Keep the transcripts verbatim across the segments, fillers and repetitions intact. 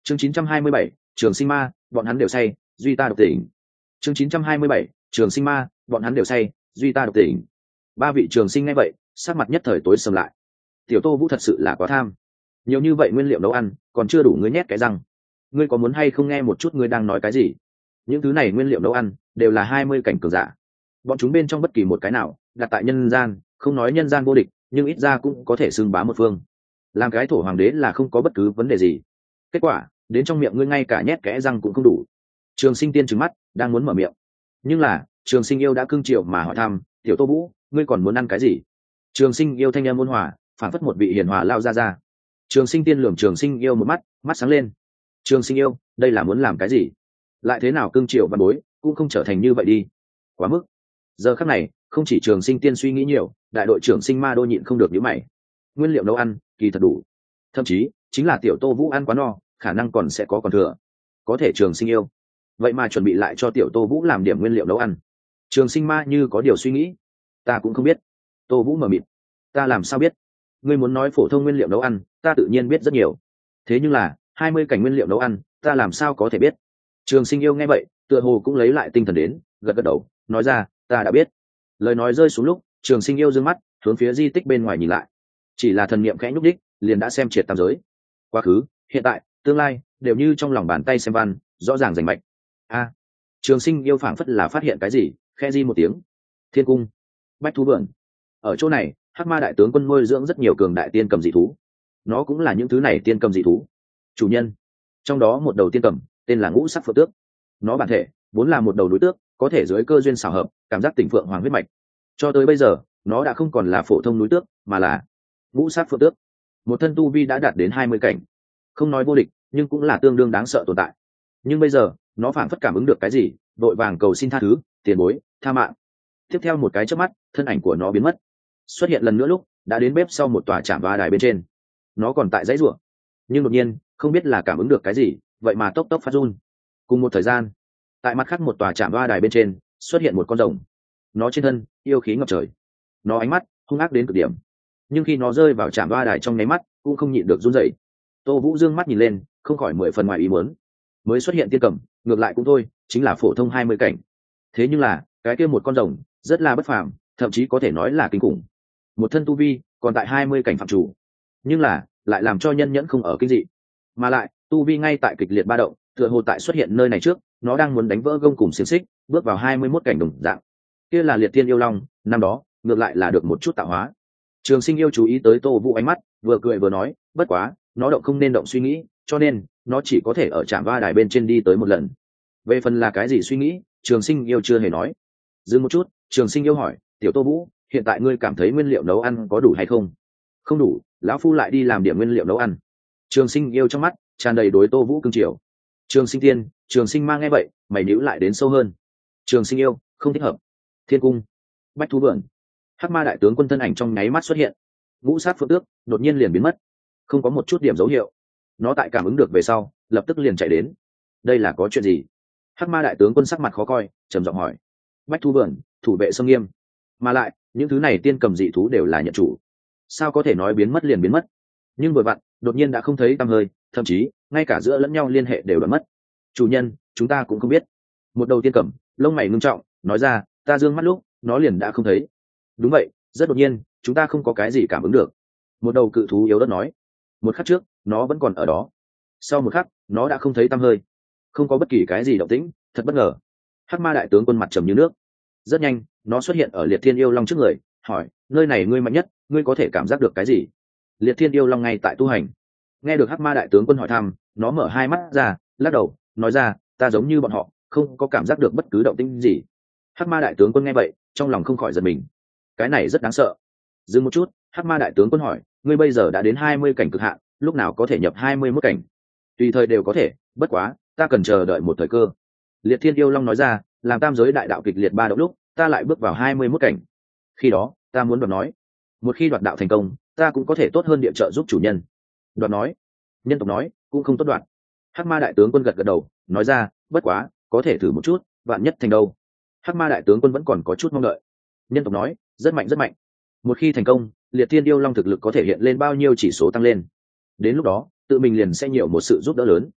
chương chín trăm hai mươi bảy, trường sinh ma, bọn hắn đều say, duy ta độc tỉnh. chương chín trăm hai mươi bảy, trường sinh ma, bọn hắn đều say, duy ta độc tỉnh. Ba vị trường sinh nghe vậy, sắc mặt nhất thời tối sầm lại. Tiểu Tô Vũ thật sự là quá tham, nhiều như vậy nguyên liệu nấu ăn, còn chưa đủ ngươi nhét cái răng. Ngươi có muốn hay không nghe một chút ngươi đang nói cái gì? Những thứ này nguyên liệu nấu ăn đều là hai mươi cảnh cường giả. Bọn chúng bên trong bất kỳ một cái nào, đặt tại nhân gian, không nói nhân gian vô địch, nhưng ít ra cũng có thể xưng bá một phương. Làm cái thổ hoàng đế là không có bất cứ vấn đề gì. Kết quả, đến trong miệng ngươi ngay cả nhét kẽ răng cũng không đủ. Trường Sinh Tiên trừng mắt, đang muốn mở miệng, nhưng là Trường Sinh Yêu đã cương triều mà hỏi thăm, Tiểu Tô Vũ, ngươi còn muốn ăn cái gì? Trường Sinh Yêu thanh em ôn hòa, phản phất một vị hiền hòa lao ra ra. Trường Sinh Tiên lườm Trường Sinh Yêu một mắt, mắt sáng lên. Trường Sinh Yêu, đây là muốn làm cái gì? Lại thế nào cương triều văn bối cũng không trở thành như vậy đi, quá mức. Giờ khắc này, không chỉ Trường Sinh Tiên suy nghĩ nhiều, đại đội trưởng Sinh Ma Đô nhịn không được nhíu mày. Nguyên liệu nấu ăn kỳ thật đủ, thậm chí chính là Tiểu Tô Vũ ăn quá no, khả năng còn sẽ có còn thừa. Có thể Trường Sinh Yêu vậy mà chuẩn bị lại cho Tiểu Tô Vũ làm điểm nguyên liệu nấu ăn. Trường Sinh Ma như có điều suy nghĩ, ta cũng không biết. Tô Vũ mờ mịt, ta làm sao biết? Ngươi muốn nói phổ thông nguyên liệu nấu ăn, ta tự nhiên biết rất nhiều. Thế nhưng là hai mươi cảnh nguyên liệu nấu ăn, ta làm sao có thể biết? Trường Sinh Yêu nghe vậy, tựa hồ cũng lấy lại tinh thần đến, gật gật đầu, nói ra, ta đã biết. Lời nói rơi xuống lúc, Trường Sinh Yêu dương mắt hướng phía di tích bên ngoài nhìn lại, chỉ là thần niệm khẽ nhúc đích, liền đã xem triệt tam giới. Quá khứ, hiện tại, tương lai, đều như trong lòng bàn tay xem văn, rõ ràng rành mạch. A, Trường Sinh Yêu phảng phất là phát hiện cái gì, khẽ di một tiếng. Thiên cung, Bách Thú Vườn. Ở chỗ này, Hắc Ma đại tướng quân nuôi dưỡng rất nhiều cường đại tiên cầm dị thú. Nó cũng là những thứ này tiên cầm dị thú chủ nhân. Trong đó một đầu tiên cầm tên là Ngũ Sắc Phượng Tước. Nó bản thể vốn là một đầu núi tước, có thể dưới cơ duyên xảo hợp, cảm giác tỉnh phượng hoàng huyết mạch. Cho tới bây giờ, nó đã không còn là phổ thông núi tước, mà là Ngũ Sắc Phượng Tước. Một thân tu vi đã đạt đến hai mươi cảnh, không nói vô địch, nhưng cũng là tương đương đáng sợ tồn tại. Nhưng bây giờ, nó phảng phất cảm ứng được cái gì, đội vàng cầu xin tha thứ, tiền bối, tha mạng. Tiếp theo một cái chớp mắt, thân ảnh của nó biến mất, xuất hiện lần nữa lúc đã đến bếp sau một tòa trạm va đài bên trên. Nó còn tại dãy ruộng, nhưng đột nhiên không biết là cảm ứng được cái gì, vậy mà tốc tốc phát run. Cùng một thời gian, tại mặt khác một tòa trạm va đài bên trên xuất hiện một con rồng. Nó trên thân yêu khí ngập trời, nó ánh mắt hung ác đến cực điểm, nhưng khi nó rơi vào trạm va đài trong nháy mắt cũng không nhịn được run rẩy. Tô Vũ dương mắt nhìn lên, không khỏi mười phần ngoài ý muốn. Mới xuất hiện tiên cầm, ngược lại cũng thôi, chính là phổ thông hai mươi cảnh. Thế nhưng là cái kia một con rồng rất là bất phàm, thậm chí có thể nói là kinh khủng. Một thân tu vi còn tại hai mươi cảnh phạm chủ, nhưng là lại làm cho nhân nhẫn không ở kinh dị, mà lại tu vi ngay tại kịch liệt ba động, tựa hồ tại xuất hiện nơi này trước, nó đang muốn đánh vỡ gông cùng xiềng xích, bước vào hai mươi mốt cảnh đồng dạng. Kia là liệt tiên yêu long, năm đó ngược lại là được một chút tạo hóa. Trường Sinh Yêu chú ý tới Tô Vũ ánh mắt, vừa cười vừa nói, bất quá nó động không nên động suy nghĩ, cho nên nó chỉ có thể ở trạm va đài bên trên đi tới một lần. Về phần là cái gì suy nghĩ, Trường Sinh Yêu chưa hề nói. Dừng một chút, Trường Sinh Yêu hỏi, Tiểu Tô Vũ, hiện tại ngươi cảm thấy nguyên liệu nấu ăn có đủ hay không? Không đủ, lão phu lại đi làm điểm nguyên liệu nấu ăn. Trường Sinh Yêu trong mắt tràn đầy đối Tô Vũ cưng chiều. Trường Sinh Tiên, Trường Sinh Ma nghe vậy, mày nhíu lại đến sâu hơn. Trường Sinh Yêu, không thích hợp. Thiên cung, Bách Thú Vườn. Hắc Ma đại tướng quân thân ảnh trong nháy mắt xuất hiện. Ngũ Sát Phượng Tước đột nhiên liền biến mất, không có một chút điểm dấu hiệu. Nó tại cảm ứng được về sau, lập tức liền chạy đến. Đây là có chuyện gì? Hắc Ma đại tướng quân sắc mặt khó coi, trầm giọng hỏi. Bách Thú Vườn, thủ vệ sông nghiêm, mà lại những thứ này tiên cầm dị thú đều là nhận chủ, sao có thể nói biến mất liền biến mất? Nhưng vừa vặn đột nhiên đã không thấy tăm hơi, thậm chí ngay cả giữa lẫn nhau liên hệ đều đã mất. Chủ nhân, chúng ta cũng không biết. Một đầu tiên cầm lông mày ngưng trọng nói ra, ta dương mắt lúc nó liền đã không thấy. Đúng vậy, rất đột nhiên, chúng ta không có cái gì cảm ứng được. Một đầu cự thú yếu đất nói. Một khắc trước nó vẫn còn ở đó, sau một khắc nó đã không thấy tăm hơi, không có bất kỳ cái gì động tĩnh, thật bất ngờ. Hắc Ma đại tướng quân mặt trầm như nước. Rất nhanh nó xuất hiện ở liệt thiên yêu long trước người, hỏi, nơi này ngươi mạnh nhất, ngươi có thể cảm giác được cái gì? Liệt thiên yêu long ngay tại tu hành. Nghe được Hắc Ma đại tướng quân hỏi thăm, nó mở hai mắt ra, lắc đầu nói ra, ta giống như bọn họ, không có cảm giác được bất cứ động tĩnh gì. Hắc Ma đại tướng quân nghe vậy, trong lòng không khỏi giật mình. Cái này rất đáng sợ. Dừng một chút, Hắc Ma đại tướng quân hỏi, ngươi bây giờ đã đến hai mươi cảnh cực hạn, lúc nào có thể nhập hai mươi mốt cảnh? Tùy thời đều có thể, bất quá ta cần chờ đợi một thời cơ. Liệt thiên yêu long nói ra, làm tam giới đại đạo kịch liệt ba động lúc, ta lại bước vào hai mươi mốt cảnh. Khi đó ta muốn đoạt nói, một khi đoạt đạo thành công, ta cũng có thể tốt hơn địa trợ giúp chủ nhân. Đoạt nói, nhân tộc nói cũng không tốt đoạt. Hắc Ma đại tướng quân gật gật đầu, nói ra, bất quá có thể thử một chút, vạn nhất thành đâu. Hắc Ma đại tướng quân vẫn còn có chút mong đợi. Nhân tộc nói rất mạnh rất mạnh, một khi thành công, liệt thiên yêu long thực lực có thể hiện lên bao nhiêu chỉ số tăng lên, đến lúc đó tự mình liền sẽ nhiều một sự giúp đỡ lớn.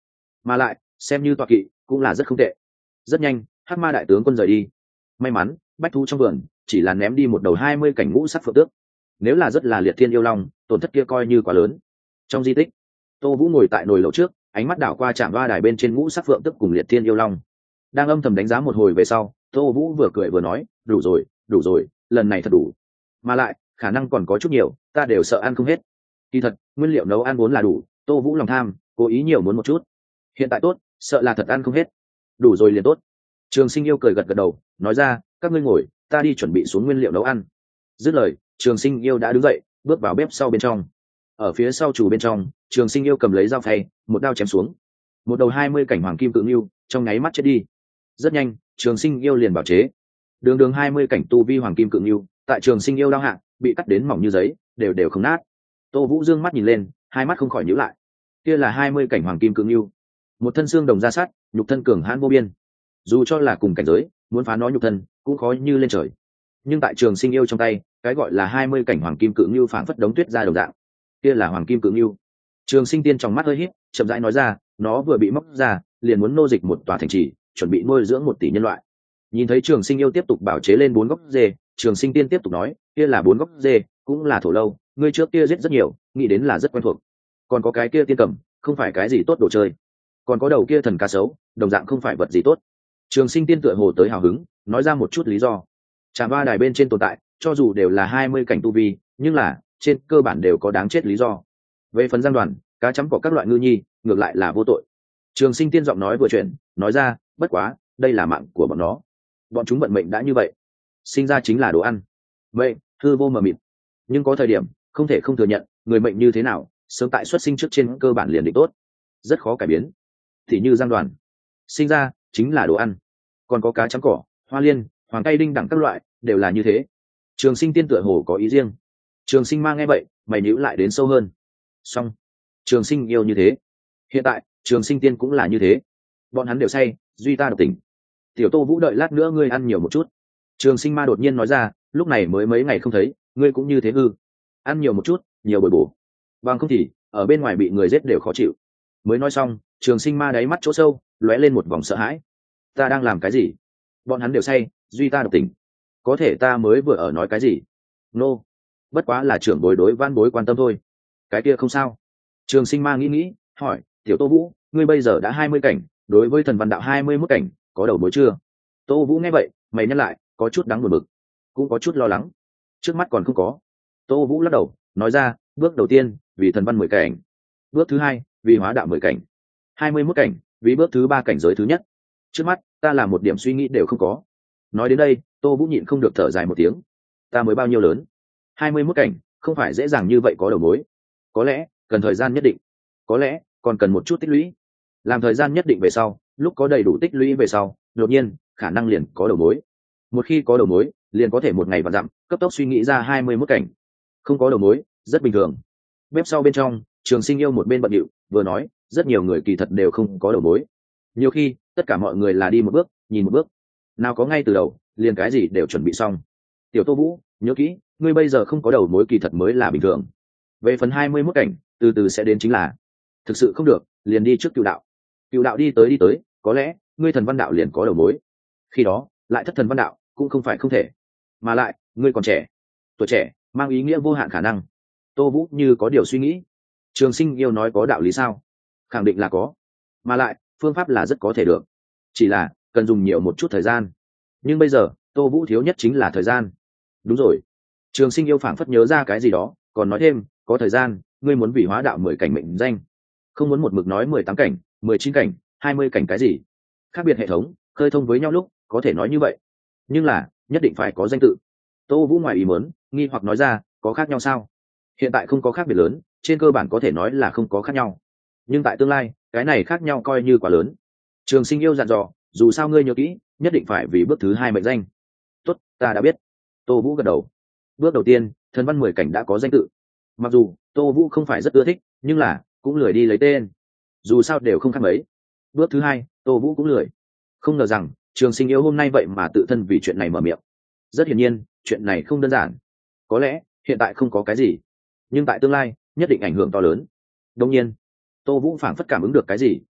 mà lại xem như tọa kỵ cũng là rất không tệ. Rất nhanh hắc ma đại tướng quân rời đi. May mắn bách thú trong vườn chỉ là ném đi một đầu hai mươi cảnh ngũ sắc phượng tước, nếu là rất là liệt thiên yêu long tổn thất kia coi như quá lớn. Trong di tích, Tô Vũ ngồi tại nồi lẩu trước, ánh mắt đảo qua trạm va đài bên trên ngũ sắc phượng tước cùng liệt thiên yêu long, đang âm thầm đánh giá một hồi về sau, Tô Vũ vừa cười vừa nói, đủ rồi đủ rồi, lần này thật đủ, mà lại khả năng còn có chút nhiều, ta đều sợ ăn không hết. Kỳ thật nguyên liệu nấu ăn vốn là đủ, Tô Vũ lòng tham cố ý nhiều muốn một chút, hiện tại tốt, sợ là thật ăn không hết. Đủ rồi liền tốt. Trường Sinh yêu cười gật gật đầu, nói ra, các ngươi ngồi, ta đi chuẩn bị xuống nguyên liệu nấu ăn. Dứt lời, Trường Sinh yêu đã đứng dậy, bước vào bếp sau bên trong. Ở phía sau chủ bên trong, Trường Sinh yêu cầm lấy dao phay, một đao chém xuống. Một đầu hai mươi cảnh hoàng kim cự ngưu, trong nháy mắt chết đi. Rất nhanh, Trường Sinh yêu liền bảo chế. Đường đường hai mươi cảnh tu vi hoàng kim cự ngưu, tại Trường Sinh yêu đao hạ, bị cắt đến mỏng như giấy, đều đều không nát. Tô Vũ dương mắt nhìn lên, hai mắt không khỏi nhíu lại. Kia là hai mươi cảnh hoàng kim cự ngưu, một thân xương đồng da sắt, nhục thân cường hãn vô biên. Dù cho là cùng cảnh giới, muốn phá nó nhục thân cũng khó như lên trời. Nhưng tại Trường Sinh yêu trong tay, cái gọi là hai mươi cảnh hoàng kim cự ngưu phảng phất đống tuyết ra đồng dạng. Kia là hoàng kim cự ngưu. Trường Sinh tiên trong mắt hơi híp, chậm rãi nói ra, nó vừa bị móc ra, liền muốn nô dịch một tòa thành trì, chuẩn bị nuôi dưỡng một tỷ nhân loại. Nhìn thấy Trường Sinh yêu tiếp tục bảo chế lên bốn gốc dê, Trường Sinh tiên tiếp tục nói, kia là bốn gốc dê, cũng là thổ lâu, ngươi trước kia giết rất nhiều, nghĩ đến là rất quen thuộc. Còn có cái kia tiên cầm, không phải cái gì tốt đồ chơi. Còn có đầu kia thần cá sấu, đồng dạng không phải vật gì tốt. Trường Sinh tiên tựa hồ tới hào hứng, nói ra một chút lý do. Trạm ba đài bên trên tồn tại, cho dù đều là hai mươi cảnh tu vi, nhưng là trên cơ bản đều có đáng chết lý do. Về phần giang đoàn, cá chấm cỏ các loại ngư nhi, ngược lại là vô tội. Trường Sinh tiên giọng nói vừa chuyển, nói ra, bất quá, đây là mạng của bọn nó, bọn chúng vận mệnh đã như vậy, sinh ra chính là đồ ăn. Vậy hư vô mờ mịt, nhưng có thời điểm không thể không thừa nhận, người mệnh như thế nào, sớm tại xuất sinh trước trên cơ bản liền định tốt, rất khó cải biến. Thì như giang đoàn, sinh ra chính là đồ ăn, còn có cá chấm cỏ, hoa liên, hoàng cây đinh đẳng các loại, đều là như thế. Trường Sinh tiên tựa hồ có ý riêng. Trường Sinh ma nghe vậy, mày nhíu lại đến sâu hơn. Xong, Trường Sinh yêu như thế, hiện tại Trường Sinh tiên cũng là như thế, bọn hắn đều say, duy ta độc tình. Tiểu Tô Vũ đợi lát nữa ngươi ăn nhiều một chút. Trường Sinh ma đột nhiên nói ra, lúc này mới mấy ngày không thấy, ngươi cũng như thế hư, ăn nhiều một chút, nhiều bồi bổ, bằng không thì ở bên ngoài bị người giết đều khó chịu. Mới nói xong, Trường Sinh ma đáy mắt chỗ sâu lóe lên một vòng sợ hãi. Ta đang làm cái gì? Bọn hắn đều say, duy ta độc tình. Có thể ta mới vừa ở nói cái gì? Nô, bất quá là trưởng bối đối van bối quan tâm thôi. Cái kia không sao. Trường Sinh ma nghĩ nghĩ, hỏi, Tiểu Tô Vũ, ngươi bây giờ đã hai mươi cảnh, đối với thần văn đạo hai mươi mốt cảnh, có đầu mối chưa? Tô Vũ nghe vậy, mày nhắc lại, có chút đáng buồn bực, cũng có chút lo lắng. Trước mắt còn không có. Tô Vũ lắc đầu, nói ra, bước đầu tiên, vì thần văn mười cảnh. Bước thứ hai, vì hóa đạo mười cảnh. hai mươi mốt cảnh, vì bước thứ ba cảnh giới thứ nhất. Trước mắt, ta là một điểm suy nghĩ đều không có. Nói đến đây, Tô Vũ nhịn không được thở dài một tiếng. Ta mới bao nhiêu lớn? hai mươi mốt cảnh, không phải dễ dàng như vậy có đầu mối. Có lẽ, cần thời gian nhất định. Có lẽ, còn cần một chút tích lũy. Làm thời gian nhất định về sau, lúc có đầy đủ tích lũy về sau, đột nhiên, khả năng liền có đầu mối. Một khi có đầu mối, liền có thể một ngày và dặm, cấp tốc suy nghĩ ra hai mươi mốt cảnh. Không có đầu mối, rất bình thường. Bếp sau bên trong, Trường Sinh yêu một bên bận điệu, vừa nói, rất nhiều người kỳ thật đều không có đầu mối. Nhiều khi, tất cả mọi người là đi một bước, nhìn một bước. Nào có ngay từ đầu, liền cái gì đều chuẩn bị xong. Tiểu Tô Vũ, nhớ kỹ, ngươi bây giờ không có đầu mối kỳ thật mới là bình thường. Về phần hai mươi mốt cảnh, từ từ sẽ đến chính là. Thực sự không được, liền đi trước cựu đạo. Cựu đạo đi tới đi tới, có lẽ, ngươi thần văn đạo liền có đầu mối. Khi đó, lại thất thần văn đạo, cũng không phải không thể. Mà lại, ngươi còn trẻ. Tuổi trẻ, mang ý nghĩa vô hạn khả năng. Tô Vũ như có điều suy nghĩ. Trường Sinh yêu nói có đạo lý sao? Khẳng định là có. Mà lại, phương pháp là rất có thể được. Chỉ là, cần dùng nhiều một chút thời gian. Nhưng bây giờ, Tô Vũ thiếu nhất chính là thời gian. Đúng rồi. Trường Sinh yêu phảng phất nhớ ra cái gì đó, còn nói thêm, có thời gian, ngươi muốn vì hóa đạo mười cảnh mệnh danh. Không muốn một mực nói mười tám cảnh, mười chín cảnh, hai mươi cảnh cái gì. Khác biệt hệ thống, khơi thông với nhau lúc, có thể nói như vậy. Nhưng là, nhất định phải có danh tự. Tô Vũ ngoài ý muốn, nghi hoặc nói ra, có khác nhau sao? Hiện tại không có khác biệt lớn, trên cơ bản có thể nói là không có khác nhau. Nhưng tại tương lai, cái này khác nhau coi như quá lớn. Trường Sinh yêu dặn dò, dù sao ngươi nhớ kỹ, nhất định phải vì bước thứ hai mệnh danh. Tốt, ta đã biết. Tô Vũ gật đầu. Bước đầu tiên, thần văn mười cảnh đã có danh tự. Mặc dù Tô Vũ không phải rất ưa thích, nhưng là cũng lười đi lấy tên. Dù sao đều không khác mấy. Bước thứ hai, Tô Vũ cũng lười. Không ngờ rằng Trường Sinh yêu hôm nay vậy mà tự thân vì chuyện này mở miệng. Rất hiển nhiên, chuyện này không đơn giản. Có lẽ hiện tại không có cái gì, nhưng tại tương lai nhất định ảnh hưởng to lớn. Đương nhiên, Tô Vũ phảng phất cảm ứng được cái gì,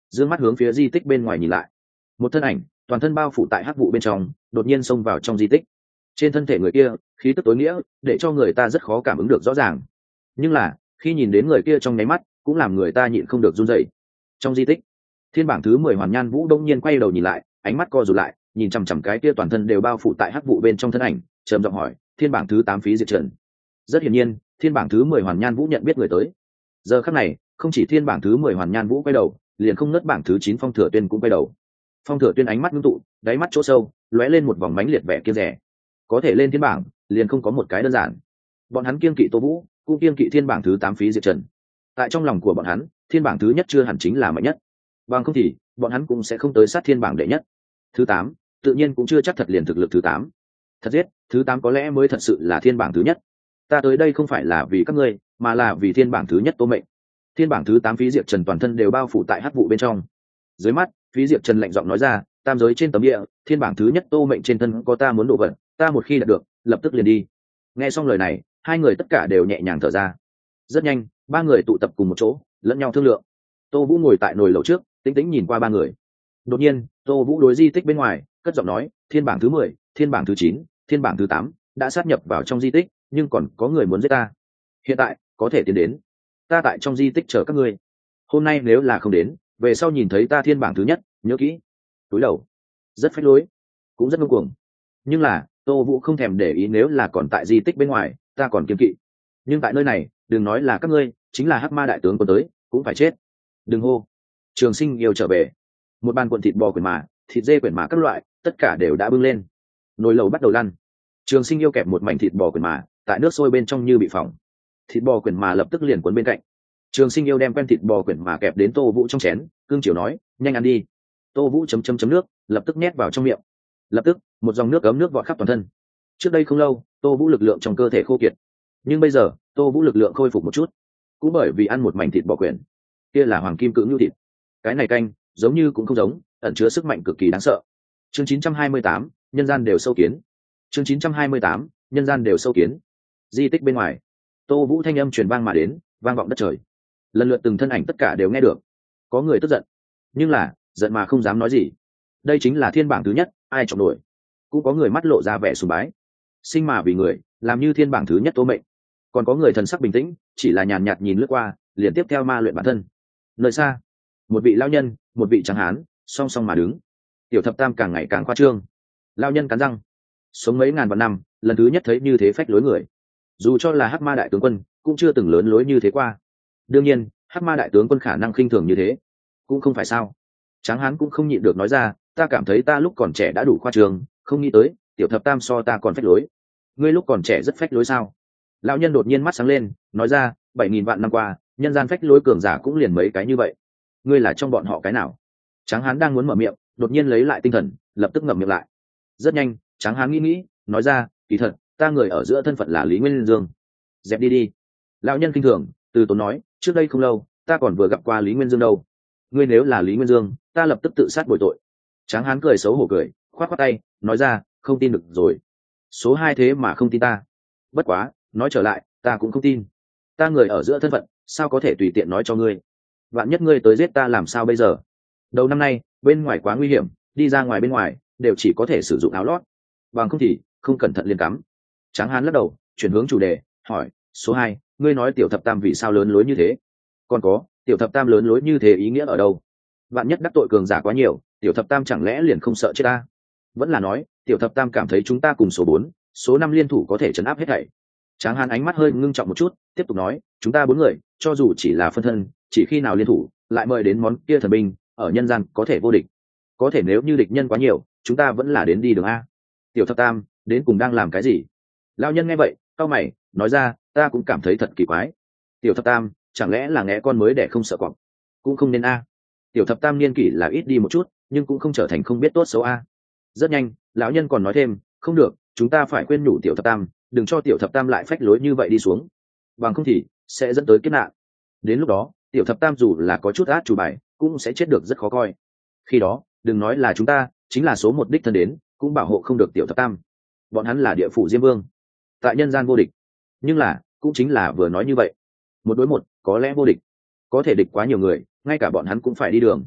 dương mắt hướng phía di tích bên ngoài nhìn lại. Một thân ảnh toàn thân bao phủ tại hắc vụ bên trong đột nhiên xông vào trong di tích. Trên thân thể người kia khí tức tối nghĩa để cho người ta rất khó cảm ứng được rõ ràng, nhưng là khi nhìn đến người kia trong nháy mắt cũng làm người ta nhịn không được run rẩy. Trong di tích, thiên bảng thứ mười Hoàn Nhan Vũ đông nhiên quay đầu nhìn lại, ánh mắt co rụt lại, nhìn chằm chằm cái kia toàn thân đều bao phủ tại hắc vụ bên trong thân ảnh, trầm giọng hỏi: thiên bảng thứ tám Phí Diệp Trần. Rất hiển nhiên, thiên bảng thứ mười Hoàn Nhan Vũ nhận biết người tới. Giờ khắc này, không chỉ thiên bảng thứ mười Hoàn Nhan Vũ quay đầu, liền không nớt bảng thứ chín Phong Thừa Tuyên cũng quay đầu. Phong Thừa Tuyên ánh mắt ngưng tụ, đáy mắt chỗ sâu lóe lên một vòng mãnh liệt vẻ kiêng rẻ. Có thể lên thiên bảng, liền không có một cái đơn giản. Bọn hắn kiêng kỵ Tô Vũ, cũng kiêng kỵ thiên bảng thứ tám Phí Diệp Trần. Tại trong lòng của bọn hắn, thiên bảng thứ nhất chưa hẳn chính là mạnh nhất, bằng không thì bọn hắn cũng sẽ không tới sát thiên bảng đệ nhất. Thứ tám tự nhiên cũng chưa chắc thật liền thực lực thứ tám. Thật giết, thứ tám có lẽ mới thật sự là thiên bảng thứ nhất. Ta tới đây không phải là vì các ngươi, mà là vì thiên bảng thứ nhất Tô Mệnh. Thiên bảng thứ tám Phí Diệp Trần toàn thân đều bao phủ tại hắc vụ bên trong. Dưới mắt, Phí Diệp Trần lạnh giọng nói ra: tam giới trên tấm địa, thiên bảng thứ nhất Tô Mệnh trên thân có ta muốn đồ vật, ta một khi đạt được, lập tức liền đi. Nghe xong lời này, hai người tất cả đều nhẹ nhàng thở ra. Rất nhanh, ba người tụ tập cùng một chỗ, lẫn nhau thương lượng. Tô Vũ ngồi tại nồi lẩu trước, tĩnh tĩnh nhìn qua ba người. Đột nhiên, Tô Vũ đối di tích bên ngoài cất giọng nói: thiên bảng thứ mười, thiên bảng thứ chín, thiên bảng thứ tám đã sát nhập vào trong di tích, nhưng còn có người muốn giết ta. Hiện tại có thể tiến đến, ta tại trong di tích chờ các ngươi. Hôm nay nếu là không đến, về sau nhìn thấy ta thiên bảng thứ nhất, nhớ kỹ. Túi đầu rất phách lối, cũng rất ngông cuồng, nhưng là Tô Vũ không thèm để ý. Nếu là còn tại di tích bên ngoài, ta còn kiêng kỵ, nhưng tại nơi này, đừng nói là các ngươi, chính là Hắc Ma đại tướng còn tới cũng phải chết. Đừng hô. Trường Sinh yêu trở về. Một bàn cuộn thịt bò quyển mà, thịt dê quyển mà các loại, tất cả đều đã bưng lên. Nồi lẩu bắt đầu lăn. Trường Sinh yêu kẹp một mảnh thịt bò quyển mà tại nước sôi bên trong như bị phỏng. Thịt bò quyển mà lập tức liền cuốn bên cạnh. Trường Sinh yêu đem quen thịt bò quyển mà kẹp đến Tô Vũ trong chén, cương chiều nói: nhanh ăn đi. Tô Vũ chấm chấm chấm nước, lập tức nhét vào trong miệng. Lập tức, một dòng nước ấm nước vọt khắp toàn thân. Trước đây không lâu, Tô Vũ lực lượng trong cơ thể khô kiệt, nhưng bây giờ, Tô Vũ lực lượng khôi phục một chút, cũng bởi vì ăn một mảnh thịt bò quyển. Kia là hoàng kim cự ngưu thịt. Cái này canh, giống như cũng không giống, ẩn chứa sức mạnh cực kỳ đáng sợ. Chương chín trăm hai mươi tám, nhân gian đều sâu kiến. Chương chín trăm hai mươi tám, nhân gian đều sâu kiến. Di tích bên ngoài, Tô Vũ thanh âm truyền vang mà đến, vang vọng đất trời. Lần lượt từng thân ảnh tất cả đều nghe được. Có người tức giận, nhưng là giận mà không dám nói gì. Đây chính là thiên bảng thứ nhất, ai trọng nổi. Cũng có người mắt lộ ra vẻ sùng bái. Sinh mà vì người, làm như thiên bảng thứ nhất Tô Mệnh. Còn có người thần sắc bình tĩnh, chỉ là nhàn nhạt nhìn lướt qua, liền tiếp theo ma luyện bản thân. Nơi xa, một vị lão nhân, một vị trắng hán, song song mà đứng. Tiểu thập tam càng ngày càng khoa trương. Lão nhân cắn răng, sống mấy ngàn vạn năm, lần thứ nhất thấy như thế phách lối người. Dù cho là Hắc Ma đại tướng quân, cũng chưa từng lớn lối như thế qua. Đương nhiên, Hắc Ma đại tướng quân khả năng khinh thường như thế, cũng không phải sao. Tráng hán cũng không nhịn được nói ra: ta cảm thấy ta lúc còn trẻ đã đủ khoa trương, không nghĩ tới tiểu thập tam so ta còn phách lối. Ngươi lúc còn trẻ rất phách lối sao? Lão nhân đột nhiên mắt sáng lên, nói ra: bảy nghìn vạn năm qua, nhân gian phách lối cường giả cũng liền mấy cái như vậy. Ngươi là trong bọn họ cái nào? Tráng hán đang muốn mở miệng, đột nhiên lấy lại tinh thần, lập tức ngậm miệng lại. Rất nhanh, Tráng hán nghĩ nghĩ, nói ra: kỳ thật, ta người ở giữa thân phận là Lý Nguyên Dương. Dẹp đi đi. Lão nhân kinh thường, từ tốn nói: trước đây không lâu, ta còn vừa gặp qua Lý Nguyên Dương đâu. Ngươi nếu là Lý Nguyên Dương, ta lập tức tự sát bồi tội. Tráng hán cười xấu hổ cười, khoát khoát tay, nói ra: không tin được rồi. Số hai thế mà không tin ta. Bất quá, nói trở lại, ta cũng không tin. Ta người ở giữa thân phận, sao có thể tùy tiện nói cho ngươi. Vạn nhất ngươi tới giết ta làm sao bây giờ? Đầu năm nay, bên ngoài quá nguy hiểm, đi ra ngoài bên ngoài, đều chỉ có thể sử dụng áo lót. Bằng không thì, không cẩn thận liền cắm. Tráng hán lắc đầu, chuyển hướng chủ đề, hỏi: số hai, ngươi nói tiểu thập tam vì sao lớn lối như thế? Còn có, tiểu thập tam lớn lối như thế ý nghĩa ở đâu? Vạn nhất đắc tội cường giả quá nhiều, tiểu thập tam chẳng lẽ liền không sợ chết ta? Vẫn là nói, tiểu thập tam cảm thấy chúng ta cùng số bốn, số năm liên thủ có thể chấn áp hết thảy. Tráng hán ánh mắt hơi ngưng trọng một chút, tiếp tục nói: chúng ta bốn người, cho dù chỉ là phân thân, chỉ khi nào liên thủ, lại mời đến món kia thần binh, ở nhân gian có thể vô địch. Có thể nếu như địch nhân quá nhiều, chúng ta vẫn là đến đi đường a. Tiểu thập tam, đến cùng đang làm cái gì? Lão nhân nghe vậy, cau mày, nói ra: ta cũng cảm thấy thật kỳ quái. Tiểu thập tam, chẳng lẽ là nghe con mới để không sợ cọp? Cũng không nên a. Tiểu thập tam niên kỷ là ít đi một chút, nhưng cũng không trở thành không biết tốt xấu a. Rất nhanh, lão nhân còn nói thêm: không được, chúng ta phải khuyên nhủ tiểu thập tam, đừng cho tiểu thập tam lại phách lối như vậy đi xuống, bằng không thì sẽ dẫn tới kiếp nạn. Đến lúc đó, tiểu thập tam dù là có chút át chủ bài, cũng sẽ chết được rất khó coi. Khi đó, đừng nói là chúng ta, chính là số một đích thân đến, cũng bảo hộ không được tiểu thập tam. Bọn hắn là địa phủ Diêm Vương, tại nhân gian vô địch. Nhưng là, cũng chính là vừa nói như vậy, một đối một có lẽ vô địch, có thể địch quá nhiều người, ngay cả bọn hắn cũng phải đi đường.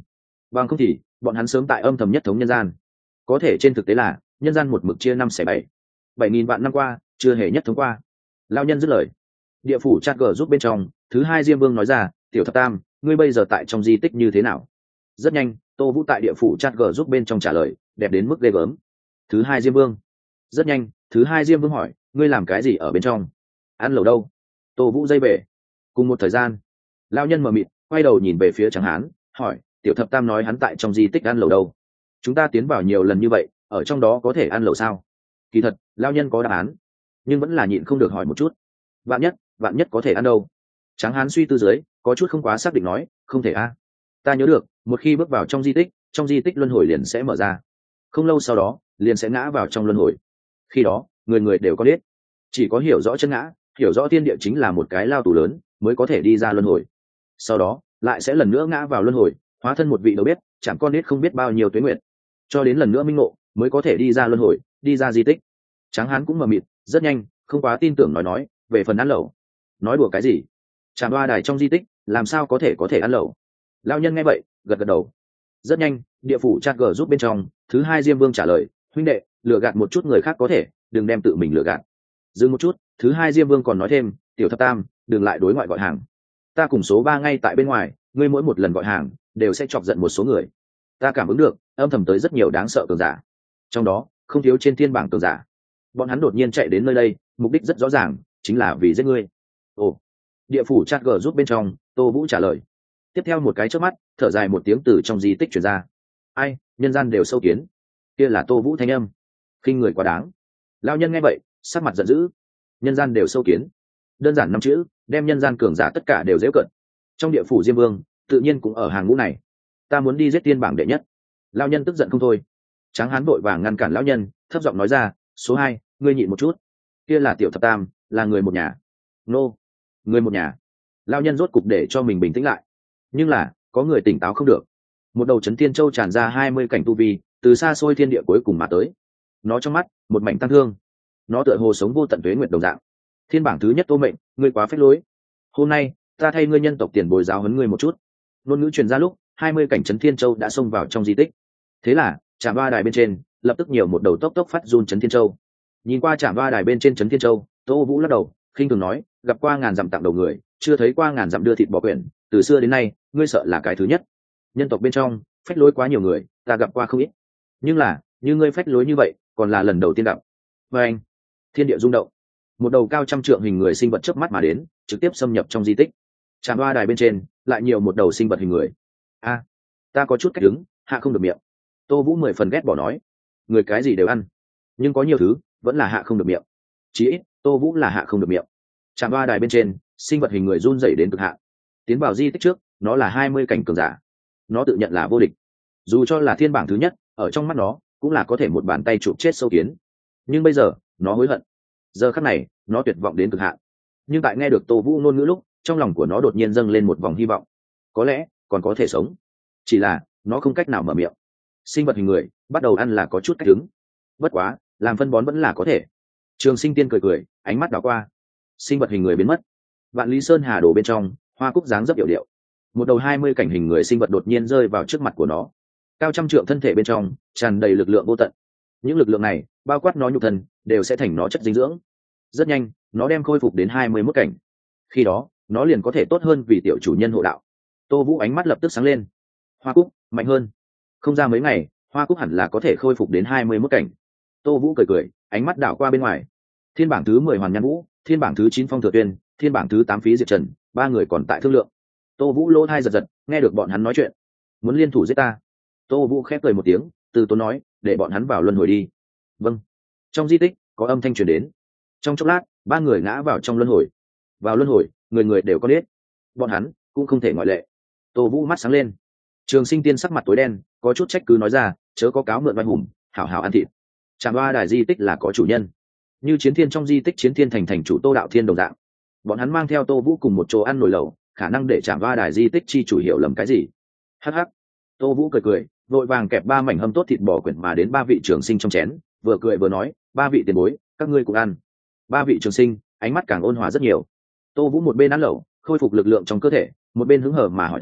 bằng không thì bọn hắn sớm tại âm thầm nhất thống nhân gian. Có thể trên thực tế là nhân gian một mực chia năm xẻ bảy, bảy nghìn vạn năm qua chưa hề nhất thống qua. Lao nhân dứt lời, địa phủ chat gờ giúp bên trong thứ hai diêm vương nói ra, tiểu thập tam, ngươi bây giờ tại trong di tích như thế nào? Rất nhanh, Tô Vũ tại địa phủ chat gờ giúp bên trong trả lời, đẹp đến mức ghê gớm. Thứ hai diêm vương. Rất nhanh, thứ hai diêm vương hỏi, ngươi làm cái gì ở bên trong? Ăn lẩu đâu? Tô Vũ dây về. Cùng một thời gian, Lao nhân mờ mịt quay đầu nhìn về phía Tráng Hán, hỏi, tiểu thập tam nói hắn tại trong di tích ăn lẩu đâu? Chúng ta tiến vào nhiều lần như vậy, ở trong đó có thể ăn lẩu sao? Kỳ thật, Lao nhân có đáp án, nhưng vẫn là nhịn không được hỏi một chút. Vạn nhất, vạn nhất có thể ăn đâu? Tráng Hán suy tư dưới, có chút không quá xác định nói, không thể a. Ta nhớ được, một khi bước vào trong di tích, trong di tích luân hồi liền sẽ mở ra. Không lâu sau đó, liền sẽ ngã vào trong luân hồi. Khi đó, người người đều có biết, chỉ có hiểu rõ chân ngã, hiểu rõ thiên địa chính là một cái lao tù lớn, mới có thể đi ra luân hồi. Sau đó, lại sẽ lần nữa ngã vào luân hồi, hóa thân một vị đầu bếp, chẳng con nết không biết bao nhiêu tuế nguyện, cho đến lần nữa minh ngộ, mới có thể đi ra luân hồi, đi ra di tích. Tráng Hán cũng mờ mịt, rất nhanh, không quá tin tưởng nói nói, về phần ăn lẩu, nói đùa cái gì? Trạm Đoa Đài trong di tích, làm sao có thể có thể ăn lẩu? Lao nhân nghe vậy, gật gật đầu. Rất nhanh, địa phủ chat gờ giúp bên trong thứ hai diêm vương trả lời, huynh đệ, lừa gạt một chút người khác có thể, đừng đem tự mình lừa gạt. Dừng một chút, thứ hai diêm vương còn nói thêm, tiểu thập tam, đừng lại đối ngoại gọi hàng. Ta cùng số ba ngay tại bên ngoài, ngươi mỗi một lần gọi hàng đều sẽ chọc giận một số người. Ta cảm ứng được, âm thầm tới rất nhiều đáng sợ cường giả, trong đó không thiếu trên thiên bảng cường giả. Bọn hắn đột nhiên chạy đến nơi đây, mục đích rất rõ ràng, chính là vì giết ngươi. Ồ. Địa phủ chat gờ giúp bên trong Tô Vũ trả lời. Tiếp theo một cái chớp mắt, thở dài một tiếng từ trong di tích truyền ra. Ai, nhân gian đều sâu kiến. Kia là Tô Vũ thanh âm. Khinh người quá đáng. Lao nhân nghe vậy, sắc mặt giận dữ. Nhân gian đều sâu kiến. Đơn giản năm chữ, đem nhân gian cường giả tất cả đều giễu cận. Trong địa phủ Diêm Vương, tự nhiên cũng ở hàng ngũ này. Ta muốn đi giết tiên bảng đệ nhất. Lao nhân tức giận không thôi. Tráng Hán vội vàng ngăn cản lão nhân, thấp giọng nói ra, số hai, ngươi nhịn một chút. Kia là tiểu thập tam, là người một nhà. Nô, người một nhà. Lao nhân rốt cục để cho mình bình tĩnh lại. Nhưng là, có người tỉnh táo không được. Một đầu chấn thiên châu tràn ra hai mươi cảnh tu vi, từ xa xôi thiên địa cuối cùng mà tới. Nó trong mắt, một mảnh tăng thương. Nó tựa hồ sống vô tận tuế nguyệt đồng dạng. Thiên bảng thứ nhất Tô Mệnh, ngươi quá phách lối. Hôm nay, ta thay ngươi nhân tộc tiền bồi giáo huấn ngươi một chút. Ngôn ngữ truyền ra lúc, hai mươi cảnh chấn thiên châu đã xông vào trong di tích. Thế là, Trạm Đoa Đài bên trên, lập tức nhiều một đầu tốc tốc phát run chấn thiên châu. Nhìn qua Trạm Đoa Đài bên trên chấn thiên châu, Tô Vũ lắc đầu, khinh thường nói, gặp qua ngàn dặm tặng đầu người, chưa thấy qua ngàn dặm đưa thịt bò quyển, từ xưa đến nay, ngươi sợ là cái thứ nhất. Nhân tộc bên trong, phách lối quá nhiều người, ta gặp qua không ít. Nhưng là, như ngươi phách lối như vậy, còn là lần đầu tiên gặp. Và anh, thiên địa rung động. Một đầu cao trăm trượng hình người sinh vật chớp mắt mà đến, trực tiếp xâm nhập trong di tích. Trạm Đoa Đài bên trên, lại nhiều một đầu sinh vật hình người. A, ta có chút cách đứng, hạ không được miệng. Tô Vũ mười phần ghét bỏ nói, người cái gì đều ăn, nhưng có nhiều thứ vẫn là hạ không được miệng. Chỉ ít, Tô Vũ là hạ không được miệng. Trạm Đoa Đài bên trên, sinh vật hình người run rẩy đến cực hạn. Tiến vào di tích trước, nó là hai mươi cảnh cường giả. Nó tự nhận là vô địch. Dù cho là thiên bảng thứ nhất, ở trong mắt nó, cũng là có thể một bàn tay chụp chết sâu kiến. Nhưng bây giờ, nó hối hận. Giờ khắc này, nó tuyệt vọng đến cực hạn. Nhưng tại nghe được Tô Vũ ngôn ngữ lúc, trong lòng của nó đột nhiên dâng lên một vòng hy vọng. Có lẽ, còn có thể sống. Chỉ là, nó không cách nào mở miệng. Sinh vật hình người, bắt đầu ăn là có chút cách đứng. Bất quá, làm phân bón vẫn là có thể. Trường Sinh Tiên cười cười, ánh mắt đảo qua. Sinh vật hình người biến mất. Vạn Lý Sơn Hà đổ bên trong, hoa cúc dáng dấp điệu điệu. Một đầu hai mươi cảnh hình người sinh vật đột nhiên rơi vào trước mặt của nó. Cao trăm trượng thân thể bên trong, tràn đầy lực lượng vô tận. Những lực lượng này, bao quát nó nhục thân, đều sẽ thành nó chất dinh dưỡng. Rất nhanh, nó đem khôi phục đến hai mươi mốt cảnh. Khi đó, nó liền có thể tốt hơn vì tiểu chủ nhân hộ đạo. Tô Vũ ánh mắt lập tức sáng lên. Hoa cúc, mạnh hơn. Không ra mấy ngày, hoa cúc hẳn là có thể khôi phục đến hai mươi mốt cảnh. Tô Vũ cười cười, ánh mắt đảo qua bên ngoài. Thiên bảng thứ mười Hoàn Nhan Vũ, thiên bảng thứ chín Phong Thừa Tuyên, thiên bảng thứ tám Phí Diệp Trần, ba người còn tại thương lượng. Tô Vũ lỗ thai giật giật, nghe được bọn hắn nói chuyện. Muốn liên thủ giết ta. Tô Vũ khép cười một tiếng, từ tốn nói, để bọn hắn vào luân hồi đi. Vâng. Trong di tích, có âm thanh truyền đến. Trong chốc lát, ba người ngã vào trong luân hồi. Vào luân hồi, người người đều có biết. Bọn hắn cũng không thể ngoại lệ. Tô Vũ mắt sáng lên. Trường Sinh Tiên sắc mặt tối đen, có chút trách cứ nói ra, chớ có cáo mượn oai hùng, hảo hảo ăn thịt. Trạm Đoa Đài di tích là có chủ nhân. Như Chiến Thiên trong di tích Chiến Thiên thành thành chủ Tô Đạo Thiên đồng dạng. Bọn hắn mang theo Tô Vũ cùng một chỗ ăn nồi lẩu, khả năng để Trạm Đoa Đài di tích chi chủ hiểu lầm cái gì. Hắc hắc. Tô Vũ cười cười, vội vàng kẹp ba mảnh hâm tốt thịt bò quyển mà đến ba vị trường sinh trong chén, vừa cười vừa nói, ba vị tiền bối, các ngươi cùng ăn. Ba vị trường sinh, ánh mắt càng ôn hòa rất nhiều. Tô Vũ một bên ăn lẩu, khôi phục lực lượng trong cơ thể, một bên hứng hở mà hỏi thăm,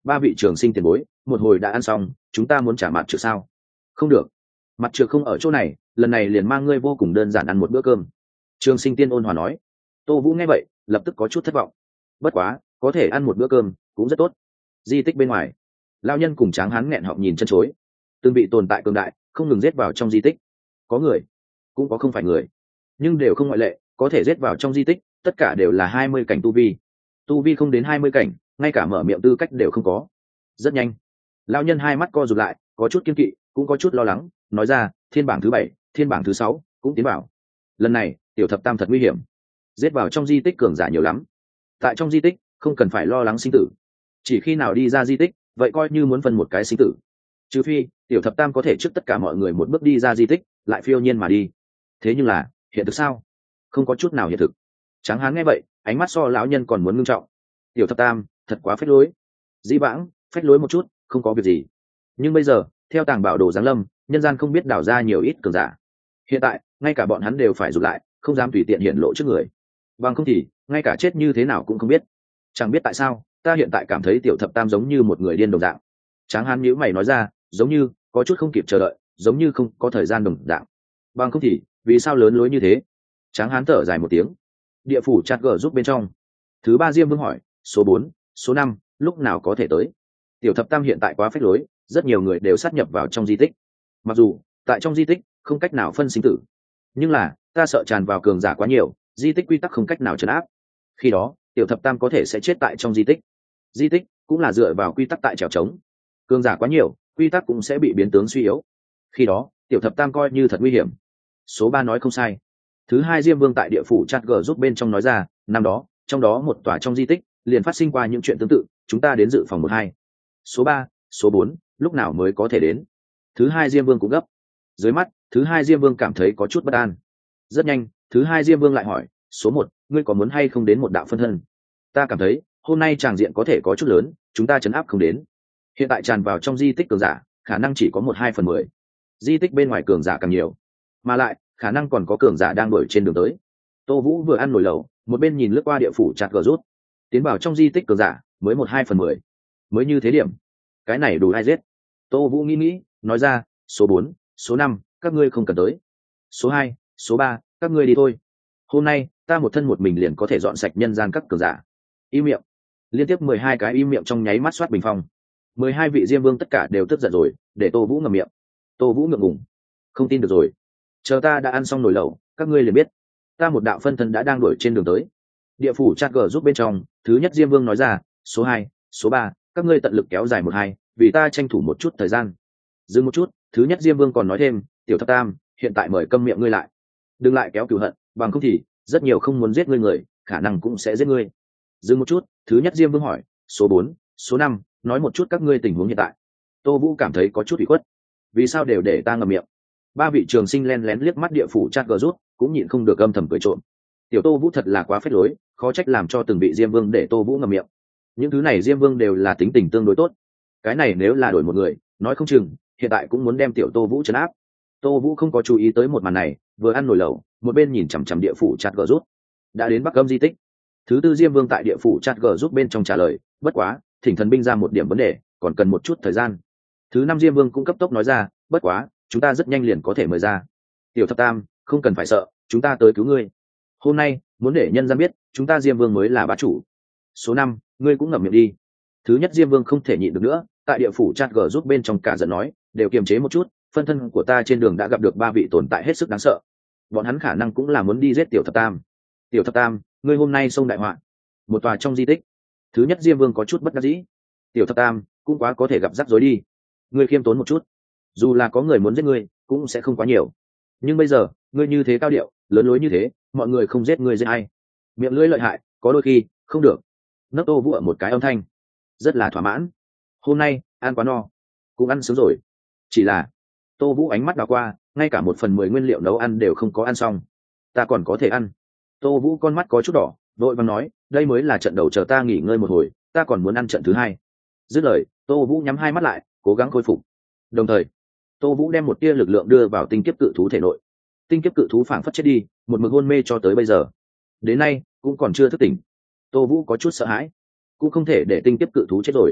ba vị trường sinh tiền bối, một hồi đã ăn xong, chúng ta muốn trả mặt trược sao? Không được, mặt trược không ở chỗ này, lần này liền mang ngươi vô cùng đơn giản ăn một bữa cơm. Trường sinh tiên ôn hòa nói. Tô Vũ nghe vậy lập tức có chút thất vọng. Bất quá có thể ăn một bữa cơm cũng rất tốt. Di tích bên ngoài, lão nhân cùng Tráng Hán nghẹn họng nhìn chân chối. Từng vị tồn tại cường đại không ngừng giết vào trong di tích, có người cũng có không phải người, nhưng đều không ngoại lệ, có thể giết vào trong di tích tất cả đều là hai mươi cảnh tu vi. Tu vi không đến hai mươi cảnh, ngay cả mở miệng tư cách đều không có. Rất nhanh, lão nhân hai mắt co rụt lại, có chút kiên kỵ cũng có chút lo lắng, nói ra, thiên bảng thứ bảy, thiên bảng thứ sáu cũng tiến vào. Lần này tiểu thập tam thật nguy hiểm, giết vào trong di tích cường giả nhiều lắm. Tại trong di tích không cần phải lo lắng sinh tử, chỉ khi nào đi ra di tích vậy coi như muốn phân một cái sinh tử. Trừ phi tiểu thập tam có thể trước tất cả mọi người một bước đi ra di tích lại phiêu nhiên mà đi. Thế nhưng là hiện thực sao? Không có chút nào hiện thực. Tráng Hán nghe vậy ánh mắt so lão nhân còn muốn ngưng trọng. Tiểu thập tam thật quá phách lối. Dĩ vãng phách lối một chút không có việc gì, nhưng bây giờ theo tàng bảo đồ giáng lâm, nhân gian không biết đào ra nhiều ít cường giả. Hiện tại ngay cả bọn hắn đều phải rụt lại, không dám tùy tiện hiện lộ trước người, bằng không thì ngay cả chết như thế nào cũng không biết. Chẳng biết tại sao ta hiện tại cảm thấy tiểu thập tam giống như một người điên đồng dạng. Tráng Hán nhíu mày nói ra, giống như có chút không kịp chờ đợi, giống như không có thời gian đồng dạng. Bằng không thì vì sao lớn lối như thế? Tráng Hán thở dài một tiếng. Địa phủ chặt gở giúp bên trong, thứ ba Diêm Vương hỏi, số bốn, số năm lúc nào có thể tới? Tiểu thập tam hiện tại quá phách lối, rất nhiều người đều sát nhập vào trong di tích. Mặc dù tại trong di tích không cách nào phân sinh tử, nhưng là ta sợ tràn vào cường giả quá nhiều, di tích quy tắc không cách nào trấn áp. Khi đó tiểu thập tam có thể sẽ chết tại trong di tích. Di tích cũng là dựa vào quy tắc tại trèo trống, cường giả quá nhiều, quy tắc cũng sẽ bị biến tướng suy yếu. Khi đó tiểu thập tam coi như thật nguy hiểm. Số ba nói không sai. Thứ hai Diêm Vương tại địa phủ chặt gở giúp bên trong nói ra, năm đó trong đó một tòa trong di tích liền phát sinh qua những chuyện tương tự, chúng ta đến dự phòng một hai. Số ba, số bốn lúc nào mới có thể đến? Thứ hai Diêm Vương cũng gấp. Dưới mắt thứ hai Diêm Vương cảm thấy có chút bất an. Rất nhanh thứ hai Diêm Vương lại hỏi, số một, ngươi có muốn hay không đến một đạo phân thân? Ta cảm thấy hôm nay tràng diện có thể có chút lớn, chúng ta chấn áp không đến. Hiện tại tràn vào trong di tích cường giả khả năng chỉ có một hai phần mười, di tích bên ngoài cường giả càng nhiều, mà lại khả năng còn có cường giả đang đuổi trên đường tới. Tô Vũ vừa ăn nồi lẩu một bên nhìn lướt qua địa phủ chặt gờ rút, tiến vào trong di tích cường giả mới một hai phần mười, mới như thế điểm, cái này đủ ai giết? Tô Vũ nghĩ nghĩ nói ra, số bốn, số năm các ngươi không cần tới, số hai, số ba các ngươi đi thôi. Hôm nay ta một thân một mình liền có thể dọn sạch nhân gian các cường giả. Im miệng. Liên tiếp mười hai cái im miệng trong nháy mắt soát bình phong. Mười hai vị Diêm Vương tất cả đều tức giận rồi, để Tô Vũ ngậm miệng. Tô Vũ ngượng ngùng, không tin được rồi, chờ ta đã ăn xong nồi lẩu các ngươi liền biết, ta một đạo phân thân đã đang đuổi trên đường tới. Địa phủ chat gờ giúp bên trong, thứ nhất Diêm Vương nói ra, số hai, số ba các ngươi tận lực kéo dài một hai, vì ta tranh thủ một chút thời gian. Dừng một chút, thứ nhất Diêm Vương còn nói thêm, tiểu thập tam hiện tại mời câm miệng ngươi lại, đừng lại kéo cửu hận, bằng không thì rất nhiều không muốn giết ngươi người khả năng cũng sẽ giết ngươi. Dừng một chút, thứ nhất Diêm Vương hỏi, số bốn, số năm nói một chút các ngươi tình huống hiện tại. Tô Vũ cảm thấy có chút ủy khuất, vì sao đều để ta ngậm miệng? Ba vị trường sinh len lén liếc mắt địa phủ chat gờ rút, cũng nhịn không được âm thầm cười trộm. Tiểu Tô Vũ thật là quá phết lối, khó trách làm cho từng vị Diêm Vương để Tô Vũ ngậm miệng. Những thứ này Diêm Vương đều là tính tình tương đối tốt, cái này nếu là đổi một người nói không chừng hiện tại cũng muốn đem tiểu Tô Vũ trấn áp. Tô Vũ không có chú ý tới một màn này, vừa ăn nồi lẩu một bên nhìn chằm chằm địa phủ chat gờ rút. Đã đến Bắc Âm di tích, thứ tư Diêm Vương tại địa phủ chat gờ rút bên trong trả lời, bất quá thỉnh thần binh ra một điểm vấn đề, còn cần một chút thời gian. Thứ năm Diêm Vương cũng cấp tốc nói ra, bất quá chúng ta rất nhanh liền có thể mời ra. Tiểu thập tam không cần phải sợ, chúng ta tới cứu ngươi. Hôm nay muốn để nhân gian biết chúng ta Diêm Vương mới là bá chủ. Số năm ngươi cũng ngậm miệng đi. Thứ nhất Diêm Vương không thể nhịn được nữa, tại địa phủ chat gờ giúp bên trong cả giận nói, đều kiềm chế một chút, phân thân của ta trên đường đã gặp được ba vị tồn tại hết sức đáng sợ, bọn hắn khả năng cũng là muốn đi giết tiểu thập tam. Tiểu thập tam ngươi hôm nay xông đại họa, một tòa trong di tích. Thứ nhất Diêm Vương có chút bất đắc dĩ, tiểu thập tam cũng quá có thể gặp rắc rối đi, ngươi khiêm tốn một chút, dù là có người muốn giết ngươi cũng sẽ không quá nhiều, nhưng bây giờ ngươi như thế cao điệu lớn lối như thế, mọi người không giết ngươi giết ai? Miệng lưỡi lợi hại có đôi khi không được. Nấc Tô Vũ ở một cái âm thanh, rất là thỏa mãn, hôm nay ăn quá no, cũng ăn sướng rồi. Chỉ là Tô Vũ ánh mắt đảo qua, ngay cả một phần mười nguyên liệu nấu ăn đều không có ăn xong, ta còn có thể ăn. Tô Vũ con mắt có chút đỏ, vội vàng nói, đây mới là trận đầu, chờ ta nghỉ ngơi một hồi, ta còn muốn ăn trận thứ hai. Dứt lời Tô Vũ nhắm hai mắt lại cố gắng khôi phục, đồng thời Tô Vũ đem một tia lực lượng đưa vào tinh kiếp cự thú thể nội. Tinh kiếp cự thú phảng phất chết đi, một mực hôn mê cho tới bây giờ, đến nay cũng còn chưa thức tỉnh. Tô Vũ có chút sợ hãi, cũng không thể để tinh kiếp cự thú chết rồi.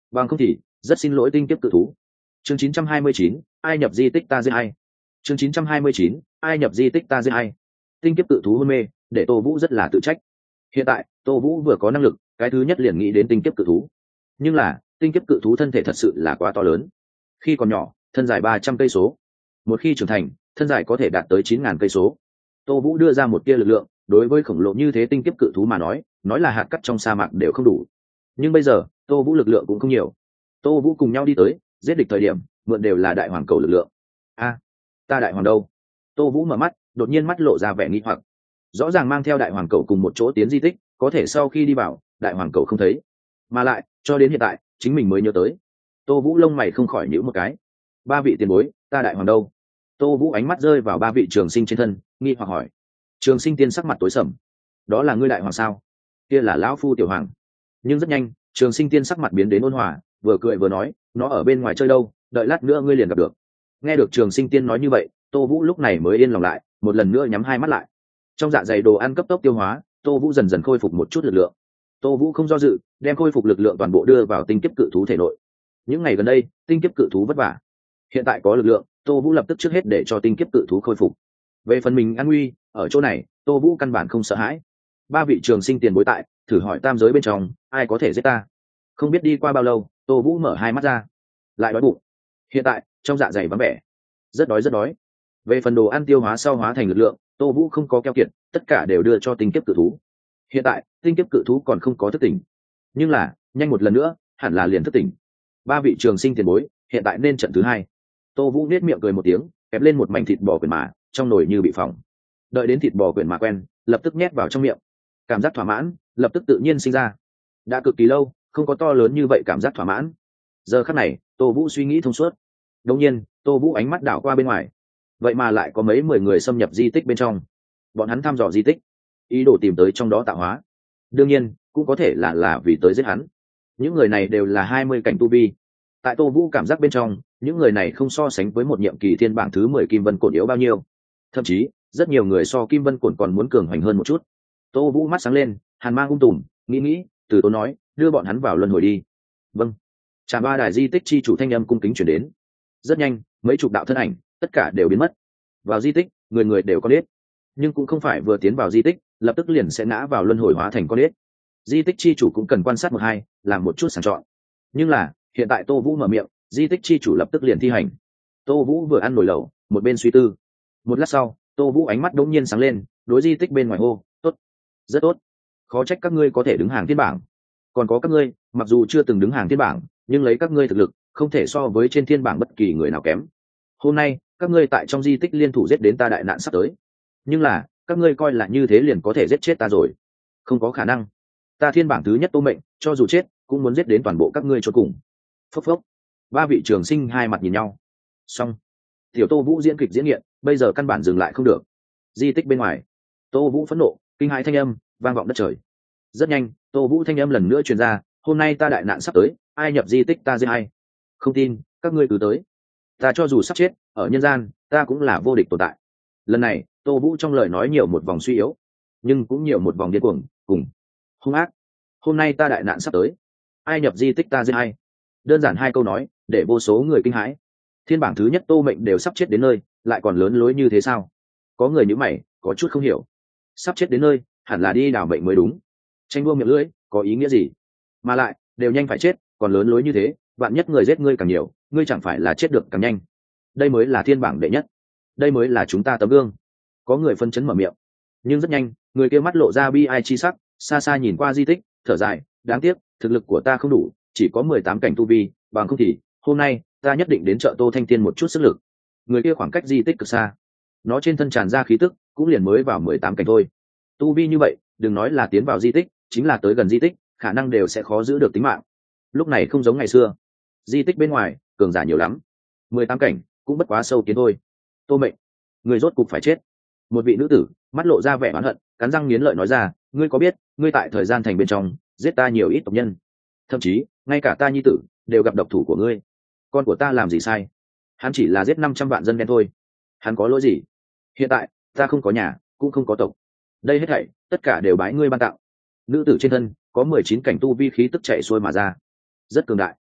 Bằng không thì rất xin lỗi tinh kiếp cự thú. Chương chín trăm hai mươi chín, ai nhập di tích ta giết ai. Chương chín trăm hai mươi chín, ai nhập di tích ta giết ai. Tinh kiếp cự thú hôn mê, để Tô Vũ rất là tự trách. Hiện tại Tô Vũ vừa có năng lực, cái thứ nhất liền nghĩ đến tinh kiếp cự thú. Nhưng là tinh kiếp cự thú thân thể thật sự là quá to lớn. Khi còn nhỏ, thân dài ba trăm cây số, một khi trưởng thành, thân dài có thể đạt tới chín ngàn cây số. Tô Vũ đưa ra một tia lực lượng, đối với khổng lồ như thế tinh kiếp cự thú mà nói, nói là hạt cát trong sa mạc đều không đủ. Nhưng bây giờ, Tô Vũ lực lượng cũng không nhiều. Tô Vũ cùng nhau đi tới, giết địch thời điểm, mượn đều là đại hoàng cầu lực lượng. A, ta đại hoàng đâu? Tô Vũ mở mắt, đột nhiên mắt lộ ra vẻ nghi hoặc. Rõ ràng mang theo đại hoàng cầu cùng một chỗ tiến di tích, có thể sau khi đi vào, đại hoàng cầu không thấy. Mà lại, cho đến hiện tại, chính mình mới nhớ tới. Tô Vũ lông mày không khỏi nhíu một cái. Ba vị tiền bối, ta đại hoàng đâu? Tô Vũ ánh mắt rơi vào ba vị trường sinh trên thân, nghi hoặc hỏi. Trường sinh tiên sắc mặt tối sầm. Đó là ngươi đại hoàng sao? Kia là lão phu tiểu hoàng. Nhưng rất nhanh, trường sinh tiên sắc mặt biến đến ôn hòa, vừa cười vừa nói, nó ở bên ngoài chơi đâu, đợi lát nữa ngươi liền gặp được. Nghe được trường sinh tiên nói như vậy, Tô Vũ lúc này mới yên lòng lại, một lần nữa nhắm hai mắt lại. Trong dạ dày đồ ăn cấp tốc tiêu hóa, Tô Vũ dần dần khôi phục một chút lực lượng. Tô Vũ không do dự, đem khôi phục lực lượng toàn bộ đưa vào tinh kiếp cự thú thể nội. Những ngày gần đây, tinh kiếp cự thú vất vả. Hiện tại có lực lượng, Tô Vũ lập tức trước hết để cho tinh kiếp cự thú khôi phục. Về phần mình an nguy, ở chỗ này, Tô Vũ căn bản không sợ hãi. Ba vị trường sinh tiền bối tại, thử hỏi tam giới bên trong, ai có thể giết ta? Không biết đi qua bao lâu, Tô Vũ mở hai mắt ra, lại đói bụng. Hiện tại, trong dạ dày vắng vẻ, rất đói rất đói. Về phần đồ ăn tiêu hóa sau hóa thành lực lượng, Tô Vũ không có keo kiệt, tất cả đều đưa cho tinh kiếp cự thú. Hiện tại, tinh kiếp cự thú còn không có thức tỉnh, nhưng là, nhanh một lần nữa, hẳn là liền thức tỉnh. Ba vị trường sinh tiền bối, hiện tại nên trận thứ hai. Tô Vũ nét miệng cười một tiếng, kẹp lên một mảnh thịt bò quyển mã, trong nồi như bị phỏng. Đợi đến thịt bò quyển mã quen, lập tức nhét vào trong miệng. Cảm giác thỏa mãn lập tức tự nhiên sinh ra. Đã cực kỳ lâu không có to lớn như vậy cảm giác thỏa mãn. Giờ khắc này, Tô Vũ suy nghĩ thông suốt. Đột nhiên, Tô Vũ ánh mắt đảo qua bên ngoài. Vậy mà lại có mấy mười người xâm nhập di tích bên trong. Bọn hắn thăm dò di tích, ý đồ tìm tới trong đó tạo hóa. Đương nhiên, cũng có thể là là vì tới giết hắn. Những người này đều là hai mươi cảnh tu vi. Tại Tô Vũ cảm giác bên trong, những người này không so sánh với một nhiệm kỳ thiên bảng thứ mười Kim Vân Cổn yếu bao nhiêu. Thậm chí, rất nhiều người so Kim Vân Cổn còn muốn cường hoành hơn một chút. Tô Vũ mắt sáng lên, hàn mang ung tùm, nghĩ nghĩ, từ tốn nói, đưa bọn hắn vào luân hồi đi. Vâng. Trạm ba đài di tích chi chủ thanh âm cung kính chuyển đến. Rất nhanh, mấy chục đạo thân ảnh, tất cả đều biến mất. Vào di tích, người người đều có đết. Nhưng cũng không phải vừa tiến vào di tích, lập tức liền sẽ ngã vào luân hồi hóa thành con đết. Di tích chi chủ cũng cần quan sát một hai, làm một chút sàng chọn. Nhưng là, hiện tại Tô Vũ mở miệng, di tích chi chủ lập tức liền thi hành. Tô Vũ vừa ăn nồi lẩu, một bên suy tư. Một lát sau, Tô Vũ ánh mắt đột nhiên sáng lên, đối di tích bên ngoài hô, tốt, rất tốt. Khó trách các ngươi có thể đứng hàng thiên bảng. Còn có các ngươi, mặc dù chưa từng đứng hàng thiên bảng, nhưng lấy các ngươi thực lực, không thể so với trên thiên bảng bất kỳ người nào kém. Hôm nay, các ngươi tại trong di tích liên thủ giết đến ta đại nạn sắp tới. Nhưng là, các ngươi coi là như thế liền có thể giết chết ta rồi. Không có khả năng. Ta thiên bảng thứ nhất Tô Mệnh, cho dù chết, cũng muốn giết đến toàn bộ các ngươi cho cùng. Phốc phốc. Ba vị trường sinh hai mặt nhìn nhau. Xong. Tiểu Tô Vũ diễn kịch diễn nghiện, bây giờ căn bản dừng lại không được. Di tích bên ngoài, Tô Vũ phẫn nộ, kinh hãi thanh âm vang vọng đất trời. Rất nhanh, Tô Vũ thanh âm lần nữa truyền ra, hôm nay ta đại nạn sắp tới, ai nhập di tích ta giết ai. Không tin, các ngươi cứ tới. Ta cho dù sắp chết, ở nhân gian, ta cũng là vô địch tồn tại. Lần này, Tô Vũ trong lời nói nhiều một vòng suy yếu, nhưng cũng nhiều một vòng điên cuồng, cùng hung ác. Hôm nay ta đại nạn sắp tới, ai nhập di tích ta giết ai. Đơn giản hai câu nói, để vô số người kinh hãi. Thiên bảng thứ nhất Tô Mệnh đều sắp chết đến nơi, lại còn lớn lối như thế sao? Có người nhíu mày, có chút không hiểu. Sắp chết đến nơi, hẳn là đi đảo mệnh mới đúng. Tranh đua miệng lưỡi, có ý nghĩa gì? Mà lại, đều nhanh phải chết, còn lớn lối như thế, vạn nhất người giết ngươi càng nhiều, ngươi chẳng phải là chết được càng nhanh. Đây mới là thiên bảng đệ nhất. Đây mới là chúng ta tấm gương. Có người phân chấn mở miệng. Nhưng rất nhanh, người kia mắt lộ ra bi ai chi sắc, xa xa nhìn qua di tích, thở dài, đáng tiếc, thực lực của ta không đủ, chỉ có mười tám cảnh tu vi, bằng không thì, hôm nay, ta nhất định đến chợ Tô Thanh Tiên một chút sức lực. Người kia khoảng cách di tích cực xa. Nó trên thân tràn ra khí tức, cũng liền mới vào mười tám cảnh thôi. Tu vi như vậy, đừng nói là tiến vào di tích, chính là tới gần di tích, khả năng đều sẽ khó giữ được tính mạng. Lúc này không giống ngày xưa. Di tích bên ngoài, cường giả nhiều lắm. mười tám cảnh, cũng bất quá sâu kiến thôi. Tô Mệnh, người rốt cục phải chết. Một vị nữ tử, mắt lộ ra vẻ oán hận, cắn răng nghiến lợi nói ra, ngươi có biết, ngươi tại thời gian thành bên trong, giết ta nhiều ít tộc nhân. Thậm chí, ngay cả ta nhi tử, đều gặp độc thủ của ngươi. Con của ta làm gì sai? Hắn chỉ là giết năm trăm vạn dân đen thôi. Hắn có lỗi gì? Hiện tại, ta không có nhà, cũng không có tộc. Đây hết thảy, tất cả đều bái ngươi ban tặng. Nữ tử trên thân, có mười chín cảnh tu vi khí tức chạy xuôi mà ra. Rất cường đại.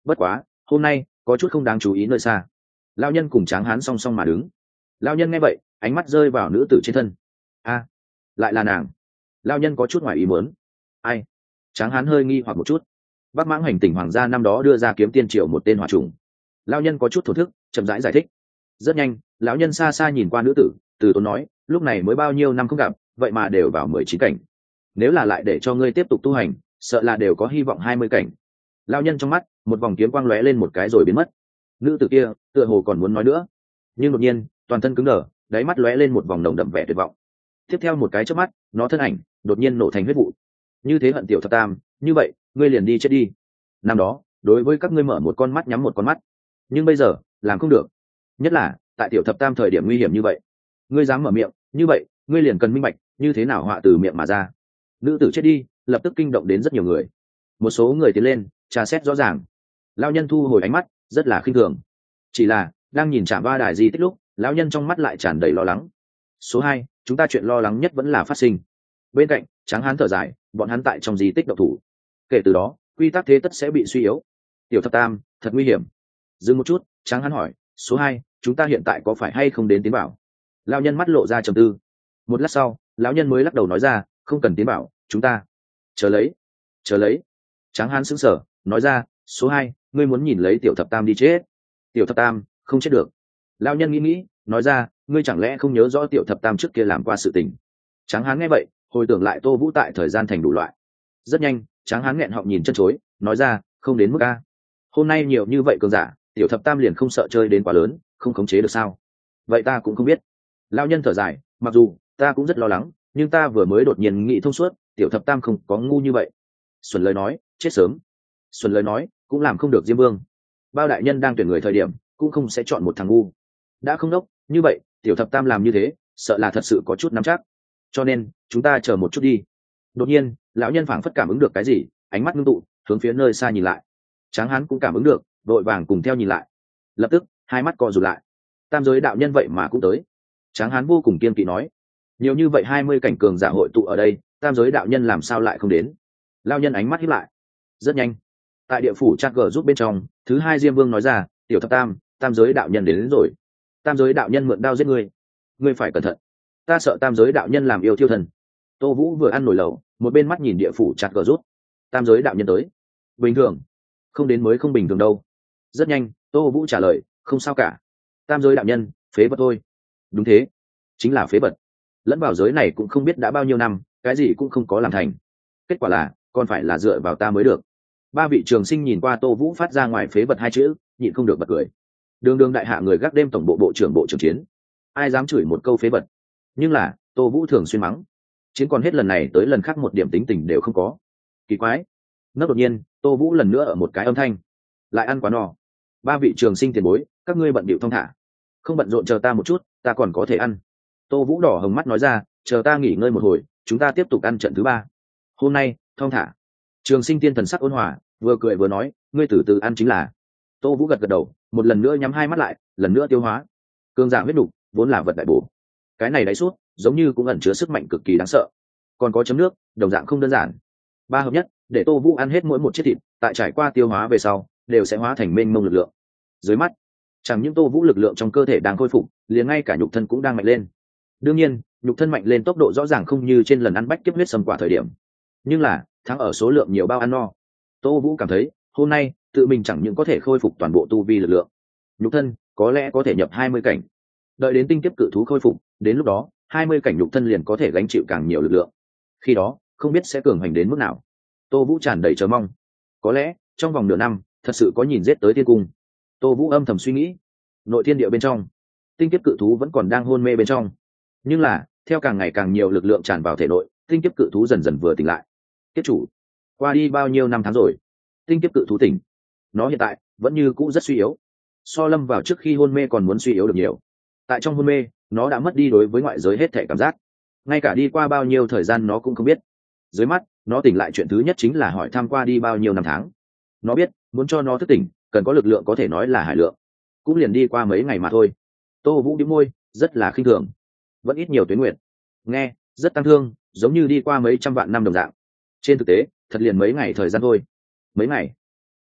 bất quá hôm nay có chút không đáng chú ý nơi xa. Lão nhân cùng Tráng Hán song song mà đứng. Lão nhân nghe vậy ánh mắt rơi vào nữ tử trên thân. A, lại là nàng. Lão nhân có chút ngoài ý muốn. Ai? Tráng Hán hơi nghi hoặc một chút. Bắc Mãng hành tỉnh hoàng gia năm đó đưa ra kiếm tiên triều một tên hỏa trùng. Lão nhân có chút thổ thức, chậm rãi giải, giải thích. Rất nhanh, lão nhân xa xa nhìn qua nữ tử, từ tốn nói, lúc này mới bao nhiêu năm không gặp, vậy mà đều vào mười chín cảnh. Nếu là lại để cho ngươi tiếp tục tu hành, sợ là đều có hy vọng hai mươi cảnh. Lão nhân trong mắt một vòng kiếm quang lóe lên một cái rồi biến mất. Nữ tử kia tựa hồ còn muốn nói nữa, nhưng đột nhiên toàn thân cứng đờ, đáy mắt lóe lên một vòng nồng đậm vẻ tuyệt vọng. Tiếp theo một cái chớp mắt, nó thân ảnh đột nhiên nổ thành huyết vụ. Như thế hận tiểu thập tam, như vậy ngươi liền đi chết đi. Năm đó đối với các ngươi mở một con mắt nhắm một con mắt, nhưng bây giờ làm không được. Nhất là tại tiểu thập tam thời điểm nguy hiểm như vậy, ngươi dám mở miệng, như vậy ngươi liền cần minh bạch như thế nào họa từ miệng mà ra. Nữ tử chết đi lập tức kinh động đến rất nhiều người. Một số người tiến lên tra xét rõ ràng. Lão nhân thu hồi ánh mắt, rất là khinh thường. Chỉ là đang nhìn Trạm Ba Đài di tích lúc, lão nhân trong mắt lại tràn đầy lo lắng. Số hai, chúng ta chuyện lo lắng nhất vẫn là phát sinh. Bên cạnh Tráng Hán thở dài, bọn hắn tại trong di tích độc thủ, kể từ đó quy tắc thế tất sẽ bị suy yếu. Tiểu thập tam thật nguy hiểm. Dừng một chút, Tráng Hán hỏi, số hai, chúng ta hiện tại có phải hay không đến tiến bảo? Lão nhân mắt lộ ra trầm tư. Một lát sau, lão nhân mới lắc đầu nói ra, không cần tiến bảo, chúng ta chờ lấy, chờ lấy. Tráng Hán sững sờ, nói ra, số hai, ngươi muốn nhìn lấy tiểu thập tam đi chết? Tiểu thập tam không chết được. Lão nhân nghĩ nghĩ, nói ra, ngươi chẳng lẽ không nhớ rõ tiểu thập tam trước kia làm qua sự tình? Tráng Hán nghe vậy, hồi tưởng lại Tô Vũ tại thời gian thành đủ loại. Rất nhanh, Tráng Hán nghẹn họng nhìn chân chối, nói ra, không đến mức a. Hôm nay nhiều như vậy cường giả, tiểu thập tam liền không sợ chơi đến quá lớn, không khống chế được sao? Vậy ta cũng không biết. Lão nhân thở dài, mặc dù ta cũng rất lo lắng, nhưng ta vừa mới đột nhiên nghĩ thông suốt, tiểu thập tam không có ngu như vậy. Xuân lời nói, chết sớm. Xuân lời nói, cũng làm không được Diêm Vương. Bao đại nhân đang tuyển người thời điểm, cũng không sẽ chọn một thằng ngu. Đã không đốc, như vậy, tiểu thập tam làm như thế, sợ là thật sự có chút nắm chắc. Cho nên, chúng ta chờ một chút đi. Đột nhiên, lão nhân phảng phất cảm ứng được cái gì, ánh mắt ngưng tụ, hướng phía nơi xa nhìn lại. Tráng Hán cũng cảm ứng được, vội vàng cùng theo nhìn lại. Lập tức, hai mắt co rụt lại. Tam giới đạo nhân vậy mà cũng tới. Tráng Hán vô cùng kiên kỵ nói, nhiều như vậy hai mươi cảnh cường giả hội tụ ở đây, tam giới đạo nhân làm sao lại không đến? Lão nhân ánh mắt híp lại. Rất nhanh, tại địa phủ Trác Gở giúp bên trong, thứ hai Diêm Vương nói ra, tiểu thập tam, tam giới đạo nhân đến, đến rồi. Tam giới đạo nhân mượn đao giết ngươi, ngươi phải cẩn thận. Ta sợ tam giới đạo nhân làm yêu thiêu thần. Tô Vũ vừa ăn nổi lẩu, một bên mắt nhìn địa phủ Trác Gở giúp. Tam giới đạo nhân tới, bình thường, không đến mới không bình thường đâu. Rất nhanh, Tô Vũ trả lời, không sao cả. Tam giới đạo nhân, phế vật thôi. Đúng thế, chính là phế vật. Lẫn vào giới này cũng không biết đã bao nhiêu năm, cái gì cũng không có làm thành. Kết quả là, còn phải là dựa vào ta mới được. Ba vị trường sinh nhìn qua Tô Vũ phát ra ngoài phế vật hai chữ, nhịn không được bật cười. Đường đường đại hạ người gác đêm tổng bộ bộ trưởng bộ trưởng chiến, ai dám chửi một câu phế vật. Nhưng là Tô Vũ thường xuyên mắng, chiến còn hết lần này tới lần khác một điểm tính tình đều không có. Kỳ quái. Nấp đột nhiên, Tô Vũ lần nữa ở một cái âm thanh, lại ăn quá no. Ba vị trường sinh tiền bối, các ngươi bận bịu thong thả, không bận rộn chờ ta một chút, ta còn có thể ăn. Tô Vũ đỏ hồng mắt nói ra, chờ ta nghỉ ngơi một hồi, chúng ta tiếp tục ăn trận thứ ba. Hôm nay thong thả. Trường sinh tiên thần sắc ôn hòa, vừa cười vừa nói, ngươi từ từ ăn chính là. Tô Vũ gật gật đầu, một lần nữa nhắm hai mắt lại, lần nữa tiêu hóa. Cương giả huyết đục vốn là vật đại bổ, cái này đáy suốt giống như cũng ẩn chứa sức mạnh cực kỳ đáng sợ. Còn có chấm nước, đồng dạng không đơn giản. Ba hợp nhất, để Tô Vũ ăn hết mỗi một chiếc thịt, tại trải qua tiêu hóa về sau, đều sẽ hóa thành mênh mông lực lượng. Dưới mắt, chẳng những Tô Vũ lực lượng trong cơ thể đang khôi phục, liền ngay cả nhục thân cũng đang mạnh lên. Đương nhiên, nhục thân mạnh lên tốc độ rõ ràng không như trên lần ăn bách kiếp huyết sâm quả thời điểm, nhưng là thắng ở số lượng nhiều bao ăn no. Tô Vũ cảm thấy hôm nay tự mình chẳng những có thể khôi phục toàn bộ tu vi lực lượng, nhục thân có lẽ có thể nhập hai mươi cảnh. Đợi đến tinh kiếp cự thú khôi phục, đến lúc đó hai mươi cảnh nhục thân liền có thể gánh chịu càng nhiều lực lượng. Khi đó không biết sẽ cường hành đến mức nào. Tô Vũ tràn đầy chờ mong. Có lẽ trong vòng nửa năm thật sự có nhìn giết tới thiên cung. Tô Vũ âm thầm suy nghĩ. Nội thiên địa bên trong, tinh kiếp cự thú vẫn còn đang hôn mê bên trong, nhưng là theo càng ngày càng nhiều lực lượng tràn vào thể nội, tinh kiếp cự thú dần dần vừa tỉnh lại. Kiếp chủ, qua đi bao nhiêu năm tháng rồi, tinh kiếp cự thú tỉnh, nó hiện tại vẫn như cũ rất suy yếu, so lâm vào trước khi hôn mê còn muốn suy yếu được nhiều. Tại trong hôn mê, nó đã mất đi đối với ngoại giới hết thể cảm giác, ngay cả đi qua bao nhiêu thời gian nó cũng không biết. Dưới mắt nó tỉnh lại, chuyện thứ nhất chính là hỏi thăm qua đi bao nhiêu năm tháng. Nó biết muốn cho nó thức tỉnh cần có lực lượng có thể nói là hải lượng, cũng liền đi qua mấy ngày mà thôi. Tô Vũ đĩu môi, rất là khinh thường. Vẫn ít nhiều tuyến nguyện, nghe rất tăng thương, giống như đi qua mấy trăm vạn năm đồng dạng. Trên thực tế thật liền mấy ngày thời gian thôi. Mấy ngày,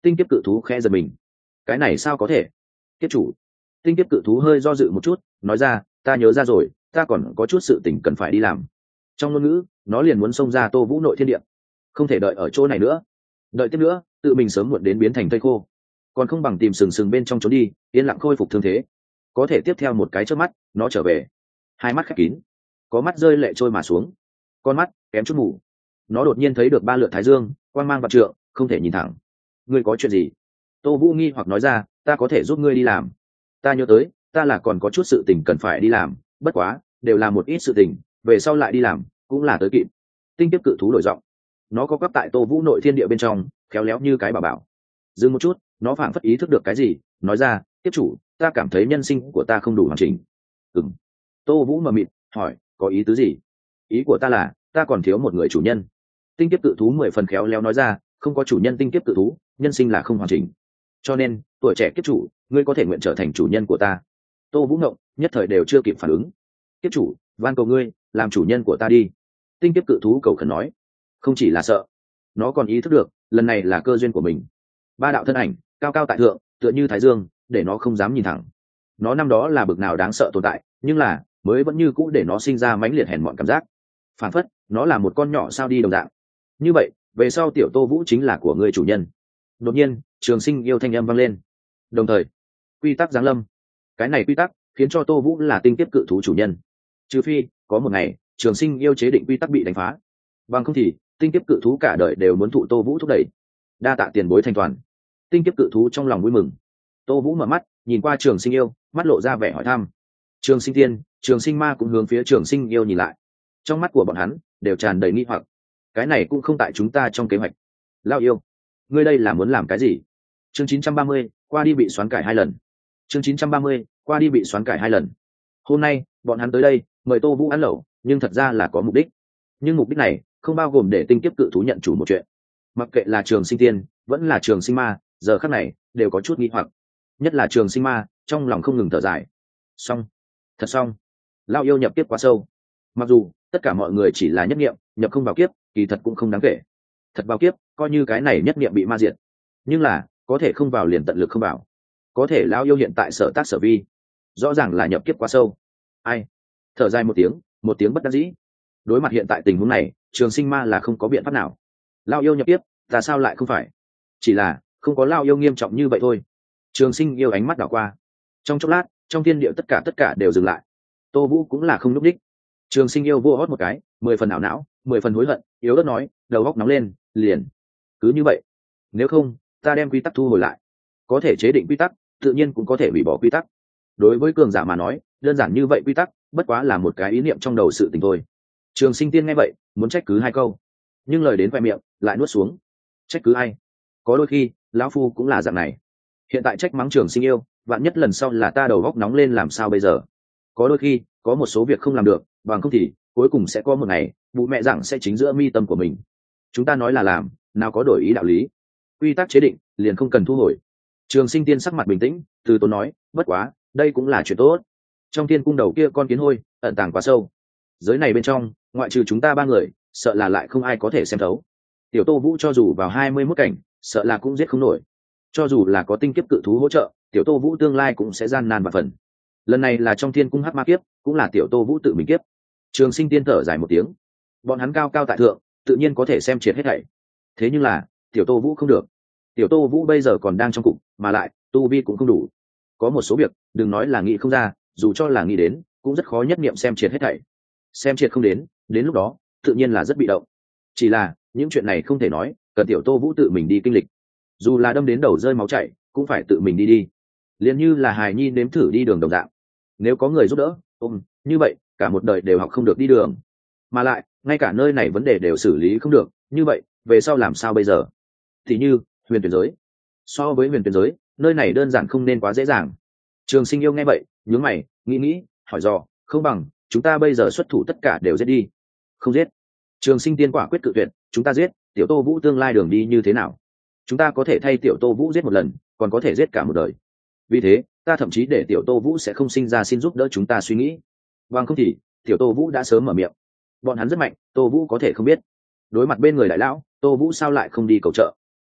Tinh kiếp cự thú khẽ giật mình. Cái này sao có thể? Kiếp chủ. Tinh kiếp cự thú hơi do dự một chút, nói ra, ta nhớ ra rồi, ta còn có chút sự tình cần phải đi làm. Trong ngôn ngữ, nó liền muốn xông ra Tô Vũ nội thiên địa. Không thể đợi ở chỗ này nữa. Đợi tiếp nữa, tự mình sớm muộn đến biến thành thây khô. Còn không bằng tìm sừng sừng bên trong trốn đi, yên lặng khôi phục thương thế. Có thể tiếp theo một cái chớp mắt, nó trở về. Hai mắt khép kín, có mắt rơi lệ trôi mà xuống. Con mắt kém chút ngủ. Nó đột nhiên thấy được ba lượt thái dương, quang mang vạn trượng, không thể nhìn thẳng. Ngươi có chuyện gì? Tô Vũ nghi hoặc nói ra, ta có thể giúp ngươi đi làm. Ta nhớ tới, ta là còn có chút sự tình cần phải đi làm, bất quá, đều là một ít sự tình, về sau lại đi làm, cũng là tới kịp. Tinh kiếp cự thú đổi giọng. Nó có quắp tại Tô Vũ nội thiên địa bên trong, khéo léo như cái bảo bảo. Dừng một chút, nó phảng phất ý thức được cái gì, nói ra, tiếp chủ, ta cảm thấy nhân sinh của ta không đủ hoàn chỉnh. Ừm. Tô Vũ mờ mịt, hỏi, có ý tứ gì? Ý của ta là, ta còn thiếu một người chủ nhân. Tinh kiếp cự thú mười phần khéo léo nói ra, không có chủ nhân tinh kiếp cự thú, nhân sinh là không hoàn chỉnh. Cho nên, tuổi trẻ kiếp chủ, ngươi có thể nguyện trở thành chủ nhân của ta. Tô Vũ ngộng, nhất thời đều chưa kịp phản ứng. Kiếp chủ, van cầu ngươi, làm chủ nhân của ta đi. Tinh kiếp cự thú cầu khẩn nói. Không chỉ là sợ, nó còn ý thức được, lần này là cơ duyên của mình. Ba đạo thân ảnh, cao cao tại thượng, tựa như thái dương, để nó không dám nhìn thẳng. Nó năm đó là bực nào đáng sợ tồn tại, nhưng là, mới vẫn như cũ để nó sinh ra mãnh liệt hèn mọn cảm giác. Phản phất, nó là một con nhỏ sao đi đồng dạng. Như vậy, về sau tiểu Tô Vũ chính là của người chủ nhân. Đột nhiên, Trường Sinh yêu thanh âm vang lên. Đồng thời, quy tắc giáng lâm. Cái này quy tắc khiến cho Tô Vũ là tinh kiếp cự thú chủ nhân. Trừ phi, có một ngày, Trường Sinh yêu chế định quy tắc bị đánh phá. Bằng không thì, tinh kiếp cự thú cả đời đều muốn thụ Tô Vũ thúc đẩy. Đa tạ tiền bối thanh toàn. Tinh kiếp cự thú trong lòng vui mừng. Tô Vũ mở mắt, nhìn qua Trường Sinh yêu, mắt lộ ra vẻ hỏi thăm. Trường Sinh tiên, Trường Sinh ma cũng hướng phía Trường Sinh yêu nhìn lại. Trong mắt của bọn hắn đều tràn đầy nghi hoặc. Cái này cũng không tại chúng ta trong kế hoạch. Lao yêu, ngươi đây là muốn làm cái gì? Chương chín trăm ba mươi, qua đi bị xoán cải hai lần. Chương chín trăm ba mươi, qua đi bị xoán cải hai lần. Hôm nay, bọn hắn tới đây, mời Tô Vũ ăn lẩu, nhưng thật ra là có mục đích. Nhưng mục đích này không bao gồm để tinh kiếp cự thú nhận chủ một chuyện. Mặc kệ là Trường Sinh tiên, vẫn là Trường Sinh ma, giờ khắc này đều có chút nghi hoặc. Nhất là Trường Sinh ma, trong lòng không ngừng thở dài. Xong, thật xong. Lao yêu nhập kiếp quá sâu. Mặc dù tất cả mọi người chỉ là nhất niệm, nhập không vào kiếp, kỳ thật cũng không đáng kể. Thật vào kiếp, coi như cái này nhất niệm bị ma diệt. Nhưng là, có thể không vào liền tận lực không vào. Có thể Lao yêu hiện tại sở tác sở vi, rõ ràng là nhập kiếp quá sâu. Ai? Thở dài một tiếng, một tiếng bất đắc dĩ. Đối mặt hiện tại tình huống này, Trường Sinh ma là không có biện pháp nào. Lao yêu nhập kiếp, ta sao lại không phải? Chỉ là không có Lao yêu nghiêm trọng như vậy thôi. Trường Sinh yêu ánh mắt đảo qua. Trong chốc lát, trong thiên địa tất cả tất cả đều dừng lại. Tô Vũ cũng là không lúc đích. Trường Sinh yêu vô hót một cái, mười phần ảo não, mười phần hối hận, yếu ớt nói, đầu góc nóng lên, liền. Cứ như vậy, nếu không, ta đem quy tắc thu hồi lại. Có thể chế định quy tắc, tự nhiên cũng có thể hủy bỏ quy tắc. Đối với cường giả mà nói, đơn giản như vậy quy tắc, bất quá là một cái ý niệm trong đầu sự tình thôi. Trường Sinh tiên nghe vậy, muốn trách cứ hai câu, nhưng lời đến khoe miệng, lại nuốt xuống. Trách cứ ai? Có đôi khi, lão phu cũng là dạng này. Hiện tại trách mắng Trường Sinh yêu, vạn nhất lần sau là ta đầu góc nóng lên làm sao bây giờ? Có đôi khi, có một số việc không làm được, bằng không thì cuối cùng sẽ có một ngày, bố mẹ rằng sẽ chính giữa mi tâm của mình. Chúng ta nói là làm, nào có đổi ý đạo lý. Quy tắc chế định, liền không cần thu hồi. Trường Sinh tiên sắc mặt bình tĩnh, từ tốn nói, bất quá, đây cũng là chuyện tốt. Trong tiên cung đầu kia con kiến hôi, ẩn tàng quá sâu. Giới này bên trong, ngoại trừ chúng ta ba người, sợ là lại không ai có thể xem thấu. Tiểu Tô Vũ cho dù vào hai mươi mốt cảnh, sợ là cũng giết không nổi. Cho dù là có tinh kiếp cự thú hỗ trợ, Tiểu Tô Vũ tương lai cũng sẽ gian nan và phần. Lần này là trong thiên cung hắc ma kiếp, cũng là Tiểu Tô Vũ tự mình kiếp. Trường Sinh tiên thở dài một tiếng. Bọn hắn cao cao tại thượng, tự nhiên có thể xem triệt hết thảy. Thế nhưng là, Tiểu Tô Vũ không được. Tiểu Tô Vũ bây giờ còn đang trong cục, mà lại tu vi cũng không đủ. Có một số việc, đừng nói là nghĩ không ra, dù cho là nghĩ đến, cũng rất khó nhất niệm xem triệt hết thảy. Xem triệt không đến, đến lúc đó, tự nhiên là rất bị động. Chỉ là, những chuyện này không thể nói, cần Tiểu Tô Vũ tự mình đi kinh lịch. Dù là đâm đến đầu rơi máu chảy, cũng phải tự mình đi đi. Liền như là hài nhi nếm thử đi đường đồng dạng. Nếu có người giúp đỡ, ôm, như vậy, cả một đời đều học không được đi đường. Mà lại, ngay cả nơi này vấn đề đều xử lý không được, như vậy, về sau làm sao bây giờ? Thì như, huyền tuyển giới. So với huyền tuyển giới, nơi này đơn giản không nên quá dễ dàng. Trường Sinh yêu nghe vậy, nhướng mày, nghĩ nghĩ, hỏi dò, không bằng, chúng ta bây giờ xuất thủ tất cả đều giết đi. Không giết. Trường Sinh tiên quả quyết cự tuyệt, chúng ta giết, Tiểu Tô Vũ tương lai đường đi như thế nào? Chúng ta có thể thay Tiểu Tô Vũ giết một lần, còn có thể giết cả một đời. Vì thế, ta thậm chí để Tiểu Tô Vũ sẽ không sinh ra xin giúp đỡ chúng ta suy nghĩ. Bằng không thì, Tiểu Tô Vũ đã sớm mở miệng. Bọn hắn rất mạnh, Tô Vũ có thể không biết. Đối mặt bên người đại lão, Tô Vũ sao lại không đi cầu trợ?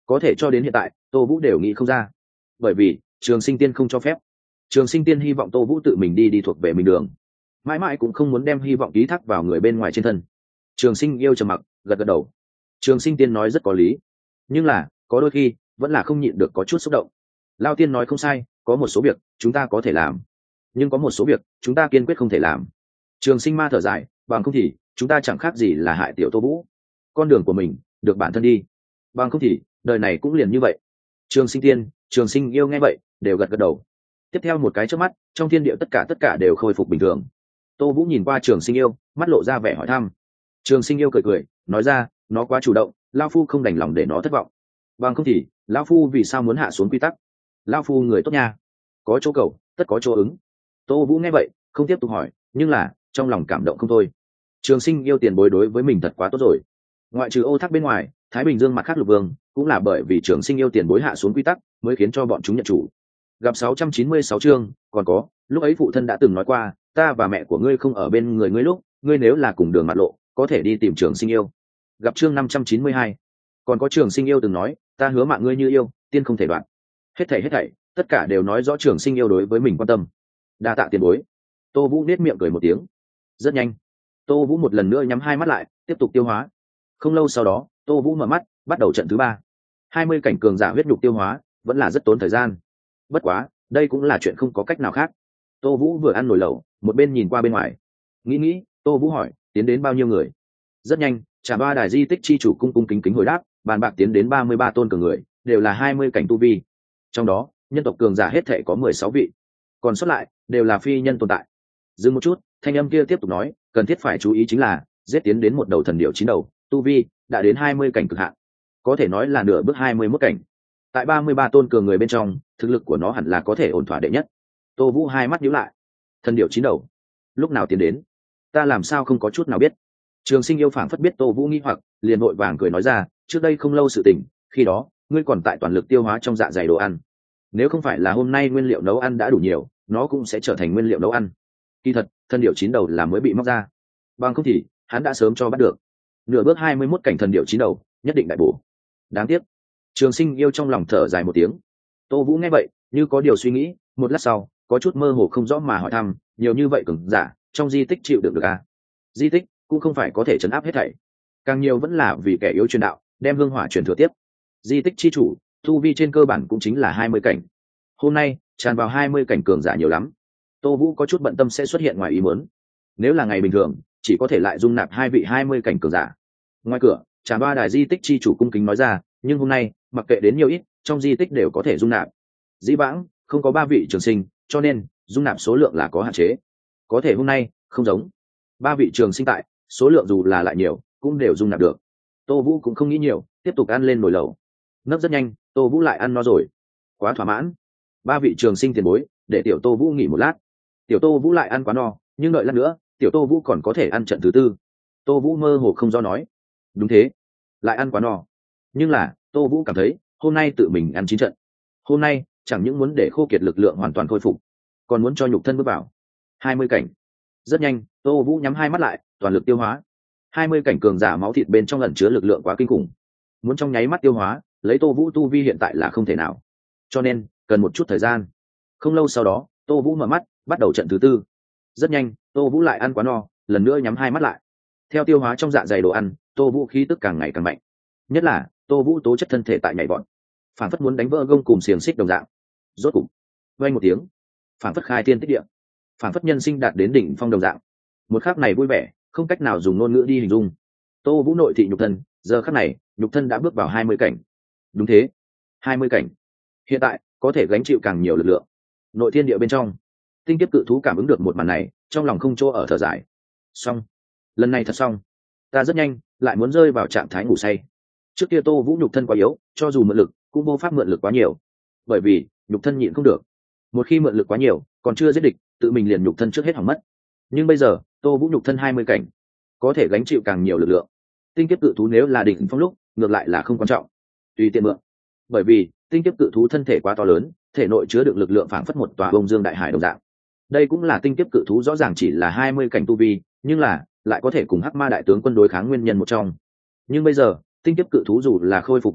có thể cho đến hiện tại tô vũ đều nghĩ không ra, bởi vì Trường Sinh Tiên không cho phép. Trường Sinh Tiên hy vọng tô vũ tự mình đi đi thuộc về mình đường, mãi mãi cũng không muốn đem hy vọng ký thác vào người bên ngoài trên thân. Trường Sinh yêu trầm mặc, gật gật đầu. Trường Sinh Tiên nói rất có lý, nhưng là có đôi khi vẫn là không nhịn được có chút xúc động. Lao tiên nói không sai, có một số việc chúng ta có thể làm, nhưng có một số việc chúng ta kiên quyết không thể làm. Trường Sinh ma thở dài, bằng không thì chúng ta chẳng khác gì là hại tiểu tô vũ. Con đường của mình được bản thân đi, bằng không thì đời này cũng liền như vậy. Trường Sinh Tiên, Trường Sinh yêu nghe vậy đều gật gật đầu. Tiếp theo một cái chớp mắt, trong thiên địa tất cả tất cả đều khôi phục bình thường. Tô vũ nhìn qua Trường Sinh yêu, mắt lộ ra vẻ hỏi thăm. Trường Sinh yêu cười cười nói ra, nó quá chủ động, lao phu không đành lòng để nó thất vọng. Bằng không thì lao phu vì sao muốn hạ xuống quy tắc? Lao phu người tốt nha, có chỗ cầu tất có chỗ ứng. Tô vũ nghe vậy không tiếp tục hỏi, nhưng là trong lòng cảm động không thôi. Trường Sinh yêu tiền bối đối với mình thật quá tốt rồi. Ngoại trừ Ô Thác bên ngoài, Thái Bình Dương mặt khác lục vương cũng là bởi vì Trường Sinh yêu tiền bối hạ xuống quy tắc mới khiến cho bọn chúng nhận chủ. Gặp sáu trăm chín mươi sáu chương, còn có lúc ấy phụ thân đã từng nói qua, ta và mẹ của ngươi không ở bên người ngươi lúc, ngươi nếu là cùng đường mặt lộ có thể đi tìm Trường Sinh yêu. Gặp chương năm trăm chín mươi hai, còn có Trường Sinh yêu từng nói, ta hứa mạng ngươi như yêu tiên không thể đoạn. Hết thảy hết thảy tất cả đều nói rõ Trường Sinh yêu đối với mình quan tâm. Đa tạ tiền bối. Tô vũ nết miệng cười một tiếng. Rất nhanh, Tô vũ một lần nữa nhắm hai mắt lại tiếp tục tiêu hóa. Không lâu sau đó Tô vũ mở mắt, bắt đầu trận thứ ba. Hai mươi cảnh cường giả huyết nhục tiêu hóa vẫn là rất tốn thời gian, bất quá đây cũng là chuyện không có cách nào khác. Tô vũ vừa ăn nồi lẩu một bên nhìn qua bên ngoài, nghĩ nghĩ Tô vũ hỏi, tiến đến bao nhiêu người? Rất nhanh, Trà Ba Đài di tích chi chủ cung cung kính kính hồi đáp, bàn bạc tiến đến ba mươi ba tôn cường người, đều là hai mươi cảnh tu vi. Trong đó nhân tộc cường giả hết thể có mười sáu vị, còn sót lại đều là phi nhân tồn tại. Dừng một chút, thanh âm kia tiếp tục nói, cần thiết phải chú ý chính là giết tiến đến một đầu thần điểu chín đầu, tu vi đã đến hai mươi cảnh cực hạn, có thể nói là nửa bước hai mươi mốt cảnh. Tại ba mươi ba tôn cường người bên trong, thực lực của nó hẳn là có thể ổn thỏa đệ nhất. Tô vũ hai mắt nhíu lại, thần điểu chín đầu lúc nào tiến đến, ta làm sao không có chút nào biết. Trường Sinh yêu phảng phất biết Tô vũ nghi hoặc, liền vội vàng cười nói ra, trước đây không lâu sự tình, khi đó ngươi còn tại toàn lực tiêu hóa trong dạ dày đồ ăn, nếu không phải là hôm nay nguyên liệu nấu ăn đã đủ nhiều, nó cũng sẽ trở thành nguyên liệu nấu ăn. Kỳ thật thần điểu chín đầu là mới bị móc ra, bằng không thì hắn đã sớm cho bắt được. Nửa bước hai mươi mốt cảnh thần điểu chín đầu nhất định đại bổ. Đáng tiếc. Trường Sinh yêu trong lòng thở dài một tiếng. Tô vũ nghe vậy như có điều suy nghĩ, một lát sau có chút mơ hồ không rõ mà hỏi thăm, nhiều như vậy cường giả trong di tích chịu được được à? Di tích cũng không phải có thể chấn áp hết thảy, càng nhiều vẫn là vì kẻ yếu truyền đạo, đem hương hỏa truyền thừa tiếp. Di tích chi chủ tu vi trên cơ bản cũng chính là hai mươi cảnh, hôm nay tràn vào hai mươi cảnh cường giả nhiều lắm. Tô vũ có chút bận tâm sẽ xuất hiện ngoài ý muốn, nếu là ngày bình thường chỉ có thể lại dung nạp hai vị hai mươi cảnh cường giả. Ngoài cửa Trà Ba Đài di tích chi chủ cung kính nói ra, nhưng hôm nay mặc kệ đến nhiều ít, trong di tích đều có thể dung nạp. Dĩ vãng không có ba vị trường sinh, cho nên dung nạp số lượng là có hạn chế, có thể hôm nay không giống, ba vị trường sinh tại, số lượng dù là lại nhiều cũng đều dung nạp được. Tô vũ cũng không nghĩ nhiều, tiếp tục ăn lên nồi lẩu. Nấp rất nhanh, Tô vũ lại ăn no rồi, quá thỏa mãn. Ba vị trường sinh tiền bối để tiểu Tô vũ nghỉ một lát. Tiểu Tô vũ lại ăn quá no, nhưng đợi lát nữa tiểu Tô vũ còn có thể ăn trận thứ tư. Tô vũ mơ hồ không do nói, đúng thế, lại ăn quá no, nhưng là Tô vũ cảm thấy hôm nay tự mình ăn chín trận, hôm nay chẳng những muốn để khô kiệt lực lượng hoàn toàn khôi phục, còn muốn cho nhục thân bước vào hai mươi cảnh. Rất nhanh Tô vũ nhắm hai mắt lại, toàn lực tiêu hóa. Hai mươi cảnh cường giả máu thịt bên trong ẩn chứa lực lượng quá kinh khủng, muốn trong nháy mắt tiêu hóa lấy Tô vũ tu vi hiện tại là không thể nào, cho nên cần một chút thời gian. Không lâu sau đó Tô vũ mở mắt, bắt đầu trận thứ tư. Rất nhanh Tô vũ lại ăn quá no, lần nữa nhắm hai mắt lại. Theo tiêu hóa trong dạ dày đồ ăn, Tô vũ khí tức càng ngày càng mạnh, nhất là Tô vũ tố chất thân thể tại nhảy vọt, phản phất muốn đánh vỡ gông cùng xiềng xích đồng dạng. Rốt cục vang một tiếng, phản phất khai thiên tích địa, phản phất nhân sinh đạt đến đỉnh phong đồng dạng. Một khắc này vui vẻ không cách nào dùng ngôn ngữ đi hình dung. Tô vũ nội thị nhục thân, giờ khắc này nhục thân đã bước vào hai mươi cảnh. Đúng thế, hai mươi cảnh, hiện tại có thể gánh chịu càng nhiều lực lượng. Nội thiên địa bên trong, tinh kiếp cự thú cảm ứng được một màn này, trong lòng không chỗ ở thở dài. Xong, lần này thật xong, ta rất nhanh lại muốn rơi vào trạng thái ngủ say. Trước kia Tô vũ nhục thân quá yếu, cho dù mượn lực cũng vô pháp mượn lực quá nhiều, bởi vì nhục thân nhịn không được. Một khi mượn lực quá nhiều, còn chưa giết địch, tự mình liền nhục thân trước hết hỏng mất. Nhưng bây giờ Tô vũ nhục thân hai mươi cảnh, có thể gánh chịu càng nhiều lực lượng. Tinh kiếp cự thú nếu là đỉnh phong lúc, ngược lại là không quan trọng, tùy tiện mượn. Bởi vì tinh kiếp cự thú thân thể quá to lớn, thể nội chứa được lực lượng phảng phất một tòa bông dương đại hải đồng dạng. Đây cũng là tinh kiếp cự thú rõ ràng chỉ là hai mươi cảnh tu vi, nhưng là lại có thể cùng hắc ma đại tướng quân đối kháng nguyên nhân một trong. Nhưng bây giờ tinh kiếp cự thú dù là khôi phục một chút,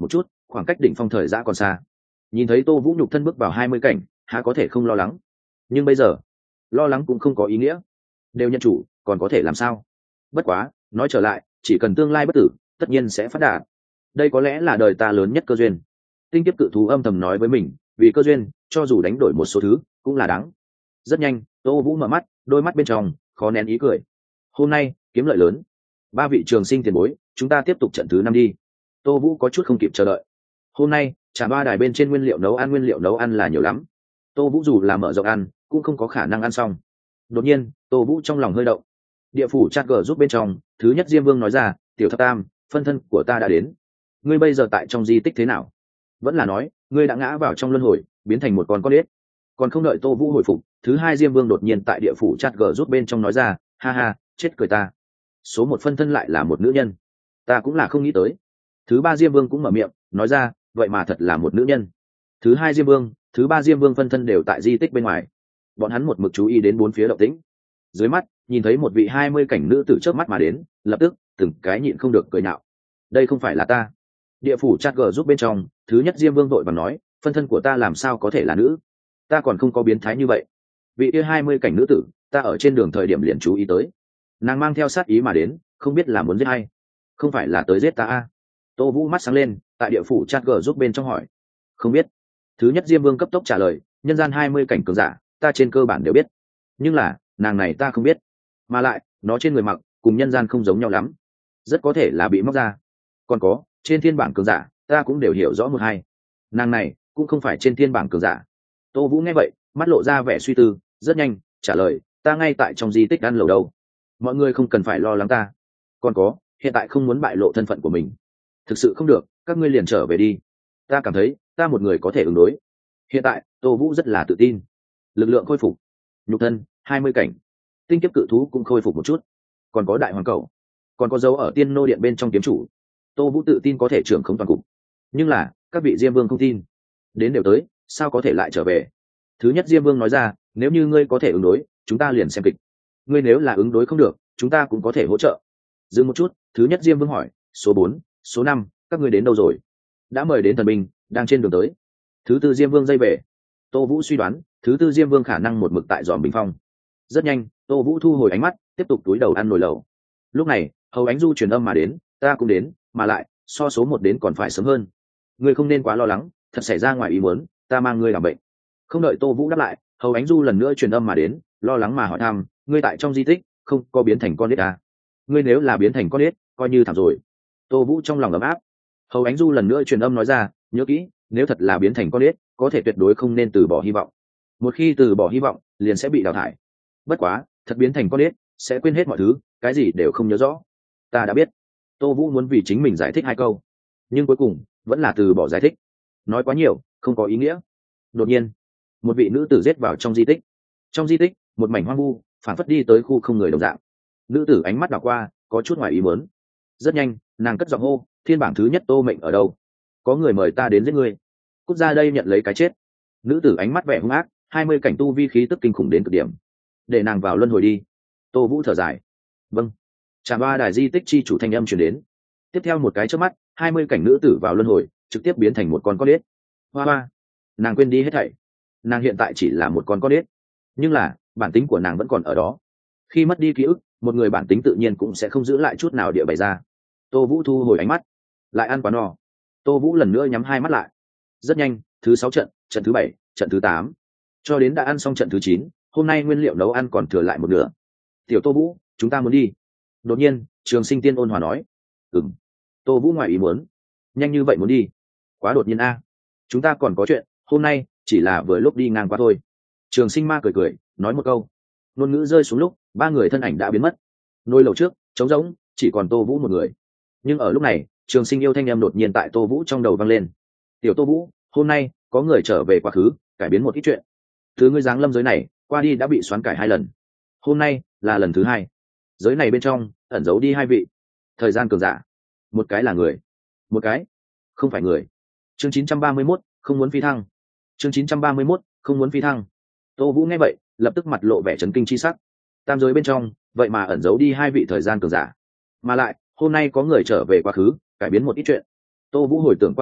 khoảng cách đỉnh phong thời giã còn xa. Nhìn thấy Tô Vũ nhục thân bước vào hai mươi cảnh, há có thể không lo lắng. Nhưng bây giờ, lo lắng cũng không có ý nghĩa. Đều nhận chủ, còn có thể làm sao? Bất quá, nói trở lại, chỉ cần tương lai bất tử, tất nhiên sẽ phát đạt. Đây có lẽ là đời ta lớn nhất cơ duyên. Tinh kiếp cự thú âm thầm nói với mình, vì cơ duyên, cho dù đánh đổi một số thứ, cũng là đáng. Rất nhanh, Tô Vũ mở mắt, đôi mắt bên trong khó nén ý cười. Hôm nay kiếm lợi lớn. Ba vị trường sinh tiền bối, chúng ta tiếp tục trận thứ năm đi. Tô Vũ có chút không kịp chờ đợi. Hôm nay trà ba đài bên trên nguyên liệu nấu ăn nguyên liệu nấu ăn là nhiều lắm. Tô Vũ dù là mở rộng ăn, cũng không có khả năng ăn xong. Đột nhiên, Tô Vũ trong lòng hơi động. Địa phủ chat gờ giúp bên trong, thứ nhất Diêm Vương nói ra, tiểu thập tam, phân thân của ta đã đến. Ngươi bây giờ tại trong di tích thế nào? Vẫn là nói, ngươi đã ngã vào trong luân hồi, biến thành một con con ếch. Còn không đợi Tô Vũ hồi phục, thứ hai Diêm Vương đột nhiên tại địa phủ chat gờ giúp bên trong nói ra, ha ha, chết cười ta. Số một phân thân lại là một nữ nhân. Ta cũng là không nghĩ tới. Thứ ba Diêm Vương cũng mở miệng, nói ra, vậy mà thật là một nữ nhân. Thứ hai Diêm Vương, thứ ba Diêm Vương phân thân đều tại di tích bên ngoài. Bọn hắn một mực chú ý đến bốn phía động tĩnh. Dưới mắt, nhìn thấy một vị hai mươi cảnh nữ tử chớp mắt mà đến, lập tức, từng cái nhịn không được cười nhạo. Đây không phải là ta. Địa phủ chat gờ giúp bên trong, thứ nhất Diêm Vương vội vàng nói, phân thân của ta làm sao có thể là nữ? Ta còn không có biến thái như vậy. Vị kia hai mươi cảnh nữ tử, ta ở trên đường thời điểm liền chú ý tới. Nàng mang theo sát ý mà đến, không biết là muốn giết hay, không phải là tới giết ta a. Tô Vũ mắt sáng lên, tại địa phủ chat gờ giúp bên trong hỏi, không biết. Thứ nhất Diêm Vương cấp tốc trả lời, nhân gian hai mươi cảnh cường giả, ta trên cơ bản đều biết, nhưng là nàng này ta không biết, mà lại nó trên người mặc cùng nhân gian không giống nhau lắm, rất có thể là bị móc ra. Còn có trên thiên bảng cường giả, ta cũng đều hiểu rõ một hai, nàng này cũng không phải trên thiên bảng cường giả. Tô Vũ nghe vậy, mắt lộ ra vẻ suy tư, rất nhanh trả lời, ta ngay tại trong di tích ăn lẩu đâu, mọi người không cần phải lo lắng ta. Còn có, hiện tại không muốn bại lộ thân phận của mình, thực sự không được, các ngươi liền trở về đi. Ta cảm thấy ta một người có thể ứng đối. Hiện tại Tô Vũ rất là tự tin. Lực lượng khôi phục, nhục thân hai mươi cảnh, tinh kiếp cự thú cũng khôi phục một chút, còn có đại hoàng cầu, còn có dấu ở tiên nô điện bên trong kiếm chủ. Tô Vũ tự tin có thể trưởng không toàn cục. Nhưng là các vị Diêm Vương không tin. Đến đều tới, sao có thể lại trở về? Thứ nhất Diêm Vương nói ra, nếu như ngươi có thể ứng đối, chúng ta liền xem kịch. Ngươi nếu là ứng đối không được, chúng ta cũng có thể hỗ trợ. Dừng một chút, thứ nhất Diêm Vương hỏi, số bốn, số năm, các ngươi đến đâu rồi? Đã mời đến thần binh, đang trên đường tới. Thứ tư Diêm Vương dây về. Tô Vũ suy đoán, thứ tư Diêm Vương khả năng một mực tại dòm bình phong. Rất nhanh, Tô Vũ thu hồi ánh mắt, tiếp tục túi đầu ăn nồi lẩu. Lúc này, Hầu Ánh Du truyền âm mà đến, ta cũng đến, mà lại so số một đến còn phải sớm hơn. Ngươi không nên quá lo lắng, thật xảy ra ngoài ý muốn, ta mang ngươi làm bệnh. Không đợi Tô Vũ đáp lại, Hầu Ánh Du lần nữa truyền âm mà đến, lo lắng mà hỏi thăm, ngươi tại trong di tích không có biến thành con ếch à? Ngươi nếu là biến thành con ếch, coi như thảm rồi. Tô Vũ trong lòng ấm áp. Hầu Ánh Du lần nữa truyền âm nói ra, nhớ kỹ, nếu thật là biến thành con ếch, có thể tuyệt đối không nên từ bỏ hy vọng. Một khi từ bỏ hy vọng, liền sẽ bị đào thải. Bất quá, thật biến thành con ếch, sẽ quên hết mọi thứ, cái gì đều không nhớ rõ. Ta đã biết. Tô Vũ muốn vì chính mình giải thích hai câu, nhưng cuối cùng vẫn là từ bỏ giải thích. Nói quá nhiều, không có ý nghĩa. Đột nhiên, một vị nữ tử giết vào trong di tích. Trong di tích, một mảnh hoang vu, phản phất đi tới khu không người đồng dạng. Nữ tử ánh mắt đảo qua, có chút ngoài ý muốn. Rất nhanh, nàng cất giọng hô, thiên bảng thứ nhất Tô Mệnh ở đâu? Có người mời ta đến giết ngươi. Cút ra đây nhận lấy cái chết. Nữ tử ánh mắt vẻ hung ác, hai mươi cảnh tu vi khí tức kinh khủng đến cực điểm. Để nàng vào luân hồi đi. Tô Vũ thở dài. Vâng. Trà ba đài di tích chi chủ thanh âm truyền đến. Tiếp theo một cái chớp mắt, hai mươi cảnh nữ tử vào luân hồi, trực tiếp biến thành một con con ếch. Hoa hoa. Nàng quên đi hết thảy. Nàng hiện tại chỉ là một con con ếch, nhưng là bản tính của nàng vẫn còn ở đó. Khi mất đi ký ức, một người bản tính tự nhiên cũng sẽ không giữ lại chút nào địa bày ra. Tô Vũ thu hồi ánh mắt, lại ăn quá no. Tô Vũ lần nữa nhắm hai mắt lại. Rất nhanh, thứ sáu trận, trận thứ bảy, trận thứ tám, cho đến đã ăn xong trận thứ chín, hôm nay nguyên liệu nấu ăn còn thừa lại một nửa. Tiểu Tô Vũ, chúng ta muốn đi. Đột nhiên, Trường Sinh Tiên ôn hòa nói. Ừm. Tô Vũ ngoài ý muốn. Nhanh như vậy muốn đi? Quá đột nhiên a. Chúng ta còn có chuyện, hôm nay chỉ là vừa lúc đi ngang qua thôi. Trường Sinh Ma cười cười, nói một câu. Ngôn ngữ rơi xuống lúc, ba người thân ảnh đã biến mất. Nôi lầu trước, trống rỗng, chỉ còn Tô Vũ một người. Nhưng ở lúc này, Trường Sinh yêu thanh em đột nhiên tại Tô Vũ trong đầu vang lên. Tiểu Tô Vũ, hôm nay có người trở về quá khứ, cải biến một ít chuyện. Thứ ngươi giáng lâm giới này, qua đi đã bị xoán cải hai lần. Hôm nay là lần thứ hai. Giới này bên trong ẩn giấu đi hai vị thời gian cường giả. Một cái là người, một cái không phải người. Chương chín trăm ba mươi mốt, không muốn phi thăng. Chương chín trăm ba mươi mốt, không muốn phi thăng. Tô Vũ nghe vậy, lập tức mặt lộ vẻ chấn kinh chi sắc. Tam giới bên trong, vậy mà ẩn giấu đi hai vị thời gian cường giả. Mà lại, hôm nay có người trở về quá khứ, cải biến một ít chuyện. Tô Vũ hồi tưởng qua đi,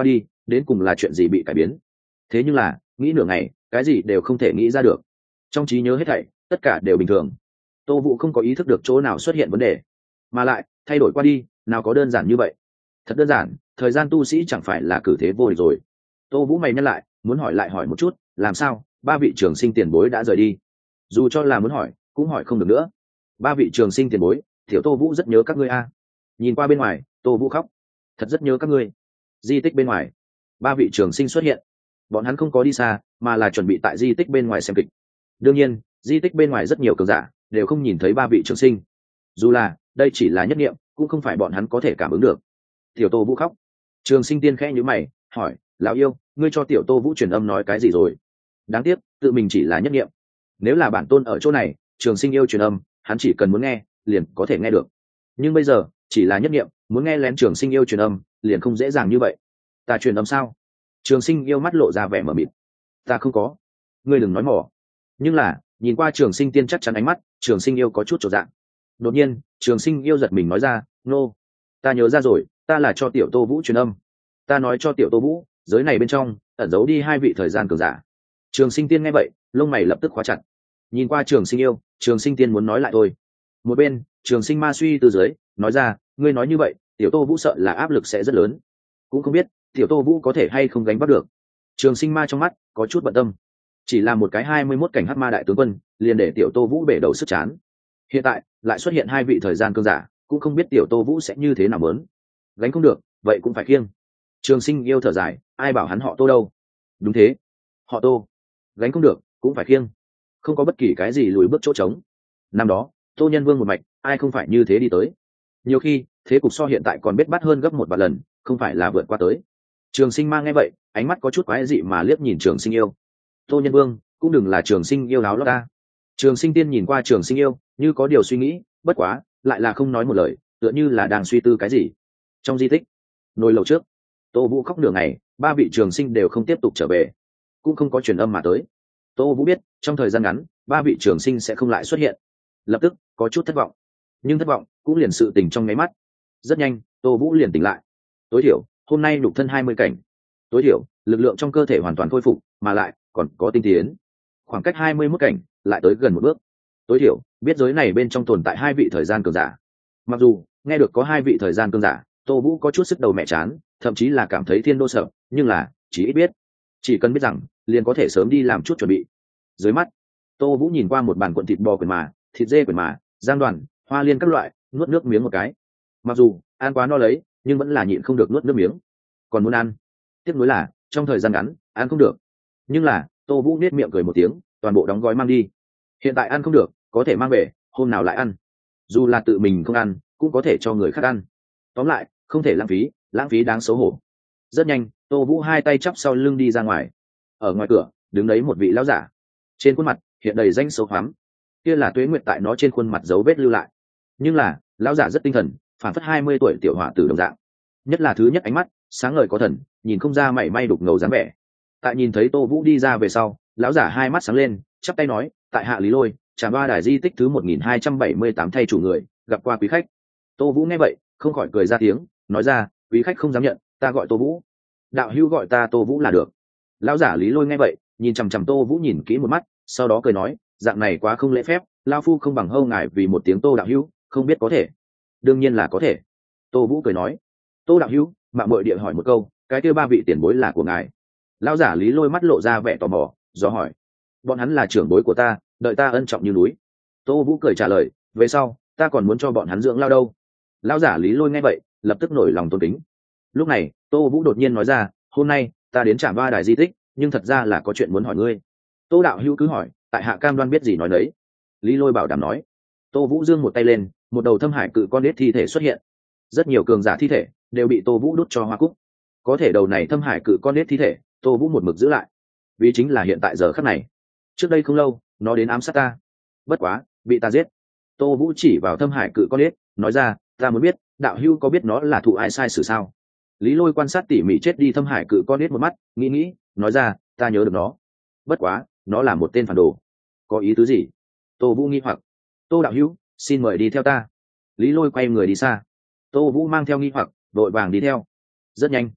đến cùng là chuyện gì bị cải biến. Thế nhưng là nghĩ nửa ngày cái gì đều không thể nghĩ ra được, trong trí nhớ hết thảy tất cả đều bình thường. Tô Vũ không có ý thức được chỗ nào xuất hiện vấn đề, mà lại thay đổi qua đi nào có đơn giản như vậy. Thật đơn giản, thời gian tu sĩ chẳng phải là cử thế vô địch rồi. Tô Vũ mày nhắc lại, muốn hỏi lại hỏi một chút, làm sao ba vị trường sinh tiền bối đã rời đi? Dù cho là muốn hỏi cũng hỏi không được nữa. Ba vị trường sinh tiền bối, tiểu Tô Vũ rất nhớ các ngươi a. Nhìn qua bên ngoài, Tô Vũ khóc, thật rất nhớ các ngươi. Di tích bên ngoài, ba vị trường sinh xuất hiện. Bọn hắn không có đi xa, mà là chuẩn bị tại di tích bên ngoài xem kịch. Đương nhiên di tích bên ngoài rất nhiều cường giả đều không nhìn thấy ba vị trường sinh, dù là đây chỉ là nhất niệm cũng không phải bọn hắn có thể cảm ứng được. Tiểu Tô Vũ khóc. Trường sinh tiên khẽ nhíu mày hỏi, lão yêu, ngươi cho tiểu Tô Vũ truyền âm nói cái gì rồi? Đáng tiếc tự mình chỉ là nhất niệm, nếu là bản tôn ở chỗ này, trường sinh yêu truyền âm hắn chỉ cần muốn nghe liền có thể nghe được, nhưng bây giờ chỉ là nhất niệm, muốn nghe lén trường sinh yêu truyền âm liền không dễ dàng như vậy. Ta truyền âm sao? Trường sinh yêu mắt lộ ra vẻ mờ mịt. Ta không có. Ngươi đừng nói mỏ. Nhưng là nhìn qua trường sinh tiên chắc chắn ánh mắt, trường sinh yêu có chút trột dạng. Đột nhiên trường sinh yêu giật mình nói ra, nô, ta nhớ ra rồi, ta là cho tiểu Tô Vũ truyền âm. Ta nói cho tiểu Tô Vũ, giới này bên trong ẩn giấu đi hai vị thời gian cường giả. Trường sinh tiên nghe vậy lông mày lập tức khóa chặt, nhìn qua trường sinh yêu. Trường sinh tiên muốn nói lại thôi, một bên trường sinh ma suy từ dưới nói ra, ngươi nói như vậy tiểu Tô Vũ sợ là áp lực sẽ rất lớn, cũng không biết tiểu Tô Vũ có thể hay không gánh vác được. Trường sinh ma trong mắt có chút bận tâm, chỉ là một cái hai mươi mốt cảnh hắc ma đại tướng quân liền để tiểu Tô Vũ bể đầu sức chán, hiện tại lại xuất hiện hai vị thời gian cương giả, cũng không biết tiểu Tô Vũ sẽ như thế nào mớn. Gánh không được vậy cũng phải khiêng. Trường sinh yêu thở dài, ai bảo hắn họ Tô đâu. Đúng thế, họ Tô. Gánh không được cũng phải khiêng, không có bất kỳ cái gì lùi bước chỗ trống. Năm đó Tô Nhân Vương một mạch, ai không phải như thế đi tới. Nhiều khi thế cục so hiện tại còn bết bát hơn gấp một vài lần, không phải là vượt qua tới. Trường sinh ma nghe vậy ánh mắt có chút quái dị mà liếc nhìn trường sinh yêu. Tô Nhân Vương cũng đừng là trường sinh yêu láo lót ta. Trường sinh tiên nhìn qua trường sinh yêu như có điều suy nghĩ, bất quá lại là không nói một lời, tựa như là đang suy tư cái gì. Trong di tích nồi lầu trước, Tô Vũ khóc nửa ngày, ba vị trường sinh đều không tiếp tục trở về, cũng không có truyền âm mà tới. Tô Vũ biết trong thời gian ngắn ba vị trường sinh sẽ không lại xuất hiện, lập tức có chút thất vọng, nhưng thất vọng cũng liền sự tình trong nháy mắt. Rất nhanh Tô Vũ liền tỉnh lại. Tối thiểu hôm nay nhục thân hai mươi cảnh, tối thiểu lực lượng trong cơ thể hoàn toàn khôi phục, mà lại còn có tinh tiến. Khoảng cách hai mươi mốt cảnh lại tới gần một bước, tối thiểu biết giới này bên trong tồn tại hai vị thời gian cường giả. Mặc dù nghe được có hai vị thời gian cường giả, Tô Vũ có chút sức đầu mẹ chán, thậm chí là cảm thấy thiên đô sợ, nhưng là chỉ ít biết, chỉ cần biết rằng liền có thể sớm đi làm chút chuẩn bị. Dưới mắt Tô Vũ nhìn qua một bàn cuộn thịt bò quyển mà, thịt dê quyển mà, giang đoàn, hoa liên các loại, nuốt nước miếng một cái. Mặc dù ăn quá no lấy, nhưng vẫn là nhịn không được nuốt nước miếng. Còn muốn ăn, tiếc nuối là trong thời gian ngắn ăn không được. Nhưng là Tô Vũ nết miệng cười một tiếng, toàn bộ đóng gói mang đi. Hiện tại ăn không được, có thể mang về, hôm nào lại ăn. Dù là tự mình không ăn, cũng có thể cho người khác ăn. Tóm lại không thể lãng phí, lãng phí đáng xấu hổ. Rất nhanh Tô Vũ hai tay chắp sau lưng đi ra ngoài. Ở ngoài cửa đứng đấy một vị lão giả, trên khuôn mặt hiện đầy danh xấu hoắm, kia là tuế nguyệt tại nó trên khuôn mặt dấu vết lưu lại. Nhưng là lão giả rất tinh thần, phản phất hai mươi tuổi tiểu hỏa tử đồng dạng, nhất là thứ nhất ánh mắt sáng ngời có thần, nhìn không ra mảy may đục ngầu dáng vẻ. Tại nhìn thấy Tô Vũ đi ra về sau, lão giả hai mắt sáng lên, chắp tay nói, tại hạ Lý Lôi, Trạm Ba Đài di tích thứ một nghìn hai trăm bảy mươi tám thay chủ người, gặp qua quý khách. Tô Vũ nghe vậy không khỏi cười ra tiếng, nói ra, quý khách không dám nhận, ta gọi Tô Vũ. Đạo hữu gọi ta Tô Vũ là được. Lão giả Lý Lôi nghe vậy nhìn chằm chằm Tô Vũ nhìn kỹ một mắt, sau đó cười nói, dạng này quá không lễ phép, lao phu không bằng hâu ngài vì một tiếng Tô đạo hữu, không biết có thể? Đương nhiên là có thể. Tô Vũ cười nói. Tô đạo hữu, mạng mội địa hỏi một câu, cái kia ba vị tiền bối là của ngài? Lão giả Lý Lôi mắt lộ ra vẻ tò mò, do hỏi. Bọn hắn là trưởng bối của ta, đợi ta ân trọng như núi. Tô Vũ cười trả lời, về sau ta còn muốn cho bọn hắn dưỡng lao đâu. Lão giả Lý Lôi nghe vậy lập tức nổi lòng tôn kính. Lúc này Tô Vũ đột nhiên nói ra, hôm nay ta đến Trạm Ba Đài di tích, nhưng thật ra là có chuyện muốn hỏi ngươi. Tô đạo hữu cứ hỏi, tại hạ cam đoan biết gì nói đấy. Lý Lôi bảo đảm nói. Tô Vũ giương một tay lên, một đầu thâm hải cự con nết thi thể xuất hiện. Rất nhiều cường giả thi thể đều bị Tô Vũ đút cho hoa cúc, có thể đầu này thâm hải cự con nết thi thể Tô Vũ một mực giữ lại, vì chính là hiện tại giờ khắc này. Trước đây không lâu nó đến ám sát ta, bất quá bị ta giết. Tô Vũ chỉ vào thâm hải cự con nết nói ra, ta muốn biết đạo hữu có biết nó là thụ ai sai xử sao? Lý Lôi quan sát tỉ mỉ chết đi thâm hải cự con nết một mắt, nghĩ nghĩ nói ra, ta nhớ được nó, bất quá nó là một tên phản đồ. Có ý tứ gì? Tô Vũ nghi hoặc. Tô đạo hữu, xin mời đi theo ta. Lý Lôi quay người đi xa. Tô Vũ mang theo nghi hoặc vội vàng đi theo. Rất nhanh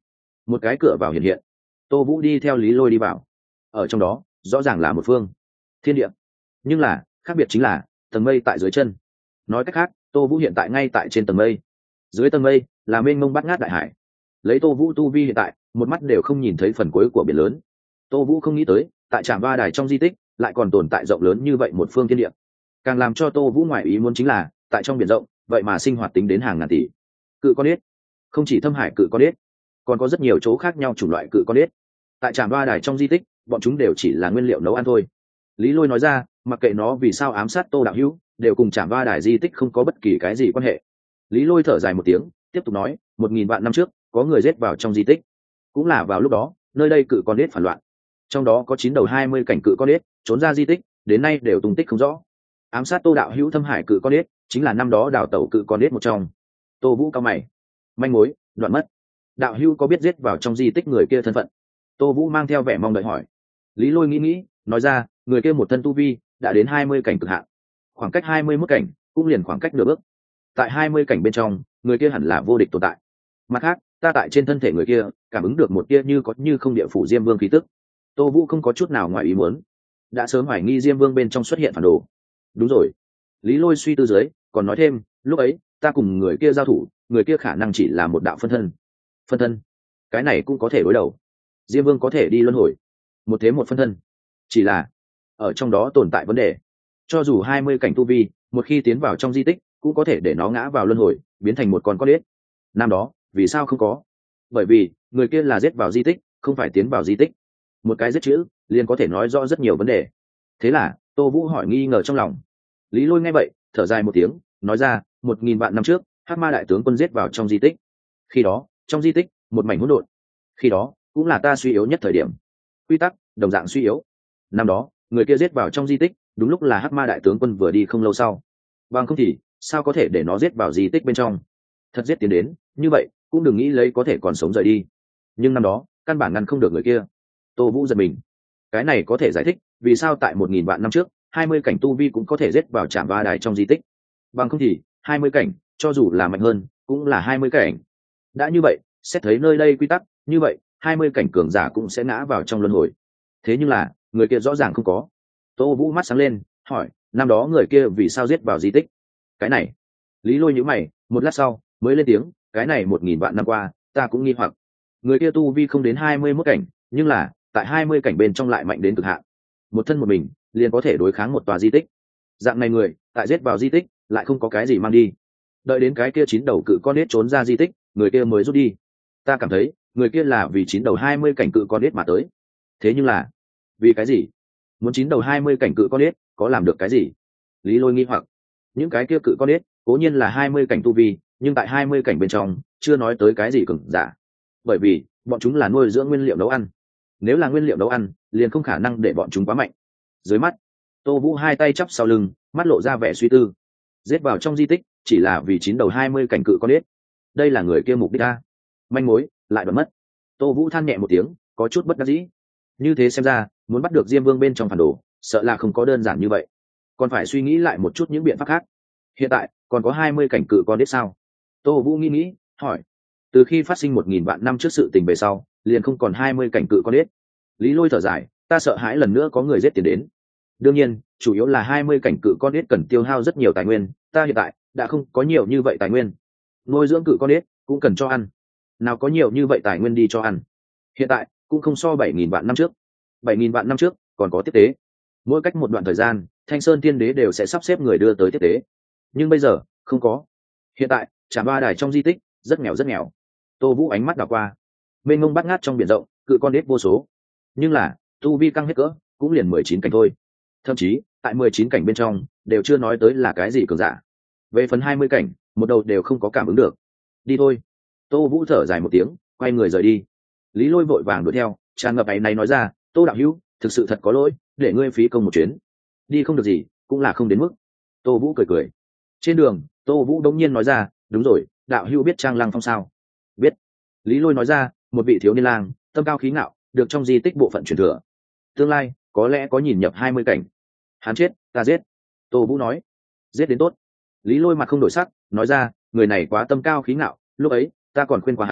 một cái cửa vào hiện hiện. Tô Vũ đi theo Lý Lôi đi vào. Ở trong đó rõ ràng là một phương thiên địa, nhưng là khác biệt chính là tầng mây tại dưới chân. Nói cách khác, Tô Vũ hiện tại ngay tại trên tầng mây, dưới tầng mây là mênh mông bát ngát đại hải. Lấy Tô Vũ tu vi hiện tại, một mắt đều không nhìn thấy phần cuối của biển lớn. Tô Vũ không nghĩ tới tại Trạm Va Đài trong di tích lại còn tồn tại rộng lớn như vậy một phương thiên địa. Càng làm cho Tô Vũ ngoại ý muốn chính là tại trong biển rộng vậy mà sinh hoạt tính đến hàng ngàn tỷ cự con ếch. Không chỉ thâm hải cự con ếch, còn có rất nhiều chỗ khác nhau chủng loại cự con ếch. Tại Trạm Va Đài trong di tích, bọn chúng đều chỉ là nguyên liệu nấu ăn thôi. Lý Lôi nói ra, mặc kệ nó vì sao ám sát Tô đạo hữu, đều cùng Trạm Va Đài di tích không có bất kỳ cái gì quan hệ. Lý Lôi thở dài một tiếng, tiếp tục nói, một nghìn vạn năm trước có người giết vào trong di tích, cũng là vào lúc đó nơi đây cự con ếch phản loạn, trong đó có chín đầu hai mươi cảnh cự con ếch trốn ra di tích, đến nay đều tung tích không rõ. Ám sát Tô đạo hữu thâm hải cự con ếch chính là năm đó đào tẩu cự con ếch một trong. Tô Vũ cao mày, manh mối đoạn mất. Đạo hữu có biết giết vào trong di tích người kia thân phận? Tô Vũ mang theo vẻ mong đợi hỏi. Lý Lôi nghĩ nghĩ, nói ra, người kia một thân tu vi đã đến hai mươi cảnh cực hạn, khoảng cách hai mươi mốt cảnh cũng liền khoảng cách nửa bước. Tại hai mươi cảnh bên trong, người kia hẳn là vô địch tồn tại. Mặt khác, ta tại trên thân thể người kia cảm ứng được một tia như có như không địa phủ Diêm Vương khí tức. Tô Vũ không có chút nào ngoài ý muốn, đã sớm hoài nghi Diêm Vương bên trong xuất hiện phản đồ. Đúng rồi. Lý Lôi suy tư dưới, còn nói thêm, lúc ấy ta cùng người kia giao thủ, người kia khả năng chỉ là một đạo phân thân. Phân thân? Cái này cũng có thể đối đầu. Diêm Vương có thể đi luân hồi, một thế một phân thân. Chỉ là ở trong đó tồn tại vấn đề. Cho dù hai mươi cảnh tu vi, một khi tiến vào trong di tích, cũng có thể để nó ngã vào luân hồi, biến thành một con con ếch. Năm đó, vì sao không có? Bởi vì người kia là giết vào di tích, không phải tiến vào di tích. Một cái giết chữ liền có thể nói rõ rất nhiều vấn đề. Thế là Tô Vũ hỏi nghi ngờ trong lòng. Lý Lôi nghe vậy thở dài một tiếng, nói ra, một nghìn vạn năm trước Hắc Ma đại tướng quân giết vào trong di tích. Khi đó trong di tích một mảnh hỗn độn, khi đó cũng là ta suy yếu nhất thời điểm, quy tắc đồng dạng suy yếu. Năm đó người kia giết vào trong di tích, đúng lúc là Hắc Ma đại tướng quân vừa đi không lâu sau. Bằng không thì sao có thể để nó giết vào di tích bên trong? Thật giết tiến đến như vậy, cũng đừng nghĩ lấy có thể còn sống rời đi. Nhưng năm đó căn bản ngăn không được người kia. Tô Vũ giật mình. Cái này có thể giải thích vì sao tại một nghìn vạn năm trước hai mươi cảnh tu vi cũng có thể giết vào Trạm Va Đài trong di tích. Bằng không thì hai mươi cảnh cho dù là mạnh hơn cũng là hai mươi cảnh. Đã như vậy, xét thấy nơi đây quy tắc, như vậy hai mươi cảnh cường giả cũng sẽ ngã vào trong luân hồi. Thế nhưng là người kia rõ ràng không có. Tô Vũ mắt sáng lên, hỏi, năm đó người kia vì sao giết vào di tích? Cái này, Lý Lôi nhíu mày, một lát sau mới lên tiếng, cái này một nghìn vạn năm qua ta cũng nghi hoặc. Người kia tu vi không đến hai mươi mốt cảnh, nhưng là tại hai mươi cảnh bên trong lại mạnh đến cực hạn, một thân một mình liền có thể đối kháng một tòa di tích. Dạng này người tại giết vào di tích lại không có cái gì mang đi, đợi đến cái kia chín đầu cự con nết trốn ra di tích, người kia mới rút đi. Ta cảm thấy người kia là vì chín đầu hai mươi cảnh cự con nết mà tới. Thế nhưng là vì cái gì? Muốn chín đầu hai mươi cảnh cự con nết có làm được cái gì? Lý Lôi nghi hoặc. Những cái kia cự con nết cố nhiên là hai mươi cảnh tu vi, nhưng tại hai mươi cảnh bên trong chưa nói tới cái gì cường giả, bởi vì bọn chúng là nuôi dưỡng nguyên liệu nấu ăn. Nếu là nguyên liệu nấu ăn, liền không khả năng để bọn chúng quá mạnh. Dưới mắt, Tô Vũ hai tay chắp sau lưng, mắt lộ ra vẻ suy tư. Giết vào trong di tích chỉ là vì chín đầu hai mươi cảnh cự con ếch. Đây là người kia mục đích a. Manh mối lại đoạn mất. Tô Vũ than nhẹ một tiếng, có chút bất đắc dĩ. Như thế xem ra, muốn bắt được Diêm Vương bên trong phản đồ, sợ là không có đơn giản như vậy. Còn phải suy nghĩ lại một chút những biện pháp khác. Hiện tại còn có hai mươi cảnh cự con ếch sao? Tô Vũ nghĩ nghĩ, hỏi. Từ khi phát sinh một nghìn vạn năm trước sự tình về sau, liền không còn hai mươi cảnh cự con ếch. Lý Lôi thở dài, ta sợ hãi lần nữa có người giết tiền đến. Đương nhiên, chủ yếu là hai mươi cảnh cự con ếch cần tiêu hao rất nhiều tài nguyên, ta hiện tại đã không có nhiều như vậy tài nguyên. Nuôi dưỡng cự con ếch cũng cần cho ăn. Nào có nhiều như vậy tài nguyên đi cho ăn. Hiện tại cũng không so bảy nghìn vạn năm trước. bảy nghìn vạn năm trước còn có tiếp tế. Mỗi cách một đoạn thời gian, Thanh Sơn Tiên Đế đều sẽ sắp xếp người đưa tới tiếp tế. Nhưng bây giờ, không có. Hiện tại, Trạm Va Đài trong di tích rất nghèo rất nghèo. Tô Vũ ánh mắt đảo qua. Mênh mông bát ngát trong biển rộng, cự con ếch vô số. Nhưng là, tu vi căng hết cỡ, cũng liền mười chín cảnh thôi. Thậm chí, tại mười chín cảnh bên trong, đều chưa nói tới là cái gì cường giả. Về phần hai mươi cảnh, một đầu đều không có cảm ứng được. Đi thôi. Tô Vũ thở dài một tiếng, quay người rời đi. Lý Lôi vội vàng đuổi theo, tràn ngập áy náy nói ra, Tô đạo hữu, thực sự thật có lỗi, để ngươi phí công một chuyến. Đi không được gì, cũng là không đến mức. Tô Vũ cười cười. Trên đường, Tô Vũ đống nhiên nói ra, đúng rồi, đạo hữu biết Trang Lăng Phong sao? Biết. Lý Lôi nói ra, một vị thiếu niên lang, tâm cao khí ngạo, được trong di tích bộ phận truyền thừa. Tương lai có lẽ có nhìn nhập hai mươi cảnh. Hắn chết, ta giết. Tô Vũ nói. Giết đến tốt. Lý Lôi mặt không đổi sắc, nói ra, người này quá tâm cao khí ngạo, lúc ấy ta còn khuyên qua hắn,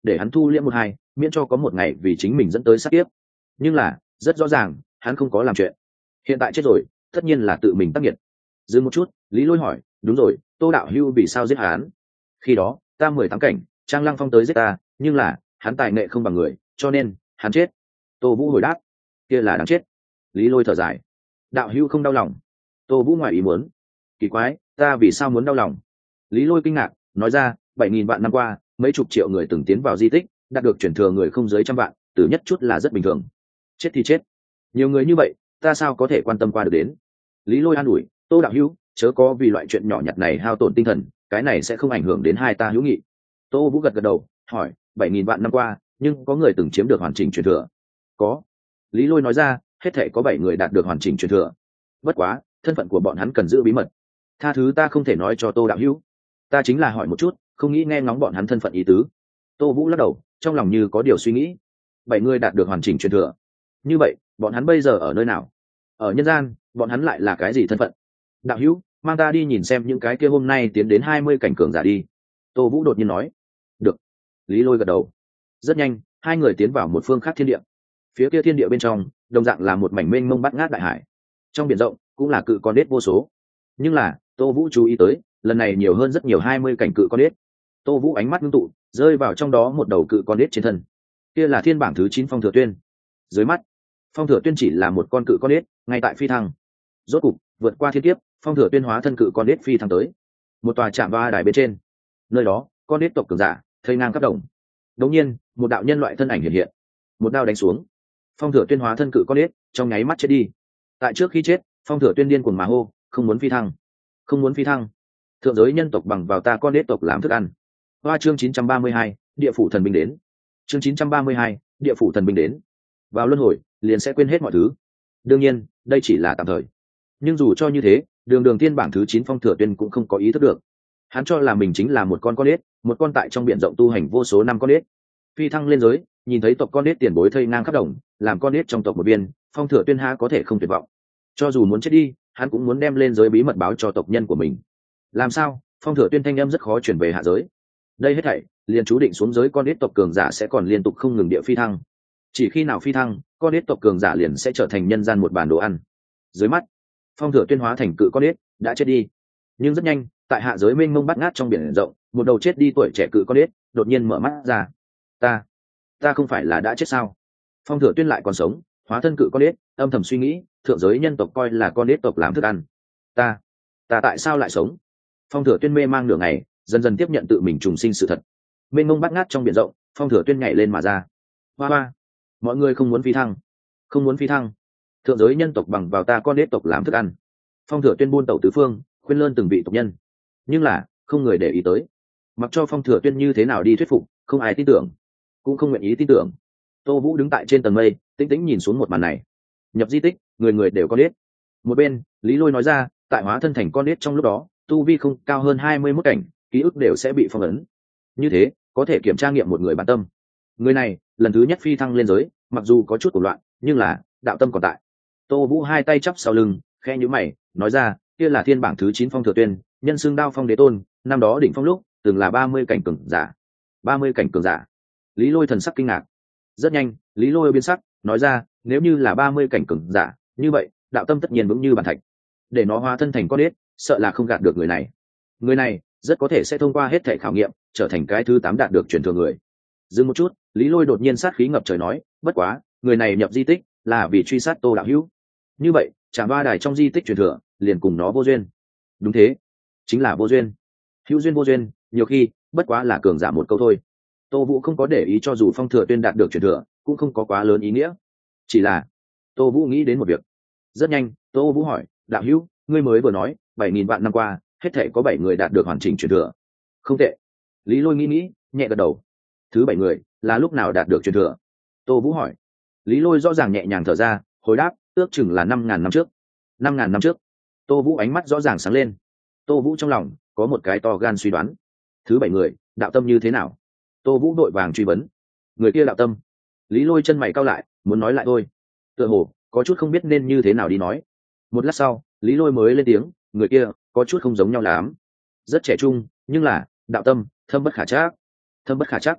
để hắn thu liễm một hai, miễn cho có một ngày vì chính mình dẫn tới sát tiếp. Nhưng là rất rõ ràng hắn không có làm chuyện, hiện tại chết rồi tất nhiên là tự mình tác nghiệt. Dừng một chút, Lý Lôi hỏi, đúng rồi, Tô đạo hưu vì sao giết hắn? Khi đó ta mười tám cảnh, Trang Lăng Phong tới giết ta, nhưng là hắn tài nghệ không bằng người, cho nên hắn chết. Tô Vũ hồi đáp, kia là đáng chết. Lý Lôi thở dài, đạo hưu không đau lòng? Tô Vũ ngoài ý muốn, kỳ quái, ta vì sao muốn đau lòng? Lý Lôi kinh ngạc nói ra, bảy nghìn vạn năm qua mấy chục triệu người từng tiến vào di tích, đạt được chuyển thừa người không dưới trăm vạn, tử nhất chút là rất bình thường. Chết thì chết, nhiều người như vậy ta sao có thể quan tâm qua được đến? Lý Lôi an ủi, Tô đạo hữu chớ có vì loại chuyện nhỏ nhặt này hao tổn tinh thần, cái này sẽ không ảnh hưởng đến hai ta hữu nghị. Tô Vũ gật gật đầu hỏi, bảy nghìn vạn năm qua nhưng có người từng chiếm được hoàn chỉnh truyền thừa? Có. Lý Lôi nói ra, hết thể có bảy người đạt được hoàn chỉnh truyền thừa, bất quá thân phận của bọn hắn cần giữ bí mật, tha thứ ta không thể nói cho Tô đạo hữu. Ta chính là hỏi một chút, không nghĩ nghe ngóng bọn hắn thân phận ý tứ. Tô Vũ lắc đầu, trong lòng như có điều suy nghĩ. Bảy người đạt được hoàn chỉnh truyền thừa, như vậy bọn hắn bây giờ ở nơi nào? Ở nhân gian, bọn hắn lại là cái gì thân phận? Đạo hữu, mang ta đi nhìn xem những cái kia hôm nay tiến đến hai mươi cảnh cường giả đi. Tô Vũ đột nhiên nói. Được. Lý Lôi gật đầu. Rất nhanh hai người tiến vào một phương khác thiên địa. Phía kia thiên địa bên trong đồng dạng là một mảnh mênh mông bát ngát đại hải, trong biển rộng cũng là cự con đết vô số. Nhưng là Tô Vũ chú ý tới, lần này nhiều hơn rất nhiều hai mươi cảnh cự con đết. Tô Vũ ánh mắt ngưng tụ, rơi vào trong đó một đầu cự con đết trên thân. Kia là thiên bảng thứ chín Phong Thừa Tuyên. Dưới mắt Phong Thừa Tuyên chỉ là một con cự con đết, ngay tại phi thăng. Rốt cục vượt qua thiên kiếp, Phong Thừa Tuyên hóa thân cự con đết phi thăng tới một tòa trạm va đài bên trên. Nơi đó con đết tộc cường giả thây ngang khắp đồng. Đột nhiên một đạo nhân loại thân ảnh hiện hiện, một đao đánh xuống. Phong Thừa Tuyên hóa thân cự con đết trong nháy mắt chết đi. Tại trước khi chết, Phong Thừa Tuyên điên cuồng mà hô, không muốn phi thăng, không muốn phi thăng, thượng giới nhân tộc bằng vào ta con đết tộc làm thức ăn. Hoa chương chín trăm ba mươi hai, địa phủ thần binh đến. Chương chín trăm ba mươi hai, địa phủ thần binh đến. Vào luân hồi liền sẽ quên hết mọi thứ. Đương nhiên đây chỉ là tạm thời, nhưng dù cho như thế, đường đường tiên bảng thứ chín Phong Thừa Tuyên cũng không có ý thức được. Hắn cho là mình chính là một con con ếch, một con tại trong biển rộng tu hành vô số năm con ếch. Phi thăng lên giới, nhìn thấy tộc con ếch tiền bối thây ngang khắp đồng, làm con ếch trong tộc một viên, Phong Thừa Tuyên há có thể không tuyệt vọng. Cho dù muốn chết đi, hắn cũng muốn đem lên giới bí mật báo cho tộc nhân của mình. Làm sao? Phong Thừa Tuyên thanh âm rất khó chuyển về hạ giới. Đây hết thảy liền chú định xuống giới con ếch tộc cường giả sẽ còn liên tục không ngừng địa phi thăng. Chỉ khi nào phi thăng, con ếch tộc cường giả liền sẽ trở thành nhân gian một bàn đồ ăn. Dưới mắt Phong Thừa Tuyên hóa thành cự con ếch đã chết đi, nhưng rất nhanh tại hạ giới mênh mông bát ngát trong biển rộng, một đầu chết đi tuổi trẻ cự con ếch đột nhiên mở mắt ra. Ta, ta không phải là đã chết sao? Phong Thừa Tuyên lại còn sống, hóa thân cự con ếch, âm thầm suy nghĩ, thượng giới nhân tộc coi là con ếch tộc làm thức ăn. Ta, ta tại sao lại sống? Phong Thừa Tuyên mê mang nửa ngày, dần dần tiếp nhận tự mình trùng sinh sự thật. Mênh mông bát ngát trong biển rộng, Phong Thừa Tuyên nhảy lên mà ra. Hoa hoa, mọi người không muốn phi thăng, không muốn phi thăng. Thượng giới nhân tộc bằng vào ta con ếch tộc làm thức ăn. Phong Thừa Tuyên buôn tẩu tứ phương, khuyên lơn từng vị tộc nhân, nhưng là không người để ý tới. Mặc cho Phong Thừa Tuyên như thế nào đi thuyết phục, không ai tin tưởng, cũng không nguyện ý tin tưởng. Tô Vũ đứng tại trên tầng mây, tĩnh tĩnh nhìn xuống một màn này. Nhập di tích, người người đều có ếch. Một bên Lý Lôi nói ra, tại hóa thân thành con ếch trong lúc đó, tu vi không cao hơn hai mươi mốt cảnh, ký ức đều sẽ bị phong ấn. Như thế có thể kiểm tra nghiệm một người bản tâm. Người này lần thứ nhất phi thăng lên giới, mặc dù có chút hỗn loạn, nhưng là đạo tâm còn tại. Tô Vũ hai tay chắp sau lưng, khẽ nhíu mày nói ra, kia là thiên bảng thứ chín Phong Thừa Tuyên, nhân xưng Đao Phong Đế Tôn, năm đó đỉnh phong lúc từng là ba mươi cảnh cường giả. ba mươi cảnh cường giả? Lý Lôi thần sắc kinh ngạc. Rất nhanh Lý Lôi biến sắc nói ra, nếu như là ba mươi cảnh cường giả, như vậy đạo tâm tất nhiên vững như bàn thạch. Để nó hóa thân thành con ếch, sợ là không gạt được người này. Người này rất có thể sẽ thông qua hết thảy khảo nghiệm, trở thành cái thứ tám đạt được truyền thừa người. Dừng một chút, Lý Lôi đột nhiên sát khí ngập trời nói, bất quá người này nhập di tích là vì truy sát Tô đạo hữu, như vậy Trảm Ba Đài trong di tích truyền thừa liền cùng nó vô duyên. Đúng thế, chính là vô duyên. Hữu duyên vô duyên, nhiều khi bất quá là cường giả một câu thôi. Tô Vũ không có để ý, cho dù Phong Thừa Tuyên đạt được truyền thừa cũng không có quá lớn ý nghĩa. Chỉ là Tô Vũ nghĩ đến một việc. Rất nhanh Tô Vũ hỏi, đạo hữu, ngươi mới vừa nói bảy nghìn vạn năm qua hết thể có bảy người đạt được hoàn chỉnh truyền thừa. Không tệ. Lý Lôi nghĩ nghĩ, nhẹ gật đầu. Thứ bảy người là lúc nào đạt được truyền thừa? Tô Vũ hỏi. Lý Lôi rõ ràng nhẹ nhàng thở ra, hồi đáp, ước chừng là năm ngàn năm trước. Năm ngàn năm trước? Tô Vũ ánh mắt rõ ràng sáng lên. Tô Vũ trong lòng có một cái to gan suy đoán. Thứ bảy người đạo tâm như thế nào? Tô Vũ đội vàng truy vấn. Người kia đạo tâm? Lý Lôi chân mày cau lại, muốn nói lại thôi, tựa hồ có chút không biết nên như thế nào đi nói. Một lát sau Lý Lôi mới lên tiếng, người kia có chút không giống nhau lắm. Rất trẻ trung, nhưng là đạo tâm thâm bất khả trắc. Thâm bất khả trắc?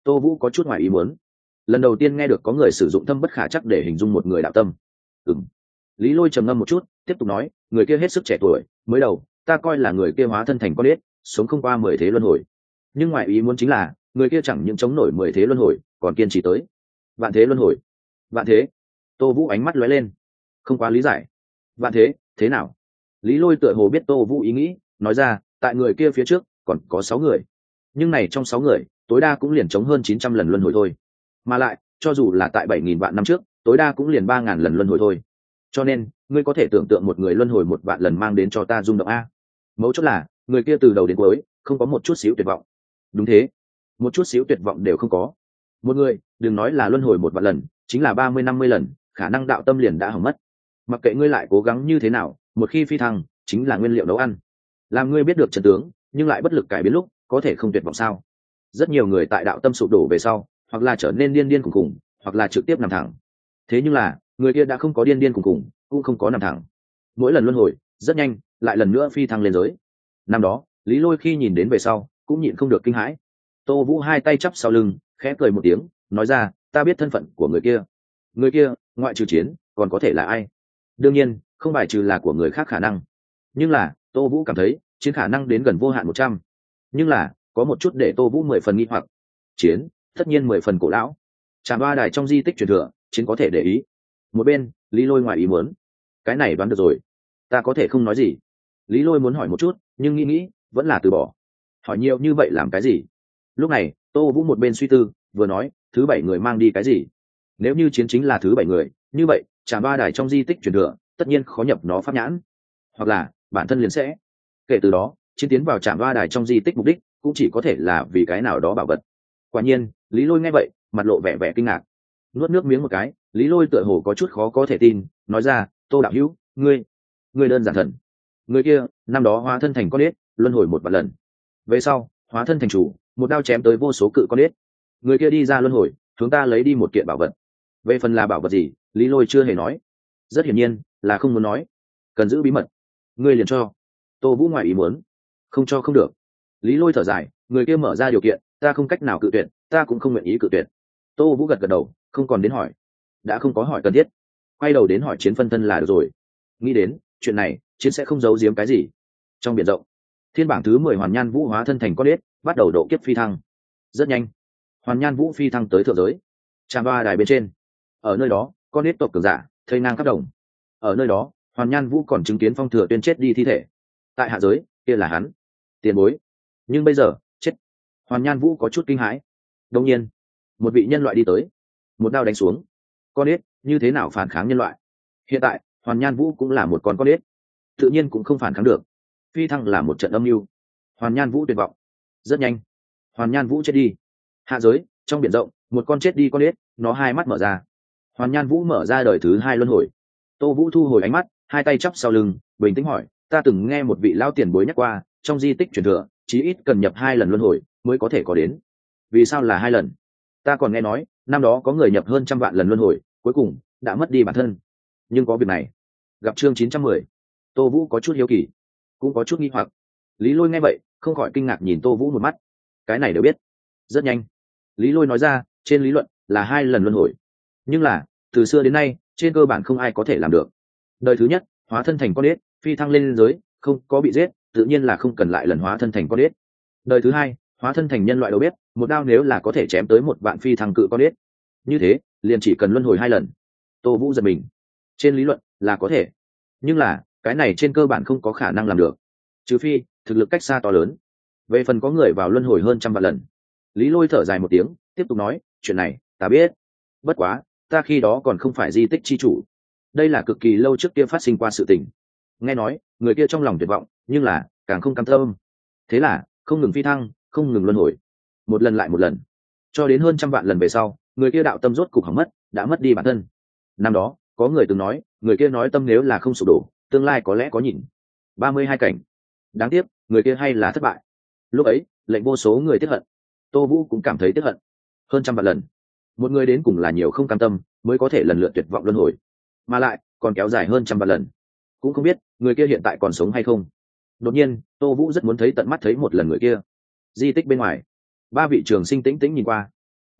Tô Vũ có chút ngoài ý muốn. Lần đầu tiên nghe được có người sử dụng thâm bất khả trắc để hình dung một người đạo tâm. Ừm. Lý Lôi trầm ngâm một chút, tiếp tục nói, người kia hết sức trẻ tuổi, mới đầu ta coi là người kia hóa thân thành con ếch, sống không qua mười thế luân hồi. Nhưng ngoại ý muốn chính là, người kia chẳng những chống nổi mười thế luân hồi, còn kiên trì tới vạn thế luân hồi. Vạn thế? Tô Vũ ánh mắt lóe lên, không quá lý giải. Vạn thế, thế nào? Lý Lôi tựa hồ biết Tô Vũ ý nghĩ, nói ra, tại người kia phía trước còn có sáu người, nhưng này trong sáu người, tối đa cũng liền chống hơn chín trăm lần luân hồi thôi. Mà lại, cho dù là tại bảy nghìn vạn năm trước, tối đa cũng liền ba ngàn lần luân hồi thôi. Cho nên, ngươi có thể tưởng tượng một người luân hồi một vạn lần mang đến cho ta rung động a. Mấu chốt là, người kia từ đầu đến cuối, không có một chút xíu tuyệt vọng. Đúng thế, một chút xíu tuyệt vọng đều không có. Một người, đừng nói là luân hồi một vạn lần, chính là ba mươi năm mươi lần, khả năng đạo tâm liền đã hỏng mất. Mặc kệ ngươi lại cố gắng như thế nào, một khi phi thăng, chính là nguyên liệu nấu ăn. Làm ngươi biết được chân tướng, nhưng lại bất lực cải biến lúc, có thể không tuyệt vọng sao? Rất nhiều người tại đạo tâm sụp đổ về sau, hoặc là trở nên điên điên khủng khủng, hoặc là trực tiếp nằm thẳng. Thế nhưng là, người kia đã không có điên điên khủng khủng, cũng không có nằm thẳng. Mỗi lần luân hồi, rất nhanh, lại lần nữa phi thăng lên giới. Năm đó, Lý Lôi khi nhìn đến về sau, cũng nhịn không được kinh hãi. Tô Vũ hai tay chắp sau lưng, khẽ cười một tiếng, nói ra, ta biết thân phận của người kia. Người kia, ngoại trừ chiến, còn có thể là ai? Đương nhiên, không bài trừ là của người khác khả năng. Nhưng là, Tô Vũ cảm thấy, chiến khả năng đến gần vô hạn một trăm. Nhưng là, có một chút để Tô Vũ mười phần nghi hoặc. Chiến, tất nhiên mười phần cổ lão. Trạm Ba Đài trong di tích truyền thừa, chiến có thể để ý. Một bên, Lý Lôi ngoài ý muốn. Cái này đoán được rồi. Ta có thể không nói gì. Lý Lôi muốn hỏi một chút, nhưng nghĩ nghĩ, vẫn là từ bỏ. Hỏi nhiều như vậy làm cái gì? Lúc này, Tô Vũ một bên suy tư, vừa nói, thứ bảy người mang đi cái gì? Nếu như chiến chính là thứ bảy người, như vậy, Trạm Ba Đài trong di tích truyền thừa, tất nhiên khó nhập nó pháp nhãn. Hoặc là, bản thân liền sẽ. Kể từ đó, chiến tiến vào Trạm Ba Đài trong di tích mục đích, cũng chỉ có thể là vì cái nào đó bảo vật. Quả nhiên, Lý Lôi nghe vậy, mặt lộ vẻ vẻ kinh ngạc. Nuốt nước miếng một cái, Lý Lôi tựa hồ có chút khó có thể tin, nói ra, Tô đạo hữu, ngươi, ngươi đơn giản thần. Người kia, năm đó hóa thân thành con ếch, luân hồi một vạn lần. Về sau, hóa thân thành chủ, một đao chém tới vô số cự con ếch. Người kia đi ra luân hồi, chúng ta lấy đi một kiện bảo vật. Về phần là bảo vật gì, Lý Lôi chưa hề nói. Rất hiển nhiên, là không muốn nói. Cần giữ bí mật. Ngươi liền cho. Tô Vũ ngoài ý muốn. Không cho không được. Lý Lôi thở dài, người kia mở ra điều kiện, ta không cách nào cự tuyệt, ta cũng không nguyện ý cự tuyệt. Tô Vũ gật gật đầu, không còn đến hỏi. Đã không có hỏi cần thiết. Quay đầu đến hỏi chiến phân thân là được rồi. Nghĩ đến, chuyện này, chiến sẽ không giấu giếm cái gì. Trong biển rộng, thiên bảng thứ mười Hoàn Nhan Vũ hóa thân thành con ếch, bắt đầu độ kiếp phi thăng. Rất nhanh, Hoàn Nhan Vũ phi thăng tới thượng giới. Trạm Ba Đài bên trên. Ở nơi đó, con ếch tộc cường giả, thây ngang khắp đồng. Ở nơi đó, Hoàn Nhan Vũ còn chứng kiến Phong Thừa Tuyên chết đi thi thể. Tại hạ giới, kia là hắn, tiền bối. Nhưng bây giờ, chết. Hoàn Nhan Vũ có chút kinh hãi. Đương nhiên, một vị nhân loại đi tới, một đao đánh xuống. Con ếch, như thế nào phản kháng nhân loại? Hiện tại, Hoàn Nhan Vũ cũng là một con con ếch, tự nhiên cũng không phản kháng được. Phi thăng là một trận âm mưu. Hoàn Nhan Vũ tuyệt vọng. Rất nhanh, Hoàn Nhan Vũ chết đi. Hạ giới, trong biển rộng, một con chết đi con ếch, nó hai mắt mở ra. Hoàn Nhan Vũ mở ra đời thứ hai luân hồi. Tô Vũ thu hồi ánh mắt, hai tay chắp sau lưng, bình tĩnh hỏi, ta từng nghe một vị lao tiền bối nhắc qua, trong di tích truyền thừa, chí ít cần nhập hai lần luân hồi mới có thể có đến. Vì sao là hai lần? Ta còn nghe nói, năm đó có người nhập hơn trăm vạn lần luân hồi, cuối cùng đã mất đi bản thân. Nhưng có việc này. Gặp chương chín trăm mười. Tô Vũ có chút hiếu kỳ, cũng có chút nghi hoặc. Lý Lôi nghe vậy, không khỏi kinh ngạc nhìn Tô Vũ một mắt. Cái này đều biết. Rất nhanh, Lý Lôi nói ra, trên lý luận là hai lần luân hồi. Nhưng là, từ xưa đến nay, trên cơ bản không ai có thể làm được. Đời thứ nhất, hóa thân thành con ếch, phi thăng lên giới, không có bị giết, tự nhiên là không cần lại lần hóa thân thành con ếch. Đời thứ hai, hóa thân thành nhân loại đầu bếp, một đao nếu là có thể chém tới một vạn phi thăng cự con ếch. Như thế, liền chỉ cần luân hồi hai lần. Tô Vũ giật mình. Trên lý luận là có thể, nhưng là cái này trên cơ bản không có khả năng làm được, trừ phi thực lực cách xa to lớn. Về phần có người vào luân hồi hơn trăm vạn lần, Lý Lôi thở dài một tiếng, tiếp tục nói, chuyện này ta biết, bất quá ta khi đó còn không phải di tích chi chủ, đây là cực kỳ lâu trước kia phát sinh qua sự tình. Nghe nói người kia trong lòng tuyệt vọng, nhưng là càng không cam tâm, thế là không ngừng phi thăng, không ngừng luân hồi, một lần lại một lần, cho đến hơn trăm vạn lần về sau, người kia đạo tâm rốt cục hỏng mất, đã mất đi bản thân. Năm đó có người từng nói, người kia nói tâm nếu là không sụp đổ, tương lai có lẽ có nhìn. Ba mươi hai cảnh. Đáng tiếc, người kia hay là thất bại. Lúc ấy, lệnh vô số người tiếc hận. Tô Vũ cũng cảm thấy tiếc hận. Hơn trăm vạn lần, một người đến cùng là nhiều không cam tâm, mới có thể lần lượt tuyệt vọng luân hồi, mà lại còn kéo dài hơn trăm vạn lần. Cũng không biết người kia hiện tại còn sống hay không. Đột nhiên, Tô Vũ rất muốn thấy tận mắt thấy một lần người kia. Di tích bên ngoài, ba vị trường sinh tĩnh tĩnh nhìn qua.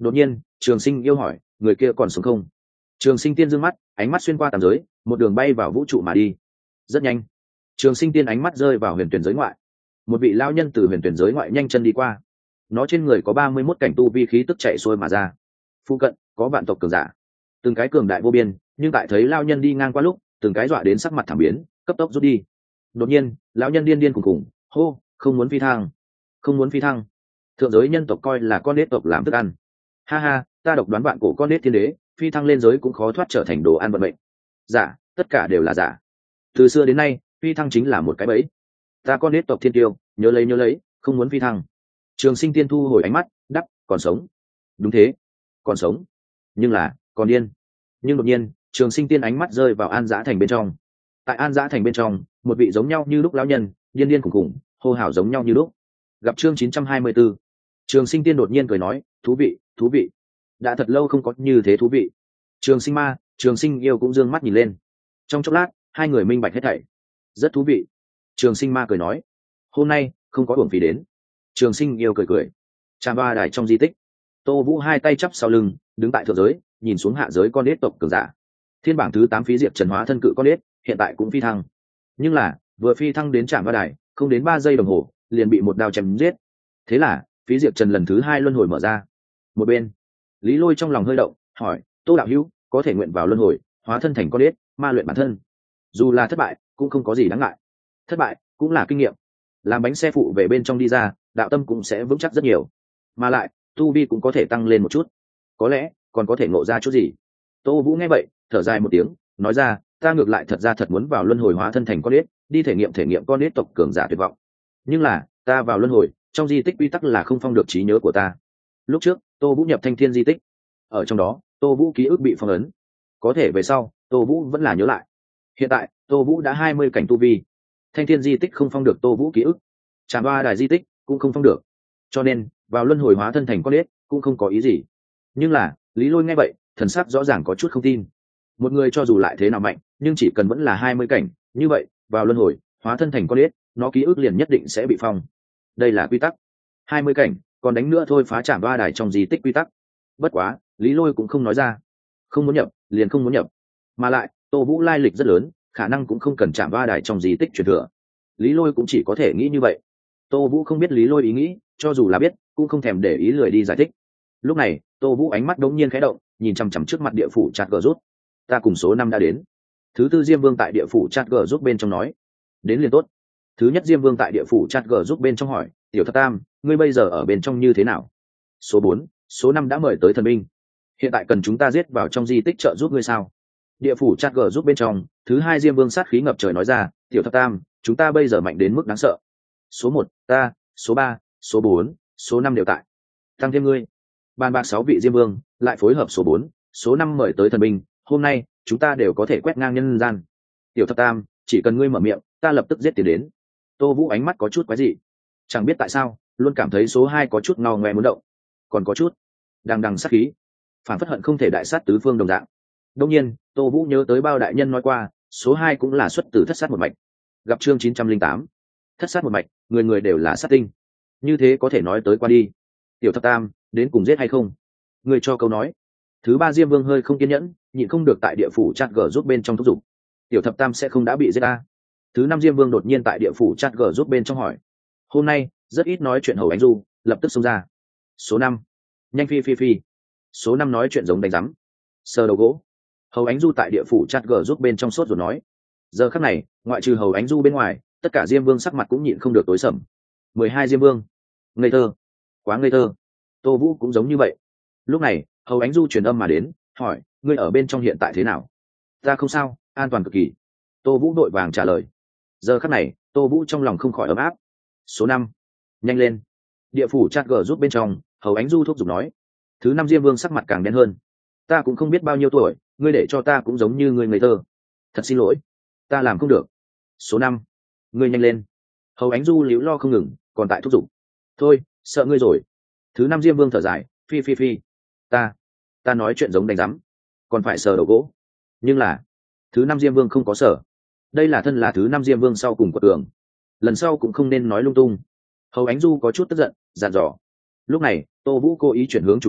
Đột nhiên Trường Sinh yêu hỏi, người kia còn sống không? Trường Sinh tiên dương mắt, ánh mắt xuyên qua tầm giới, một đường bay vào vũ trụ mà đi. Rất nhanh, Trường Sinh tiên ánh mắt rơi vào huyền tuyển giới ngoại. Một vị lão nhân từ huyền tuyển giới ngoại nhanh chân đi qua. Nó trên người có ba mươi mốt cảnh tu vi khí tức chạy xuôi mà ra. Phụ cận có vạn tộc cường giả, từng cái cường đại vô biên, nhưng tại thấy lão nhân đi ngang qua lúc, từng cái dọa đến sắc mặt thảm biến, cấp tốc rút đi. Đột nhiên, lão nhân điên điên cùng cùng, hô, không muốn phi thăng, không muốn phi thăng. Thượng giới nhân tộc coi là con nết tộc làm thức ăn. Ha ha, ta độc đoán bạn cổ con nết thiên đế, phi thăng lên giới cũng khó thoát trở thành đồ ăn vận mệnh. Giả, tất cả đều là giả. Từ xưa đến nay, phi thăng chính là một cái bẫy. Ta con nết tộc thiên tiêu, nhớ lấy nhớ lấy, không muốn phi thăng. Trường Sinh tiên thu hồi ánh mắt, đắp, còn sống. Đúng thế, còn sống, nhưng là còn điên. Nhưng đột nhiên Trường Sinh tiên ánh mắt rơi vào An Giã thành bên trong. Tại An Giã thành bên trong, một vị giống nhau như lúc lão nhân điên điên khủng khủng, hô hào giống nhau như lúc. Gặp chương chín trăm hai mươi chín. Trường Sinh tiên đột nhiên cười nói, thú vị, thú vị, đã thật lâu không có như thế thú vị. Trường Sinh ma, Trường Sinh yêu cũng dương mắt nhìn lên. Trong chốc lát hai người minh bạch hết thảy. Rất thú vị. Trường Sinh ma cười nói, hôm nay không có uổng phí đến. Trường Sinh yêu cười cười. Trạm ba đài trong di tích, Tô Vũ hai tay chắp sau lưng, đứng tại thượng giới, nhìn xuống hạ giới con đế tộc cường giả. Thiên bảng thứ tám phí diệp trần hóa thân cự con đế, hiện tại cũng phi thăng. Nhưng là, vừa phi thăng đến Trạm ba đài, không đến ba giây đồng hồ, liền bị một đao chém giết. Thế là, phí diệp trần lần thứ hai luân hồi mở ra. Một bên, Lý Lôi trong lòng hơi động, hỏi, Tô đạo hữu, có thể nguyện vào luân hồi, hóa thân thành con đế, ma luyện bản thân. Dù là thất bại, cũng không có gì đáng ngại. Thất bại cũng là kinh nghiệm. Làm bánh xe phụ về bên trong đi ra, đạo tâm cũng sẽ vững chắc rất nhiều. Mà lại, tu vi cũng có thể tăng lên một chút. Có lẽ còn có thể ngộ ra chút gì. Tô Vũ nghe vậy, thở dài một tiếng, nói ra, ta ngược lại thật ra thật muốn vào luân hồi hóa thân thành con ếch, đi thể nghiệm thể nghiệm con ếch tộc cường giả tuyệt vọng. Nhưng là, ta vào luân hồi, trong di tích quy tắc là không phong được trí nhớ của ta. Lúc trước, Tô Vũ nhập Thanh Thiên di tích. Ở trong đó, Tô Vũ ký ức bị phong ấn. Có thể về sau, Tô Vũ vẫn là nhớ lại. Hiện tại, Tô Vũ đã hai mươi cảnh tu vi. Thanh Thiên di tích không phong được Tô Vũ ký ức. Trạm ba đài di tích cũng không phong được. Cho nên, vào luân hồi hóa thân thành con ếch cũng không có ý gì. Nhưng là, Lý Lôi nghe vậy, thần sắc rõ ràng có chút không tin. Một người cho dù lại thế nào mạnh, nhưng chỉ cần vẫn là hai mươi cảnh, như vậy, vào luân hồi, hóa thân thành con ếch, nó ký ức liền nhất định sẽ bị phong. Đây là quy tắc. hai mươi cảnh, còn đánh nữa thôi phá Trạm ba đài trong di tích quy tắc. Bất quá, Lý Lôi cũng không nói ra. Không muốn nhập, liền không muốn nhập. Mà lại, Tô Vũ lai lịch rất lớn, khả năng cũng không cần Trạm ba đài trong di tích truyền thừa. Lý Lôi cũng chỉ có thể nghĩ như vậy. Tô Vũ không biết Lý Lôi ý nghĩ, cho dù là biết, cũng không thèm để ý lười đi giải thích. Lúc này, Tô Vũ ánh mắt đống nhiên khẽ động, nhìn chằm chằm trước mặt địa phủ chat gờ rút. Ta cùng số năm đã đến. Thứ tư Diêm Vương tại địa phủ chat gờ rút bên trong nói. Đến liền tốt. Thứ nhất Diêm Vương tại địa phủ chat gờ rút bên trong hỏi, tiểu thất tam, ngươi bây giờ ở bên trong như thế nào? Số bốn, số năm đã mời tới thần binh. Hiện tại cần chúng ta giết vào trong di tích trợ giúp ngươi sao? Địa phủ chat gờ rút bên trong, thứ hai Diêm Vương sát khí ngập trời nói ra, tiểu thất tam, chúng ta bây giờ mạnh đến mức đáng sợ. Số một, ta, số ba, số bốn, số năm đều tại. Tăng thêm ngươi. Bàn bạc sáu vị Diêm Vương, lại phối hợp số bốn, số năm mời tới thần binh, hôm nay, chúng ta đều có thể quét ngang nhân gian. Tiểu thập tam, chỉ cần ngươi mở miệng, ta lập tức giết tiền đến. Tô Vũ ánh mắt có chút quái dị. Chẳng biết tại sao, luôn cảm thấy số hai có chút ngao ngoe muốn động. Còn có chút đằng đằng sát khí, phản phất hận không thể đại sát tứ phương đồng dạng. Đương nhiên, Tô Vũ nhớ tới bao đại nhân nói qua, số hai cũng là xuất từ thất sát một mạch. Gặp chương chín trăm linh tám. Thất sát một mạch, người người đều là sát tinh. Như thế có thể nói tới qua đi. Tiểu thập tam, đến cùng giết hay không? Người cho câu nói. Thứ ba Diêm Vương hơi không kiên nhẫn, nhịn không được tại địa phủ chat gờ giúp bên trong thúc giục. Tiểu thập tam sẽ không đã bị giết ta. Thứ năm Diêm Vương đột nhiên tại địa phủ chat gờ giúp bên trong hỏi. Hôm nay, rất ít nói chuyện Hầu Ánh Du, lập tức xông ra. Số năm, nhanh phi phi phi. Số năm nói chuyện giống đánh rắm. Sờ đầu gỗ. Hầu Ánh Du tại địa phủ chat gờ giúp bên trong sốt rồi nói. Giờ khắc này, ngoại trừ Hầu Ánh Du bên ngoài, tất cả Diêm Vương sắc mặt cũng nhịn không được tối sầm. Mười hai Diêm Vương, ngây thơ, quá ngây thơ. Tô Vũ cũng giống như vậy. Lúc này, Hầu Ánh Du truyền âm mà đến, hỏi, ngươi ở bên trong hiện tại thế nào? Ta không sao, an toàn cực kỳ. Tô Vũ đội vàng trả lời. Giờ khắc này, Tô Vũ trong lòng không khỏi ấm áp. Số năm, nhanh lên. Địa phủ chat gờ giúp bên trong, Hầu Ánh Du thúc giục nói. Thứ năm Diêm Vương sắc mặt càng đen hơn. Ta cũng không biết bao nhiêu tuổi, ngươi để cho ta cũng giống như ngươi ngây thơ. Thật xin lỗi, ta làm không được. Số năm, ngươi nhanh lên. Hầu Ánh Du liễu lo không ngừng, còn tại thúc giục. Thôi, sợ ngươi rồi. Thứ năm Diêm Vương thở dài, phi phi phi. Ta, ta nói chuyện giống đánh rắm, còn phải sờ đầu gỗ. Nhưng là, thứ năm Diêm Vương không có sở. Đây là thân là thứ năm Diêm Vương sau cùng của tường. Lần sau cũng không nên nói lung tung. Hầu Ánh Du có chút tức giận, dặn dò. Lúc này, Tô Vũ cố ý chuyển hướng chủ đề,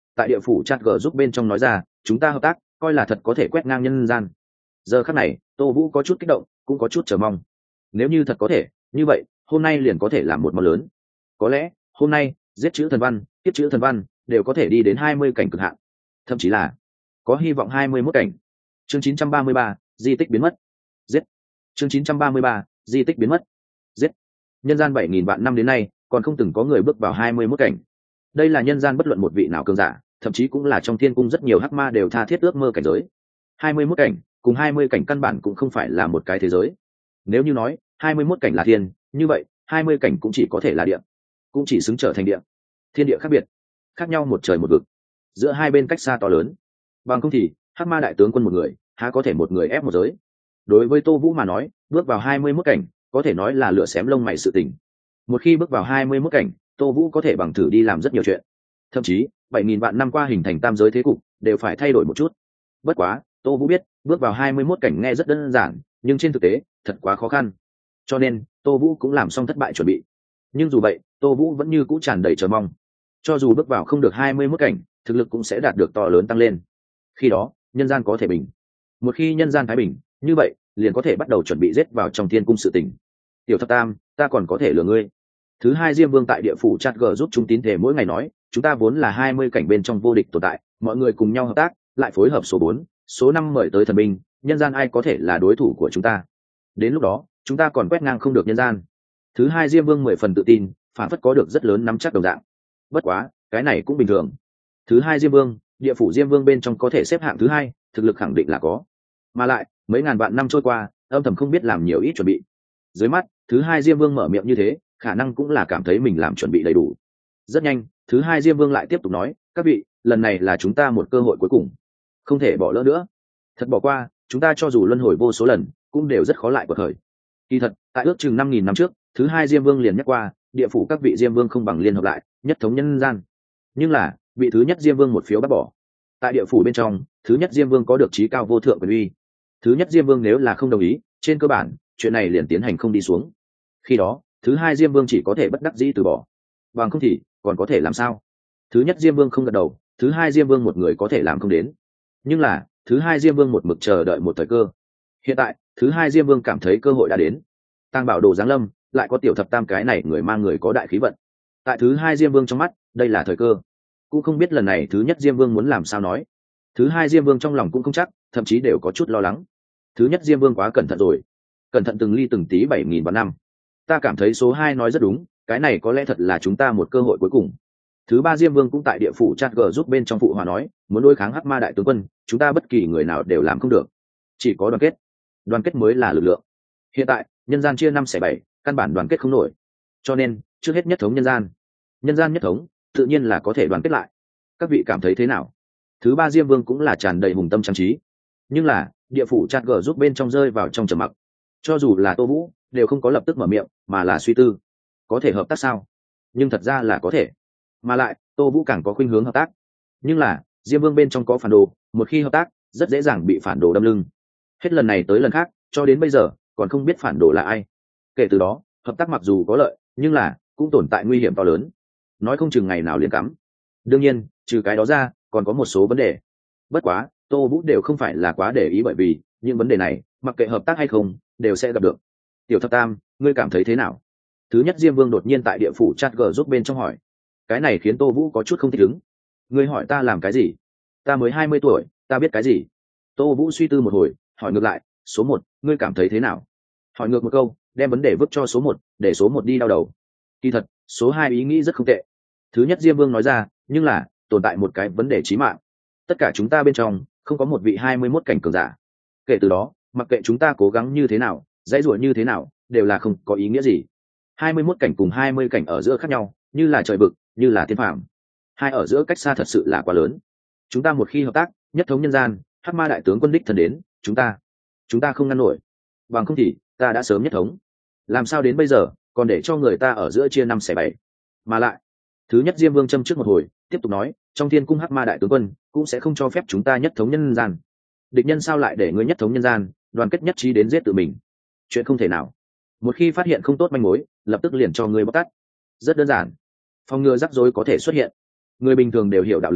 tại địa phủ chat gờ giúp bên trong nói ra, chúng ta hợp tác coi là thật có thể quét ngang nhân gian. Giờ khắc này Tô Vũ có chút kích động, cũng có chút chờ mong. Nếu như thật có thể như vậy, hôm nay liền có thể làm một món lớn. Có lẽ hôm nay giết chữ thần văn, tiếp chữ thần văn đều có thể đi đến hai mươi cảnh cực hạn, thậm chí là có hy vọng hai mươi mốt cảnh. Chương chín trăm ba mươi ba, di tích biến mất. Giết. Chương chín trăm ba mươi ba, di tích biến mất. Giết. Nhân gian bảy nghìn vạn năm đến nay, còn không từng có người bước vào hai mươi mốt cảnh. Đây là nhân gian bất luận một vị nào cường giả, thậm chí cũng là trong thiên cung rất nhiều hắc ma đều tha thiết ước mơ cảnh giới. hai mươi mốt cảnh, cùng hai mươi cảnh căn bản cũng không phải là một cái thế giới. Nếu như nói hai mươi mốt cảnh là thiên, như vậy hai mươi cảnh cũng chỉ có thể là địa, cũng chỉ xứng trở thành địa. Thiên địa khác biệt, khác nhau một trời một vực, giữa hai bên cách xa to lớn. Bằng không thì hắc ma đại tướng quân một người há có thể một người ép một giới. Đối với Tô Vũ mà nói, bước vào hai mươi mốt cảnh có thể nói là lửa xém lông mày sự tình. Một khi bước vào hai mươi mốt cảnh, Tô Vũ có thể bằng thử đi làm rất nhiều chuyện. Thậm chí bảy nghìn vạn năm qua hình thành tam giới thế cục đều phải thay đổi một chút. Bất quá Tô Vũ biết bước vào hai mươi mốt cảnh nghe rất đơn giản, nhưng trên thực tế thật quá khó khăn. Cho nên Tô Vũ cũng làm xong thất bại chuẩn bị. Nhưng dù vậy Tô Vũ vẫn như cũ tràn đầy chờ mong. Cho dù bước vào không được hai mươi mốt cảnh, thực lực cũng sẽ đạt được to lớn tăng lên. Khi đó nhân gian có thể bình. Một khi nhân gian thái bình, như vậy liền có thể bắt đầu chuẩn bị giết vào trong thiên cung sự tình. Tiểu Thập Tam, ta còn có thể lừa ngươi. Thứ hai Diêm Vương tại địa phủ chat g giúp chúng tín thể mỗi ngày nói, chúng ta vốn là hai mươi cảnh bên trong vô địch tồn tại, mọi người cùng nhau hợp tác, lại phối hợp số bốn, số năm mời tới thần binh, nhân gian ai có thể là đối thủ của chúng ta. Đến lúc đó chúng ta còn quét ngang không được nhân gian. Thứ hai Diêm Vương mười phần tự tin, phản phất có được rất lớn nắm chắc đồng dạng. Bất quá cái này cũng bình thường. Thứ hai Diêm Vương, địa phủ Diêm Vương bên trong có thể xếp hạng thứ hai, thực lực khẳng định là có. Mà lại mấy ngàn vạn năm trôi qua, âm thầm không biết làm nhiều ít chuẩn bị. Dưới mắt thứ hai Diêm Vương mở miệng như thế, khả năng cũng là cảm thấy mình làm chuẩn bị đầy đủ. Rất nhanh thứ hai Diêm Vương lại tiếp tục nói, các vị, lần này là chúng ta một cơ hội cuối cùng, không thể bỏ lỡ nữa. Thật bỏ qua, chúng ta cho dù luân hồi vô số lần cũng đều rất khó lại cuộc khởi. Kỳ thật tại ước chừng năm nghìn năm trước, thứ hai Diêm Vương liền nhắc qua, địa phủ các vị Diêm Vương không bằng liên hợp lại, nhất thống nhân gian. Nhưng là bị thứ nhất Diêm Vương một phiếu bắt bỏ. Tại địa phủ bên trong, thứ nhất Diêm Vương có được trí cao vô thượng quyền uy. Thứ nhất Diêm Vương nếu là không đồng ý, trên cơ bản chuyện này liền tiến hành không đi xuống. Khi đó thứ hai Diêm Vương chỉ có thể bất đắc dĩ từ bỏ. Bằng không thì còn có thể làm sao? Thứ nhất Diêm Vương không gật đầu, thứ hai Diêm Vương một người có thể làm không đến. Nhưng là thứ hai Diêm Vương một mực chờ đợi một thời cơ. Hiện tại thứ hai Diêm Vương cảm thấy cơ hội đã đến. Tàng Bảo Đồ giáng lâm, lại có Tiểu Thập Tam cái này người mang người có đại khí vận. Tại thứ hai Diêm Vương trong mắt, đây là thời cơ. Cũng không biết lần này thứ nhất Diêm Vương muốn làm sao nói. Thứ hai Diêm Vương trong lòng cũng không chắc, thậm chí đều có chút lo lắng. Thứ nhất Diêm Vương quá cẩn thận rồi, cẩn thận từng ly từng tí bảy nghìn vạn năm. Ta cảm thấy số hai nói rất đúng, cái này có lẽ thật là chúng ta một cơ hội cuối cùng. Thứ ba Diêm Vương cũng tại địa phủ chat g giúp bên trong phụ hòa nói, muốn đối kháng hắc ma đại tướng quân, chúng ta bất kỳ người nào đều làm không được, chỉ có đoàn kết, đoàn kết mới là lực lượng. Hiện tại nhân gian chia năm xẻ bảy, căn bản đoàn kết không nổi, cho nên trước hết nhất thống nhân gian. Nhân gian nhất thống tự nhiên là có thể đoàn kết lại. Các vị cảm thấy thế nào? Thứ ba Diêm Vương cũng là tràn đầy hùng tâm trang trí. Nhưng là địa phủ chat g giúp bên trong rơi vào trong trầm mặc. Cho dù là Tô Vũ đều không có lập tức mở miệng, mà là suy tư, có thể hợp tác sao? Nhưng thật ra là có thể. Mà lại Tô Vũ càng có khuynh hướng hợp tác. Nhưng là Diêm Vương bên trong có phản đồ, một khi hợp tác rất dễ dàng bị phản đồ đâm lưng. Hết lần này tới lần khác, cho đến bây giờ còn không biết phản đồ là ai. Kể từ đó hợp tác mặc dù có lợi, nhưng là cũng tồn tại nguy hiểm to lớn, nói không chừng ngày nào liền cắm. Đương nhiên trừ cái đó ra còn có một số vấn đề. Bất quá Tô Vũ đều không phải là quá để ý, bởi vì những vấn đề này mặc kệ hợp tác hay không đều sẽ gặp được. Tiểu Thập Tam, ngươi cảm thấy thế nào? Thứ nhất Diêm Vương đột nhiên tại địa phủ chat g giúp bên trong hỏi. Cái này khiến Tô Vũ có chút không thích ứng. Ngươi hỏi ta làm cái gì? Ta mới hai mươi tuổi, ta biết cái gì? Tô Vũ suy tư một hồi, hỏi ngược lại, số một, ngươi cảm thấy thế nào? Hỏi ngược một câu, đem vấn đề vứt cho số một, để số một đi đau đầu. Kỳ thật số hai ý nghĩ rất không tệ. Thứ nhất Diêm Vương nói ra, nhưng là tồn tại một cái vấn đề chí mạng. Tất cả chúng ta bên trong không có một vị hai mươi mốt cảnh cường giả. Kể từ đó mặc kệ chúng ta cố gắng như thế nào, dãy rủa như thế nào, đều là không có ý nghĩa gì. hai mươi mốt cảnh cùng hai mươi cảnh ở giữa khác nhau như là trời vực, như là thiên phàm. Hai ở giữa cách xa thật sự là quá lớn. Chúng ta một khi hợp tác, nhất thống nhân gian, hắc ma đại tướng quân đích thân đến, chúng ta chúng ta không ngăn nổi. Bằng không thì ta đã sớm nhất thống. Làm sao đến bây giờ còn để cho người ta ở giữa chia năm xẻ bảy? Mà lại thứ nhất Diêm Vương châm trước một hồi, tiếp tục nói, trong thiên cung hắc ma đại tướng quân cũng sẽ không cho phép chúng ta nhất thống nhân gian. Địch nhân sao lại để ngươi nhất thống nhân gian, đoàn kết nhất trí đến giết tự mình? Chuyện không thể nào. Một khi phát hiện không tốt manh mối, lập tức liền cho ngươi bóc tát. Rất đơn giản, phòng ngừa rắc rối có thể xuất hiện. Người bình thường đều hiểu đạo lý,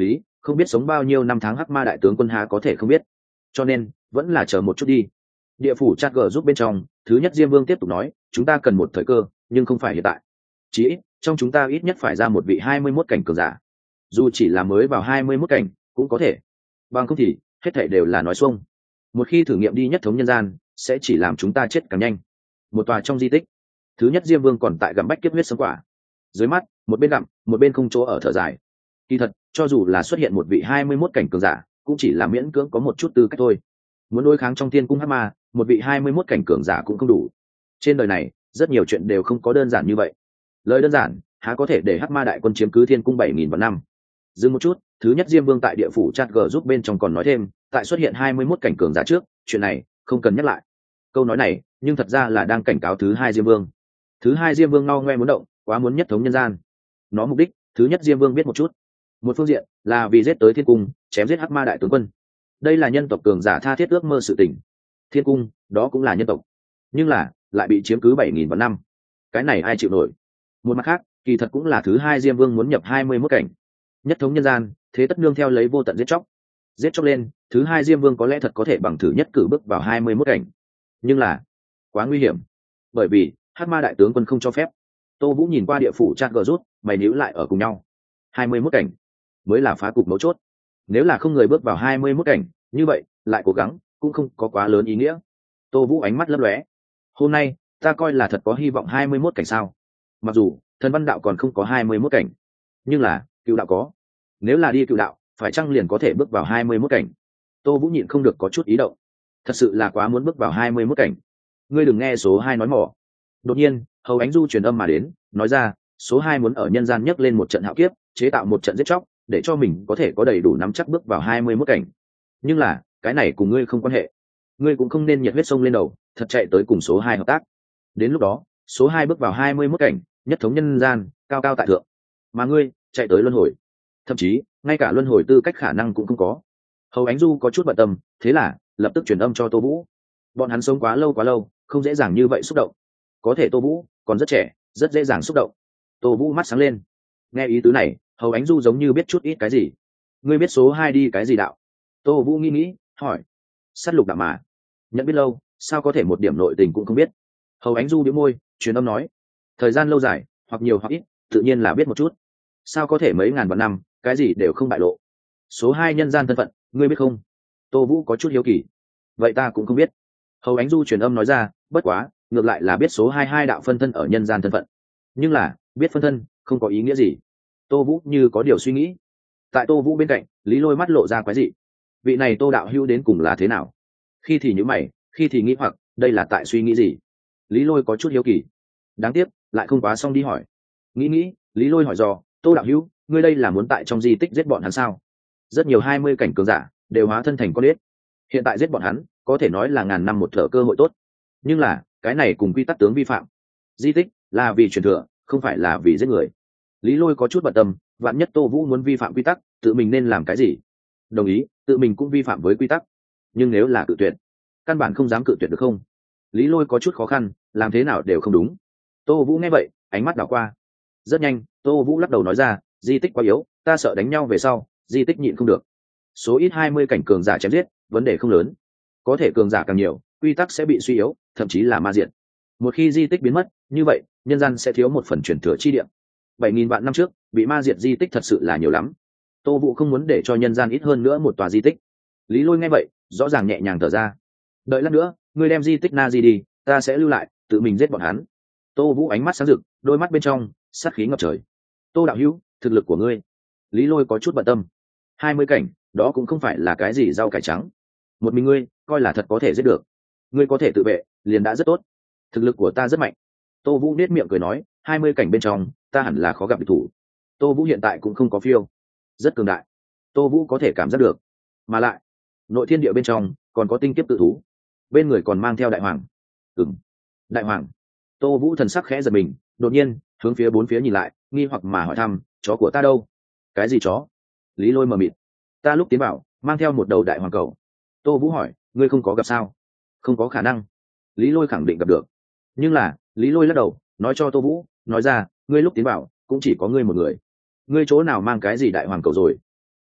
không biết sống bao nhiêu năm tháng hắc ma đại tướng quân há có thể không biết, cho nên vẫn là chờ một chút đi. Địa phủ chat gờ giúp bên trong thứ nhất diêm vương tiếp tục nói, chúng ta cần một thời cơ nhưng không phải hiện tại, chỉ ít trong chúng ta ít nhất phải ra một vị hai mươi mốt cảnh cường giả, dù chỉ là mới vào hai mươi mốt cảnh cũng có thể, bằng không thì hết thảy đều là nói xuông. Một khi thử nghiệm đi nhất thống nhân gian sẽ chỉ làm chúng ta chết càng nhanh. Một tòa trong di tích, thứ nhất diêm vương còn tại gặm bách kiếp huyết sống quả, dưới mắt một bên gặm một bên không chỗ ở thở dài. Kỳ thật cho dù là xuất hiện một vị hai mươi mốt cảnh cường giả cũng chỉ là miễn cưỡng có một chút tư cách thôi, muốn đối kháng trong thiên cung hắc ma một vị hai mươi mốt cảnh cường giả cũng không đủ. Trên đời này rất nhiều chuyện đều không có đơn giản như vậy, lời đơn giản há có thể để hắc ma đại quân chiếm cứ thiên cung bảy nghìn vạn năm. Dừng một chút, thứ nhất diêm vương tại địa phủ chat g giúp bên trong còn nói thêm, tại xuất hiện hai mươi mốt cảnh cường giả trước, chuyện này không cần nhắc lại. Câu nói này nhưng thật ra là đang cảnh cáo thứ hai diêm vương. Thứ hai diêm vương ngao ngoe muốn động, quá muốn nhất thống nhân gian. Nó mục đích thứ nhất diêm vương biết một chút, một phương diện là vì giết tới thiên cung, chém giết hắc ma đại tướng quân, đây là nhân tộc cường giả tha thiết ước mơ sự tình. Thiên cung đó cũng là nhân tộc, nhưng là lại bị chiếm cứ bảy nghìn vạn năm, cái này ai chịu nổi. Một mặt khác kỳ thật cũng là thứ hai diêm vương muốn nhập hai mươi mốt cảnh, nhất thống nhân gian, thế tất nương theo lấy vô tận giết chóc. Giết chóc lên, thứ hai diêm vương có lẽ thật có thể bằng thử nhất cử bước vào hai mươi mốt cảnh, nhưng là quá nguy hiểm, bởi vì hắc ma đại tướng quân không cho phép. Tô Vũ nhìn qua địa phủ chat gờ rút, mày níu lại ở cùng nhau. hai mươi mốt cảnh mới là phá cục mấu chốt, nếu là không người bước vào hai mươi mốt cảnh, như vậy lại cố gắng cũng không có quá lớn ý nghĩa. Tô Vũ ánh mắt lấp lóe, hôm nay ta coi là thật có hy vọng hai mươi mốt cảnh sao? Mặc dù thần văn đạo còn không có hai mươi mốt cảnh, nhưng là cựu đạo có, nếu là đi cựu đạo phải chăng liền có thể bước vào hai mươi mốt cảnh? Tô Vũ nhịn không được có chút ý động, thật sự là quá muốn bước vào hai mươi mốt cảnh. Ngươi đừng nghe số hai nói mỏ. Đột nhiên Hầu Ánh Du truyền âm mà đến, nói ra số hai muốn ở nhân gian nhấc lên một trận hạo kiếp, chế tạo một trận giết chóc, để cho mình có thể có đầy đủ nắm chắc bước vào hai mươi mốt cảnh. Nhưng là cái này cùng ngươi không quan hệ, ngươi cũng không nên nhiệt huyết sông lên đầu thật chạy tới cùng số hai hợp tác. Đến lúc đó số hai bước vào hai mươi mốt cảnh, nhất thống nhân gian, cao cao tại thượng, mà ngươi chạy tới luân hồi, thậm chí ngay cả luân hồi tư cách khả năng cũng không có. Hầu Ánh Du có chút bận tâm, thế là lập tức truyền âm cho Tô Vũ. Bọn hắn sống quá lâu quá lâu, không dễ dàng như vậy xúc động, có thể Tô Vũ còn rất trẻ, rất dễ dàng xúc động. Tô Vũ mắt sáng lên, nghe ý tứ này Hầu Ánh Du giống như biết chút ít cái gì. Ngươi biết số hai đi cái gì đạo? Tô Vũ nghĩ nghĩ hỏi. Sát lục đạo mà. Nhận biết lâu sao có thể một điểm nội tình cũng không biết? Hầu Ánh Du bĩu môi truyền âm nói, thời gian lâu dài hoặc nhiều hoặc ít tự nhiên là biết một chút, sao có thể mấy ngàn vạn năm cái gì đều không bại lộ. Số hai nhân gian thân phận ngươi biết không? Tô Vũ có chút hiếu kỳ. Vậy ta cũng không biết. Hầu Ánh Du truyền âm nói ra, bất quá ngược lại là biết số hai hai đạo phân thân ở nhân gian thân phận, nhưng là biết phân thân không có ý nghĩa gì. Tô Vũ như có điều suy nghĩ. Tại Tô Vũ bên cạnh Lý Lôi mắt lộ ra quái dị, vị này Tô đạo hữu đến cùng là thế nào? Khi thì nhíu mày, khi thì nghĩ hoặc đây là tại suy nghĩ gì. Lý Lôi có chút hiếu kỳ, đáng tiếc lại không quá xong đi hỏi. Nghĩ nghĩ Lý Lôi hỏi dò, Tô đạo hữu, ngươi đây là muốn tại trong di tích giết bọn hắn sao? Rất nhiều hai mươi cảnh cường giả đều hóa thân thành con ếch, hiện tại giết bọn hắn có thể nói là ngàn năm một thở cơ hội tốt, nhưng là cái này cùng quy tắc tướng vi phạm. Di tích là vì truyền thừa, không phải là vì giết người. Lý Lôi có chút bận tâm, vạn nhất Tô Vũ muốn vi phạm quy tắc, tự mình nên làm cái gì? Đồng ý, tự mình cũng vi phạm với quy tắc, nhưng nếu là cự tuyệt, căn bản không dám cự tuyệt được không? Lý Lôi có chút khó khăn, làm thế nào đều không đúng. Tô Vũ nghe vậy ánh mắt đảo qua, rất nhanh Tô Vũ lắc đầu nói ra, di tích quá yếu, ta sợ đánh nhau về sau di tích nhịn không được. Số ít hai mươi cảnh cường giả chém giết vấn đề không lớn, có thể cường giả càng nhiều quy tắc sẽ bị suy yếu, thậm chí là ma diệt. Một khi di tích biến mất, như vậy nhân gian sẽ thiếu một phần truyền thừa chi địa. Bảy nghìn vạn năm trước bị ma diệt di tích thật sự là nhiều lắm, Tô Vũ không muốn để cho nhân gian ít hơn nữa một tòa di tích. Lý Lôi nghe vậy rõ ràng nhẹ nhàng thở ra, đợi lát nữa ngươi đem di tích na di đi, ta sẽ lưu lại tự mình giết bọn hắn. Tô Vũ ánh mắt sáng rực, đôi mắt bên trong sát khí ngập trời. Tô đạo hữu, thực lực của ngươi. Lý Lôi có chút bận tâm, hai mươi cảnh đó cũng không phải là cái gì rau cải trắng, một mình ngươi coi là thật có thể giết được. Ngươi có thể tự vệ liền đã rất tốt, thực lực của ta rất mạnh. Tô Vũ nết miệng cười nói, hai mươi cảnh bên trong ta hẳn là khó gặp địch thủ. Tô Vũ hiện tại cũng không có phiêu, rất cường đại, Tô Vũ có thể cảm giác được. Mà lại nội thiên địa bên trong còn có tinh kiếp tự thú, bên người còn mang theo đại hoàng. Ừm, đại hoàng. Tô Vũ thần sắc khẽ giật mình, đột nhiên hướng phía bốn phía nhìn lại, nghi hoặc mà hỏi thăm, chó của ta đâu? Cái gì chó? Lý Lôi mờ mịt, ta lúc tiến vào mang theo một đầu đại hoàng cầu. Tô Vũ hỏi, ngươi không có gặp sao? Không có khả năng. Lý Lôi khẳng định gặp được, nhưng là Lý Lôi lắc đầu nói cho Tô Vũ, nói ra, ngươi lúc tiến vào cũng chỉ có ngươi một người, ngươi chỗ nào mang cái gì đại hoàng cầu rồi?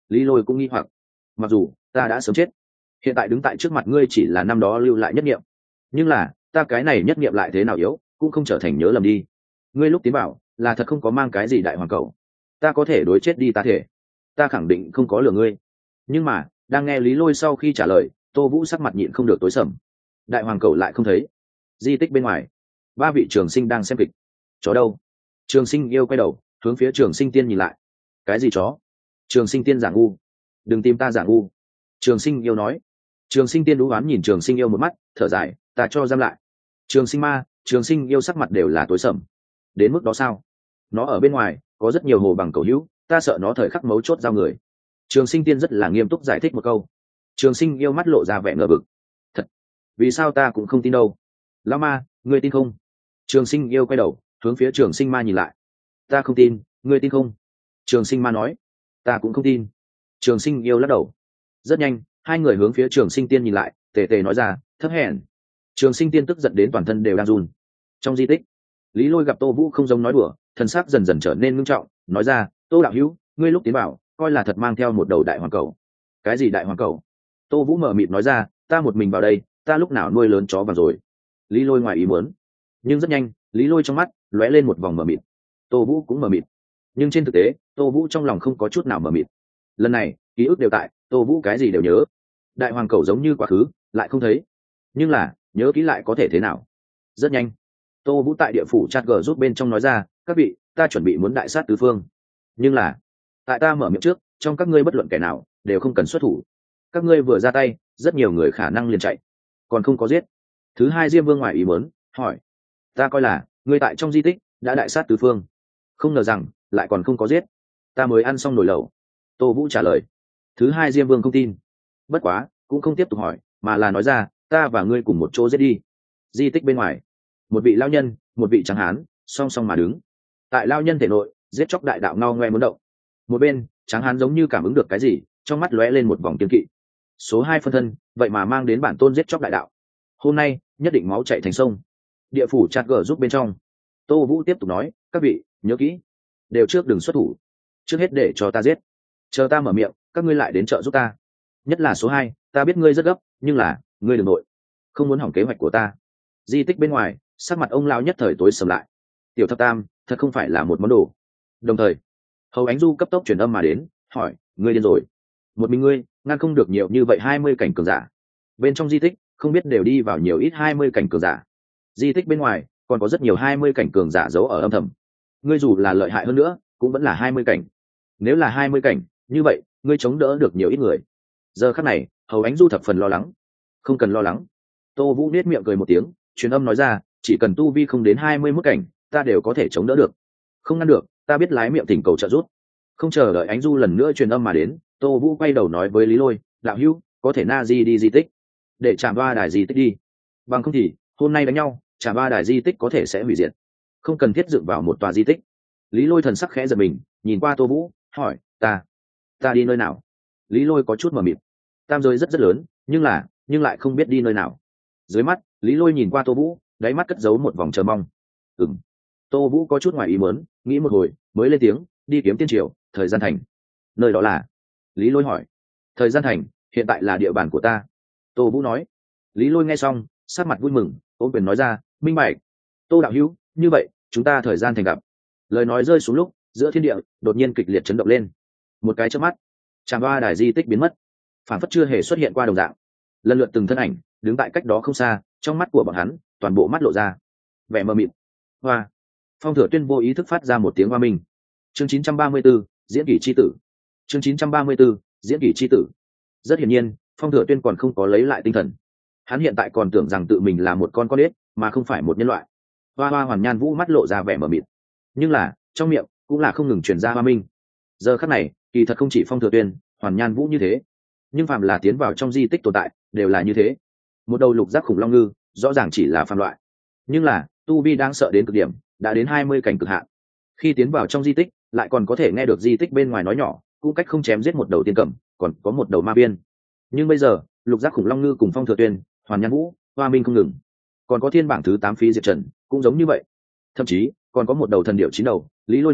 Lý Lôi cũng nghi hoặc, mặc dù ta đã sớm chết, hiện tại đứng tại trước mặt ngươi chỉ là năm đó lưu lại nhất niệm, nhưng là ta cái này nhất niệm lại thế nào yếu cũng không trở thành nhớ lầm đi. Ngươi lúc tiến bảo là thật không có mang cái gì đại hoàng cầu, ta có thể đối chết đi ta thể, ta khẳng định không có lừa ngươi. Nhưng mà đang nghe Lý Lôi sau khi trả lời, Tô Vũ sắc mặt nhịn không được tối sầm. Đại hoàng cầu lại không thấy. Di tích bên ngoài, ba vị trường sinh đang xem kịch. Chó đâu? Trường sinh yêu quay đầu hướng phía trường sinh tiên nhìn lại. Cái gì chó? Trường sinh tiên giả ngu, đừng tìm ta giả ngu. Trường sinh yêu nói. Trường sinh tiên đú oán nhìn trường sinh yêu một mắt, thở dài, ta cho giam lại. Trường sinh ma, trường sinh yêu sắc mặt đều là tối sầm. Đến mức đó sao? Nó ở bên ngoài có rất nhiều hồ bằng cầu hữu, ta sợ nó thời khắc mấu chốt giao người. Trường sinh tiên rất là nghiêm túc giải thích một câu. Trường sinh yêu mắt lộ ra vẻ ngờ vực. Thật? Vì sao ta cũng không tin đâu? Lão ma, ngươi tin không? Trường sinh yêu quay đầu hướng phía trường sinh ma nhìn lại. Ta không tin, ngươi tin không? Trường sinh ma nói. Ta cũng không tin. Trường sinh yêu lắc đầu. Rất nhanh, hai người hướng phía trường sinh tiên nhìn lại, tề tề nói ra, thấp hèn. Trường sinh tiên tức giận đến toàn thân đều đang run. Trong di tích, Lý Lôi gặp Tô Vũ không giống nói đùa, thần sắc dần dần trở nên ngưng trọng, nói ra, Tô đạo hữu, ngươi lúc tiến bảo coi là thật mang theo một đầu đại hoàng cầu. Cái gì đại hoàng cầu? Tô Vũ mở mịt nói ra, ta một mình vào đây, ta lúc nào nuôi lớn chó vào rồi. Lý Lôi ngoài ý muốn, nhưng rất nhanh Lý Lôi trong mắt lóe lên một vòng mờ mịt. Tô Vũ cũng mờ mịt, nhưng trên thực tế Tô Vũ trong lòng không có chút nào mờ mịt. Lần này ký ức đều tại, Tô Vũ cái gì đều nhớ. Đại hoàng cầu giống như quá khứ lại không thấy, nhưng là nhớ kỹ lại có thể thế nào. Rất nhanh Tô Vũ tại địa phủ chat g giúp bên trong nói ra, các vị, ta chuẩn bị muốn đại sát tứ phương, nhưng là tại ta mở miệng trước, trong các ngươi bất luận kẻ nào đều không cần xuất thủ. Các ngươi vừa ra tay, rất nhiều người khả năng liền chạy, còn không có giết. Thứ hai Diêm Vương ngoài ý muốn hỏi, ta coi là ngươi tại trong di tích đã đại sát tứ phương, không ngờ rằng lại còn không có giết, ta mới ăn xong nồi lẩu. Tô Vũ trả lời. Thứ hai Diêm Vương không tin, bất quá cũng không tiếp tục hỏi, mà là nói ra, ta và ngươi cùng một chỗ giết đi. Di tích bên ngoài, một vị lao nhân, một vị trắng hán song song mà đứng. Tại lao nhân thể nội, giết chóc đại đạo ngao ngoe muốn động. Một bên trắng hán giống như cảm ứng được cái gì, trong mắt lóe lên một vòng kiên kỵ. Số hai phân thân vậy mà mang đến bản tôn giết chóc đại đạo, hôm nay nhất định máu chảy thành sông. Địa phủ chat gở giúp bên trong, Tô Vũ tiếp tục nói, các vị nhớ kỹ, đều trước đừng xuất thủ, trước hết để cho ta giết, chờ ta mở miệng các ngươi lại đến trợ giúp ta. Nhất là số hai, ta biết ngươi rất gấp, nhưng là ngươi đừng nội, không muốn hỏng kế hoạch của ta. Di tích bên ngoài, sắc mặt ông lão nhất thời tối sầm lại. Tiểu thập tam thật không phải là một món đồ. Đồng thời Hầu Ánh Du cấp tốc truyền âm mà đến, hỏi, ngươi điên rồi, một mình ngươi ngăn không được nhiều như vậy hai mươi cảnh cường giả. Bên trong di tích không biết đều đi vào nhiều ít hai mươi cảnh cường giả. Di tích bên ngoài còn có rất nhiều hai mươi cảnh cường giả giấu ở âm thầm. Ngươi dù là lợi hại hơn nữa cũng vẫn là hai mươi cảnh. Nếu là hai mươi cảnh, như vậy ngươi chống đỡ được nhiều ít người. Giờ khắc này Hầu Ánh Du thập phần lo lắng. Không cần lo lắng. Tô Vũ nết miệng cười một tiếng, truyền âm nói ra, chỉ cần tu vi không đến hai mươi mức cảnh, ta đều có thể chống đỡ được. Không ngăn được, ta biết lái miệng thỉnh cầu trợ giúp. Không chờ đợi Ánh Du lần nữa truyền âm mà đến, Tô Vũ quay đầu nói với Lý Lôi, đạo hữu, có thể na di đi di tích, để chạm ba đài di tích đi. Bằng không thì hôm nay đánh nhau, chạm ba đài di tích có thể sẽ hủy diệt, không cần thiết dựng vào một tòa di tích. Lý Lôi thần sắc khẽ giật mình, nhìn qua Tô Vũ, hỏi, ta ta đi nơi nào? Lý Lôi có chút mờ mịt. Tam giới rất rất lớn, nhưng là nhưng lại không biết đi nơi nào. Dưới mắt Lý Lôi nhìn qua Tô Vũ, đáy mắt cất giấu một vòng chờ mong. Ừm. Tô Vũ có chút ngoài ý muốn, nghĩ một hồi mới lên tiếng, đi kiếm tiên triều, thời gian thành. Nơi đó là? Lý Lôi hỏi. Thời gian thành hiện tại là địa bàn của ta. Tô Vũ nói. Lý Lôi nghe xong sắc mặt vui mừng, ôm quyền nói ra, minh bạch. Tô đạo hữu, như vậy chúng ta thời gian thành gặp. Lời nói rơi xuống lúc, giữa thiên địa đột nhiên kịch liệt chấn động lên. Một cái chớp mắt, trạm ba đài di tích biến mất, phản phất chưa hề xuất hiện qua đồng dạng. Lần lượt từng thân ảnh đứng tại cách đó không xa, trong mắt của bọn hắn toàn bộ mắt lộ ra vẻ mờ mịt. Hoa. Phong Thừa Tuyên vô ý thức phát ra một tiếng hoa minh. Chương chín trăm ba mươi 4, diễn kỷ chi tử. Chương chín trăm ba mươi 4, diễn kỷ chi tử. Rất hiển nhiên, Phong Thừa Tuyên còn không có lấy lại tinh thần. Hắn hiện tại còn tưởng rằng tự mình là một con con ếch, mà không phải một nhân loại. Hoa Hoa Hoàn Nhan Vũ mắt lộ ra vẻ mờ mịt, nhưng là trong miệng cũng là không ngừng truyền ra hoa minh. Giờ khắc này, kỳ thật không chỉ Phong Thừa Tuyên, Hoàn Nhan Vũ như thế, nhưng phàm là tiến vào trong di tích tồn tại đều là như thế. Một đầu lục giác khủng long ngư rõ ràng chỉ là phàm loại, nhưng là tu vi đang sợ đến cực điểm, đã đến hai mươi cảnh cực hạn. Khi tiến vào trong di tích lại còn có thể nghe được di tích bên ngoài nói nhỏ, cũng cách không chém giết một đầu tiên cẩm, còn có một đầu ma viên. Nhưng bây giờ lục giác khủng long ngư cùng Phong Thừa Tuyên, Hoàn Nhan Vũ, hoa minh không ngừng, còn có thiên bảng thứ tám Phí Diệp Trần cũng giống như vậy. Thậm chí còn có một đầu thần điệu chín đầu. Lý Lôi nói,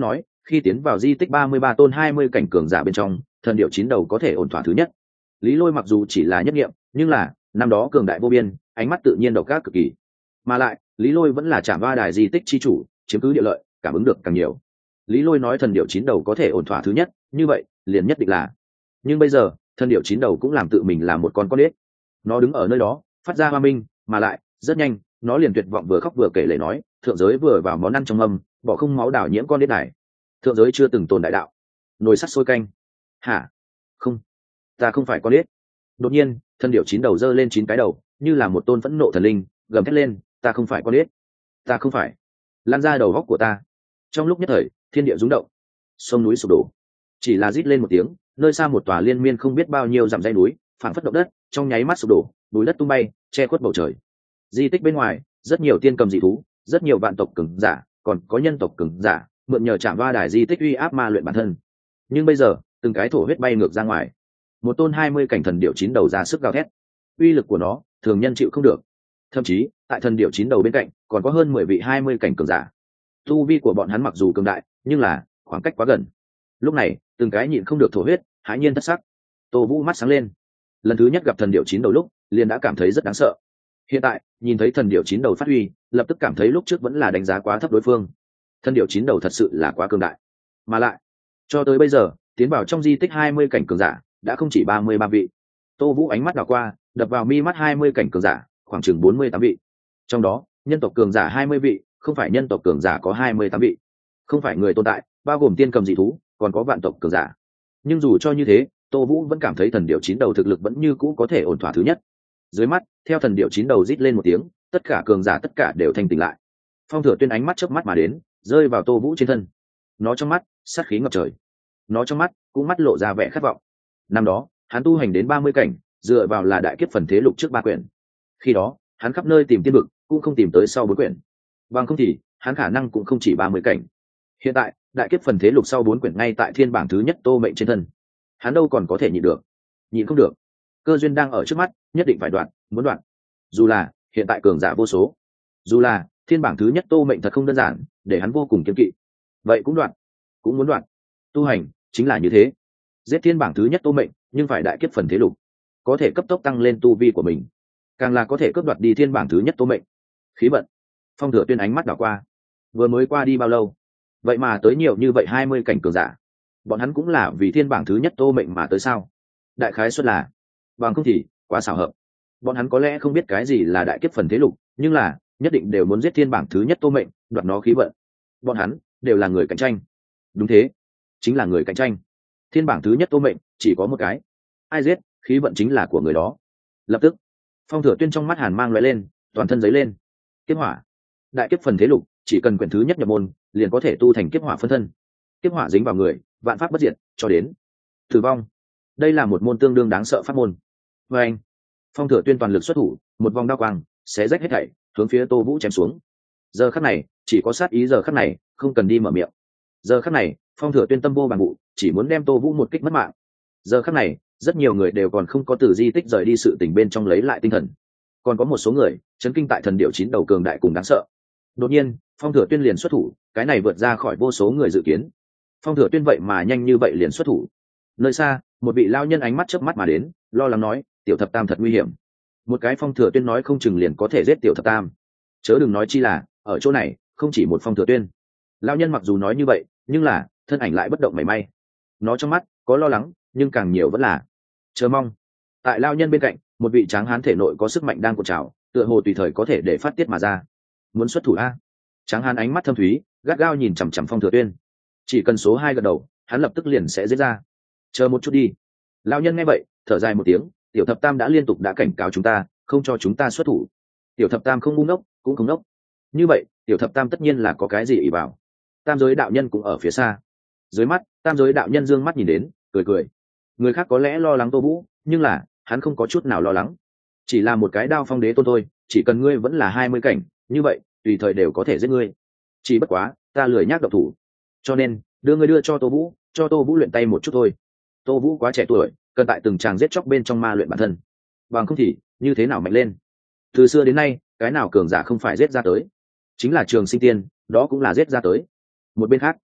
khi tiến vào di tích ba mươi ba tôn hai mươi cảnh cường giả bên trong, thần điệu chín đầu có thể ổn thỏa thứ nhất. Lý Lôi mặc dù chỉ là nhất nghiệm, nhưng là năm đó cường đại vô biên, ánh mắt tự nhiên độc ác cực kỳ. Mà lại, Lý Lôi vẫn là Trảm Va đài di tích chi chủ, chiếm cứ địa lợi, cảm ứng được càng nhiều. Lý Lôi nói thần điệu chín đầu có thể ổn thỏa thứ nhất, như vậy, liền nhất định là. Nhưng bây giờ, thần điệu chín đầu cũng làm tự mình là một con con ếch. Nó đứng ở nơi đó, phát ra hoa minh, mà lại, rất nhanh, nó liền tuyệt vọng vừa khóc vừa kể lể nói, thượng giới vừa vào món ăn trong mâm, bỏ không máu đảo nhiễm con ếch này. Thượng giới chưa từng tồn đại đạo. Nồi sắt sôi canh. Hả? Không, ta không phải con ếch. Đột nhiên, thần điệu chín đầu giơ lên chín cái đầu, như là một tôn phẫn nộ thần linh, gầm thét lên, ta không phải con ếch. Ta không phải. Lan ra đầu góc của ta. Trong lúc nhất thời, thiên địa rung động, sông núi sụp đổ. Chỉ là rít lên một tiếng, nơi xa một tòa liên miên không biết bao nhiêu dặm dãy núi, phảng phất động đất, trong nháy mắt sụp đổ, núi đất tung bay, che khuất bầu trời. Di tích bên ngoài, rất nhiều tiên cầm dị thú, rất nhiều vạn tộc cường giả, còn có nhân tộc cường giả, mượn nhờ Trảm Va đài di tích uy áp ma luyện bản thân. Nhưng bây giờ, từng cái thổ huyết bay ngược ra ngoài. Một tôn hai mươi cảnh thần điệu chín đầu ra sức gào thét. Uy lực của nó, thường nhân chịu không được. Thậm chí, tại thần điệu chín đầu bên cạnh, còn có hơn mười vị hai mươi cảnh cường giả. Tu vi của bọn hắn mặc dù cường đại, nhưng là khoảng cách quá gần. Lúc này, từng cái nhịn không được thổ huyết, hãi nhiên thất sắc. Tô Vũ mắt sáng lên. Lần thứ nhất gặp thần điệu chín đầu lúc, liền đã cảm thấy rất đáng sợ. Hiện tại, nhìn thấy thần điệu chín đầu phát huy, lập tức cảm thấy lúc trước vẫn là đánh giá quá thấp đối phương. Thần điệu chín đầu thật sự là quá cường đại. Mà lại, cho tới bây giờ, tiến vào trong di tích hai mươi cảnh cường giả, đã không chỉ ba mươi ba vị. Tô Vũ ánh mắt đảo qua, đập vào mi mắt hai mươi cảnh cường giả, khoảng chừng bốn mươi tám vị. Trong đó, nhân tộc cường giả hai mươi vị, không phải nhân tộc cường giả có hai mươi tám vị. Không phải người tồn tại, bao gồm tiên cầm dị thú, còn có vạn tộc cường giả. Nhưng dù cho như thế, Tô Vũ vẫn cảm thấy thần điệu chín đầu thực lực vẫn như cũ có thể ổn thỏa thứ nhất. Dưới mắt, theo thần điệu chín đầu rít lên một tiếng, tất cả cường giả tất cả đều thanh tỉnh lại. Phong Thừa Tuyên ánh mắt chớp mắt mà đến, rơi vào Tô Vũ trên thân. Nó trong mắt, sát khí ngập trời. Nó trong mắt, cũng mắt lộ ra vẻ khát vọng. Năm đó, hắn tu hành đến ba mươi cảnh, dựa vào là đại kiếp phần thế lục trước ba quyển. Khi đó, hắn khắp nơi tìm tiên vực, cũng không tìm tới sau bốn quyển. Bằng không thì, hắn khả năng cũng không chỉ ba mươi cảnh. Hiện tại, đại kiếp phần thế lục sau bốn quyển ngay tại thiên bảng thứ nhất Tô Mệnh trên thân. Hắn đâu còn có thể nhịn được. Nhịn không được. Cơ duyên đang ở trước mắt, nhất định phải đoạn, muốn đoạn. Dù là hiện tại cường giả vô số, dù là thiên bảng thứ nhất Tô Mệnh thật không đơn giản, để hắn vô cùng kiêng kỵ. Vậy cũng đoạn, cũng muốn đoạn. Tu hành chính là như thế. Giết thiên bảng thứ nhất Tô Mệnh, nhưng phải đại kiếp phần thế lục, có thể cấp tốc tăng lên tu vi của mình, càng là có thể cướp đoạt đi thiên bảng thứ nhất Tô Mệnh. Khí vận. Phong Thừa Tuyên ánh mắt đảo qua, vừa mới qua đi bao lâu, vậy mà tới nhiều như vậy hai mươi cảnh cường giả. Bọn hắn cũng là vì thiên bảng thứ nhất Tô Mệnh mà tới sao? Đại khái suất là, bằng không thì quá xảo hợp. Bọn hắn có lẽ không biết cái gì là đại kiếp phần thế lục, nhưng là nhất định đều muốn giết thiên bảng thứ nhất Tô Mệnh, đoạt nó khí vận. Bọn hắn đều là người cạnh tranh. Đúng thế, chính là người cạnh tranh. Thiên bảng thứ nhất Tô Mệnh chỉ có một cái, ai giết, khí vận chính là của người đó. Lập tức, Phong Thừa Tuyên trong mắt hàn mang lóe lên, toàn thân giấy lên. Kiếp hỏa. Đại kiếp phần thế lục, chỉ cần quyển thứ nhất nhập môn, liền có thể tu thành kiếp hỏa phân thân. Kiếp hỏa dính vào người, vạn pháp bất diệt, cho đến tử vong. Đây là một môn tương đương đáng sợ pháp môn. Và anh, Phong Thừa Tuyên toàn lực xuất thủ, một vòng đao quang, xé rách hết thảy, hướng phía Tô Vũ chém xuống. Giờ khắc này, chỉ có sát ý giờ khắc này, không cần đi mở miệng. Giờ khắc này, Phong Thừa Tuyên tâm vô bằng vụ, chỉ muốn đem Tô Vũ một kích mất mạng. Giờ khắc này, rất nhiều người đều còn không có từ di tích rời đi sự tình bên trong lấy lại tinh thần. Còn có một số người chấn kinh tại thần điệu chín đầu cường đại cùng đáng sợ. Đột nhiên, Phong Thừa Tuyên liền xuất thủ, cái này vượt ra khỏi vô số người dự kiến. Phong Thừa Tuyên vậy mà nhanh như vậy liền xuất thủ. Nơi xa, một vị lao nhân ánh mắt chớp mắt mà đến, lo lắng nói, tiểu thập tam thật nguy hiểm. Một cái Phong Thừa Tuyên nói không chừng liền có thể giết tiểu thập tam. Chớ đừng nói chi là, ở chỗ này, không chỉ một Phong Thừa Tuyên. Lao nhân mặc dù nói như vậy, nhưng là, thân ảnh lại bất động mảy may. Nó trong mắt, có lo lắng, nhưng càng nhiều vẫn là chờ mong. Tại lao nhân bên cạnh, một vị tráng hán thể nội có sức mạnh đang cột trào, tựa hồ tùy thời có thể để phát tiết mà ra. Muốn xuất thủ a? Tráng hán ánh mắt thâm thúy, gắt gao nhìn chằm chằm Phong Thừa Tuyên. Chỉ cần số hai gật đầu, hắn lập tức liền sẽ giết ra. Chờ một chút đi. Lao nhân nghe vậy, thở dài một tiếng, tiểu thập tam đã liên tục đã cảnh cáo chúng ta, không cho chúng ta xuất thủ. Tiểu thập tam không ngu ngốc, cũng không ngốc. Như vậy, tiểu thập tam tất nhiên là có cái gì ỷ vào. Tam giới đạo nhân cũng ở phía xa. Dưới mắt, tam giới đạo nhân dương mắt nhìn đến, cười cười. Người khác có lẽ lo lắng Tô Vũ, nhưng là hắn không có chút nào lo lắng. Chỉ là một cái đao phong đế tôn thôi, chỉ cần ngươi vẫn là hai mươi cảnh, như vậy tùy thời đều có thể giết ngươi. Chỉ bất quá, ta lười nhác độc thủ, cho nên đưa ngươi đưa cho Tô Vũ, cho Tô Vũ luyện tay một chút thôi. Tô Vũ quá trẻ tuổi, cần tại từng tràng giết chóc bên trong ma luyện bản thân. Bằng không thì như thế nào mạnh lên. Từ xưa đến nay, cái nào cường giả không phải giết ra tới, chính là Trường Sinh Tiên, đó cũng là giết ra tới. Một bên khác,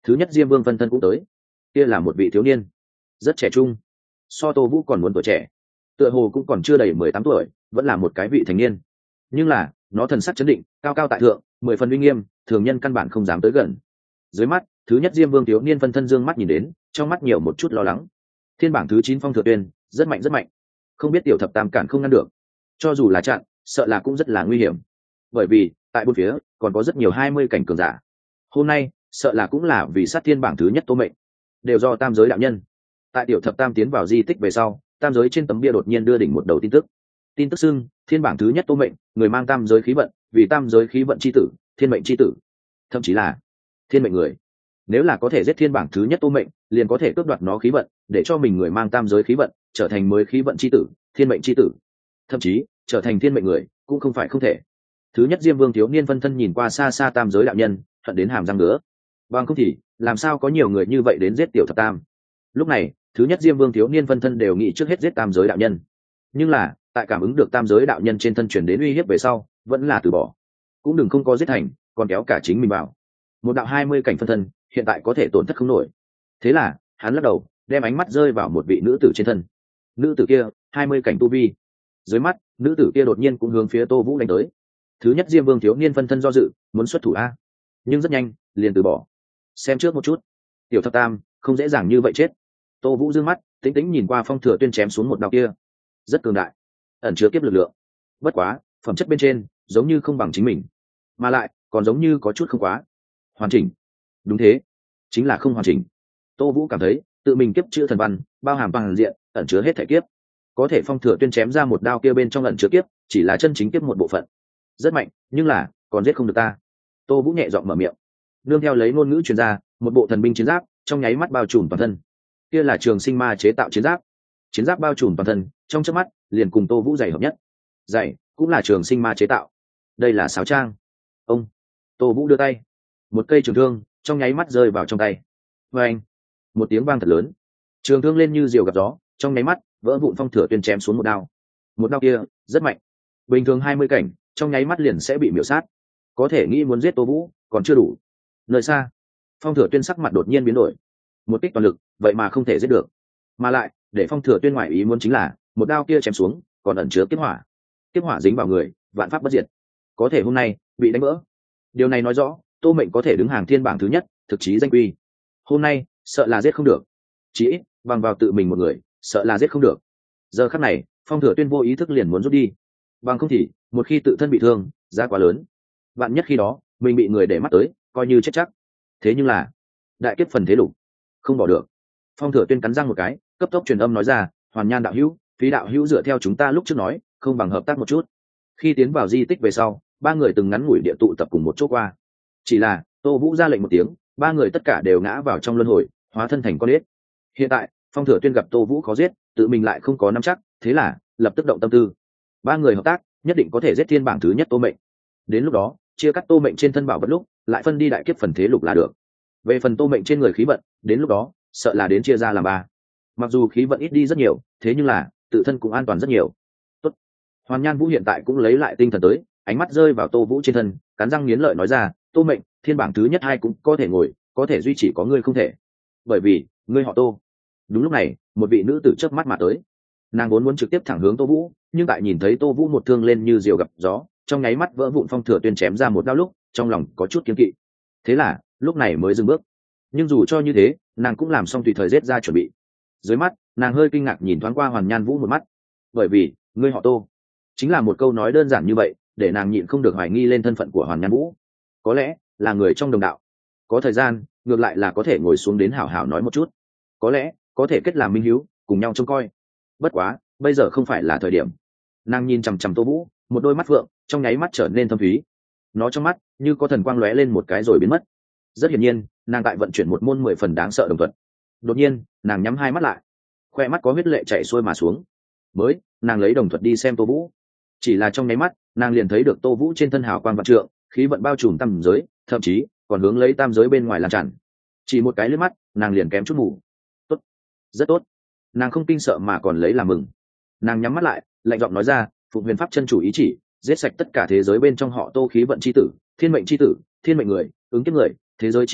thứ nhất diêm vương phân thân cũng tới. Kia là một vị thiếu niên rất trẻ trung, so Tô Vũ còn muốn tuổi trẻ, tựa hồ cũng còn chưa đầy mười tám tuổi, vẫn là một cái vị thành niên. Nhưng là nó thần sắc chấn định, cao cao tại thượng, mười phần uy nghiêm, thường nhân căn bản không dám tới gần. Dưới mắt thứ nhất diêm vương thiếu niên phân thân dương mắt nhìn đến, trong mắt nhiều một chút lo lắng. Thiên bảng thứ chín Phong Thừa Tuyên rất mạnh rất mạnh, không biết tiểu thập tam cản không ngăn được, cho dù là chặn sợ là cũng rất là nguy hiểm, bởi vì tại bốn phía còn có rất nhiều hai mươi cảnh cường giả. Hôm nay sợ là cũng là vì sát thiên bảng thứ nhất Tô Mệnh, đều do tam giới đạo nhân. Tại tiểu thập tam tiến vào di tích về sau, tam giới trên tấm bia đột nhiên đưa đỉnh một đầu tin tức. Tin tức xưng thiên bảng thứ nhất Tô Mệnh, người mang tam giới khí vận, vì tam giới khí vận chi tử, thiên mệnh chi tử, thậm chí là thiên mệnh người. Nếu là có thể giết thiên bảng thứ nhất Tô Mệnh, liền có thể cướp đoạt nó khí vận, để cho mình người mang tam giới khí vận trở thành mới khí vận chi tử, thiên mệnh chi tử, thậm chí trở thành thiên mệnh người cũng không phải không thể. Thứ nhất diêm vương thiếu niên phân thân nhìn qua xa xa tam giới đạo nhân, hận đến hàm răng ngứa. Bằng không thì làm sao có nhiều người như vậy đến giết tiểu thập tam. Lúc này thứ nhất diêm vương thiếu niên phân thân đều nghĩ trước hết giết tam giới đạo nhân, nhưng là tại cảm ứng được tam giới đạo nhân trên thân truyền đến uy hiếp về sau, vẫn là từ bỏ. Cũng đừng không có giết thành, còn kéo cả chính mình vào. Một đạo hai mươi cảnh phân thân hiện tại có thể tổn thất không nổi. Thế là hắn lắc đầu, đem ánh mắt rơi vào một vị nữ tử trên thân. Nữ tử kia hai mươi cảnh tu vi. Dưới mắt nữ tử kia đột nhiên cũng hướng phía Tô Vũ đánh tới. Thứ nhất diêm vương thiếu niên phân thân do dự, muốn xuất thủ a, nhưng rất nhanh liền từ bỏ. Xem trước một chút, tiểu thập tam không dễ dàng như vậy chết. Tô Vũ dương mắt tĩnh tĩnh nhìn qua Phong Thừa Tuyên chém xuống một đao kia, rất cường đại, ẩn chứa kiếp lực lượng. Bất quá phẩm chất bên trên giống như không bằng chính mình, mà lại còn giống như có chút không quá hoàn chỉnh. Đúng thế, chính là không hoàn chỉnh. Tô Vũ cảm thấy tự mình kiếp chữ thần văn bao hàm toàn diện, ẩn chứa hết thể kiếp. Có thể Phong Thừa Tuyên chém ra một đao kia bên trong ẩn chứa kiếp chỉ là chân chính kiếp một bộ phận, rất mạnh, nhưng là còn giết không được ta. Tô Vũ nhẹ giọng mở miệng, nương theo lấy ngôn ngữ truyền ra, một bộ thần binh chiến giáp trong nháy mắt bao trùm toàn thân. Kia là Trường Sinh Ma chế tạo chiến giáp, chiến giáp bao trùm toàn thân, trong chớp mắt liền cùng Tô Vũ giày hợp nhất. Giày cũng là Trường Sinh Ma chế tạo. Đây là sáo trang. Ông Tô Vũ đưa tay, một cây trường thương trong nháy mắt rơi vào trong tay. Và anh, một tiếng vang thật lớn, trường thương lên như diều gặp gió, trong nháy mắt vỡ vụn. Phong Thừa Tuyên chém xuống một đao. Một đao kia rất mạnh, bình thường hai mươi cảnh trong nháy mắt liền sẽ bị miểu sát. Có thể nghĩ muốn giết Tô Vũ còn chưa đủ. Nơi xa Phong Thừa Tuyên sắc mặt đột nhiên biến đổi, một kích toàn lực vậy mà không thể giết được, mà lại để Phong Thừa Tuyên ngoại ý muốn chính là một đao kia chém xuống còn ẩn chứa kiếp hỏa. Kiếp hỏa dính vào người, vạn pháp bất diệt. Có thể hôm nay bị đánh vỡ, điều này nói rõ Tô Mệnh có thể đứng hàng thiên bảng thứ nhất, thực chí danh quy. Hôm nay sợ là giết không được, chỉ ít bằng vào tự mình một người sợ là giết không được. Giờ khắc này Phong Thừa Tuyên vô ý thức liền muốn rút đi, bằng không thì một khi tự thân bị thương, giá quá lớn, vạn nhất khi đó mình bị người để mắt tới, coi như chết chắc. Thế nhưng là đại kiếp phần thế lục, không bỏ được. Phong Thừa Tuyên cắn răng một cái, cấp tốc truyền âm nói ra, Hoàn Nhan đạo hữu, Phí đạo hữu dựa theo chúng ta lúc trước nói, không bằng hợp tác một chút. Khi tiến vào di tích về sau, ba người từng ngắn ngủi địa tụ tập cùng một chỗ qua. Chỉ là Tô Vũ ra lệnh một tiếng, ba người tất cả đều ngã vào trong luân hồi, hóa thân thành con ếch. Hiện tại Phong Thừa Tuyên gặp Tô Vũ khó giết, tự mình lại không có nắm chắc, thế là lập tức động tâm tư. Ba người hợp tác, nhất định có thể giết thiên bảng thứ nhất Tô Mệnh. Đến lúc đó chia cắt Tô Mệnh trên thân bảo vật lúc, lại phân đi đại kiếp phần thế lục là được. Về phần Tô Mệnh trên người khí vận, đến lúc đó sợ là đến chia ra làm ba. Mặc dù khí vận ít đi rất nhiều, thế nhưng là tự thân cũng an toàn rất nhiều. Tốt. Hoàn Nhan Vũ hiện tại cũng lấy lại tinh thần tới, ánh mắt rơi vào Tô Vũ trên thân, cắn răng nghiến lợi nói ra, Tô Mệnh thiên bảng thứ nhất hai cũng có thể ngồi, có thể duy trì có ngươi không thể, bởi vì ngươi họ Tô. Đúng lúc này một vị nữ tử chớp mắt mà tới, nàng vốn muốn trực tiếp thẳng hướng Tô Vũ, nhưng tại nhìn thấy Tô Vũ một thương lên như diều gặp gió, trong nháy mắt vỡ vụn Phong Thừa Tuyên chém ra một đao lúc, trong lòng có chút kiêng kỵ, thế là lúc này mới dừng bước. Nhưng dù cho như thế, nàng cũng làm xong tùy thời giết ra chuẩn bị. Dưới mắt nàng hơi kinh ngạc nhìn thoáng qua Hoàn Nhan Vũ một mắt, bởi vì ngươi họ Tô chính là một câu nói đơn giản như vậy, để nàng nhịn không được hoài nghi lên thân phận của Hoàn Nhan Vũ. Có lẽ là người trong đồng đạo, có thời gian ngược lại là có thể ngồi xuống đến hảo hảo nói một chút, có lẽ có thể kết làm minh hữu, cùng nhau trông coi. Bất quá bây giờ không phải là thời điểm. Nàng nhìn chằm chằm Tô Vũ, một đôi mắt phượng trong nháy mắt trở nên thâm thúy, nó trong mắt như có thần quang lóe lên một cái rồi biến mất. Rất hiển nhiên nàng tại vận chuyển một môn mười phần đáng sợ đồng thuận. Đột nhiên nàng nhắm hai mắt lại, khoe mắt có huyết lệ chảy xuôi mà xuống. Mới nàng lấy đồng thuật đi xem Tô Vũ, chỉ là trong nháy mắt nàng liền thấy được Tô Vũ trên thân hào quang vạn trượng, khí vận bao trùm tam giới, thậm chí còn hướng lấy tam giới bên ngoài lan tràn. Chỉ một cái liếc mắt nàng liền kém chút ngủ. Tốt, rất tốt. Nàng không kinh sợ mà còn lấy làm mừng. Nàng nhắm mắt lại, lạnh giọng nói ra, Phụng Huyền Pháp chân chủ ý chỉ, giết sạch tất cả thế giới bên trong họ Tô khí vận chi tử, thiên mệnh chi tử, thiên mệnh người, ứng kiếp người, thế giới chi tử,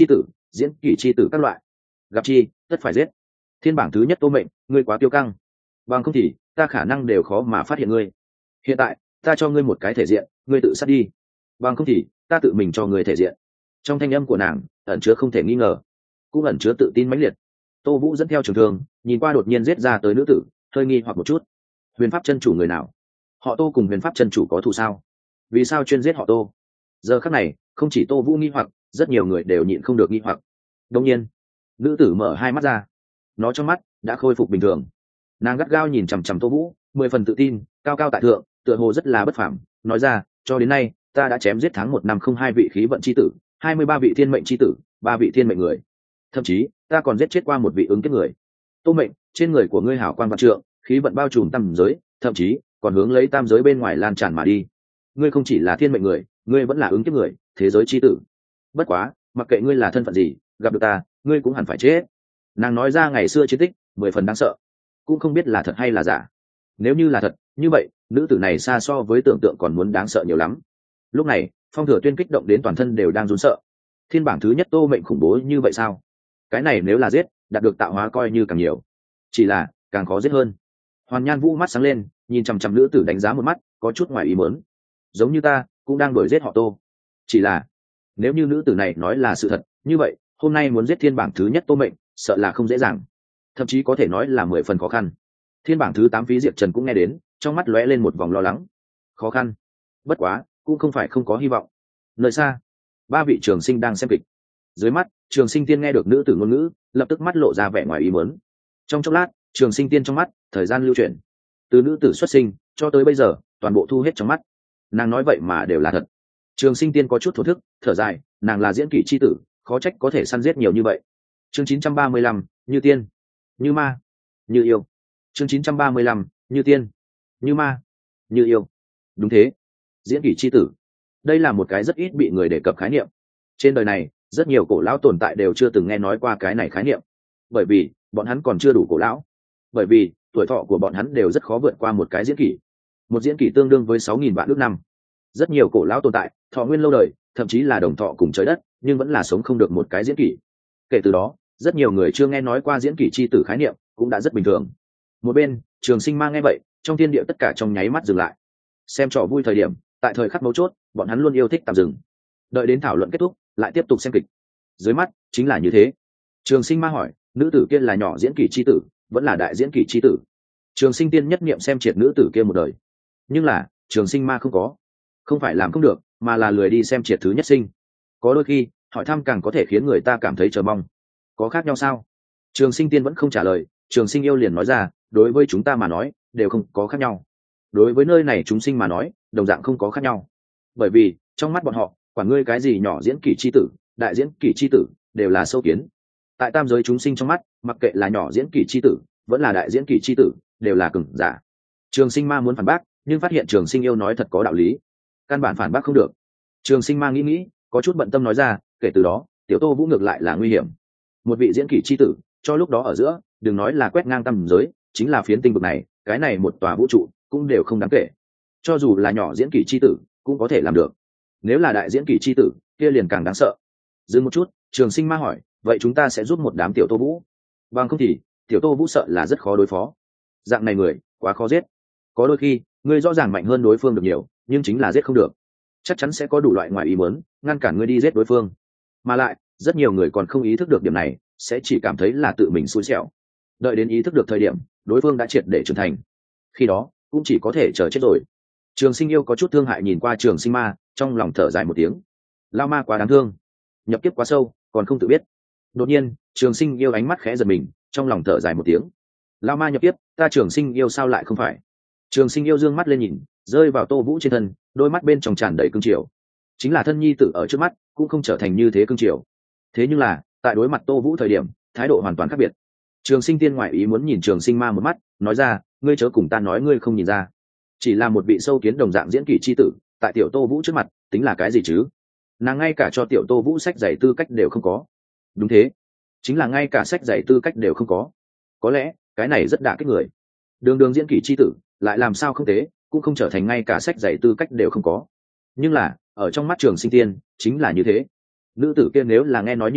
diễn kỷ chi tử các loại, gặp chi tất phải giết. Thiên bảng thứ nhất Tô Mệnh, ngươi quá tiêu căng, bằng không thì ta khả năng đều khó mà phát hiện ngươi. Hiện tại ta cho ngươi một cái thể diện, ngươi tự sát đi, bằng không thì ta tự mình cho ngươi thể diện. Trong thanh âm của nàng ẩn chứa không thể nghi ngờ, cũng ẩn chứa tự tin mãnh liệt. Tô Vũ dẫn theo trường thương, nhìn qua đột nhiên giết ra tới nữ tử, hơi nghi hoặc một chút. Huyền Pháp chân chủ người nào? Họ Tô cùng Huyền Pháp chân chủ có thù sao? Vì sao chuyên giết họ Tô? Giờ khắc này, không chỉ Tô Vũ nghi hoặc, rất nhiều người đều nhịn không được nghi hoặc. Đương nhiên, nữ tử mở hai mắt ra, nó trong mắt đã khôi phục bình thường. Nàng gắt gao nhìn chằm chằm Tô Vũ, mười phần tự tin, cao cao tại thượng, tựa hồ rất là bất phàm, nói ra, cho đến nay, ta đã chém giết tháng một năm không hai vị khí vận chi tử, hai mươi ba vị thiên mệnh chi tử, ba vị thiên mệnh người. Thậm chí, ta còn giết chết qua một vị ứng kiếp người. Tô Mệnh, trên người của ngươi hảo quan vạn trượng, khí vận bao trùm tam giới, thậm chí còn hướng lấy tam giới bên ngoài lan tràn mà đi. Ngươi không chỉ là thiên mệnh người, ngươi vẫn là ứng kiếp người, thế giới chi tử. Bất quá, mặc kệ ngươi là thân phận gì, gặp được ta, ngươi cũng hẳn phải chết. Nàng nói ra ngày xưa chiến tích, mười phần đáng sợ, cũng không biết là thật hay là giả. Nếu như là thật, như vậy nữ tử này xa so với tưởng tượng còn muốn đáng sợ nhiều lắm. Lúc này, Phong Thừa Tuyên kích động đến toàn thân đều đang run sợ. Thiên bảng thứ nhất Tô Mệnh khủng bố như vậy sao? Cái này nếu là giết, đạt được tạo hóa coi như càng nhiều, chỉ là càng khó giết hơn. Hoàn Nhan Vũ mắt sáng lên, nhìn chằm chằm nữ tử đánh giá một mắt, có chút ngoài ý muốn. Giống như ta cũng đang đuổi giết họ Tô, chỉ là nếu như nữ tử này nói là sự thật, như vậy hôm nay muốn giết thiên bảng thứ nhất Tô Mệnh sợ là không dễ dàng, thậm chí có thể nói là mười phần khó khăn. Thiên bảng thứ tám Phí Diệp Trần cũng nghe đến, trong mắt lóe lên một vòng lo lắng. Khó khăn, bất quá cũng không phải không có hy vọng. Nơi xa, ba vị trường sinh đang xem kịch. Dưới mắt, Trường Sinh Tiên nghe được nữ tử ngôn ngữ, lập tức mắt lộ ra vẻ ngoài ý muốn. Trong chốc lát, Trường Sinh Tiên trong mắt thời gian lưu chuyển, từ nữ tử xuất sinh cho tới bây giờ, toàn bộ thu hết trong mắt. Nàng nói vậy mà đều là thật. Trường Sinh Tiên có chút thổ thức, thở dài, nàng là diễn kỷ chi tử, khó trách có thể săn giết nhiều như vậy. Chương chín trăm ba mươi lăm, như tiên, như ma, như yêu. Chương chín trăm ba mươi lăm, như tiên, như ma, như yêu. Đúng thế, diễn kỷ chi tử, đây là một cái rất ít bị người đề cập khái niệm. Trên đời này, rất nhiều cổ lão tồn tại đều chưa từng nghe nói qua cái này khái niệm, bởi vì bọn hắn còn chưa đủ cổ lão, bởi vì tuổi thọ của bọn hắn đều rất khó vượt qua một cái diễn kỷ. Một diễn kỷ tương đương với sáu nghìn vạn ước năm. Rất nhiều cổ lão tồn tại thọ nguyên lâu đời, thậm chí là đồng thọ cùng trời đất, nhưng vẫn là sống không được một cái diễn kỷ. Kể từ đó, rất nhiều người chưa nghe nói qua diễn kỷ chi tử khái niệm, cũng đã rất bình thường. Một bên, Trường Sinh Ma nghe vậy, trong thiên địa tất cả trong nháy mắt dừng lại. Xem trò vui thời điểm, tại thời khắc mấu chốt, bọn hắn luôn yêu thích tạm dừng, đợi đến thảo luận kết thúc lại tiếp tục xem kịch. Dưới mắt chính là như thế. Trường Sinh Ma hỏi, nữ tử kia là nhỏ diễn kỷ chi tử, vẫn là đại diễn kỷ chi tử? Trường Sinh Tiên nhất niệm xem triệt nữ tử kia một đời, nhưng là Trường Sinh Ma không có, không phải làm không được, mà là lười đi xem triệt thứ nhất sinh. Có đôi khi hỏi thăm càng có thể khiến người ta cảm thấy chờ mong. Có khác nhau sao? Trường Sinh Tiên vẫn không trả lời. Trường Sinh Yêu liền nói ra, đối với chúng ta mà nói đều không có khác nhau, đối với nơi này chúng sinh mà nói đồng dạng không có khác nhau. Bởi vì trong mắt bọn họ, quản ngươi cái gì nhỏ diễn kỷ chi tử, đại diễn kỷ chi tử, đều là sâu kiến. Tại tam giới chúng sinh trong mắt, mặc kệ là nhỏ diễn kỷ chi tử vẫn là đại diễn kỷ chi tử, đều là cừng giả. Trường Sinh Ma muốn phản bác, nhưng phát hiện Trường Sinh Yêu nói thật có đạo lý, căn bản phản bác không được. Trường Sinh Ma nghĩ nghĩ, có chút bận tâm nói ra, kể từ đó tiểu Tô Vũ ngược lại là nguy hiểm. Một vị diễn kỷ chi tử, cho lúc đó ở giữa, đừng nói là quét ngang tam giới, chính là phiến tinh vực này, cái này một tòa vũ trụ cũng đều không đáng kể. Cho dù là nhỏ diễn kỷ chi tử cũng có thể làm được, nếu là đại diễn kỷ chi tử kia liền càng đáng sợ. Dừng một chút, Trường Sinh Ma hỏi, vậy chúng ta sẽ giúp một đám tiểu Tô Vũ? Bằng không thì tiểu Tô Vũ sợ là rất khó đối phó. Dạng này người quá khó giết, có đôi khi ngươi rõ ràng mạnh hơn đối phương được nhiều, nhưng chính là giết không được. Chắc chắn sẽ có đủ loại ngoài ý muốn ngăn cản ngươi đi giết đối phương, mà lại rất nhiều người còn không ý thức được điểm này, sẽ chỉ cảm thấy là tự mình xui xẻo. Đợi đến ý thức được thời điểm, đối phương đã triệt để trưởng thành, khi đó cũng chỉ có thể chờ chết rồi. Trường Sinh Yêu có chút thương hại nhìn qua Trường Sinh Ma, trong lòng thở dài một tiếng. Lao ma quá đáng thương, nhập kiếp quá sâu, còn không tự biết. Đột nhiên, Trường Sinh Yêu ánh mắt khẽ giật mình, trong lòng thở dài một tiếng. Lao ma nhập kiếp, ta Trường Sinh Yêu sao lại không phải? Trường Sinh Yêu dương mắt lên nhìn, rơi vào Tô Vũ trên thân, đôi mắt bên trong tràn đầy cương triều. Chính là thân nhi tử ở trước mắt, cũng không trở thành như thế cương triều. Thế nhưng là, tại đối mặt Tô Vũ thời điểm, thái độ hoàn toàn khác biệt. Trường Sinh Tiên ngoại ý muốn nhìn Trường Sinh Ma một mắt, nói ra, ngươi chớ cùng ta nói ngươi không nhìn ra, chỉ là một vị sâu kiến đồng dạng diễn kỷ chi tử, tại tiểu Tô Vũ trước mặt tính là cái gì chứ? Nàng ngay cả cho tiểu Tô Vũ sách giày tư cách đều không có. Đúng thế, chính là ngay cả sách giày tư cách đều không có. Có lẽ cái này rất đả kích người. Đường đường diễn kỷ chi tử lại làm sao không thế, cũng không trở thành ngay cả sách giày tư cách đều không có. Nhưng là ở trong mắt Trường Sinh Tiên chính là như thế. Nữ tử kia nếu là nghe nói như thế,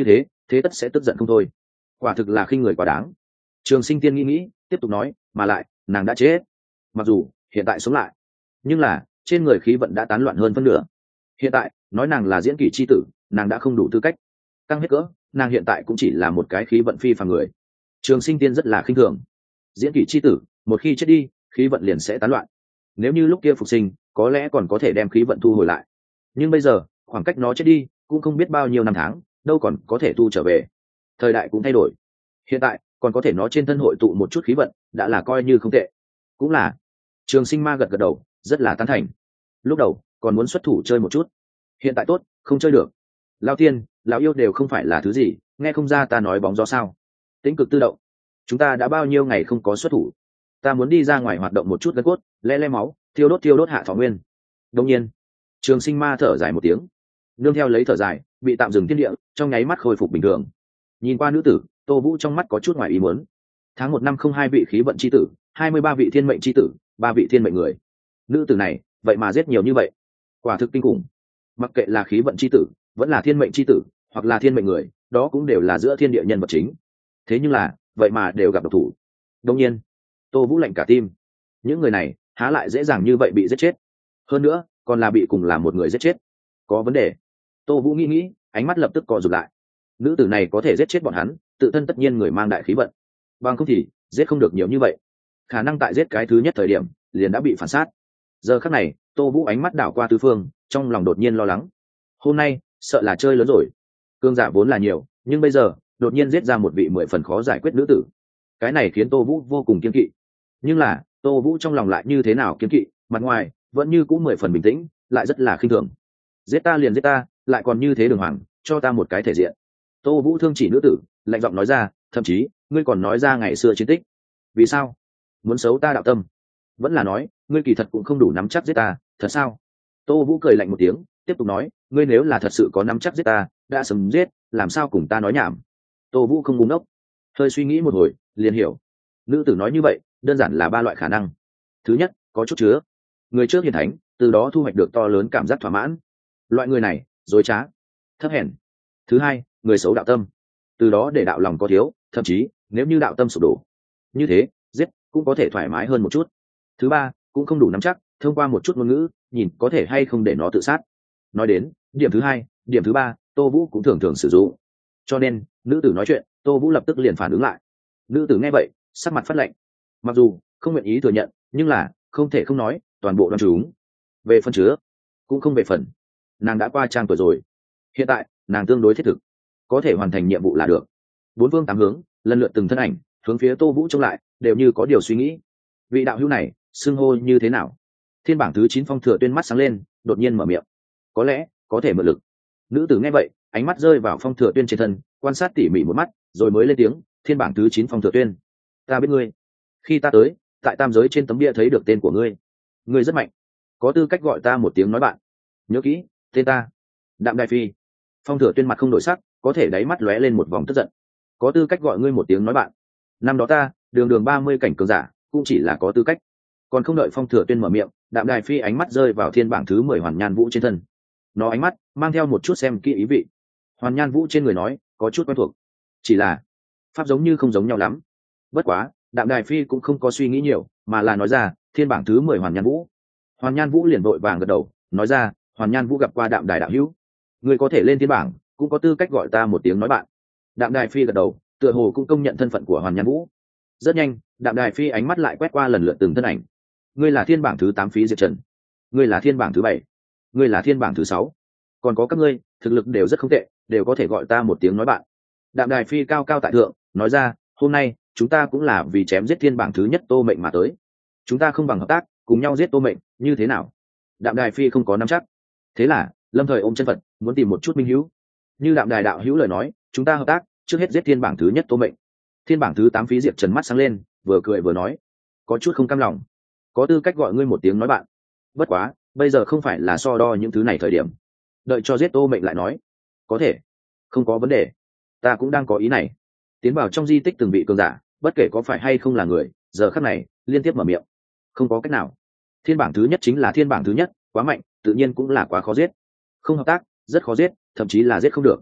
thế tất sẽ tức giận không thôi. Quả thực là khinh người quá đáng. Trường Sinh Tiên nghĩ nghĩ tiếp tục nói, mà lại nàng đã chết, mặc dù hiện tại sống lại, nhưng là trên người khí vận đã tán loạn hơn phân nửa. Hiện tại nói nàng là diễn kỷ chi tử, nàng đã không đủ tư cách. Căng hết cỡ, nàng hiện tại cũng chỉ là một cái khí vận phi phàm người. Trường Sinh Tiên rất là khinh thường. Diễn kỷ chi tử một khi chết đi, khí vận liền sẽ tán loạn. Nếu như lúc kia phục sinh, có lẽ còn có thể đem khí vận thu hồi lại, nhưng bây giờ khoảng cách nó chết đi cũng không biết bao nhiêu năm tháng, đâu còn có thể thu trở về. Thời đại cũng thay đổi, hiện tại còn có thể nó trên thân hội tụ một chút khí vận, đã là coi như không tệ. Cũng là. Trường Sinh Ma gật gật đầu, rất là tán thành. Lúc đầu còn muốn xuất thủ chơi một chút, hiện tại tốt, không chơi được. Lão tiên, lão yêu đều không phải là thứ gì, nghe không ra ta nói bóng gió sao? Tĩnh cực tự động, chúng ta đã bao nhiêu ngày không có xuất thủ, ta muốn đi ra ngoài hoạt động một chút gân cốt, le le máu, thiêu đốt thiêu đốt hạ thọ nguyên. Đông nhiên, Trường Sinh Ma thở dài một tiếng, nương theo lấy thở dài, bị tạm dừng thiên địa, trong nháy mắt khôi phục bình thường. Nhìn qua nữ tử, Tô Vũ trong mắt có chút ngoài ý muốn. Tháng một năm không hai vị khí vận chi tử, hai mươi ba vị thiên mệnh chi tử, ba vị thiên mệnh người. Nữ tử này, vậy mà giết nhiều như vậy, quả thực kinh khủng. Mặc kệ là khí vận chi tử, vẫn là thiên mệnh chi tử, hoặc là thiên mệnh người, đó cũng đều là giữa thiên địa nhân vật chính. Thế nhưng là, vậy mà đều gặp độc thủ. Đương nhiên, Tô Vũ lạnh cả tim. Những người này, há lại dễ dàng như vậy bị giết chết? Hơn nữa, còn là bị cùng là một người giết chết. Có vấn đề. Tô Vũ nghĩ nghĩ, ánh mắt lập tức co rụt lại. Nữ tử này có thể giết chết bọn hắn, tự thân tất nhiên người mang đại khí vận. Bằng không thì, giết không được nhiều như vậy. Khả năng tại giết cái thứ nhất thời điểm, liền đã bị phản sát. Giờ khắc này, Tô Vũ ánh mắt đảo qua tứ phương, trong lòng đột nhiên lo lắng. Hôm nay, sợ là chơi lớn rồi. Cương giả vốn là nhiều, nhưng bây giờ, đột nhiên giết ra một vị mười phần khó giải quyết nữ tử. Cái này khiến Tô Vũ vô cùng kiên kỵ. Nhưng là, Tô Vũ trong lòng lại như thế nào kiên kỵ, mặt ngoài vẫn như cũng mười phần bình tĩnh, lại rất là khinh thường. Giết ta liền giết ta, lại còn như thế đường hoàng, cho ta một cái thể diện. Tô Vũ thương chỉ nữ tử, lạnh giọng nói ra, thậm chí, ngươi còn nói ra ngày xưa chiến tích. Vì sao? Muốn xấu ta đạo tâm? Vẫn là nói, ngươi kỳ thật cũng không đủ nắm chắc giết ta, thật sao? Tô Vũ cười lạnh một tiếng, tiếp tục nói, ngươi nếu là thật sự có nắm chắc giết ta, đã sớm giết, làm sao cùng ta nói nhảm? Tô Vũ không ngu ngốc, hơi suy nghĩ một hồi, liền hiểu. Nữ tử nói như vậy, đơn giản là ba loại khả năng. Thứ nhất, có chút chứa. Người trước hiền thánh, từ đó thu hoạch được to lớn cảm giác thỏa mãn. Loại người này, dối trá, thấp hèn. Thứ hai, người xấu đạo tâm, từ đó để đạo lòng có thiếu, thậm chí nếu như đạo tâm sụp đổ, như thế giết cũng có thể thoải mái hơn một chút. Thứ ba, cũng không đủ nắm chắc, thông qua một chút ngôn ngữ nhìn có thể hay không để nó tự sát. Nói đến điểm thứ hai, điểm thứ ba, Tô Vũ cũng thường thường sử dụng. Cho nên nữ tử nói chuyện, Tô Vũ lập tức liền phản ứng lại. Nữ tử nghe vậy, sắc mặt phát lạnh, mặc dù không nguyện ý thừa nhận, nhưng là không thể không nói, toàn bộ đoan chúng. Về phần chứa, cũng không về phần. Nàng đã qua trang tuổi rồi, hiện tại nàng tương đối thiết thực, có thể hoàn thành nhiệm vụ là được. Bốn phương tám hướng, lần lượt từng thân ảnh hướng phía Tô Vũ trông lại, đều như có điều suy nghĩ. Vị đạo hữu này xưng hô như thế nào? Thiên bảng thứ chín Phong Thừa Tuyên mắt sáng lên, đột nhiên mở miệng. Có lẽ có thể mượn lực. Nữ tử nghe vậy, ánh mắt rơi vào Phong Thừa Tuyên trên thân, quan sát tỉ mỉ một mắt, rồi mới lên tiếng, Thiên bảng thứ chín Phong Thừa Tuyên, ta biết ngươi. Khi ta tới, tại tam giới trên tấm bia thấy được tên của ngươi. Ngươi rất mạnh, có tư cách gọi ta một tiếng nói bạn. Nhớ kỹ, tên ta Đạm Đài Phi. Phong Thừa Tuyên mặt không đổi sắc, có thể đáy mắt lóe lên một vòng tức giận. Có tư cách gọi ngươi một tiếng nói bạn? Năm đó ta đường đường ba mươi cảnh cường giả, cũng chỉ là có tư cách. Còn không đợi Phong Thừa Tuyên mở miệng, Đạm Đài Phi ánh mắt rơi vào thiên bảng thứ mười Hoàn Nhan Vũ trên thân. Nó ánh mắt mang theo một chút xem kỹ ý vị. Hoàn Nhan Vũ trên người nói có chút quen thuộc, chỉ là pháp giống như không giống nhau lắm. Bất quá Đạm Đài Phi cũng không có suy nghĩ nhiều, mà là nói ra thiên bảng thứ mười Hoàn Nhan Vũ. Hoàn Nhan Vũ liền vội vàng gật đầu, nói ra, Hoàn Nhan Vũ gặp qua Đạm Đài đạo hữu, người có thể lên thiên bảng, cũng có tư cách gọi ta một tiếng nói bạn. Đạm Đài Phi gật đầu, tựa hồ cũng công nhận thân phận của Hoàn Nhan Vũ. Rất nhanh, Đạm Đài Phi ánh mắt lại quét qua lần lượt từng thân ảnh. Ngươi là thiên bảng thứ tám Phí Diệp Trần, ngươi là thiên bảng thứ bảy, ngươi là thiên bảng thứ sáu, còn có các ngươi thực lực đều rất không tệ, đều có thể gọi ta một tiếng nói bạn. Đạm Đài Phi cao cao tại thượng nói ra, hôm nay chúng ta cũng là vì chém giết thiên bảng thứ nhất Tô Mệnh mà tới. Chúng ta không bằng hợp tác, cùng nhau giết Tô Mệnh, như thế nào? Đạm Đài Phi không có nắm chắc, thế là lâm thời ôm chân Phật, muốn tìm một chút minh hữu. Như Đạm Đài đạo hữu lời nói, chúng ta hợp tác, trước hết giết thiên bảng thứ nhất Tô Mệnh. Thiên bảng thứ tám Phí Diệp Trần mắt sáng lên, vừa cười vừa nói, có chút không cam lòng, có tư cách gọi ngươi một tiếng nói bạn. Bất quá bây giờ không phải là so đo những thứ này thời điểm, đợi cho giết Tô Mệnh lại nói. Có thể, không có vấn đề, ta cũng đang có ý này. Tiến vào trong di tích từng vị cường giả, bất kể có phải hay không là người, giờ khắc này liên tiếp mở miệng. Không có cách nào, thiên bảng thứ nhất chính là thiên bảng thứ nhất, quá mạnh, tự nhiên cũng là quá khó giết. Không hợp tác, rất khó giết, thậm chí là giết không được.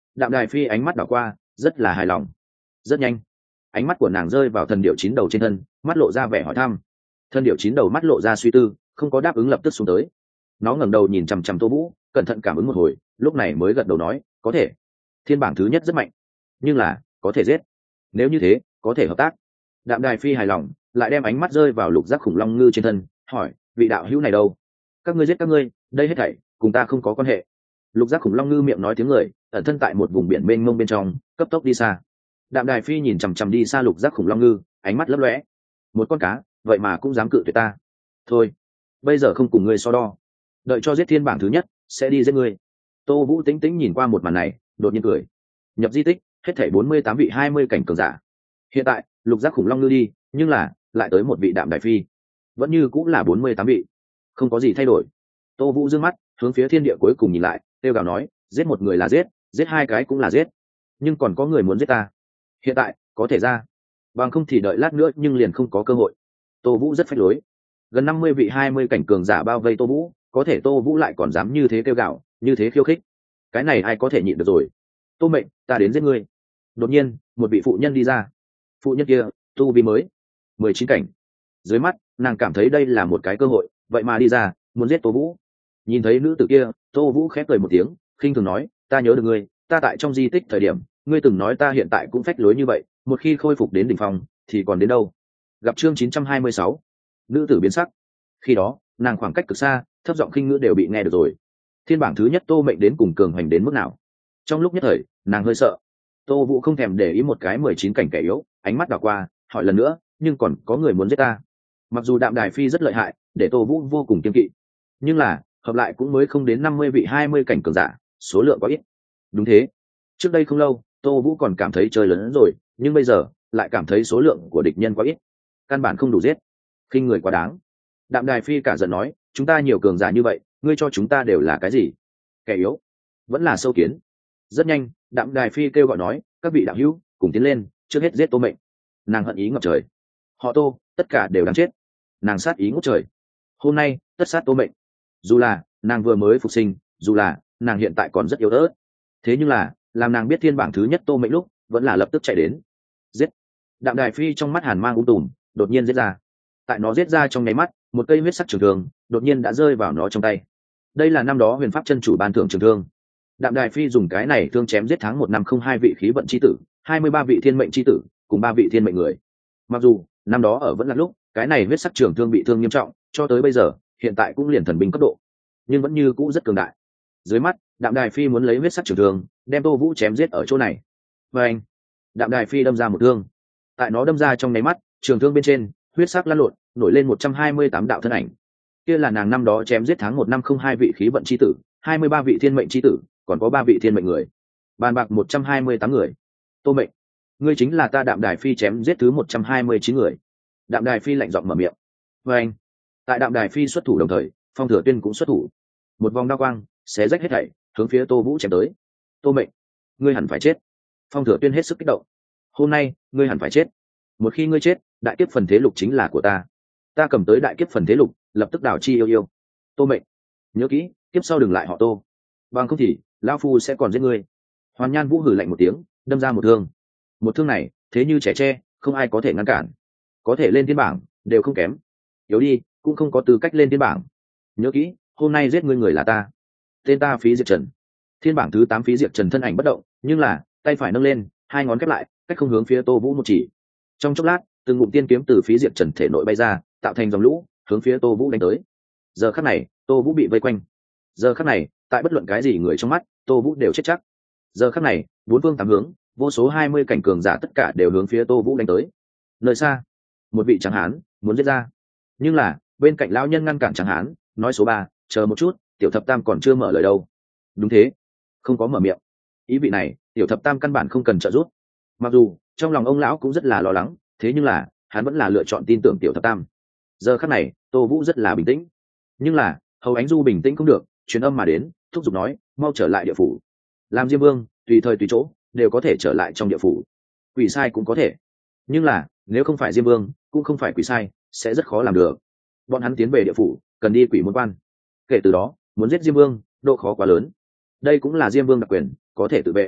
Đạm Đài Phi ánh mắt đảo qua, rất là hài lòng. Rất nhanh, ánh mắt của nàng rơi vào thần điệu chín đầu trên thân, mắt lộ ra vẻ hỏi thăm. Thần điệu chín đầu mắt lộ ra suy tư, không có đáp ứng lập tức xuống tới. Nó ngẩng đầu nhìn chằm chằm Tô Vũ, cẩn thận cảm ứng một hồi, lúc này mới gật đầu nói, có thể. Thiên bảng thứ nhất rất mạnh, nhưng là có thể giết. Nếu như thế, có thể hợp tác. Đạm Đài Phi hài lòng, lại đem ánh mắt rơi vào lục giác khủng long ngư trên thân, hỏi, vị đạo hữu này đâu? Các ngươi giết các ngươi, đây hết thảy cùng ta không có quan hệ. Lục giác khủng long ngư miệng nói tiếng người, ẩn thân tại một vùng biển mênh mông bên trong, cấp tốc đi xa. Đạm Đài Phi nhìn chằm chằm đi xa lục giác khủng long ngư, ánh mắt lấp lóe. Một con cá, vậy mà cũng dám cự tuyệt ta. Thôi, bây giờ không cùng ngươi so đo, đợi cho giết thiên bảng thứ nhất, sẽ đi giết ngươi. Tô Vũ tĩnh tĩnh nhìn qua một màn này, đột nhiên cười. Nhập di tích, hết thảy bốn mươi tám vị hai mươi cảnh cường giả. Hiện tại, lục giác khủng long ngư đi, nhưng là lại tới một vị Đạm Đài Phi, vẫn như cũng là bốn mươi tám vị, không có gì thay đổi. Tô Vũ dương mắt hướng phía thiên địa cuối cùng nhìn lại, kêu gào nói, giết một người là giết, giết hai cái cũng là giết, nhưng còn có người muốn giết ta. Hiện tại có thể ra, bằng không thì đợi lát nữa nhưng liền không có cơ hội. Tô Vũ rất phách lối, gần năm mươi vị hai mươi cảnh cường giả bao vây Tô Vũ, có thể Tô Vũ lại còn dám như thế kêu gào, như thế khiêu khích, cái này ai có thể nhịn được rồi. Tô Mệnh, ta đến giết ngươi. Đột nhiên một vị phụ nhân đi ra. Phụ nhân kia tu vi mới mười chín cảnh, dưới mắt nàng cảm thấy đây là một cái cơ hội, vậy mà đi ra muốn giết Tô Vũ. Nhìn thấy nữ tử kia, Tô Vũ khép cười một tiếng, khinh thường nói, ta nhớ được ngươi, ta tại trong di tích thời điểm ngươi từng nói ta hiện tại cũng phách lối như vậy, một khi khôi phục đến đỉnh phong thì còn đến đâu. Gặp chương chín trăm hai mươi sáu, nữ tử biến sắc. Khi đó nàng khoảng cách cực xa, thấp giọng khinh ngữ đều bị nghe được rồi. Thiên bảng thứ nhất Tô Mệnh đến cùng cường hoành đến mức nào? Trong lúc nhất thời nàng hơi sợ. Tô Vũ không thèm để ý một cái mười chín cảnh kẻ yếu, ánh mắt đảo qua, hỏi lần nữa, nhưng còn có người muốn giết ta. Mặc dù Đạm Đài Phi rất lợi hại, để Tô Vũ vô cùng kiêng kỵ, nhưng là hợp lại cũng mới không đến năm mươi vị hai mươi cảnh cường giả, số lượng quá ít. Đúng thế, trước đây không lâu Tô Vũ còn cảm thấy chơi lớn hơn rồi, nhưng bây giờ lại cảm thấy số lượng của địch nhân quá ít, căn bản không đủ giết, khinh người quá đáng. Đạm Đài Phi cả giận nói, chúng ta nhiều cường giả như vậy, ngươi cho chúng ta đều là cái gì? Kẻ yếu, vẫn là sâu kiến. Rất nhanh Đạm Đài Phi kêu gọi nói, các vị đạo hữu cùng tiến lên, trước hết giết Tô Mệnh. Nàng hận ý ngập trời, họ Tô tất cả đều đáng chết. Nàng sát ý ngút trời, hôm nay tất sát Tô Mệnh. Dù là nàng vừa mới phục sinh, dù là nàng hiện tại còn rất yếu ớt, thế nhưng là làm nàng biết thiên bảng thứ nhất Tô Mệnh lúc, vẫn là lập tức chạy đến giết. Đạm Đài Phi trong mắt hàn mang ung tùm, đột nhiên giết ra. Tại nó giết ra trong nháy mắt, một cây huyết sắc trường thương đột nhiên đã rơi vào nó trong tay. Đây là năm đó Huyền Pháp chân chủ ban thưởng trường thương. Đạm Đài Phi dùng cái này thương chém giết tháng một năm không hai vị khí vận chi tử, hai mươi ba vị thiên mệnh chi tử, cùng ba vị thiên mệnh người. Mặc dù năm đó ở vẫn là lúc cái này huyết sắc trường thương bị thương nghiêm trọng, cho tới bây giờ hiện tại cũng liền thần binh cấp độ, nhưng vẫn như cũ rất cường đại. Dưới mắt Đạm Đài Phi muốn lấy huyết sắc trường thương đem Tô Vũ chém giết ở chỗ này. Và anh, Đạm Đài Phi đâm ra một thương. Tại nó đâm ra trong nháy mắt, trường thương bên trên huyết sắc lăn lộn, nổi lên một trăm hai mươi tám đạo thân ảnh. Kia là nàng năm đó chém giết tháng một năm không hai vị khí vận chi tử, hai mươi ba vị thiên mệnh chi tử, còn có ba vị thiên mệnh người. Bàn bạc một trăm hai mươi tám người. Tô Mệnh, ngươi chính là ta Đạm Đài Phi chém giết thứ một trăm hai mươi chín người. Đạm Đài Phi lạnh giọng mở miệng. Và anh, tại Đạm Đài Phi xuất thủ đồng thời, Phong Thừa Tuyên cũng xuất thủ. Một vòng đao quang xé rách hết thảy, hướng phía Tô Vũ chém tới. Tô Mệnh, ngươi hẳn phải chết. Phong Thừa Tuyên hết sức kích động. Hôm nay ngươi hẳn phải chết. Một khi ngươi chết, đại kiếp phần thế lục chính là của ta. Ta cầm tới đại kiếp phần thế lục, lập tức đảo chi yêu yêu. Tô Mệnh, nhớ kỹ, kiếp sau đừng lại họ Tô, bằng không thì lão phu sẽ còn giết ngươi. Hoàn Nhan Vũ hử lạnh một tiếng, đâm ra một thương. Một thương này thế như trẻ tre, không ai có thể ngăn cản. Có thể lên thiên bảng đều không kém, yếu đi cũng không có tư cách lên thiên bảng. Nhớ kỹ, hôm nay giết ngươi người là ta, tên ta Phí Diệp Trần. Thiên bảng thứ tám Phí Diệp Trần thân ảnh bất động, nhưng là tay phải nâng lên, hai ngón khép lại, cách không hướng phía Tô Vũ một chỉ. Trong chốc lát, từng ngụm tiên kiếm từ Phí Diệp Trần thể nội bay ra, tạo thành dòng lũ hướng phía Tô Vũ đánh tới. Giờ khắc này Tô Vũ bị vây quanh. Giờ khắc này tại bất luận cái gì người trong mắt Tô Vũ đều chết chắc. Giờ khắc này bốn phương tám hướng, vô số hai mươi cảnh cường giả tất cả đều hướng phía Tô Vũ đánh tới. Nơi xa một vị tráng hán muốn giết ra, nhưng là bên cạnh lão nhân ngăn cản tráng hán, nói số ba, chờ một chút, tiểu thập tam còn chưa mở lời đâu. Đúng thế, không có mở miệng, ý vị này tiểu thập tam căn bản không cần trợ giúp. Mặc dù trong lòng ông lão cũng rất là lo lắng, thế nhưng là hắn vẫn là lựa chọn tin tưởng tiểu thập tam. Giờ khắc này Tô Vũ rất là bình tĩnh, nhưng là Hầu Ánh Du bình tĩnh không được, truyền âm mà đến, thúc giục nói, mau trở lại địa phủ. Làm Diêm Vương tùy thời tùy chỗ đều có thể trở lại trong địa phủ, quỷ sai cũng có thể, nhưng là nếu không phải Diêm Vương cũng không phải quỷ sai sẽ rất khó làm được. Bọn hắn tiến về địa phủ cần đi quỷ môn quan, kể từ đó muốn giết Diêm Vương độ khó quá lớn. Đây cũng là Diêm Vương đặc quyền, có thể tự vệ.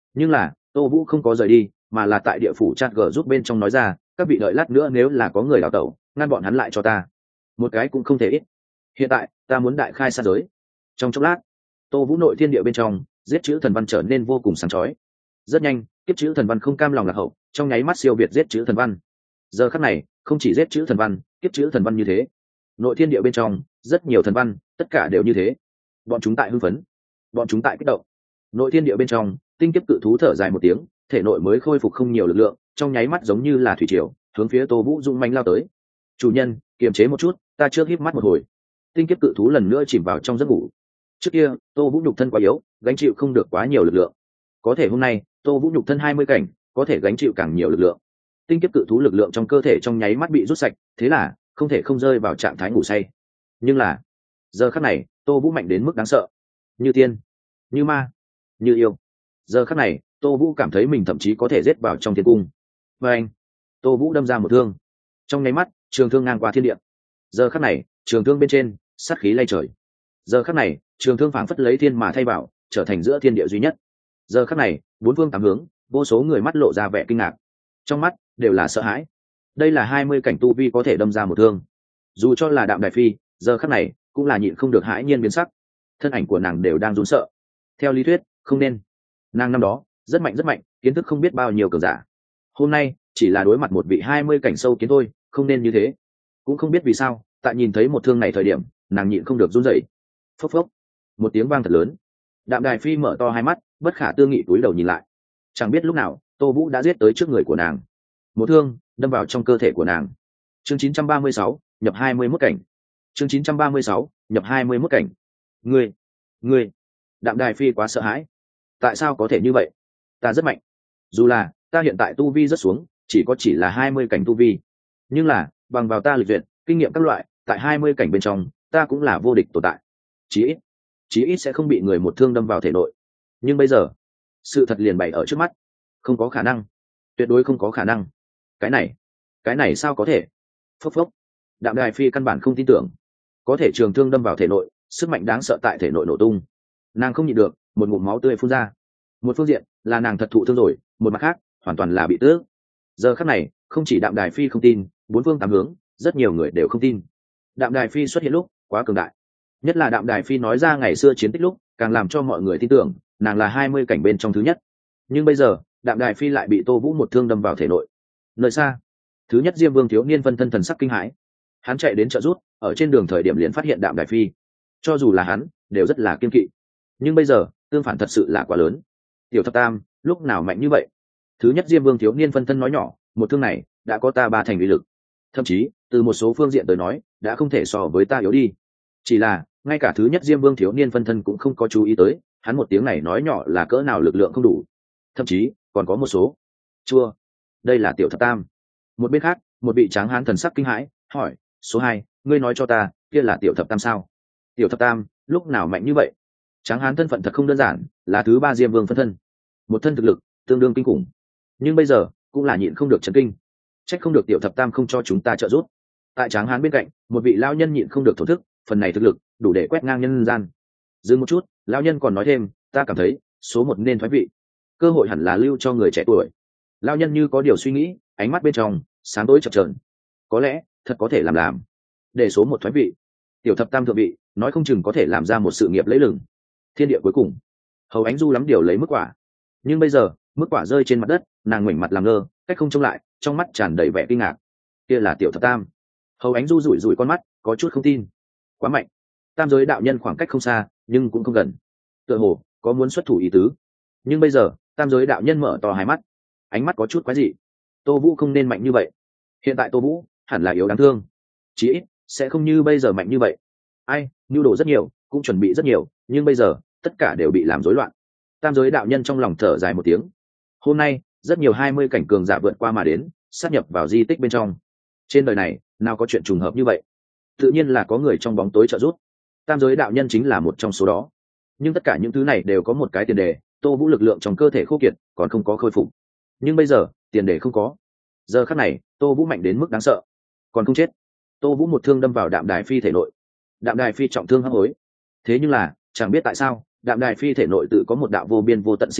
Nhưng là Tô Vũ không có rời đi, mà là tại địa phủ chat g giúp bên trong nói ra, các vị đợi lát nữa nếu là có người đào tẩu, ngăn bọn hắn lại cho ta, một cái cũng không thể ít. Hiện tại ta muốn đại khai sát giới. Trong chốc lát, Tô Vũ nội thiên địa bên trong giết chữ thần văn trở nên vô cùng sáng chói. Rất nhanh, kiếp chữ thần văn không cam lòng lạc hậu, trong nháy mắt siêu việt giết chữ thần văn. Giờ khắc này, không chỉ giết chữ thần văn, kiếp chữ thần văn như thế. Nội thiên địa bên trong, rất nhiều thần văn, tất cả đều như thế. Bọn chúng tại hưng phấn, bọn chúng tại kích động. Nội thiên địa bên trong, tinh kiếp cự thú thở dài một tiếng, thể nội mới khôi phục không nhiều lực lượng, trong nháy mắt giống như là thủy triều, hướng phía Tô Vũ dung manh lao tới. Chủ nhân, kiềm chế một chút, ta trước híp mắt một hồi. Tinh kiếp cự thú lần nữa chìm vào trong giấc ngủ. Trước kia, Tô Vũ nhục thân quá yếu, gánh chịu không được quá nhiều lực lượng. Có thể hôm nay, Tô Vũ nhục thân hai mươi cảnh, có thể gánh chịu càng nhiều lực lượng. Tinh kiếp cự thú lực lượng trong cơ thể trong nháy mắt bị rút sạch, thế là không thể không rơi vào trạng thái ngủ say. Nhưng là, giờ khắc này, Tô Vũ mạnh đến mức đáng sợ. Như tiên, như ma, như yêu. Giờ khắc này, Tô Vũ cảm thấy mình thậm chí có thể giết vào trong thiên cung. Và anh, Tô Vũ đâm ra một thương. Trong nháy mắt, trường thương ngang qua thiên địa. Giờ khắc này, trường thương bên trên, sát khí lay trời. Giờ khắc này, trường thương phảng phất lấy thiên mà thay vào, trở thành giữa thiên địa duy nhất. Giờ khắc này, bốn phương tám hướng, vô số người mắt lộ ra vẻ kinh ngạc. Trong mắt đều là sợ hãi. Đây là hai mươi cảnh tu vi có thể đâm ra một thương. Dù cho là Đạm Đài Phi, giờ khắc này cũng là nhịn không được hãi nhiên biến sắc. Thân ảnh của nàng đều đang run sợ. Theo lý thuyết, không nên. Nàng năm đó rất mạnh rất mạnh, kiến thức không biết bao nhiêu cường giả. Hôm nay chỉ là đối mặt một vị hai mươi cảnh sâu kiến thôi, không nên như thế. Cũng không biết vì sao, tại nhìn thấy một thương này thời điểm, nàng nhịn không được run rẩy. Phốc phốc, một tiếng vang thật lớn. Đạm Đài Phi mở to hai mắt, bất khả tư nghị cúi đầu nhìn lại. Chẳng biết lúc nào, Tô Vũ đã giết tới trước người của nàng. Một thương đâm vào trong cơ thể của nàng. Chương chín trăm ba mươi sáu, nhập hai mươi mốt cảnh. Chương chín trăm ba mươi sáu, nhập hai mươi mốt cảnh. Ngươi, ngươi. Đạm Đài Phi quá sợ hãi. Tại sao có thể như vậy? Ta rất mạnh. Dù là ta hiện tại tu vi rất xuống, chỉ có chỉ là hai mươi cảnh tu vi. Nhưng là, bằng vào ta lịch duyệt, kinh nghiệm các loại, tại hai mươi cảnh bên trong, ta cũng là vô địch tồn tại. Chí ít, chí ít sẽ không bị người một thương đâm vào thể nội. Nhưng bây giờ, sự thật liền bày ở trước mắt. Không có khả năng. Tuyệt đối không có khả năng. Cái này, cái này sao có thể? Phốc phốc. Đạm Đài Phi căn bản không tin tưởng. Có thể trường thương đâm vào thể nội, sức mạnh đáng sợ tại thể nội nổ tung. Nàng không nhịn được, một ngụm máu tươi phun ra. Một phương diện là nàng thật thụ thương rồi, một mặt khác hoàn toàn là bị tước. Giờ khắc này, không chỉ Đạm Đài Phi không tin, bốn phương tám hướng, rất nhiều người đều không tin. Đạm Đài Phi xuất hiện lúc quá cường đại, nhất là Đạm Đài Phi nói ra ngày xưa chiến tích lúc, càng làm cho mọi người tin tưởng nàng là hai mươi cảnh bên trong thứ nhất. Nhưng bây giờ, Đạm Đài Phi lại bị Tô Vũ một thương đâm vào thể nội. Nơi xa, thứ nhất Diêm Vương thiếu niên phân thân thần sắc kinh hãi. Hắn chạy đến trợ rút, ở trên đường thời điểm liền phát hiện Đạm Đài Phi. Cho dù là hắn, đều rất là kiên kỵ. Nhưng bây giờ, tương phản thật sự là quá lớn. Tiểu Thập Tam, lúc nào mạnh như vậy? Thứ nhất Diêm Vương thiếu niên phân thân nói nhỏ, một thương này đã có ta ba thành uy lực. Thậm chí, từ một số phương diện tới nói, đã không thể so với ta yếu đi. Chỉ là, ngay cả thứ nhất Diêm Vương thiếu niên phân thân cũng không có chú ý tới, hắn một tiếng này nói nhỏ là cỡ nào lực lượng không đủ. Thậm chí, còn có một số. Chua, đây là Tiểu Thập Tam. Một bên khác, một vị tráng hán thần sắc kinh hãi, hỏi, số hai, ngươi nói cho ta, kia là Tiểu Thập Tam sao? Tiểu Thập Tam, lúc nào mạnh như vậy? Tráng hán thân phận thật không đơn giản, là thứ ba Diêm Vương phân thân. Một thân thực lực, tương đương kinh khủng. Nhưng bây giờ, cũng là nhịn không được chấn kinh. Trách không được Tiểu Thập Tam không cho chúng ta trợ giúp. Tại tráng hán bên cạnh, một vị lão nhân nhịn không được thổ thức, phần này thực lực, đủ để quét ngang nhân gian. Dừng một chút, lão nhân còn nói thêm, ta cảm thấy, số một nên thoái vị. Cơ hội hẳn là lưu cho người trẻ tuổi. Lão nhân như có điều suy nghĩ, ánh mắt bên trong sáng tối chập chờn. Có lẽ, thật có thể làm làm. Để số một thoái vị, Tiểu Thập Tam thượng vị, nói không chừng có thể làm ra một sự nghiệp lấy lừng. Thiên địa cuối cùng, Hầu Ánh Du lắm điều lấy mức quả. Nhưng bây giờ, mức quả rơi trên mặt đất, nàng ngoảnh mặt làm ngơ, cách không trông lại, trong mắt tràn đầy vẻ kinh ngạc. Kia là Tiểu Thập Tam. Hầu Ánh Du rủi rủi con mắt, có chút không tin. Quá mạnh. Tam giới đạo nhân khoảng cách không xa, nhưng cũng không gần. Tựa hồ có muốn xuất thủ ý tứ. Nhưng bây giờ, tam giới đạo nhân mở to hai mắt, ánh mắt có chút quái dị. Tô Vũ không nên mạnh như vậy. Hiện tại Tô Vũ hẳn là yếu đáng thương, chí ít sẽ không như bây giờ mạnh như vậy. Ai, nhu đồ rất nhiều, cũng chuẩn bị rất nhiều, nhưng bây giờ tất cả đều bị làm rối loạn. Tam giới đạo nhân trong lòng thở dài một tiếng. Hôm nay, rất nhiều hai mươi cảnh cường giả vượt qua mà đến, sát nhập vào di tích bên trong. Trên đời này, nào có chuyện trùng hợp như vậy? Tự nhiên là có người trong bóng tối trợ giúp. Tam giới đạo nhân chính là một trong số đó. Nhưng tất cả những thứ này đều có một cái tiền đề, Tô Vũ lực lượng trong cơ thể khô kiệt, còn không có khôi phục. Nhưng bây giờ, tiền đề không có. Giờ khắc này, Tô Vũ mạnh đến mức đáng sợ, còn không chết. Tô Vũ một thương đâm vào Đạm Đài Phi thể nội. Đạm Đài Phi trọng thương hấp hối. Thế nhưng là, chẳng biết tại sao, Đạm Đài Phi thể nội tự có một đạo vô biên vô tận sinh cơ,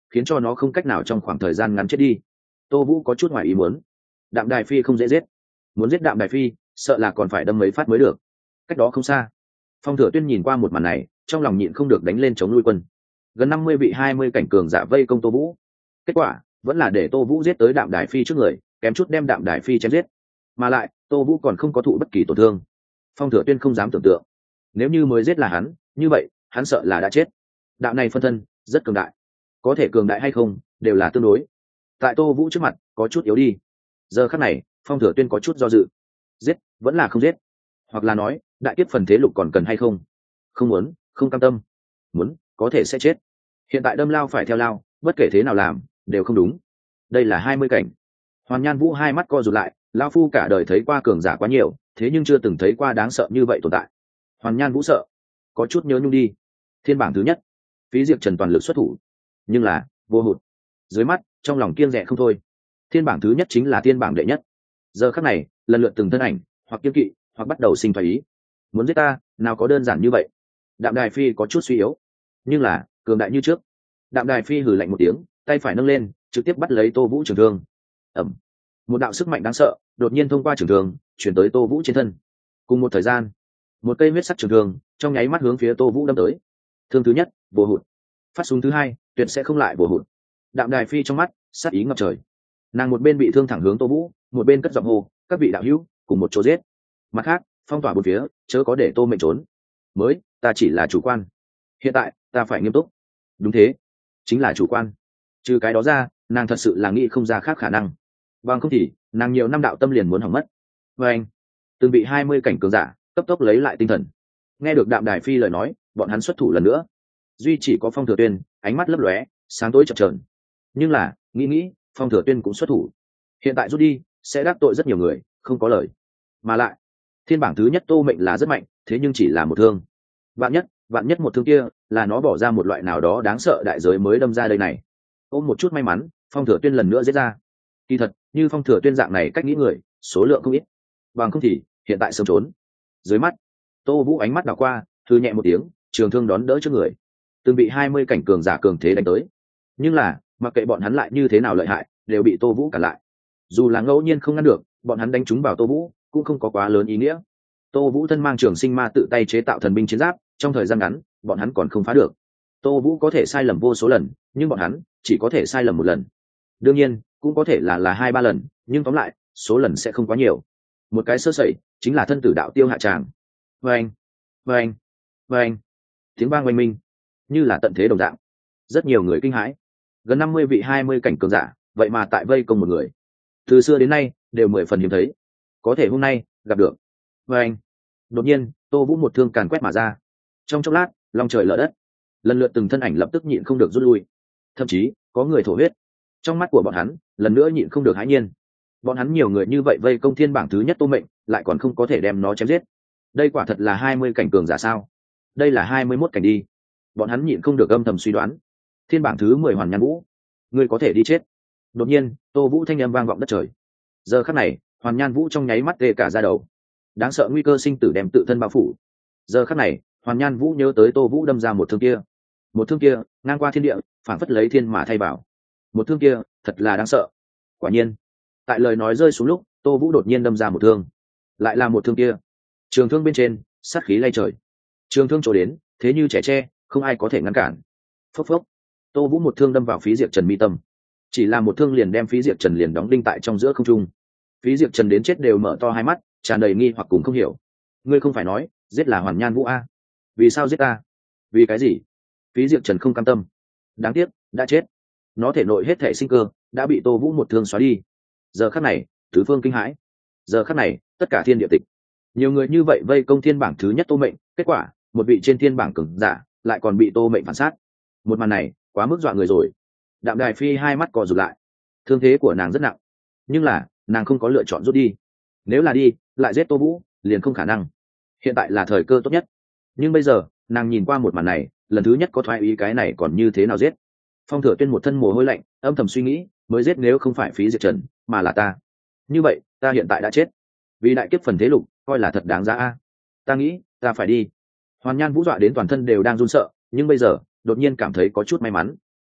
khiến cho nó không cách nào trong khoảng thời gian ngắn chết đi. Tô Vũ có chút ngoài ý muốn. Đạm Đài Phi không dễ giết, muốn giết Đạm Đài Phi sợ là còn phải đâm mấy phát mới được. Cách đó không xa, Phong Thừa Tuyên nhìn qua một màn này, trong lòng nhịn không được đánh lên chống nuôi quân. Gần năm mươi vị hai mươi cảnh cường giả vây công Tô Vũ, kết quả vẫn là để Tô Vũ giết tới Đạm Đài Phi trước người, kém chút đem Đạm Đài Phi chém giết, mà lại Tô Vũ còn không có thụ bất kỳ tổn thương. Phong Thừa Tuyên không dám tưởng tượng, nếu như mới giết là hắn, như vậy hắn sợ là đã chết. Đạo này phân thân rất cường đại, có thể cường đại hay không đều là tương đối, tại Tô Vũ trước mặt có chút yếu đi. Giờ khắc này Phong Thừa Tuyên có chút do dự, giết vẫn là không giết, hoặc là nói đại kiếp phần thế lục còn cần hay không. Không muốn, không cam tâm, muốn có thể sẽ chết. Hiện tại đâm lao phải theo lao, bất kể thế nào làm đều không đúng. Đây là hai mươi cảnh. Hoàn Nhan Vũ hai mắt co rụt lại, lão phu cả đời thấy qua cường giả quá nhiều, thế nhưng chưa từng thấy qua đáng sợ như vậy tồn tại. Hoàn Nhan Vũ sợ, có chút nhớ nhung đi. Thiên bảng thứ nhất, Phí Diệp Trần toàn lực xuất thủ, nhưng là vô hụt. Dưới mắt trong lòng kiêng dè không thôi. Thiên bảng thứ nhất chính là thiên bảng đệ nhất. Giờ khắc này lần lượt từng thân ảnh hoặc kiêng kỵ hoặc bắt đầu sinh phái ý. Muốn giết ta nào có đơn giản như vậy. Đạm Đài Phi có chút suy yếu, nhưng là cường đại như trước. Đạm Đài Phi hừ lạnh một tiếng, tay phải nâng lên trực tiếp bắt lấy Tô Vũ trường thương. Ẩm, một đạo sức mạnh đáng sợ đột nhiên thông qua trường thương chuyển tới Tô Vũ trên thân. Cùng một thời gian, một cây huyết sắc trường thương trong nháy mắt hướng phía Tô Vũ đâm tới. Thương thứ nhất vô hụt, phát súng thứ hai tuyệt sẽ không lại vô hụt. Đạm Đài Phi trong mắt sát ý ngập trời, nàng một bên bị thương thẳng hướng Tô Vũ, một bên cất giọng hô các vị đạo hữu cùng một chỗ giết. Mặt khác phong tỏa bốn phía, chớ có để Tô mệnh trốn. Mới ta chỉ là chủ quan, hiện tại ta phải nghiêm túc. Đúng thế, chính là chủ quan. Trừ cái đó ra nàng thật sự là nghĩ không ra khác khả năng, bằng không thì nàng nhiều năm đạo tâm liền muốn hỏng mất. Và anh từng bị hai mươi cảnh cường giả cấp tốc lấy lại tinh thần. Nghe được Đạm Đài Phi lời nói, bọn hắn xuất thủ lần nữa. Duy chỉ có Phong Thừa Tuyên ánh mắt lấp lóe, sáng tối chập chờn. Nhưng là nghĩ nghĩ Phong Thừa Tuyên cũng xuất thủ. Hiện tại rút đi sẽ đắc tội rất nhiều người, không có lời. Mà lại thiên bảng thứ nhất Tô mệnh là rất mạnh, thế nhưng chỉ là một thương. Vạn nhất vạn nhất một thương kia là nó bỏ ra một loại nào đó đáng sợ đại giới mới đâm ra đây này. Ôm một chút may mắn, Phong Thừa Tuyên lần nữa giết ra. Kỳ thật như Phong Thừa Tuyên dạng này cách nghĩ người số lượng không ít, bằng không thì hiện tại sớm trốn. Dưới mắt Tô Vũ ánh mắt đảo qua, thư nhẹ một tiếng, trường thương đón đỡ trước người. Từng bị hai mươi cảnh cường giả cường thế đánh tới, nhưng là mặc kệ bọn hắn lại như thế nào lợi hại đều bị Tô Vũ cản lại. Dù là ngẫu nhiên không ngăn được, bọn hắn đánh trúng vào Tô Vũ cũng không có quá lớn ý nghĩa. Tô Vũ thân mang Trường Sinh Ma tự tay chế tạo thần binh chiến giáp, trong thời gian ngắn bọn hắn còn không phá được. Tô Vũ có thể sai lầm vô số lần, nhưng bọn hắn chỉ có thể sai lầm một lần. Đương nhiên cũng có thể là là hai ba lần, nhưng tóm lại số lần sẽ không quá nhiều. Một cái sơ sẩy chính là thân tử đạo tiêu hạ tràng. Vâng, vâng, vâng, tiếng vang oanh minh như là tận thế đồng dạng. Rất nhiều người kinh hãi, gần năm mươi vị hai mươi cảnh cường giả vậy mà tại vây công một người, từ xưa đến nay đều mười phần hiếm thấy, có thể hôm nay gặp được. Vâng, đột nhiên Tô Vũ một thương càn quét mà ra, trong chốc lát long trời lở đất, lần lượt từng thân ảnh lập tức nhịn không được rút lui, thậm chí có người thổ huyết. Trong mắt của bọn hắn lần nữa nhịn không được hãi nhiên. Bọn hắn nhiều người như vậy vây công thiên bảng thứ nhất Tô mệnh, lại còn không có thể đem nó chém giết. Đây quả thật là hai mươi cảnh cường giả sao? Đây là hai mươi mốt cảnh đi. Bọn hắn nhịn không được âm thầm suy đoán. Thiên bảng thứ mười Hoàn Nhan Vũ, ngươi có thể đi chết. Đột nhiên Tô Vũ thanh âm vang vọng đất trời. Giờ khắc này Hoàn Nhan Vũ trong nháy mắt tê cả da đầu, đáng sợ nguy cơ sinh tử đem tự thân bao phủ. Giờ khắc này Hoàn Nhan Vũ nhớ tới Tô Vũ đâm ra một thương kia, một thương kia ngang qua thiên địa, phản phất lấy thiên mà thay bảo. Một thương kia thật là đáng sợ. Quả nhiên tại lời nói rơi xuống lúc, Tô Vũ đột nhiên đâm ra một thương, lại là một thương kia. Trường thương bên trên sát khí lay trời, trường thương trổ đến thế như trẻ tre, không ai có thể ngăn cản. Phốc phốc, Tô Vũ một thương đâm vào Phí Diệp Trần mi tâm, chỉ là một thương liền đem Phí Diệp Trần liền đóng đinh tại trong giữa không trung. Phí Diệp Trần đến chết đều mở to hai mắt, tràn đầy nghi hoặc cùng không hiểu. Ngươi không phải nói giết là Hoàn Nhan Vũ a? Vì sao giết ta? Vì cái gì? Phí Diệp Trần không cam tâm. Đáng tiếc đã chết, nó thể nội hết thể sinh cơ đã bị Tô Vũ một thương xóa đi. Giờ khắc này tứ phương kinh hãi, giờ khắc này tất cả thiên địa tịch. Nhiều người như vậy vây công thiên bảng thứ nhất Tô mệnh, kết quả một vị trên thiên bảng cường giả lại còn bị Tô mệnh phản sát. Một màn này quá mức dọa người rồi. Đạm Đài Phi hai mắt co rụt lại, thương thế của nàng rất nặng, nhưng là nàng không có lựa chọn rút đi. Nếu là đi lại giết Tô Vũ liền không khả năng. Hiện tại là thời cơ tốt nhất, nhưng bây giờ nàng nhìn qua một màn này, lần thứ nhất có thoái ý cái này còn như thế nào giết. Phong Thừa Tuyên một thân mồ hôi lạnh, âm thầm suy nghĩ, mới giết nếu không phải Phí Diệp Trần mà là ta, như vậy ta hiện tại đã chết. Vì đại kiếp phần thế lục coi là thật đáng giá a. Ta nghĩ ta phải đi. Hoàn Nhan Vũ dọa đến toàn thân đều đang run sợ, nhưng bây giờ đột nhiên cảm thấy có chút may mắn.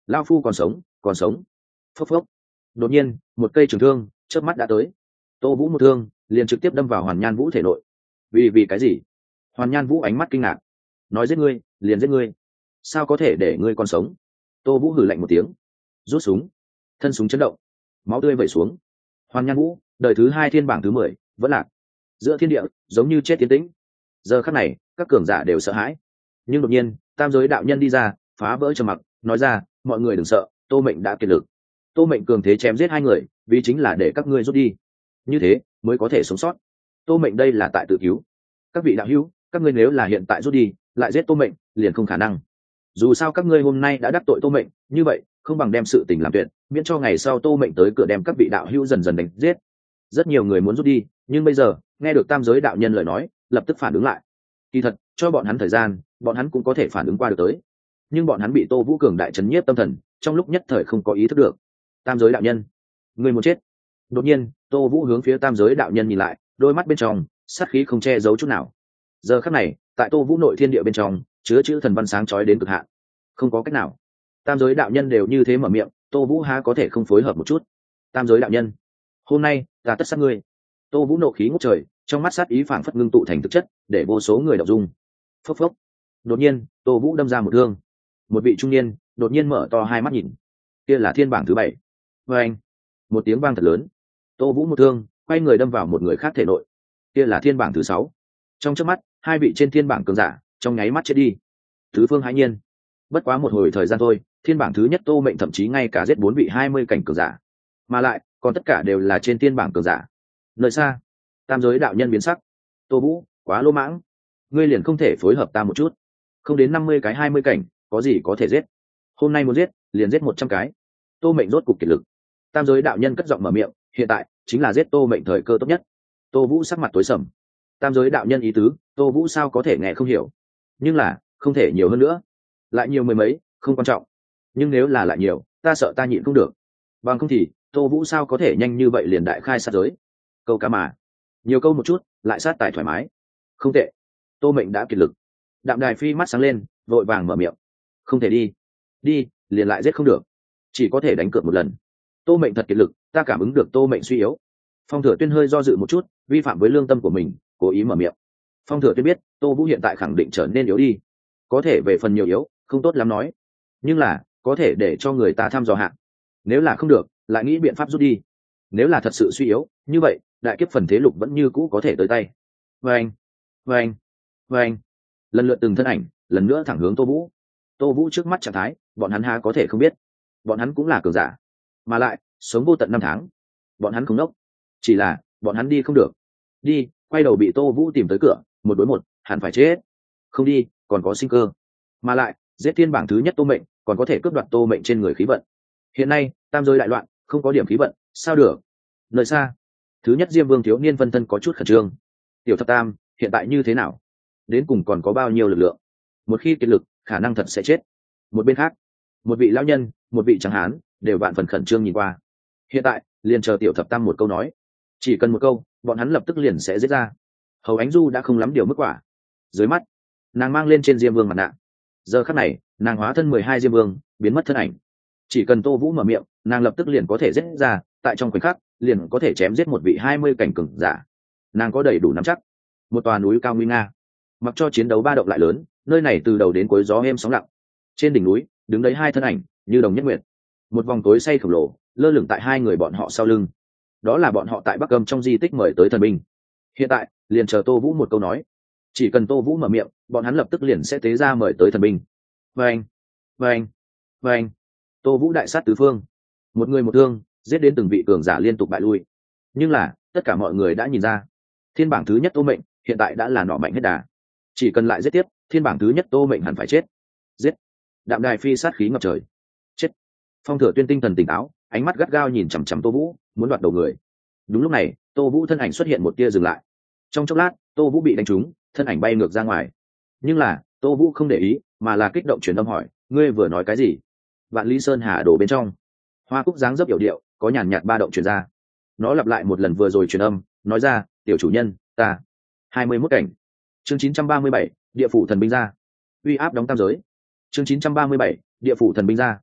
Lao phu còn sống, còn sống. Phốc phốc. Đột nhiên một cây trường thương chớp mắt đã tới. Tô Vũ một thương liền trực tiếp đâm vào Hoàn Nhan Vũ thể nội. Vì vì cái gì? Hoàn Nhan Vũ ánh mắt kinh ngạc, nói giết ngươi liền giết ngươi, sao có thể để ngươi còn sống? Tô Vũ hừ lạnh một tiếng, rút súng. Thân súng chấn động, máu tươi vẩy xuống. Hoàn Nhan Vũ đời thứ hai thiên bảng thứ mười vẫn lạc. Giữa thiên địa giống như chết tiến tĩnh. Giờ khắc này các cường giả đều sợ hãi, nhưng đột nhiên tam giới đạo nhân đi ra phá vỡ trầm mặc, nói ra mọi người đừng sợ, Tô Mệnh đã kiệt lực. Tô Mệnh cường thế chém giết hai người vì chính là để các ngươi rút đi, như thế mới có thể sống sót. Tô Mệnh đây là tại tự cứu. Các vị đạo hữu, các ngươi nếu là hiện tại rút đi lại giết Tô Mệnh liền không khả năng. Dù sao các ngươi hôm nay đã đắc tội Tô Mệnh, như vậy không bằng đem sự tình làm tuyệt, miễn cho ngày sau Tô Mệnh tới cửa đem các vị đạo hữu dần dần đánh giết. Rất nhiều người muốn rút đi, nhưng bây giờ nghe được tam giới đạo nhân lời nói lập tức phản ứng lại. Kỳ thật cho bọn hắn thời gian bọn hắn cũng có thể phản ứng qua được tới, nhưng bọn hắn bị Tô Vũ cường đại chấn nhiếp tâm thần, trong lúc nhất thời không có ý thức được. Tam giới đạo nhân, người muốn chết. Đột nhiên Tô Vũ hướng phía tam giới đạo nhân nhìn lại, đôi mắt bên trong sát khí không che giấu chút nào. Giờ khắc này tại Tô Vũ nội thiên địa bên trong chứa chữ thần văn sáng chói đến cực hạn. Không có cách nào, tam giới đạo nhân đều như thế mở miệng, Tô Vũ há có thể không phối hợp một chút. Tam giới đạo nhân, hôm nay ta tất sát ngươi. Tô Vũ nộ khí ngút trời, trong mắt sát ý phảng phất ngưng tụ thành thực chất, để vô số người đọc dung. Phốc phốc. Đột nhiên Tô Vũ đâm ra một thương. Một vị trung niên đột nhiên mở to hai mắt nhìn. Kia là thiên bảng thứ bảy. Và anh, một tiếng vang thật lớn. Tô Vũ một thương quay người đâm vào một người khác thể nội. Kia là thiên bảng thứ sáu. Trong chớp mắt hai vị trên thiên bảng cường giả trong nháy mắt chết đi. Thứ phương hãi nhiên. Bất quá một hồi thời gian thôi, thiên bảng thứ nhất Tô Mệnh thậm chí ngay cả giết bốn vị hai mươi cảnh cường giả, mà lại còn tất cả đều là trên thiên bảng cường giả. Nơi xa tam giới đạo nhân biến sắc. Tô Vũ quá lỗ mãng, ngươi liền không thể phối hợp ta một chút? Không đến năm mươi cái hai mươi cảnh có gì có thể giết, hôm nay muốn giết liền giết một trăm cái. Tô Mệnh rốt cục kiệt lực. Tam giới đạo nhân cất giọng mở miệng, hiện tại chính là giết Tô Mệnh thời cơ tốt nhất. Tô Vũ sắc mặt tối sầm. Tam giới đạo nhân ý tứ Tô Vũ sao có thể nghe không hiểu, nhưng là không thể nhiều hơn nữa. Lại nhiều mười mấy không quan trọng, nhưng nếu là lại nhiều ta sợ ta nhịn không được. Bằng không thì Tô Vũ sao có thể nhanh như vậy liền đại khai sát giới. Câu cá mà nhiều câu một chút lại sát tài thoải mái. Không tệ, Tô Mệnh đã kiệt lực. Đạm Đài Phi mắt sáng lên, vội vàng mở miệng. Không thể đi, đi liền lại giết không được, chỉ có thể đánh cược một lần. Tô Mệnh thật kiệt lực, ta cảm ứng được Tô Mệnh suy yếu. Phong Thừa Tuyên hơi do dự một chút, vi phạm với lương tâm của mình, cố ý mở miệng. Phong Thừa Tuyên biết Tô Vũ hiện tại khẳng định trở nên yếu đi, có thể về phần nhiều yếu không tốt lắm nói, nhưng là có thể để cho người ta thăm dò hạn. Nếu là không được lại nghĩ biện pháp rút đi. Nếu là thật sự suy yếu như vậy đại kiếp phần thế lục vẫn như cũ có thể tới tay. Vâng, vâng, vâng. Lần lượt từng thân ảnh lần nữa thẳng hướng Tô Vũ. Tô Vũ trước mắt trạng thái bọn hắn há có thể không biết, bọn hắn cũng là cường giả, mà lại sống vô tận năm tháng. Bọn hắn không đốc, chỉ là bọn hắn đi không được. Đi quay đầu bị Tô Vũ tìm tới cửa, một đối một hẳn phải chết. Không đi còn có sinh cơ, mà lại giết thiên bảng thứ nhất Tô Mệnh còn có thể cướp đoạt Tô Mệnh trên người khí vận. Hiện nay tam giới đại loạn, không có điểm khí vận sao được. Nơi xa thứ nhất Diêm Vương thiếu niên phân thân có chút khẩn trương. Tiểu thập tam hiện tại như thế nào, đến cùng còn có bao nhiêu lực lượng? Một khi kiệt lực khả năng thật sẽ chết. Một bên khác một vị lão nhân một vị tráng hán đều vạn phần khẩn trương nhìn qua. Hiện tại liền chờ tiểu thập tam một câu nói, chỉ cần một câu bọn hắn lập tức liền sẽ giết ra. Hầu Ánh Du đã không lắm điều mức quả. Dưới mắt nàng mang lên trên Diêm Vương mặt nạ, giờ khắc này nàng hóa thân mười hai Diêm Vương biến mất thân ảnh. Chỉ cần Tô Vũ mở miệng nàng lập tức liền có thể giết ra, tại trong khoảnh khắc liền có thể chém giết một vị hai mươi cảnh cường giả. Nàng có đầy đủ nắm chắc. Một tòa núi cao nguy nga, mặc cho chiến đấu ba động lại lớn, nơi này từ đầu đến cuối gió êm sóng lặng. Trên đỉnh núi đứng đấy hai thân ảnh như đồng nhất nguyệt, một vòng tối say khổng lồ lơ lửng tại hai người bọn họ sau lưng. Đó là bọn họ tại Bắc Âm trong di tích mời tới thần binh. Hiện tại liền chờ Tô Vũ một câu nói, chỉ cần Tô Vũ mở miệng bọn hắn lập tức liền sẽ tế ra mời tới thần binh. Vâng, vâng, vâng. Tô Vũ đại sát tứ phương, một người một thương giết đến từng vị cường giả liên tục bại lui. Nhưng là tất cả mọi người đã nhìn ra, thiên bảng thứ nhất Tô Mệnh hiện tại đã là nọ mạnh hết đà. Chỉ cần lại giết tiếp, thiên bảng thứ nhất Tô Mệnh hẳn phải chết. Giết. Đạm Đài Phi sát khí ngập trời. Chết. Phong Thừa Tuyên tinh thần tỉnh táo, ánh mắt gắt gao nhìn chằm chằm Tô Vũ, muốn đoạt đầu người. Đúng lúc này Tô Vũ thân ảnh xuất hiện một tia dừng lại. Trong chốc lát Tô Vũ bị đánh trúng, thân ảnh bay ngược ra ngoài. Nhưng là Tô Vũ không để ý, mà là kích động truyền âm hỏi, ngươi vừa nói cái gì? Vạn Lý Sơn Hà đổ bên trong, Hoa Cúc dáng dấp yểu điệu có nhàn nhạt ba động truyền ra. Nó lặp lại một lần vừa rồi truyền âm, nói ra, tiểu chủ nhân ta hai mươi mốt cảnh. Chương chín trăm ba mươi bảy địa phủ thần binh ra, uy áp đóng tam giới. Chương chín trăm ba mươi bảy địa phủ thần binh ra,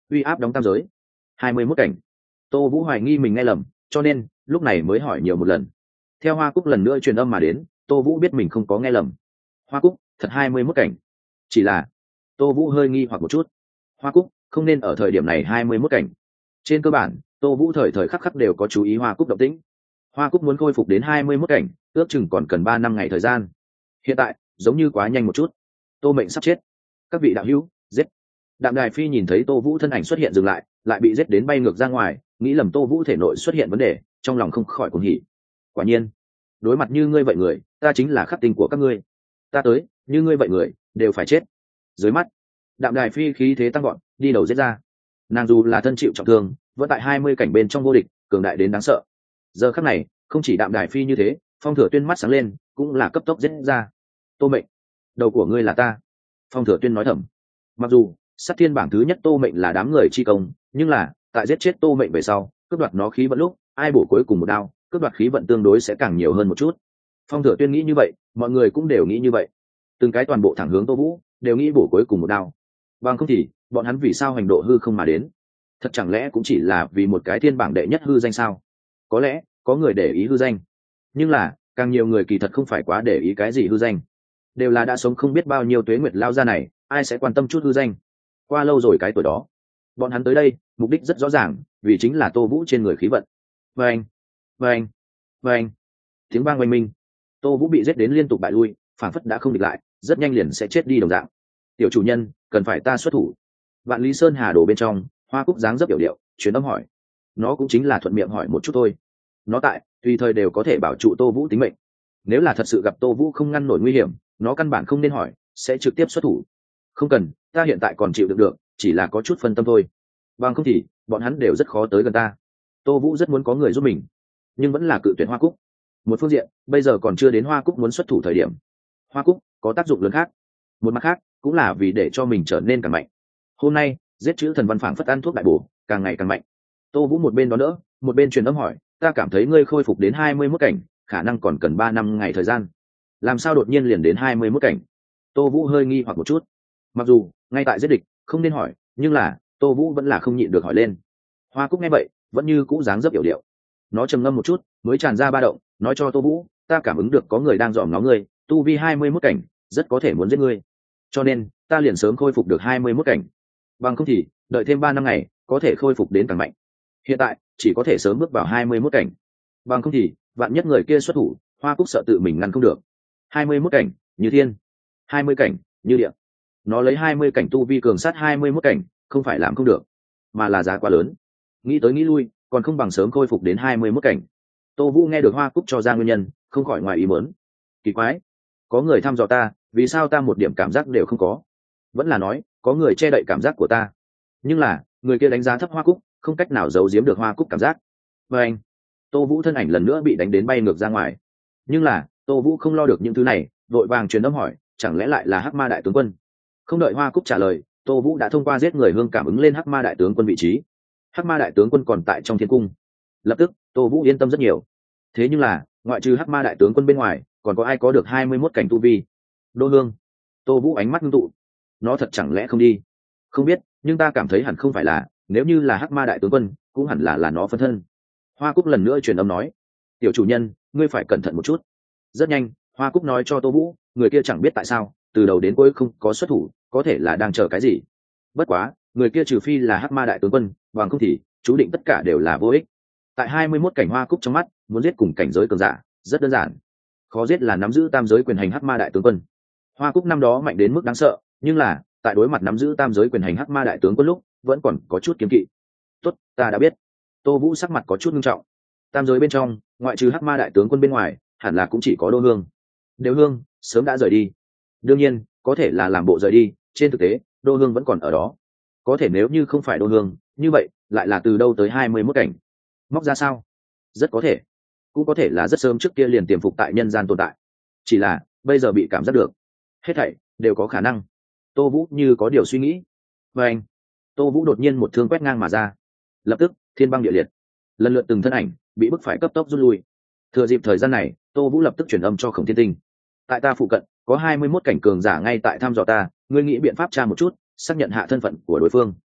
uy áp đóng tam giới hai mươi mốt cảnh. Tô Vũ hoài nghi mình nghe lầm, cho nên lúc này mới hỏi nhiều một lần. Theo Hoa Cúc lần nữa truyền âm mà đến, Tô Vũ biết mình không có nghe lầm. Hoa Cúc thật hai mươi mốt cảnh. Chỉ là Tô Vũ hơi nghi hoặc một chút. Hoa Cúc không nên ở thời điểm này hai mươi mốt cảnh. Trên cơ bản Tô Vũ thời thời khắc khắc đều có chú ý Hoa Cúc động tĩnh. Hoa Cúc muốn khôi phục đến hai mươi mốt cảnh, ước chừng còn cần ba năm ngày thời gian. Hiện tại giống như quá nhanh một chút. Tô Mệnh sắp chết. Các vị đạo hữu, giết. Đạm Đài Phi nhìn thấy Tô Vũ thân ảnh xuất hiện dừng lại, lại bị giết đến bay ngược ra ngoài, nghĩ lầm Tô Vũ thể nội xuất hiện vấn đề, trong lòng không khỏi cuồng hỉ. Quả nhiên, đối mặt như ngươi vậy người, ta chính là khắc tinh của các ngươi. Ta tới, như ngươi vậy người, đều phải chết. Dưới mắt, Đạm Đài Phi khí thế tăng gọn, đi đầu giết ra. Nàng dù là thân chịu trọng thương, vẫn tại hai mươi cảnh bên trong vô địch, cường đại đến đáng sợ. Giờ khắc này, không chỉ Đạm Đài Phi như thế, Phong Thừa Tuyên mắt sáng lên, cũng là cấp tốc giết ra. Tô Mệnh, đầu của ngươi là ta. Phong Thừa Tuyên nói thầm. Mặc dù sát thiên bảng thứ nhất Tô Mệnh là đám người chi công, nhưng là tại giết chết Tô Mệnh về sau, cướp đoạt nó khí vận lúc, ai bổ cuối cùng một đao, cướp đoạt khí vận tương đối sẽ càng nhiều hơn một chút. Phong Thừa Tuyên nghĩ như vậy, mọi người cũng đều nghĩ như vậy. Từng cái toàn bộ thẳng hướng Tô Vũ, đều nghĩ bổ cuối cùng một đao. Bằng không thì, bọn hắn vì sao hành độ hư không mà đến? Thật chẳng lẽ cũng chỉ là vì một cái thiên bảng đệ nhất hư danh sao? Có lẽ có người để ý hư danh, nhưng là càng nhiều người kỳ thật không phải quá để ý cái gì hư danh, đều là đã sống không biết bao nhiêu tuế nguyệt lao ra này, ai sẽ quan tâm chút hư danh. Qua lâu rồi cái tuổi đó, bọn hắn tới đây mục đích rất rõ ràng, vì chính là Tô Vũ trên người khí vận. Vâng, vâng, vâng. Tiếng vang oanh minh, Tô Vũ bị giết đến liên tục bại lui, phản phất đã không địch lại, rất nhanh liền sẽ chết đi đồng dạng. Tiểu chủ nhân, cần phải ta xuất thủ. Vạn Lý Sơn Hà đổ bên trong, Hoa Cúc dáng dấp biểu điệu, truyền âm hỏi. Nó cũng chính là thuận miệng hỏi một chút thôi. Nó tại tùy thời đều có thể bảo trụ Tô Vũ tính mệnh. Nếu là thật sự gặp Tô Vũ không ngăn nổi nguy hiểm, nó căn bản không nên hỏi, sẽ trực tiếp xuất thủ. Không cần, ta hiện tại còn chịu được được, chỉ là có chút phân tâm thôi. Bằng không thì bọn hắn đều rất khó tới gần ta. Tô Vũ rất muốn có người giúp mình, nhưng vẫn là cự tuyển Hoa Cúc. Một phương diện, bây giờ còn chưa đến Hoa Cúc muốn xuất thủ thời điểm. Hoa Cúc có tác dụng lớn khác. Một mặt khác, cũng là vì để cho mình trở nên càng mạnh. Hôm nay giết chữ thần văn phảng phất ăn thuốc đại bổ, càng ngày càng mạnh. Tô Vũ một bên đó nữa, một bên truyền âm hỏi, ta cảm thấy ngươi khôi phục đến hai mươi mốt cảnh, khả năng còn cần ba năm ngày thời gian. Làm sao đột nhiên liền đến hai mươi mốt cảnh? Tô Vũ hơi nghi hoặc một chút. Mặc dù ngay tại giết địch không nên hỏi, nhưng là Tô Vũ vẫn là không nhịn được hỏi lên. Hoa Cúc nghe vậy vẫn như cũ dáng dấp hiểu điệu. Nó trầm ngâm một chút mới tràn ra ba động, nói cho Tô Vũ, ta cảm ứng được có người đang dòm ngó ngươi, tu vi hai mươi mốt cảnh, rất có thể muốn giết ngươi, cho nên ta liền sớm khôi phục được hai mươi mốt cảnh. Bằng không thì đợi thêm ba năm ngày có thể khôi phục đến càng mạnh. Hiện tại chỉ có thể sớm bước vào hai mươi mốt cảnh. Bằng không thì vạn nhất người kia xuất thủ, Hoa Cúc sợ tự mình ngăn không được. hai mươi mốt cảnh như thiên, hai mươi cảnh như địa. Nó lấy hai mươi cảnh tu vi cường sát hai mươi mốt cảnh, không phải làm không được, mà là giá quá lớn. Nghĩ tới nghĩ lui, còn không bằng sớm khôi phục đến hai mươi mốt cảnh. Tô Vũ nghe được Hoa Cúc cho ra nguyên nhân, không khỏi ngoài ý muốn. Kỳ quái, có người thăm dò ta, vì sao ta một điểm cảm giác đều không có? Vẫn là nói có người che đậy cảm giác của ta, nhưng là người kia đánh giá thấp Hoa Cúc, không cách nào giấu giếm được Hoa Cúc cảm giác. Và anh, Tô Vũ thân ảnh lần nữa bị đánh đến bay ngược ra ngoài. Nhưng là Tô Vũ không lo được những thứ này, vội vàng truyền âm hỏi, chẳng lẽ lại là Hắc Ma đại tướng quân? Không đợi Hoa Cúc trả lời, Tô Vũ đã thông qua giết người hương cảm ứng lên Hắc Ma đại tướng quân vị trí. Hắc Ma đại tướng quân còn tại trong thiên cung. Lập tức Tô Vũ yên tâm rất nhiều. Thế nhưng là ngoại trừ Hắc Ma đại tướng quân bên ngoài, còn có ai có được hai mươi mốt cảnh tu vi? Đô Hương. Tô Vũ ánh mắt ngưng tụ. Nó thật chẳng lẽ không đi? Không biết, nhưng ta cảm thấy hẳn không phải là, nếu như là Hắc Ma đại tướng quân, cũng hẳn là là nó phân thân. Hoa Cúc lần nữa truyền âm nói, tiểu chủ nhân, ngươi phải cẩn thận một chút. Rất nhanh, Hoa Cúc nói cho Tô Vũ, người kia chẳng biết tại sao từ đầu đến cuối không có xuất thủ, có thể là đang chờ cái gì. Bất quá người kia trừ phi là Hắc Ma đại tướng quân, bằng không thì chú định tất cả đều là vô ích. Tại hai mươi mốt cảnh Hoa Cúc trong mắt, muốn giết cùng cảnh giới cường giả rất đơn giản, khó giết là nắm giữ tam giới quyền hành Hắc Ma đại tướng quân. Hoa Cúc năm đó mạnh đến mức đáng sợ, nhưng là tại đối mặt nắm giữ tam giới quyền hành Hắc Ma đại tướng quân lúc, vẫn còn có chút kiêng kỵ. Tốt, ta đã biết. Tô Vũ sắc mặt có chút nghiêm trọng. Tam giới bên trong, ngoại trừ Hắc Ma đại tướng quân bên ngoài, hẳn là cũng chỉ có Đô Hương. Đều Hương sớm đã rời đi. Đương nhiên, có thể là làm bộ rời đi, trên thực tế, Đô Hương vẫn còn ở đó. Có thể nếu như không phải Đô Hương, như vậy lại là từ đâu tới hai mươi mốt cảnh? Móc ra sao? Rất có thể. Cũng có thể là rất sớm trước kia liền tiềm phục tại nhân gian tồn tại. Chỉ là bây giờ bị cảm giác được. Hết thảy đều có khả năng. Tô Vũ như có điều suy nghĩ. Và anh, Tô Vũ đột nhiên một thương quét ngang mà ra. Lập tức, thiên băng địa liệt. Lần lượt từng thân ảnh bị bức phải cấp tốc rút lui. Thừa dịp thời gian này, Tô Vũ lập tức truyền âm cho Khổng Thiên Tinh. Tại ta phụ cận, có hai mươi mốt cảnh cường giả ngay tại thăm dò ta, ngươi nghĩ biện pháp tra một chút, xác nhận hạ thân phận của đối phương.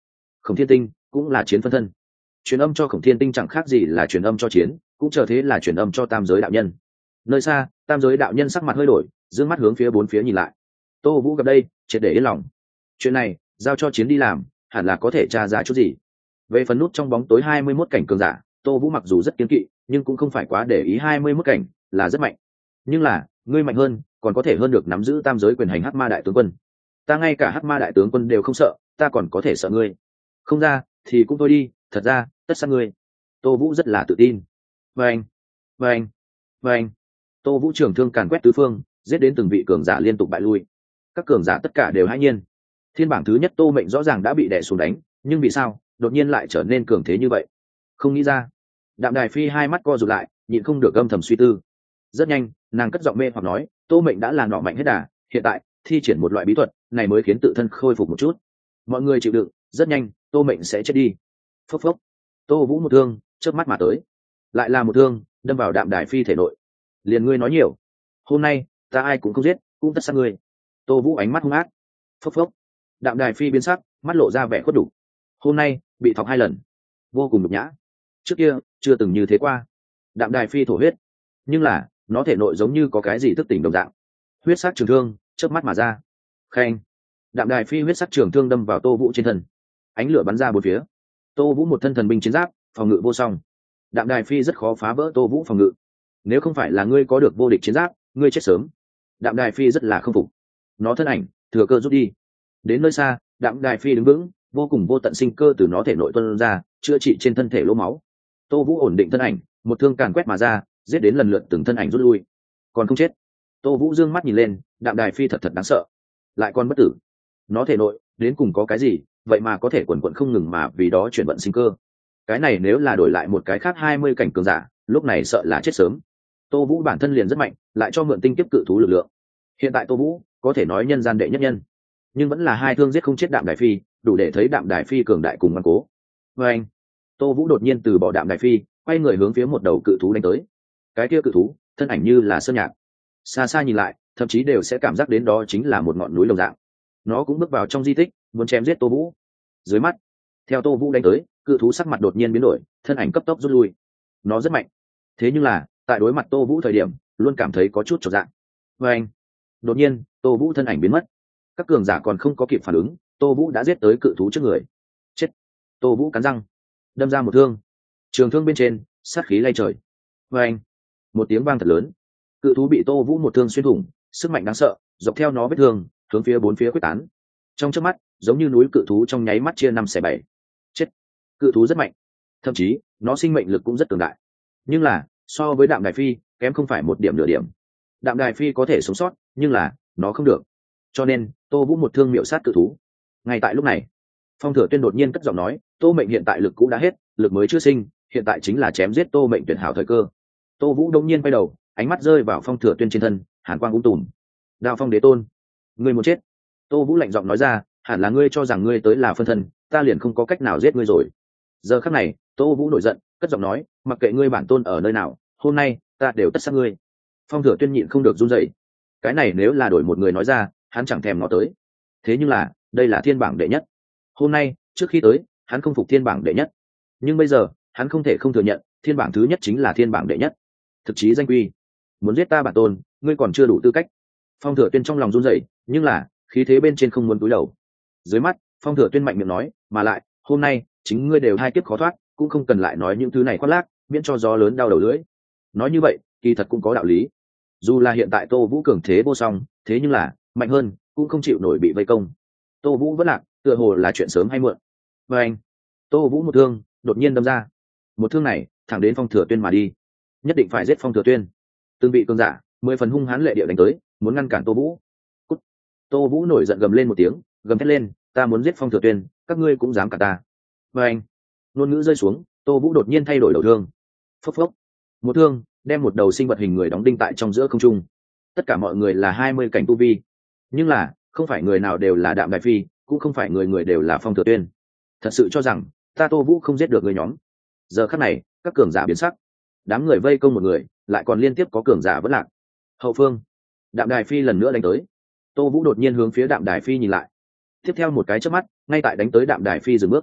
Khổng Thiên Tinh cũng là chiến phân thân, truyền âm cho Khổng Thiên Tinh chẳng khác gì là truyền âm cho chiến, cũng chờ thế là truyền âm cho tam giới đạo nhân. Nơi xa, tam giới đạo nhân sắc mặt hơi đổi, dương mắt hướng phía bốn phía nhìn lại. Tô Vũ gặp đây, triệt để yên lòng. Chuyện này giao cho chiến đi làm, hẳn là có thể tra ra chút gì. Về phần nút trong bóng tối hai mươi mốt cảnh cường giả, Tô Vũ mặc dù rất kiên kỵ, nhưng cũng không phải quá để ý. Hai mươi mốt cảnh là rất mạnh, nhưng là ngươi mạnh hơn, còn có thể hơn được nắm giữ tam giới quyền hành Hắc Ma đại tướng quân. Ta ngay cả Hắc Ma đại tướng quân đều không sợ, ta còn có thể sợ ngươi? Không ra thì cũng thôi đi, thật ra tất sát ngươi. Tô Vũ rất là tự tin. Vâng, vâng, vâng. Tô Vũ trường thương càn quét tứ phương, giết đến từng vị cường giả liên tục bại lui. Các cường giả tất cả đều hãi nhiên. Thiên bảng thứ nhất Tô Mệnh rõ ràng đã bị đè xuống đánh, nhưng vì sao đột nhiên lại trở nên cường thế như vậy? Không nghĩ ra. Đạm Đài Phi hai mắt co rụt lại, nhịn không được âm thầm suy tư. Rất nhanh, nàng cất giọng mê hoặc nói, Tô Mệnh đã là nọ mạnh hết đà, hiện tại thi triển một loại bí thuật này mới khiến tự thân khôi phục một chút. Mọi người chịu đựng, rất nhanh Tô Mệnh sẽ chết đi. Phốc phốc. Tô Vũ một thương chớp mắt mà tới, lại là một thương đâm vào Đạm Đài Phi thể nội. Liền ngươi nói nhiều, hôm nay ta ai cũng không giết, cũng tất sát ngươi. Tô Vũ ánh mắt hung ác. Phốc phốc. Đạm Đài Phi biến sắc, mắt lộ ra vẻ khuất đủ. Hôm nay bị thọc hai lần, vô cùng nhục nhã. Trước kia chưa từng như thế qua. Đạm Đài Phi thổ huyết, nhưng là nó thể nội giống như có cái gì thức tỉnh đồng dạng. Huyết sắc trường thương chớp mắt mà ra. Khen. Đạm Đài Phi huyết sắc trường thương đâm vào Tô Vũ trên thân, ánh lửa bắn ra bốn phía. Tô Vũ một thân thần binh chiến giáp, phòng ngự vô song. Đạm Đài Phi rất khó phá vỡ Tô Vũ phòng ngự. Nếu không phải là ngươi có được vô địch chiến giáp, ngươi chết sớm. Đạm Đài Phi rất là không phục. Nó thân ảnh thừa cơ rút đi. Đến nơi xa, Đạm Đài Phi đứng vững, vô cùng vô tận sinh cơ từ nó thể nội tuôn ra, chữa trị trên thân thể lỗ máu. Tô Vũ ổn định thân ảnh, một thương càn quét mà ra, giết đến lần lượt từng thân ảnh rút lui. Còn không chết. Tô Vũ dương mắt nhìn lên, Đạm Đài Phi thật thật đáng sợ, lại còn bất tử. Nó thể nội đến cùng có cái gì, vậy mà có thể quần quần không ngừng mà vì đó chuyển vận sinh cơ. Cái này nếu là đổi lại một cái khác hai mươi cảnh cường giả, lúc này sợ là chết sớm. Tô Vũ bản thân liền rất mạnh, lại cho mượn tinh kiếp cự thú lực lượng. Hiện tại Tô Vũ có thể nói nhân gian đệ nhất nhân, nhưng vẫn là hai thương giết không chết Đạm Đài Phi, đủ để thấy Đạm Đài Phi cường đại cùng ngoan cố. Và anh, Tô Vũ đột nhiên từ bỏ Đạm Đài Phi, quay người hướng phía một đầu cự thú đánh tới. Cái kia cự thú thân ảnh như là sơn nhạc, xa xa nhìn lại thậm chí đều sẽ cảm giác đến đó chính là một ngọn núi lồng dạng. Nó cũng bước vào trong di tích, muốn chém giết Tô Vũ. Dưới mắt, theo Tô Vũ đánh tới, cự thú sắc mặt đột nhiên biến đổi, thân ảnh cấp tốc rút lui. Nó rất mạnh, thế nhưng là tại đối mặt Tô Vũ thời điểm luôn cảm thấy có chút chột dạ. Và anh, đột nhiên Tô Vũ thân ảnh biến mất. Các cường giả còn không có kịp phản ứng, Tô Vũ đã giết tới cự thú trước người. Chết. Tô Vũ cắn răng, đâm ra một thương. Trường thương bên trên sát khí lay trời. Và anh, một tiếng vang thật lớn, cự thú bị Tô Vũ một thương xuyên thủng, sức mạnh đáng sợ dọc theo nó vết thương hướng phía bốn phía quyết tán. Trong chớp mắt, giống như núi cự thú trong nháy mắt chia năm xẻ bảy. Chết. Cự thú rất mạnh, thậm chí nó sinh mệnh lực cũng rất cường đại, nhưng là so với Đạm Đài Phi kém không phải một điểm nửa điểm. Đạm Đài Phi có thể sống sót, nhưng là nó không được, cho nên Tô Vũ một thương miệu sát cự thú. Ngay tại lúc này, Phong Thừa Tuyên đột nhiên cất giọng nói, Tô Mệnh hiện tại lực cũ đã hết, lực mới chưa sinh, hiện tại chính là chém giết Tô Mệnh tuyệt hảo thời cơ. Tô Vũ đông nhiên quay đầu, ánh mắt rơi vào Phong Thừa Tuyên trên thân, hàn quang ung tùm. Đao Phong Đế Tôn, ngươi muốn chết? Tô Vũ lạnh giọng nói ra, hẳn là ngươi cho rằng ngươi tới là phân thân, ta liền không có cách nào giết ngươi rồi. Giờ khắc này, Tô Vũ nổi giận, cất giọng nói, mặc kệ ngươi bản tôn ở nơi nào, hôm nay ta đều tất sát ngươi. Phong Thừa Tuyên nhịn không được run rẩy. Cái này nếu là đổi một người nói ra, hắn chẳng thèm nó tới. Thế nhưng là, đây là thiên bảng đệ nhất. Hôm nay, trước khi tới, hắn không phục thiên bảng đệ nhất. Nhưng bây giờ, hắn không thể không thừa nhận, thiên bảng thứ nhất chính là thiên bảng đệ nhất. Thực chí danh quy. Muốn giết ta bản tôn, ngươi còn chưa đủ tư cách. Phong Thừa Tuyên trong lòng run rẩy, nhưng là, khí thế bên trên không muốn cúi đầu. Dưới mắt, Phong Thừa Tuyên mạnh miệng nói, mà lại, hôm nay, chính ngươi đều hai kiếp khó thoát, cũng không cần lại nói những thứ này khoác lác, miễn cho gió lớn đau đầu lưỡi. Nói như vậy, kỳ thật cũng có đạo lý. Dù là hiện tại Tô Vũ cường thế vô song, thế nhưng là mạnh hơn cũng không chịu nổi bị vây công. Tô Vũ vẫn lạc, tựa hồ là chuyện sớm hay muộn. Và anh, Tô Vũ một thương đột nhiên đâm ra. Một thương này thẳng đến Phong Thừa Tuyên mà đi. Nhất định phải giết Phong Thừa Tuyên. Từng vị cường giả mười phần hung hãn lệ địa đánh tới, muốn ngăn cản Tô Vũ. Cút. Tô Vũ nổi giận gầm lên một tiếng, gầm thét lên, ta muốn giết Phong Thừa Tuyên, các ngươi cũng dám cả ta. Và anh, ngôn ngữ rơi xuống, Tô Vũ đột nhiên thay đổi đầu thương. Phốc phốc. Một thương đem một đầu sinh vật hình người đóng đinh tại trong giữa không trung. Tất cả mọi người là hai mươi cảnh tu vi, nhưng là không phải người nào đều là Đạm Đài Phi, cũng không phải người người đều là Phong Thừa Tuyên. Thật sự cho rằng ta Tô Vũ không giết được người nhóm? Giờ khắc này, các cường giả biến sắc. Đám người vây công một người, lại còn liên tiếp có cường giả vẫn lạc. Hậu phương, Đạm Đài Phi lần nữa đánh tới. Tô Vũ đột nhiên hướng phía Đạm Đài Phi nhìn lại. Tiếp theo một cái chớp mắt, ngay tại đánh tới Đạm Đài Phi dừng bước.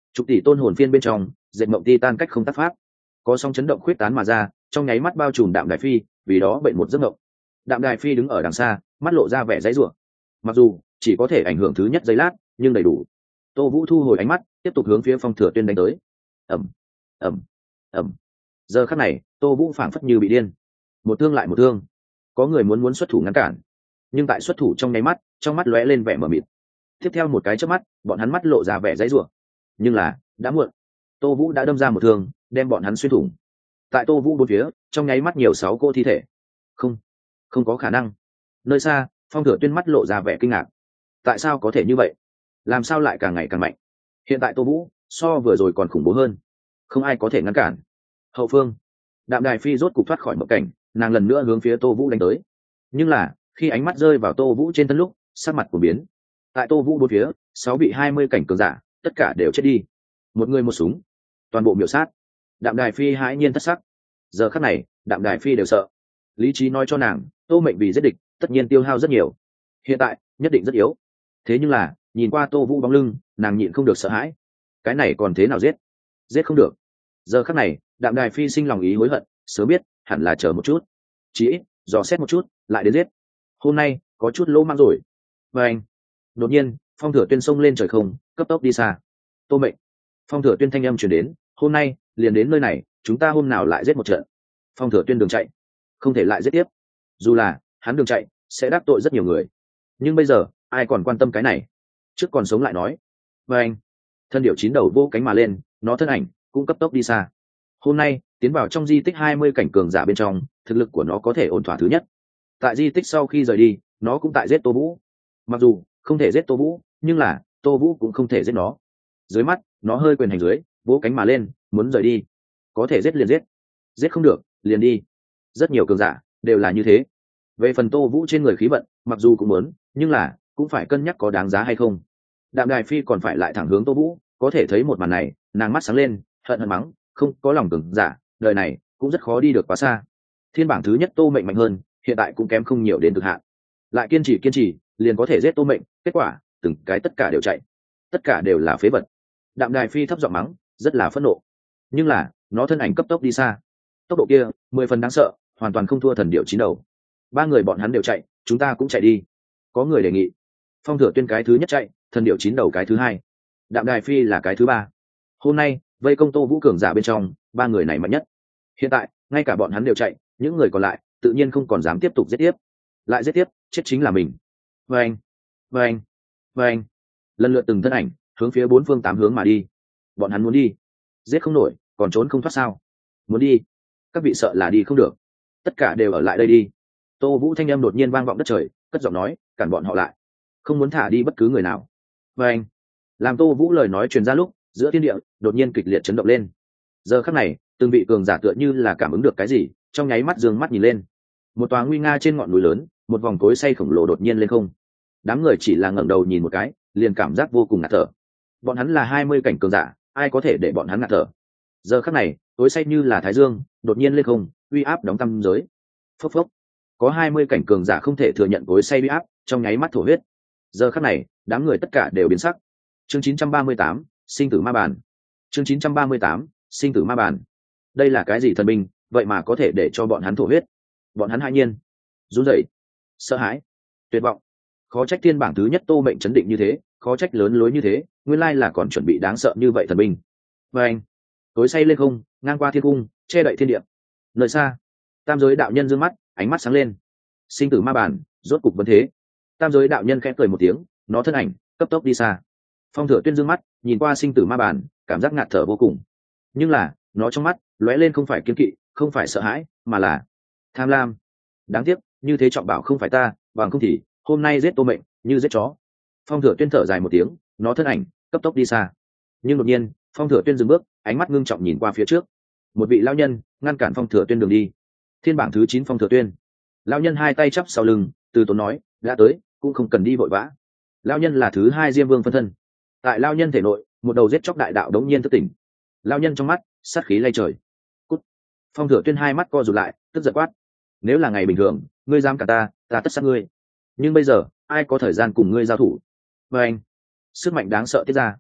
chục tỷ tôn hồn phiên bên trong dệt mộng ti tan cách không tác pháp, có sóng chấn động khuyết tán mà ra, trong nháy mắt bao trùm Đạm Đài Phi, vì đó bệnh một giấc mộng. Đạm Đài Phi đứng ở đằng xa, mắt lộ ra vẻ dãy rủa, mặc dù chỉ có thể ảnh hưởng thứ nhất giây lát, nhưng đầy đủ. Tô Vũ thu hồi ánh mắt, tiếp tục hướng phía Phong Thừa Tuyên đánh tới. ầm ầm ầm. Giờ khắc này, Tô Vũ phảng phất như bị điên, một thương lại một thương. Có người muốn muốn xuất thủ ngăn cản, nhưng tại xuất thủ trong nháy mắt, trong mắt lóe lên vẻ mờ mịt. Tiếp theo một cái chớp mắt, bọn hắn mắt lộ ra vẻ dãy rủa, nhưng là đã muộn. Tô Vũ đã đâm ra một thương, đem bọn hắn xuyên thủng. Tại Tô Vũ bốn phía, trong nháy mắt nhiều sáu cô thi thể. Không, không có khả năng. Nơi xa, Phong Thừa Tuyên mắt lộ ra vẻ kinh ngạc. Tại sao có thể như vậy? Làm sao lại càng ngày càng mạnh? Hiện tại Tô Vũ so vừa rồi còn khủng bố hơn, không ai có thể ngăn cản. Hậu phương, Đạm Đài Phi rốt cục thoát khỏi mộng cảnh, nàng lần nữa hướng phía Tô Vũ đánh tới. Nhưng là, khi ánh mắt rơi vào Tô Vũ trên thân lúc, sắc mặt của biến. Tại Tô Vũ bốn phía, sáu vị hai mươi cảnh cường giả, tất cả đều chết đi. Một người một súng, toàn bộ miểu sát. Đạm Đài Phi hãi nhiên thất sắc. Giờ khắc này, Đạm Đài Phi đều sợ. Lý trí nói cho nàng, Tô Mệnh vì giết địch, tất nhiên tiêu hao rất nhiều. Hiện tại, nhất định rất yếu. Thế nhưng là, nhìn qua Tô Vũ bóng lưng, nàng nhịn không được sợ hãi. Cái này còn thế nào giết? Giết không được. Giờ khắc này, Đạm Đài Phi sinh lòng ý hối hận, sớm biết, hẳn là chờ một chút. Chỉ ít, dò xét một chút, lại đến giết. Hôm nay, có chút lỗ mang rồi. Và anh, đột nhiên, Phong Thừa Tuyên xông lên trời không, cấp tốc đi xa. Tô Mệnh. Phong Thừa Tuyên thanh âm truyền đến, hôm nay, liền đến nơi này, chúng ta hôm nào lại giết một trận. Phong Thừa Tuyên đường chạy, không thể lại giết tiếp. Dù là, hắn đường chạy, sẽ đắc tội rất nhiều người. Nhưng bây giờ, ai còn quan tâm cái này? Trước còn sống lại nói. Và anh, thân điểu chín đầu vô cánh mà lên, nó thân ảnh, cũng cấp tốc đi xa. Hôm nay, tiến vào trong di tích hai mươi cảnh cường giả bên trong, thực lực của nó có thể ổn thỏa thứ nhất. Tại di tích sau khi rời đi, nó cũng tại giết Tô Vũ. Mặc dù, không thể giết Tô Vũ, nhưng là, Tô Vũ cũng không thể giết nó. Dưới mắt, nó hơi quyền hành dưới, vỗ cánh mà lên, muốn rời đi. Có thể giết liền giết, giết không được, liền đi. Rất nhiều cường giả, đều là như thế. Về phần Tô Vũ trên người khí vận, mặc dù cũng muốn, nhưng là, cũng phải cân nhắc có đáng giá hay không. Đạm Đài Phi còn phải lại thẳng hướng Tô Vũ, có thể thấy một màn này, nàng mắt sáng lên, hận hận mắng, không có lòng cường giả, đời này cũng rất khó đi được quá xa. Thiên bảng thứ nhất Tô Mệnh mạnh hơn, hiện tại cũng kém không nhiều đến cực hạn. Lại kiên trì kiên trì, liền có thể giết Tô Mệnh, kết quả, từng cái tất cả đều chạy, tất cả đều là phế vật. Đạm Đài Phi thấp giọng mắng, rất là phẫn nộ. Nhưng là, nó thân ảnh cấp tốc đi xa. Tốc độ kia, mười phần đáng sợ, hoàn toàn không thua thần điểu chín đầu. Ba người bọn hắn đều chạy, chúng ta cũng chạy đi. Có người đề nghị. Phong Thừa Tuyên cái thứ nhất chạy, thần điểu chín đầu cái thứ hai, Đạm Đài Phi là cái thứ ba. Hôm nay, vây công Tô Vũ cường giả bên trong, ba người này mạnh nhất. Hiện tại, ngay cả bọn hắn đều chạy, những người còn lại, tự nhiên không còn dám tiếp tục giết tiếp. Lại giết tiếp, chết chính là mình. Vâng, vâng, vâng. Lần lượt từng thân ảnh, hướng phía bốn phương tám hướng mà đi. Bọn hắn muốn đi, giết không nổi, còn trốn không thoát sao? Muốn đi, các vị sợ là đi không được. Tất cả đều ở lại đây đi. Tô Vũ thanh âm đột nhiên vang vọng đất trời, cất giọng nói, cản bọn họ lại, không muốn thả đi bất cứ người nào. Vâng. Làm Tô Vũ lời nói truyền ra lúc, giữa thiên địa đột nhiên kịch liệt chấn động lên. Giờ khắc này, từng vị cường giả tựa như là cảm ứng được cái gì, trong nháy mắt dương mắt nhìn lên. Một tòa nguy nga trên ngọn núi lớn, một vòng cối xay khổng lồ đột nhiên lên không. Đám người chỉ là ngẩng đầu nhìn một cái, liền cảm giác vô cùng ngạt thở. Bọn hắn là hai mươi cảnh cường giả, ai có thể để bọn hắn ngạt thở? Giờ khắc này, cối xay như là thái dương, đột nhiên lên không, uy áp đóng tâm giới. Phốc phốc. Có hai mươi cảnh cường giả không thể thừa nhận cối xay uy áp, trong nháy mắt thổ huyết. Giờ khắc này, đám người tất cả đều biến sắc. Chương chín trăm ba mươi tám, sinh tử ma bản. Chương chín trăm ba mươi tám, sinh tử ma bản. Đây là cái gì thần binh, vậy mà có thể để cho bọn hắn thổ huyết? Bọn hắn hãi nhiên, run rẩy, sợ hãi, tuyệt vọng. Khó trách thiên bảng thứ nhất Tô Mệnh chấn định như thế, khó trách lớn lối như thế, nguyên lai là còn chuẩn bị đáng sợ như vậy thần binh. Và anh, tối say lên không, ngang qua thiên cung, che đậy thiên địa. Nơi xa, tam giới đạo nhân dương mắt, ánh mắt sáng lên. Sinh tử ma bản, rốt cục vấn thế. Tam giới đạo nhân khẽ cười một tiếng, nó thân ảnh cấp tốc đi xa. Phong Thừa Tuyên dương mắt, nhìn qua sinh tử ma bản, cảm giác ngạt thở vô cùng. Nhưng là, nó trong mắt lóe lên không phải kiên kỵ, không phải sợ hãi, mà là tham lam. Đáng tiếc, như thế trọng bảo không phải ta, bằng không thì hôm nay giết Tô Mệnh như giết chó. Phong Thừa Tuyên thở dài một tiếng, nó thân ảnh cấp tốc đi xa. Nhưng đột nhiên, Phong Thừa Tuyên dừng bước, ánh mắt ngưng trọng nhìn qua phía trước. Một vị lão nhân ngăn cản Phong Thừa Tuyên đường đi. Thiên bảng thứ chín Phong Thừa Tuyên. Lão nhân hai tay chắp sau lưng, từ tốn nói, đã tới, cũng không cần đi vội vã. Lão nhân là thứ hai Diêm Vương phân thân. Tại lão nhân thể nội, một đầu giết chóc đại đạo đống nhiên thức tỉnh. Lão nhân trong mắt sát khí lay trời. Cút. Phong Thừa Tuyên hai mắt co rụt lại, tức giận quát, nếu là ngày bình thường, ngươi dám cả ta, ta tất sát ngươi. Nhưng bây giờ, ai có thời gian cùng ngươi giao thủ? Và anh, sức mạnh đáng sợ tiết ra.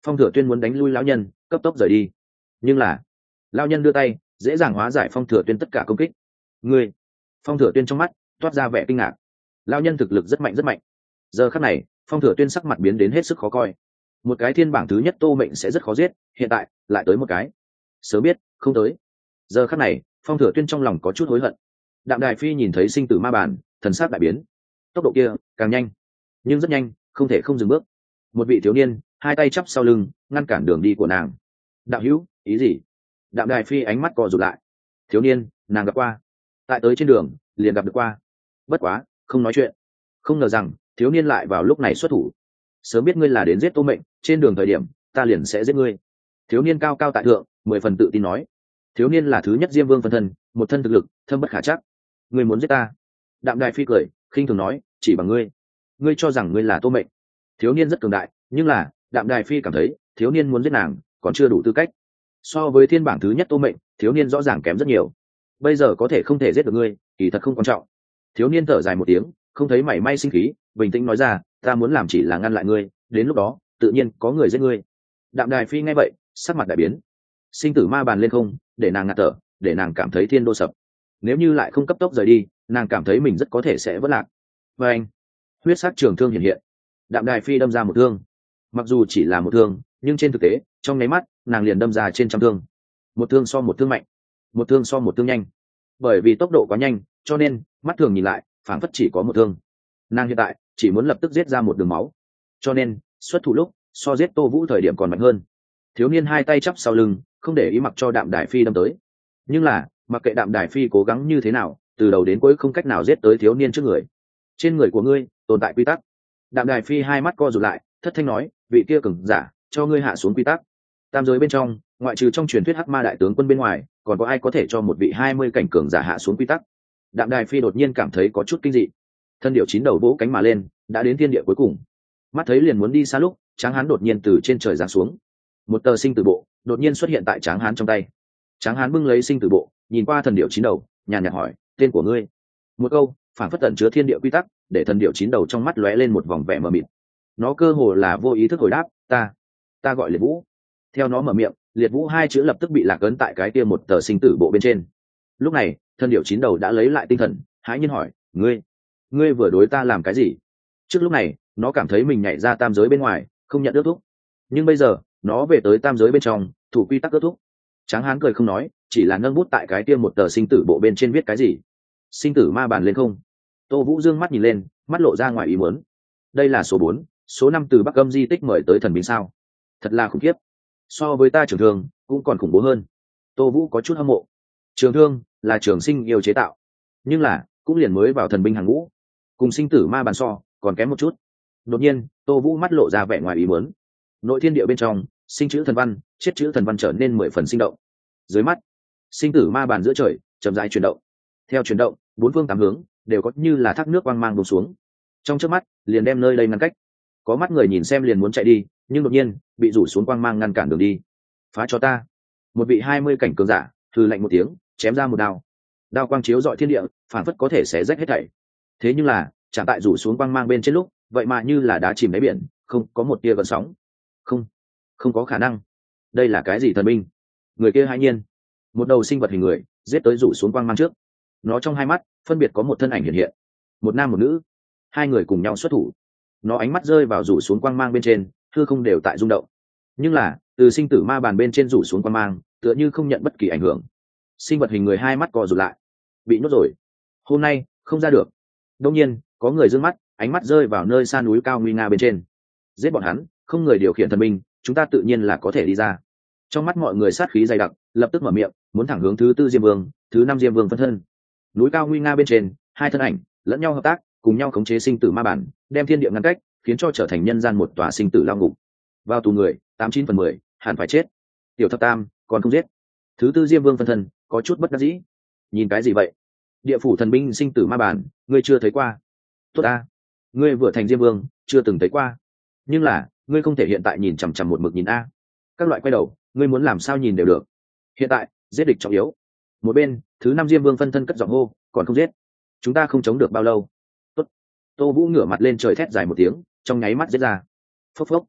Phong Thừa Tuyên muốn đánh lui lão nhân, cấp tốc rời đi, nhưng là lão nhân đưa tay dễ dàng hóa giải Phong Thừa Tuyên tất cả công kích. Ngươi! Phong Thừa Tuyên trong mắt toát ra vẻ kinh ngạc. Lão nhân thực lực rất mạnh rất mạnh. Giờ khắc này Phong Thừa Tuyên sắc mặt biến đến hết sức khó coi. Một cái thiên bảng thứ nhất Tô Mệnh sẽ rất khó giết, hiện tại lại tới một cái. Sớm biết không tới. Giờ khắc này Phong Thừa Tuyên trong lòng có chút hối hận. Đạm Đài Phi nhìn thấy sinh tử ma bản, thần sắc đại biến. Tốc độ kia càng nhanh, nhưng rất nhanh, không thể không dừng bước. Một vị thiếu niên hai tay chắp sau lưng ngăn cản đường đi của nàng. Đạo hữu, ý gì? Đạm Đài Phi ánh mắt co rụt lại. Thiếu niên nàng gặp qua, tại tới trên đường liền gặp được qua, bất quá không nói chuyện. Không ngờ rằng thiếu niên lại vào lúc này xuất thủ. Sớm biết ngươi là đến giết Tô Mệnh, trên đường thời điểm ta liền sẽ giết ngươi. Thiếu niên cao cao tại thượng mười phần tự tin nói. Thiếu niên là thứ nhất Diêm Vương phân thân, một thân thực lực thâm bất khả chắc. Ngươi muốn giết ta? Đạm Đài Phi cười khinh thường nói, chỉ bằng ngươi ngươi cho rằng ngươi là Tô Mệnh? Thiếu niên rất cường đại, nhưng là Đạm Đài Phi cảm thấy thiếu niên muốn giết nàng còn chưa đủ tư cách. So với thiên bảng thứ nhất Tô Mệnh, thiếu niên rõ ràng kém rất nhiều. Bây giờ có thể không thể giết được ngươi kỳ thật không quan trọng. Thiếu niên thở dài một tiếng, không thấy mảy may sinh khí, bình tĩnh nói ra, ta muốn làm chỉ là ngăn lại ngươi, đến lúc đó tự nhiên có người giết ngươi. Đạm Đài Phi nghe vậy sắc mặt đại biến. Sinh tử ma bàn lên không, để nàng ngạt thở, để nàng cảm thấy thiên đô sập. Nếu như lại không cấp tốc rời đi, nàng cảm thấy mình rất có thể sẽ vỡ lạc. Và anh, huyết sắc trường thương hiện hiện. Đạm Đài Phi đâm ra một thương. Mặc dù chỉ là một thương, nhưng trên thực tế trong nháy mắt nàng liền đâm ra trên trăm thương. Một thương so một thương mạnh, một thương so một thương nhanh. Bởi vì tốc độ quá nhanh, cho nên mắt thường nhìn lại phảng phất chỉ có một thương. Nàng hiện tại chỉ muốn lập tức giết ra một đường máu, cho nên xuất thủ lúc so giết Tô Vũ thời điểm còn mạnh hơn. Thiếu niên hai tay chắp sau lưng, không để ý mặc cho Đạm Đài Phi đâm tới. Nhưng là mặc kệ Đạm Đài Phi cố gắng như thế nào, từ đầu đến cuối không cách nào giết tới thiếu niên trước người. Trên người của ngươi tồn tại quy tắc. Đạm Đài Phi hai mắt co rụt lại, thất thanh nói, vị kia cường giả cho ngươi hạ xuống quy tắc. Tam giới bên trong, ngoại trừ trong truyền thuyết Hắc Ma đại tướng quân bên ngoài, còn có ai có thể cho một vị hai mươi cảnh cường giả hạ xuống quy tắc? Đạm Đài Phi đột nhiên cảm thấy có chút kinh dị. Thân điệu chín đầu vỗ cánh mà lên, đã đến thiên địa cuối cùng. Mắt thấy liền muốn đi xa lúc, Tráng Hán đột nhiên từ trên trời giáng xuống. Một tờ sinh tử bộ đột nhiên xuất hiện tại Tráng Hán trong tay. Tráng Hán bưng lấy sinh tử bộ, nhìn qua thần điệu chín đầu, nhàn nhạt hỏi, tên của ngươi? Một câu phản phất tận chứa thiên địa quy tắc, để thần điệu chín đầu trong mắt lóe lên một vòng vẻ mờ mịt. Nó cơ hồ là vô ý thức hồi đáp, ta ta gọi Liệt Vũ. Theo nó mở miệng, Liệt Vũ hai chữ lập tức bị lạc ấn tại cái kia một tờ sinh tử bộ bên trên. Lúc này thần điệu chín đầu đã lấy lại tinh thần, hãi nhiên hỏi, ngươi ngươi vừa đối ta làm cái gì? Trước lúc này nó cảm thấy mình nhảy ra tam giới bên ngoài không nhận ước thúc, nhưng bây giờ nó về tới tam giới bên trong thủ quy tắc ước thúc. Tráng Hán cười không nói, chỉ là nâng bút tại cái kia một tờ sinh tử bộ bên trên viết cái gì. Sinh tử ma bàn lên không. Tô Vũ dương mắt nhìn lên, mắt lộ ra ngoài ý muốn. Đây là số bốn, số năm từ Bắc Âm di tích mời tới thần binh sao? Thật là khủng khiếp, so với ta trường thương cũng còn khủng bố hơn. Tô Vũ có chút hâm mộ. Trường thương là Trường Sinh yêu chế tạo, nhưng là cũng liền mới vào thần binh hàng ngũ, cùng sinh tử ma bàn so còn kém một chút. Đột nhiên Tô Vũ mắt lộ ra vẻ ngoài ý muốn. Nội thiên địa bên trong, sinh chữ thần văn, chết chữ thần văn trở nên mười phần sinh động. Dưới mắt sinh tử ma bàn giữa trời chậm rãi chuyển động. Theo chuyển động, bốn phương tám hướng đều có như là thác nước quang mang đổ xuống, trong chớp mắt liền đem nơi đây ngăn cách. Có mắt người nhìn xem liền muốn chạy đi, nhưng đột nhiên bị rủ xuống quang mang ngăn cản đường đi. Phá cho ta! Một vị hai mươi cảnh cường giả hừ lạnh một tiếng, chém ra một đao. Đao quang chiếu rọi thiên địa, phản phất có thể xé rách hết thảy. Thế nhưng là chạm tại rủ xuống quang mang bên trên lúc, vậy mà như là đá chìm đáy biển, không có một tia gợn sóng. Không, không có khả năng. Đây là cái gì thần binh? Người kia hãi nhiên. Một đầu sinh vật hình người giết tới rủ xuống quang mang trước. Nó trong hai mắt phân biệt có một thân ảnh hiện hiện, một nam một nữ, hai người cùng nhau xuất thủ. Nó ánh mắt rơi vào rủ xuống quang mang bên trên, hư không đều tại rung động. Nhưng là từ sinh tử ma bàn bên trên rủ xuống quang mang tựa như không nhận bất kỳ ảnh hưởng. Sinh vật hình người hai mắt co rụt lại, bị nhốt rồi, hôm nay không ra được. Đông nhiên có người d ư ơ n g mắt, ánh mắt rơi vào nơi xa núi cao nguy nga bên trên. Giết bọn hắn, không người điều khiển thần binh, chúng ta tự nhiên là có thể đi ra. Trong mắt mọi người sát khí dày đặc, lập tức mở miệng muốn thẳng hướng thứ tư Diêm Vương, thứ năm Diêm Vương phân thân. Núi cao nguy nga bên trên, hai thân ảnh lẫn nhau hợp tác, cùng nhau khống chế sinh tử ma bản, đem thiên địa ngăn cách, khiến cho trở thành nhân gian một tòa sinh tử lao ngục. Vào tù người tám chín phần mười hẳn phải chết. Tiểu thập tam còn không giết. Thứ tư Diêm Vương phân thân có chút bất đắc dĩ. Nhìn cái gì vậy? Địa phủ thần binh sinh tử ma bản, ngươi chưa thấy qua? Tốt a, ngươi vừa thành Diêm Vương chưa từng thấy qua, nhưng là ngươi không thể hiện tại nhìn chằm chằm một mực nhìn a. Các loại quay đầu, ngươi muốn làm sao nhìn đều được. Hiện tại giết địch trọng yếu. Một bên thứ năm Diêm Vương phân thân cất giọng hô, còn không giết chúng ta không chống được bao lâu. Tốt. Tô Vũ ngửa mặt lên trời thét dài một tiếng, trong nháy mắt giết ra. Phốc phốc.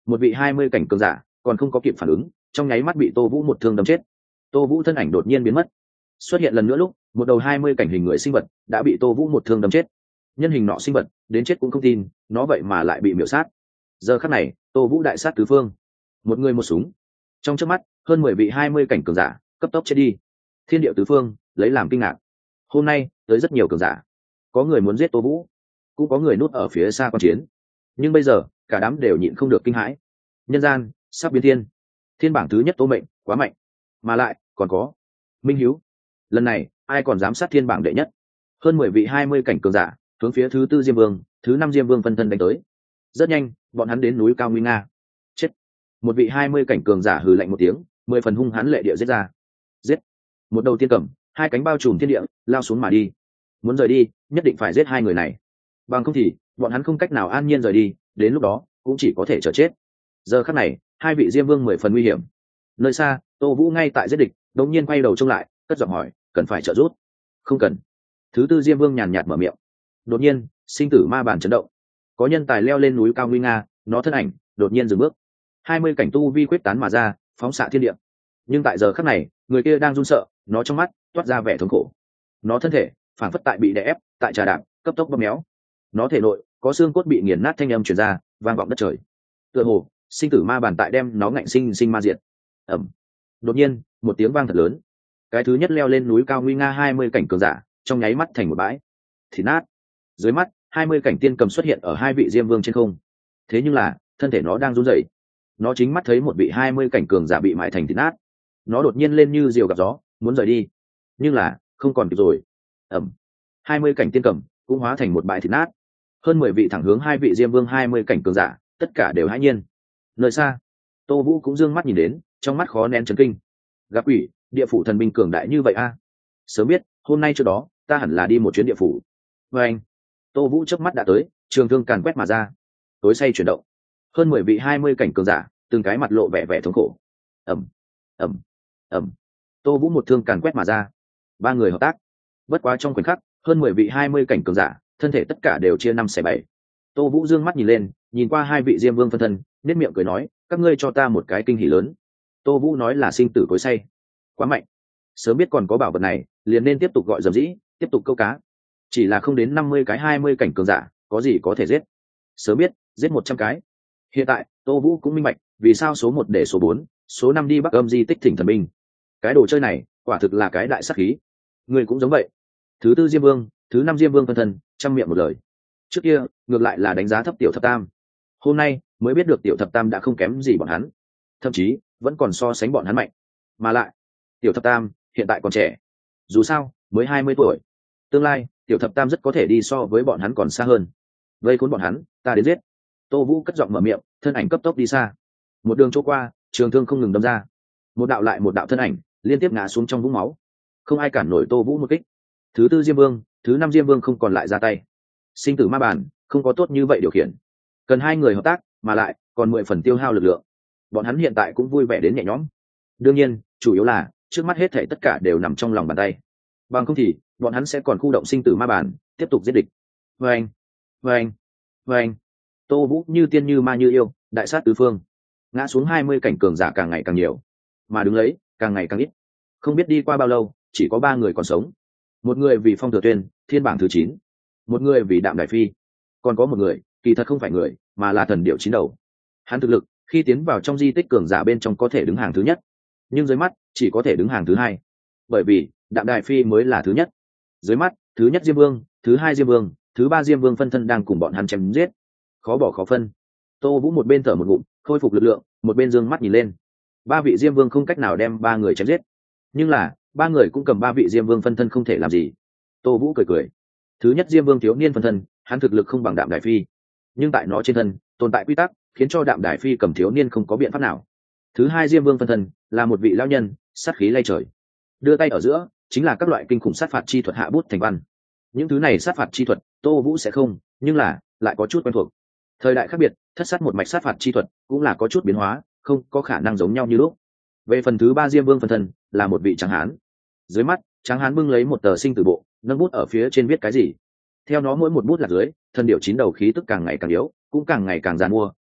một vị hai mươi cảnh cường giả còn không có kịp phản ứng, trong nháy mắt bị Tô Vũ một thương đâm chết. Tô Vũ thân ảnh đột nhiên biến mất, xuất hiện lần nữa lúc một đầu hai mươi cảnh hình người sinh vật đã bị Tô Vũ một thương đâm chết. Nhân hình nọ sinh vật đến chết cũng không tin nó vậy mà lại bị miểu sát. Giờ khắc này Tô Vũ đại sát tứ phương, một người một súng, trong chớp mắt hơn mười vị hai mươi cảnh cường giả cấp tốc chết đi. Thiên địa tứ phương lấy làm kinh ngạc. Hôm nay tới rất nhiều cường giả, có người muốn giết Tô Vũ, cũng có người núp ở phía xa quan chiến, nhưng bây giờ cả đám đều nhịn không được kinh hãi. Nhân gian sắp biến thiên, thiên bảng thứ nhất Tô Mệnh quá mạnh, mà lại còn có Minh Hiếu. Lần này ai còn dám sát thiên bảng đệ nhất? Hơn mười vị hai mươi cảnh cường giả hướng phía thứ tư Diêm Vương, thứ năm Diêm Vương phân thân đánh tới. Rất nhanh bọn hắn đến núi cao nguy nga. Chết. Một vị hai mươi cảnh cường giả hừ lạnh một tiếng, mười phần hung hãn lệ địa giết ra. Giết. Một đầu tiên cầm, hai cánh bao trùm thiên địa, lao xuống mà đi. Muốn rời đi nhất định phải giết hai người này, bằng không thì bọn hắn không cách nào an nhiên rời đi, đến lúc đó cũng chỉ có thể chờ chết. Giờ khắc này hai vị Diêm Vương mười phần nguy hiểm. Nơi xa Tô Vũ ngay tại giết địch, đột nhiên quay đầu trông lại, cất giọng hỏi, cần phải trợ giúp? Không cần. Thứ tư Diêm Vương nhàn nhạt mở miệng. Đột nhiên sinh tử ma bản chấn động, có nhân tài leo lên núi cao nguy nga, nó thân ảnh đột nhiên dừng bước, hai mươi cảnh tu vi quyết tán mà ra, phóng xạ thiên địa. Nhưng tại giờ khắc này người kia đang run sợ, nó trong mắt toát ra vẻ thống khổ, nó thân thể phản phất tại bị đè ép, tại trà đạp cấp tốc bóp méo, nó thể nội có xương cốt bị nghiền nát thanh âm truyền ra, vang vọng đất trời, tựa hồ sinh tử ma bản tại đem nó ngạnh sinh sinh ma diệt. Ẩm. Đột nhiên một tiếng vang thật lớn, cái thứ nhất leo lên núi cao nguy nga hai mươi cảnh cường giả trong nháy mắt thành một bãi thịt nát. Dưới mắt hai mươi cảnh tiên cầm xuất hiện ở hai vị Diêm Vương trên không, thế nhưng là thân thể nó đang run rẩy, nó chính mắt thấy một vị hai mươi cảnh cường giả bị mại thành thịt nát. Nó đột nhiên lên như diều gặp gió, muốn rời đi, nhưng là không còn kịp rồi. Ẩm. Hai mươi cảnh tiên cầm cũng hóa thành một bãi thịt nát. Hơn mười vị thẳng hướng hai vị Diêm Vương hai mươi cảnh cường giả, tất cả đều hãi nhiên. Nơi xa Tô Vũ cũng dương mắt nhìn đến, trong mắt khó nén chấn kinh. Gặp quỷ, địa phủ thần binh cường đại như vậy a! Sớm biết hôm nay trước đó ta hẳn là đi một chuyến địa phủ. Và anh, Tô Vũ chớp mắt đã tới, trường thương càn quét mà ra, tối say chuyển động. Hơn mười vị hai mươi cảnh cường giả từng cái mặt lộ vẻ vẻ thống khổ. Ẩm, Ẩm, Ẩm. Tô Vũ một thương càn quét mà ra, ba người hợp tác. Bất quá trong khoảnh khắc hơn mười vị hai mươi cảnh cường giả thân thể tất cả đều chia năm xẻ bảy. Tô Vũ dương mắt nhìn lên, nhìn qua hai vị Diêm Vương phân thân, nét miệng cười nói, các ngươi cho ta một cái kinh hỉ lớn. Tô Vũ nói là sinh tử cối say, quá mạnh, sớm biết còn có bảo vật này liền nên tiếp tục gọi dầm dĩ, tiếp tục câu cá. Chỉ là không đến năm mươi cái hai mươi cảnh cường giả có gì có thể giết, sớm biết giết một trăm cái. Hiện tại Tô Vũ cũng minh bạch vì sao số một để số bốn, số năm đi Bắc Âm di tích thỉnh thần binh. Cái đồ chơi này quả thực là cái đại sát khí. Người cũng giống vậy. Thứ tư Diêm Vương, thứ năm Diêm Vương phân thân trăm miệng một lời. Trước kia ngược lại là đánh giá thấp Tiểu Thập Tam, hôm nay mới biết được Tiểu Thập Tam đã không kém gì bọn hắn, thậm chí vẫn còn so sánh bọn hắn mạnh. Mà lại Tiểu Thập Tam hiện tại còn trẻ, dù sao mới hai mươi tuổi, tương lai Tiểu Thập Tam rất có thể đi so với bọn hắn còn xa hơn. Vây khốn bọn hắn, ta đến giết. Tô Vũ cất giọng mở miệng, thân ảnh cấp tốc đi xa. Một đường chỗ qua, trường thương không ngừng đâm ra, một đạo lại một đạo thân ảnh liên tiếp ngã xuống trong vũng máu, không ai cản nổi Tô Vũ một kích. Thứ tư Diêm Vương, thứ năm Diêm Vương không còn lại ra tay. Sinh tử ma bản không có tốt như vậy điều khiển, cần hai người hợp tác, mà lại còn mười phần tiêu hao lực lượng. Bọn hắn hiện tại cũng vui vẻ đến nhẹ nhõm. Đương nhiên chủ yếu là trước mắt hết thảy tất cả đều nằm trong lòng bàn tay, bằng không thì bọn hắn sẽ còn khu động sinh tử ma bản tiếp tục giết địch. Vâng, vâng, vâng. Tô Vũ như tiên như ma như yêu, đại sát tứ phương. Ngã xuống hai mươi cảnh cường giả càng ngày càng nhiều, mà đứng lấy càng ngày càng ít. Không biết đi qua bao lâu, chỉ có ba người còn sống. Một người vì Phong Thừa Tuyên, thiên bảng thứ chín, một người vì Đạm Đài Phi, còn có một người kỳ thật không phải người mà là thần điệu chín đầu. Hắn thực lực khi tiến vào trong di tích cường giả bên trong có thể đứng hàng thứ nhất, nhưng dưới mắt chỉ có thể đứng hàng thứ hai, bởi vì Đạm Đài Phi mới là thứ nhất. Dưới mắt thứ nhất Diêm Vương, thứ hai Diêm Vương, thứ ba Diêm Vương phân thân đang cùng bọn hắn chém giết, khó bỏ khó phân. Tô Vũ một bên thở một ngụm khôi phục lực lượng, một bên dương mắt nhìn lên. Ba vị Diêm Vương không cách nào đem ba người chém giết, nhưng là ba người cũng cầm ba vị Diêm Vương phân thân không thể làm gì. Tô Vũ cười cười. Thứ nhất Diêm Vương thiếu niên phân thân, hắn thực lực không bằng Đạm Đài Phi, nhưng tại nó trên thân tồn tại quy tắc khiến cho Đạm Đài Phi cầm thiếu niên không có biện pháp nào. Thứ hai Diêm Vương phân thân là một vị lão nhân, sát khí lay trời, đưa tay ở giữa chính là các loại kinh khủng sát phạt chi thuật hạ bút thành văn. Những thứ này sát phạt chi thuật Tô Vũ sẽ không, nhưng là lại có chút quen thuộc. Thời đại khác biệt, thất sát một mạch sát phạt chi thuật cũng là có chút biến hóa, không có khả năng giống nhau như lúc. Về phần thứ ba Diêm Vương phân thân là một vị tráng hán. Dưới mắt tráng hán bưng lấy một tờ sinh tử bộ, nâng bút ở phía trên viết cái gì. Theo nó mỗi một bút là dưới, thân điệu chín đầu khí tức càng ngày càng yếu, cũng càng ngày càng giàn mua,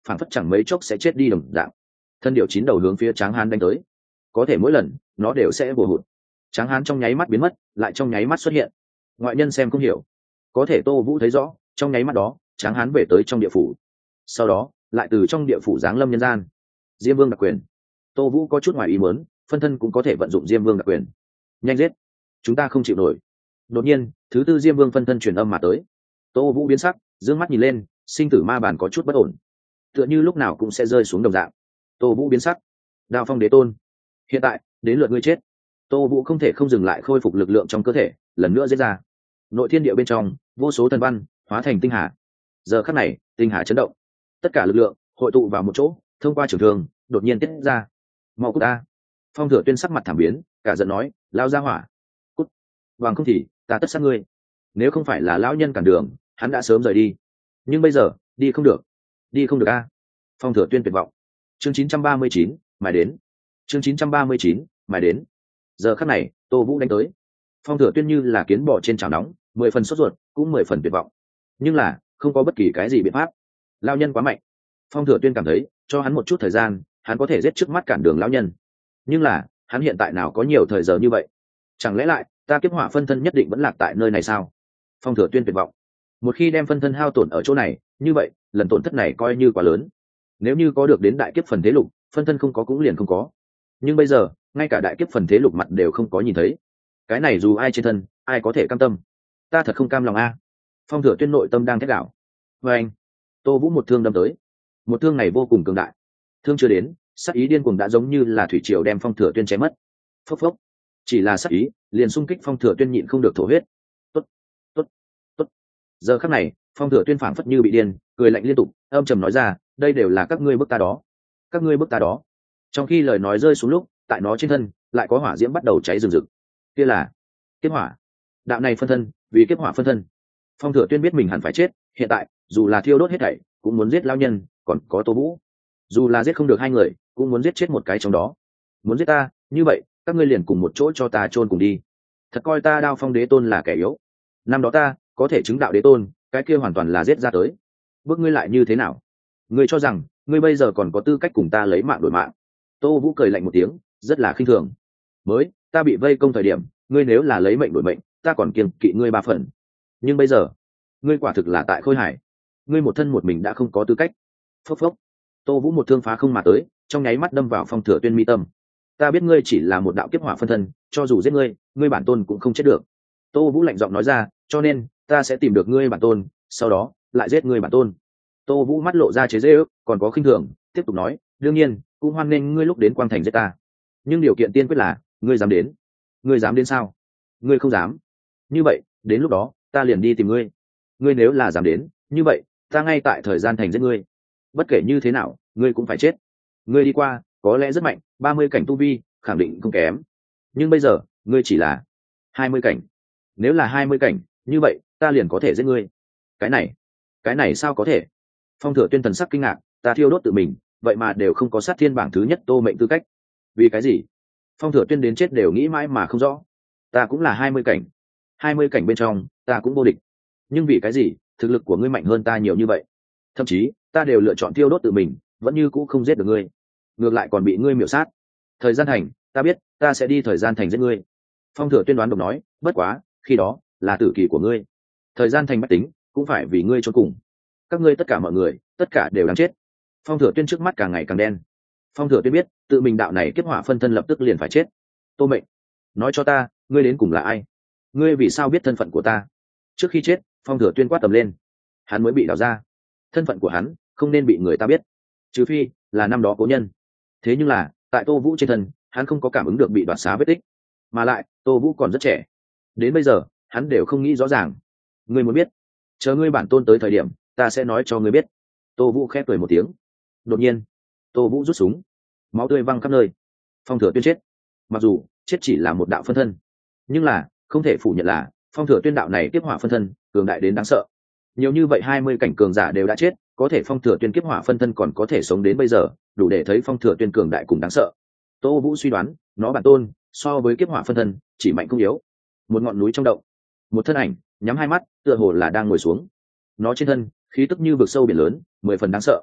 phản phất chẳng mấy chốc sẽ chết đi đồng dạng. Thân điệu chín đầu hướng phía Tráng Hán đánh tới, có thể mỗi lần nó đều sẽ bổ hụt. Tráng Hán trong nháy mắt biến mất, lại trong nháy mắt xuất hiện. Ngoại nhân xem không hiểu, có thể Tô Vũ thấy rõ, trong nháy mắt đó Tráng Hán về tới trong địa phủ, sau đó lại từ trong địa phủ giáng lâm nhân gian. Diêm Vương đặc quyền. Tô Vũ có chút ngoài ý muốn, phân thân cũng có thể vận dụng Diêm Vương đặc quyền. Nhanh giết, chúng ta không chịu nổi. Đột nhiên thứ tư Diêm Vương phân thân truyền âm mà tới. Tô Vũ biến sắc, dương mắt nhìn lên, sinh tử ma bản có chút bất ổn, tựa như lúc nào cũng sẽ rơi xuống đồng dạng. Tô Vũ biến sắc. Đao Phong Đế Tôn, hiện tại đến lượt ngươi chết. Tô Vũ không thể không dừng lại khôi phục lực lượng trong cơ thể, lần nữa giết ra. Nội thiên địa bên trong vô số thần văn hóa thành tinh hà. Giờ khắc này tinh hà chấn động, tất cả lực lượng hội tụ vào một chỗ, thông qua trường thương đột nhiên tiết ra. Mau cút ta. Phong Thừa Tuyên sắc mặt thảm biến, cả giận nói, lao ra hỏa, cút, bằng không thì ta tất sát ngươi. Nếu không phải là lão nhân cản đường, hắn đã sớm rời đi, nhưng bây giờ đi không được. Đi không được a. Phong Thừa Tuyên tuyệt vọng. Chương chín trăm ba mươi chín, mài đến. Chương chín trăm ba mươi chín, mài đến. Giờ khắc này Tô Vũ đánh tới. Phong Thừa Tuyên như là kiến bò trên chảo nóng, mười phần sốt ruột, cũng mười phần tuyệt vọng, nhưng là không có bất kỳ cái gì biện pháp. Lão nhân quá mạnh. Phong Thừa Tuyên cảm thấy cho hắn một chút thời gian, hắn có thể giết trước mắt cản đường lão nhân, nhưng là hắn hiện tại nào có nhiều thời giờ như vậy. Chẳng lẽ lại ta kiếp hỏa phân thân nhất định vẫn lạc tại nơi này sao? Phong Thừa Tuyên tuyệt vọng. Một khi đem phân thân hao tổn ở chỗ này, như vậy lần tổn thất này coi như quá lớn. Nếu như có được đến đại kiếp phần thế lục, phân thân không có cũng liền không có, nhưng bây giờ ngay cả đại kiếp phần thế lục mặt đều không có nhìn thấy. Cái này dù ai trên thân, ai có thể cam tâm? Ta thật không cam lòng a. Phong Thừa Tuyên nội tâm đang thét đảo. Và anh, Tô Vũ một thương đâm tới. Một thương này vô cùng cường đại. Thương chưa đến, sát ý điên cuồng đã giống như là thủy triều đem Phong Thừa Tuyên chém mất. Phốc phốc. Chỉ là sát ý, liền xung kích Phong Thừa Tuyên nhịn không được thổ huyết. Tốt, tốt, tốt. Giờ khắc này, Phong Thừa Tuyên phảng phất như bị điên, cười lạnh liên tục, âm trầm nói ra, đây đều là các ngươi bức ta đó, các ngươi bức ta đó. Trong khi lời nói rơi xuống lúc, tại nó trên thân lại có hỏa diễm bắt đầu cháy rừng rực. Kia là kiếp hỏa. Đạo này phân thân, vì kiếp hỏa phân thân. Phong Thừa Tuyên biết mình hẳn phải chết, hiện tại dù là thiêu đốt hết thảy cũng muốn giết lão nhân, còn có Tô Vũ. Dù là giết không được hai người, cũng muốn giết chết một cái trong đó. Muốn giết ta, như vậy các ngươi liền cùng một chỗ cho ta chôn cùng đi. Thật coi ta Đao Phong Đế Tôn là kẻ yếu. Năm đó ta có thể chứng đạo đế tôn, cái kia hoàn toàn là giết ra tới. Bước ngươi lại như thế nào? Ngươi cho rằng ngươi bây giờ còn có tư cách cùng ta lấy mạng đổi mạng? Tô Vũ cười lạnh một tiếng, rất là khinh thường. Mới ta bị vây công thời điểm, ngươi nếu là lấy mệnh đổi mệnh, ta còn kiêng kỵ ngươi ba phần. Nhưng bây giờ, ngươi quả thực là tại Khôi Hải, ngươi một thân một mình đã không có tư cách. Phốc phốc. Tô Vũ một thương phá không mà tới, trong nháy mắt đâm vào Phong Thừa Tuyên mi tâm. Ta biết ngươi chỉ là một đạo kiếp hỏa phân thân, cho dù giết ngươi, ngươi bản tôn cũng không chết được. Tô Vũ lạnh giọng nói ra, cho nên ta sẽ tìm được ngươi bản tôn, sau đó lại giết ngươi bản tôn. Tô Vũ mắt lộ ra chế giễu, còn có khinh thường, tiếp tục nói, đương nhiên cũng hoan nghênh ngươi lúc đến Quang Thành giết ta, nhưng điều kiện tiên quyết là ngươi dám đến. Ngươi dám đến sao? Ngươi không dám. Như vậy đến lúc đó ta liền đi tìm ngươi. Ngươi nếu là dám đến, như vậy ta ngay tại thời gian thành giết ngươi. Bất kể như thế nào, ngươi cũng phải chết. Ngươi đi qua có lẽ rất mạnh, ba mươi cảnh tu vi khẳng định không kém, nhưng bây giờ ngươi chỉ là hai mươi cảnh. Nếu là hai mươi cảnh, như vậy ta liền có thể giết ngươi. Cái này, cái này sao có thể? Phong Thừa Tuyên thần sắc kinh ngạc, ta thiêu đốt tự mình, vậy mà đều không có sát thiên bảng thứ nhất tô mệnh tư cách. Vì cái gì? Phong Thừa Tuyên đến chết đều nghĩ mãi mà không rõ. Ta cũng là hai mươi cảnh, hai mươi cảnh bên trong ta cũng vô địch, nhưng vì cái gì thực lực của ngươi mạnh hơn ta nhiều như vậy? Thậm chí ta đều lựa chọn thiêu đốt tự mình, vẫn như cũ không giết được ngươi, ngược lại còn bị ngươi miểu sát. Thời gian thành, ta biết ta sẽ đi thời gian thành giết ngươi. Phong Thừa Tuyên đoán độc nói, bất quá khi đó là tử kỳ của ngươi, thời gian thành bách tính cũng phải vì ngươi chôn cùng. Các ngươi tất cả mọi người, tất cả đều đáng chết. Phong Thừa Tuyên trước mắt càng ngày càng đen. Phong Thừa Tuyên biết tự mình đạo này kiếp hỏa phân thân lập tức liền phải chết. Tô mệnh, nói cho ta, ngươi đến cùng là ai? Ngươi vì sao biết thân phận của ta? Trước khi chết, Phong Thừa Tuyên quát tầm lên. Hắn mới bị đào ra, thân phận của hắn không nên bị người ta biết, trừ phi là năm đó cố nhân. Thế nhưng là tại Tô Vũ trên thân, hắn không có cảm ứng được bị đoạt xá vết tích, mà lại Tô Vũ còn rất trẻ, đến bây giờ hắn đều không nghĩ rõ ràng. Ngươi muốn biết, chờ ngươi bản tôn tới thời điểm, ta sẽ nói cho ngươi biết. Tô Vũ khẽ cười một tiếng. Đột nhiên Tô Vũ rút súng, máu tươi văng khắp nơi. Phong Thừa Tuyên chết. Mặc dù chết chỉ là một đạo phân thân, nhưng là không thể phủ nhận là Phong Thừa Tuyên đạo này kiếp hỏa phân thân cường đại đến đáng sợ. Nhiều như vậy hai mươi cảnh cường giả đều đã chết, có thể Phong Thừa Tuyên kiếp hỏa phân thân còn có thể sống đến bây giờ, đủ để thấy Phong Thừa Tuyên cường đại cùng đáng sợ. Tô Vũ suy đoán, nó bản tôn so với kiếp hỏa phân thân chỉ mạnh không yếu. Một ngọn núi trong động, một thân ảnh nhắm hai mắt, tựa hồ là đang ngồi xuống. Nó trên thân khí tức như vực sâu biển lớn, mười phần đáng sợ.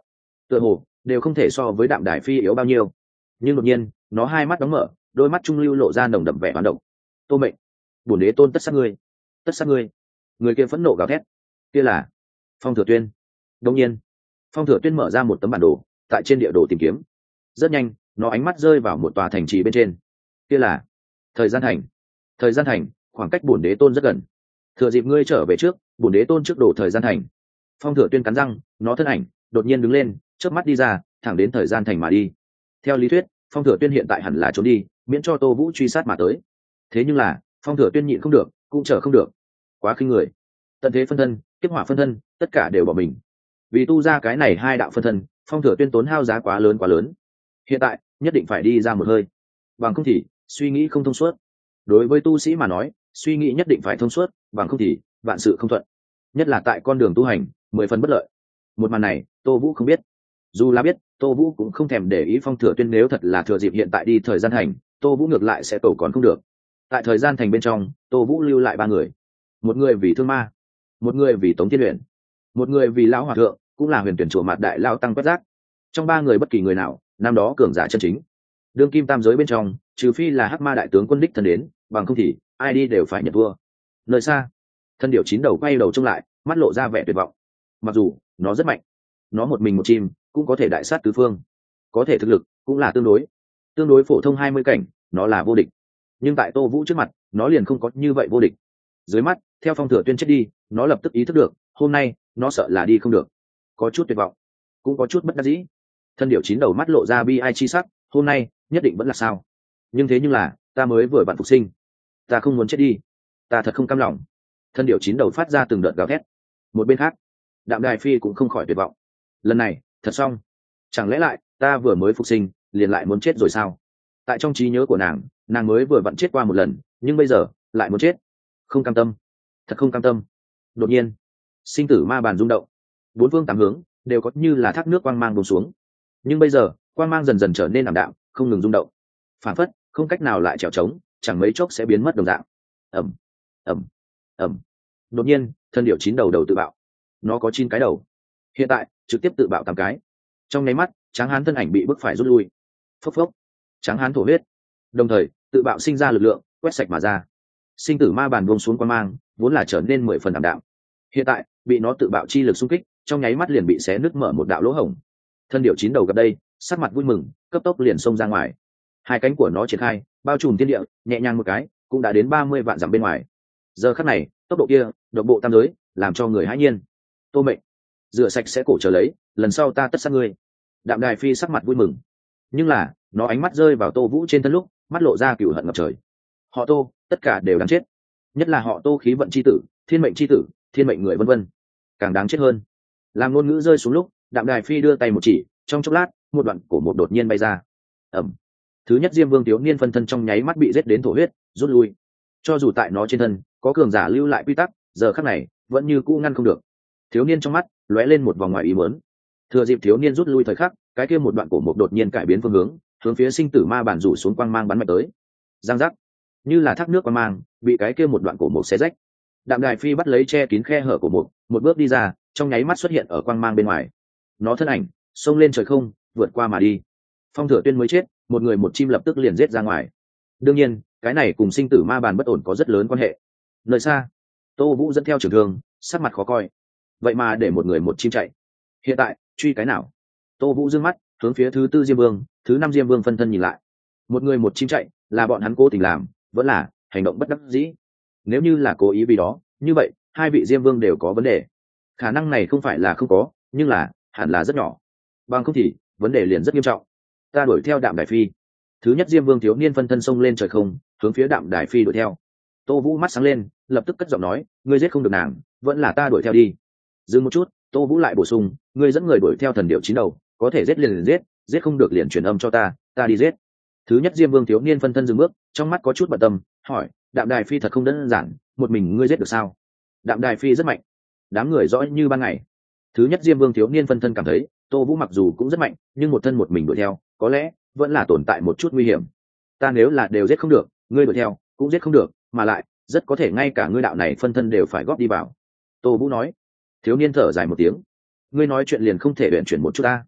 tựa hồ đều không thể so với đạm đài phi yếu bao nhiêu. Nhưng đột nhiên nó hai mắt đóng mở, đôi mắt trung lưu lộ ra nồng đậm vẻ hoán động. Tô Mệnh, bổn đế tôn tất sát ngươi, tất sát ngươi. Người kia phẫn nộ gào thét. Kia là Phong Thừa Tuyên. Đột nhiên Phong Thừa Tuyên mở ra một tấm bản đồ, tại trên địa đồ tìm kiếm. Rất nhanh nó ánh mắt rơi vào một tòa thành trì bên trên. Kia là Thời Gian Thành. Thời Gian Thành khoảng cách bổn đế tôn rất gần, thừa dịp ngươi trở về trước, bổn đế tôn trước đổ Thời Gian Thành. Phong Thừa Tuyên cắn răng, nó thân ảnh đột nhiên đứng lên, chớp mắt đi ra, thẳng đến Thời Gian Thành mà đi. Theo lý thuyết, Phong Thừa Tuyên hiện tại hẳn là trốn đi, miễn cho Tô Vũ truy sát mà tới. Thế nhưng là Phong Thừa Tuyên nhịn không được, cũng chờ không được, quá khinh người. Tận thế phân thân, kiếp hỏa phân thân, tất cả đều bỏ mình vì tu ra cái này hai đạo phân thân. Phong Thừa Tuyên tốn hao giá quá lớn quá lớn, hiện tại nhất định phải đi ra một hơi, bằng không thì suy nghĩ không thông suốt. Đối với tu sĩ mà nói, suy nghĩ nhất định phải thông suốt, bằng không thì vạn sự không thuận, nhất là tại con đường tu hành mười phần bất lợi. Một màn này Tô Vũ không biết, dù là biết, Tô Vũ cũng không thèm để ý Phong Thừa Tuyên nếu thật là thừa dịp hiện tại đi Thời Gian Thành, Tô Vũ ngược lại sẽ cầu còn không được. Tại Thời Gian Thành bên trong, Tô Vũ lưu lại ba người, một người vì Thương Ma, một người vì Tống Thiên Luyện, một người vì Lão Hòa Thượng, cũng là Huyền Tuyển Chùa Mạt Đại Lao Tăng quét rác. Trong ba người bất kỳ người nào năm đó cường giả chân chính, đương kim tam giới bên trong, trừ phi là Hắc Ma đại tướng quân đích thân đến, bằng không thì ai đi đều phải nhận thua. Nơi xa, thân điểu chín đầu quay đầu trông lại, mắt lộ ra vẻ tuyệt vọng. Mặc dù nó rất mạnh, nó một mình một chim cũng có thể đại sát tứ phương, có thể thực lực cũng là tương đối tương đối phổ thông hai mươi cảnh, nó là vô địch. Nhưng tại Tô Vũ trước mặt, nó liền không có như vậy vô địch. Dưới mắt theo Phong Thừa Tuyên chết đi, nó lập tức ý thức được hôm nay nó sợ là đi không được, có chút tuyệt vọng, cũng có chút bất đắc dĩ. Thân điểu chín đầu mắt lộ ra bi ai chi sắc, hôm nay nhất định vẫn là sao. Nhưng thế nhưng là ta mới vừa vặn phục sinh, ta không muốn chết đi, ta thật không cam lòng. Thân điểu chín đầu phát ra từng đợt gào thét. Một bên khác, Đạm Đài Phi cũng không khỏi tuyệt vọng. Lần này thật xong, chẳng lẽ lại ta vừa mới phục sinh liền lại muốn chết rồi sao? Tại trong trí nhớ của nàng, nàng mới vừa vặn chết qua một lần, nhưng bây giờ lại muốn chết. Không cam tâm, thật không cam tâm. Đột nhiên sinh tử ma bàn rung động, bốn phương tám hướng đều có như là thác nước quang mang bùng xuống. Nhưng bây giờ quang mang dần dần trở nên ảm đạm, không ngừng rung động, phản phất không cách nào lại trèo trống, chẳng mấy chốc sẽ biến mất đồng dạng. Ẩm, ẩm, ẩm. Đột nhiên thân điểu chín đầu đầu tự bạo, nó có chín cái đầu, hiện tại trực tiếp tự bạo tám cái. Trong nháy mắt Tráng Hán thân ảnh bị bức phải rút lui. Phốc phốc, Tráng Hán thổ huyết, đồng thời tự bạo sinh ra lực lượng quét sạch mà ra. Sinh tử ma bàn buông xuống quang mang vốn là trở nên mười phần ảm đạm, hiện tại bị nó tự bạo chi lực xung kích, trong nháy mắt liền bị xé nứt mở một đạo lỗ hổng. Thân điểu chín đầu gặp đây, sắc mặt vui mừng, cấp tốc liền xông ra ngoài. Hai cánh của nó triển khai, bao trùm thiên địa, nhẹ nhàng một cái cũng đã đến ba mươi vạn dặm bên ngoài. Giờ khắc này tốc độ kia độc bộ tam giới, làm cho người hãi nhiên. Tô Mệnh, rửa sạch sẽ cổ chờ lấy, lần sau ta tất sát ngươi. Đạm Đài Phi sắc mặt vui mừng, nhưng là nó ánh mắt rơi vào Tô Vũ trên thân lúc, mắt lộ ra cừu hận ngập trời. Họ Tô tất cả đều đáng chết, nhất là họ Tô khí vận chi tử, thiên mệnh chi tử, thiên mệnh người vân vân, càng đáng chết hơn. Làm ngôn ngữ rơi xuống lúc, Đạm Đài Phi đưa tay một chỉ, trong chốc lát một đoạn cổ một đột nhiên bay ra. Ẩm. Thứ nhất Diêm Vương thiếu niên phân thân trong nháy mắt bị giết đến thổ huyết, rút lui. Cho dù tại nó trên thân có cường giả lưu lại quy tắc, giờ khắc này vẫn như cũ ngăn không được. Thiếu niên trong mắt lóe lên một vòng ngoài ý muốn. Thừa dịp thiếu niên rút lui thời khắc, cái kia một đoạn cổ một đột nhiên cải biến phương hướng, hướng phía sinh tử ma bản rủ xuống quang mang bắn mạnh tới. Giang giác, như là thác nước quang mang bị cái kia một đoạn cổ một xé rách. Đạm Đài Phi bắt lấy che kín khe hở của một, một bước đi ra, trong nháy mắt xuất hiện ở quang mang bên ngoài. Nó thân ảnh xông lên trời không, vượt qua mà đi. Phong Thừa Tuyên mới chết, một người một chim lập tức liền giết ra ngoài. Đương nhiên cái này cùng sinh tử ma bàn bất ổn có rất lớn quan hệ. Nơi xa, Tô Vũ dẫn theo trường thương, sắc mặt khó coi. Vậy mà để một người một chim chạy, hiện tại truy cái nào? Tô Vũ dương mắt hướng phía thứ tư Diêm Vương, thứ năm Diêm Vương phân thân nhìn lại. Một người một chim chạy, là bọn hắn cố tình làm, vẫn là hành động bất đắc dĩ? Nếu như là cố ý vì đó, như vậy hai vị Diêm Vương đều có vấn đề. Khả năng này không phải là không có, nhưng là hẳn là rất nhỏ. Bằng không thì vấn đề liền rất nghiêm trọng. Ta đuổi theo Đạm Đài Phi. Thứ nhất Diêm Vương thiếu niên phân thân xông lên trời không, hướng phía Đạm Đài Phi đuổi theo. Tô Vũ mắt sáng lên, lập tức cất giọng nói, ngươi giết không được nàng, vẫn là ta đuổi theo đi. Dừng một chút, Tô Vũ lại bổ sung, ngươi dẫn người đuổi theo thần điểu chín đầu, có thể giết liền liền giết, giết không được liền truyền âm cho ta, ta đi giết. Thứ nhất Diêm Vương thiếu niên phân thân dừng bước, trong mắt có chút bận tâm, hỏi, Đạm Đài Phi thật không đơn giản, một mình ngươi giết được sao? Đạm Đài Phi rất mạnh, đám người rõ như ban ngày. Thứ nhất Diêm Vương thiếu niên phân thân cảm thấy, Tô Vũ mặc dù cũng rất mạnh, nhưng một thân một mình đuổi theo, có lẽ vẫn là tồn tại một chút nguy hiểm. Ta nếu là đều giết không được, ngươi đuổi theo cũng giết không được, mà lại rất có thể ngay cả ngươi đạo này phân thân đều phải góp đi vào. Tô Vũ nói. Thiếu niên thở dài một tiếng, ngươi nói chuyện liền không thể luyện chuyển một chút ta.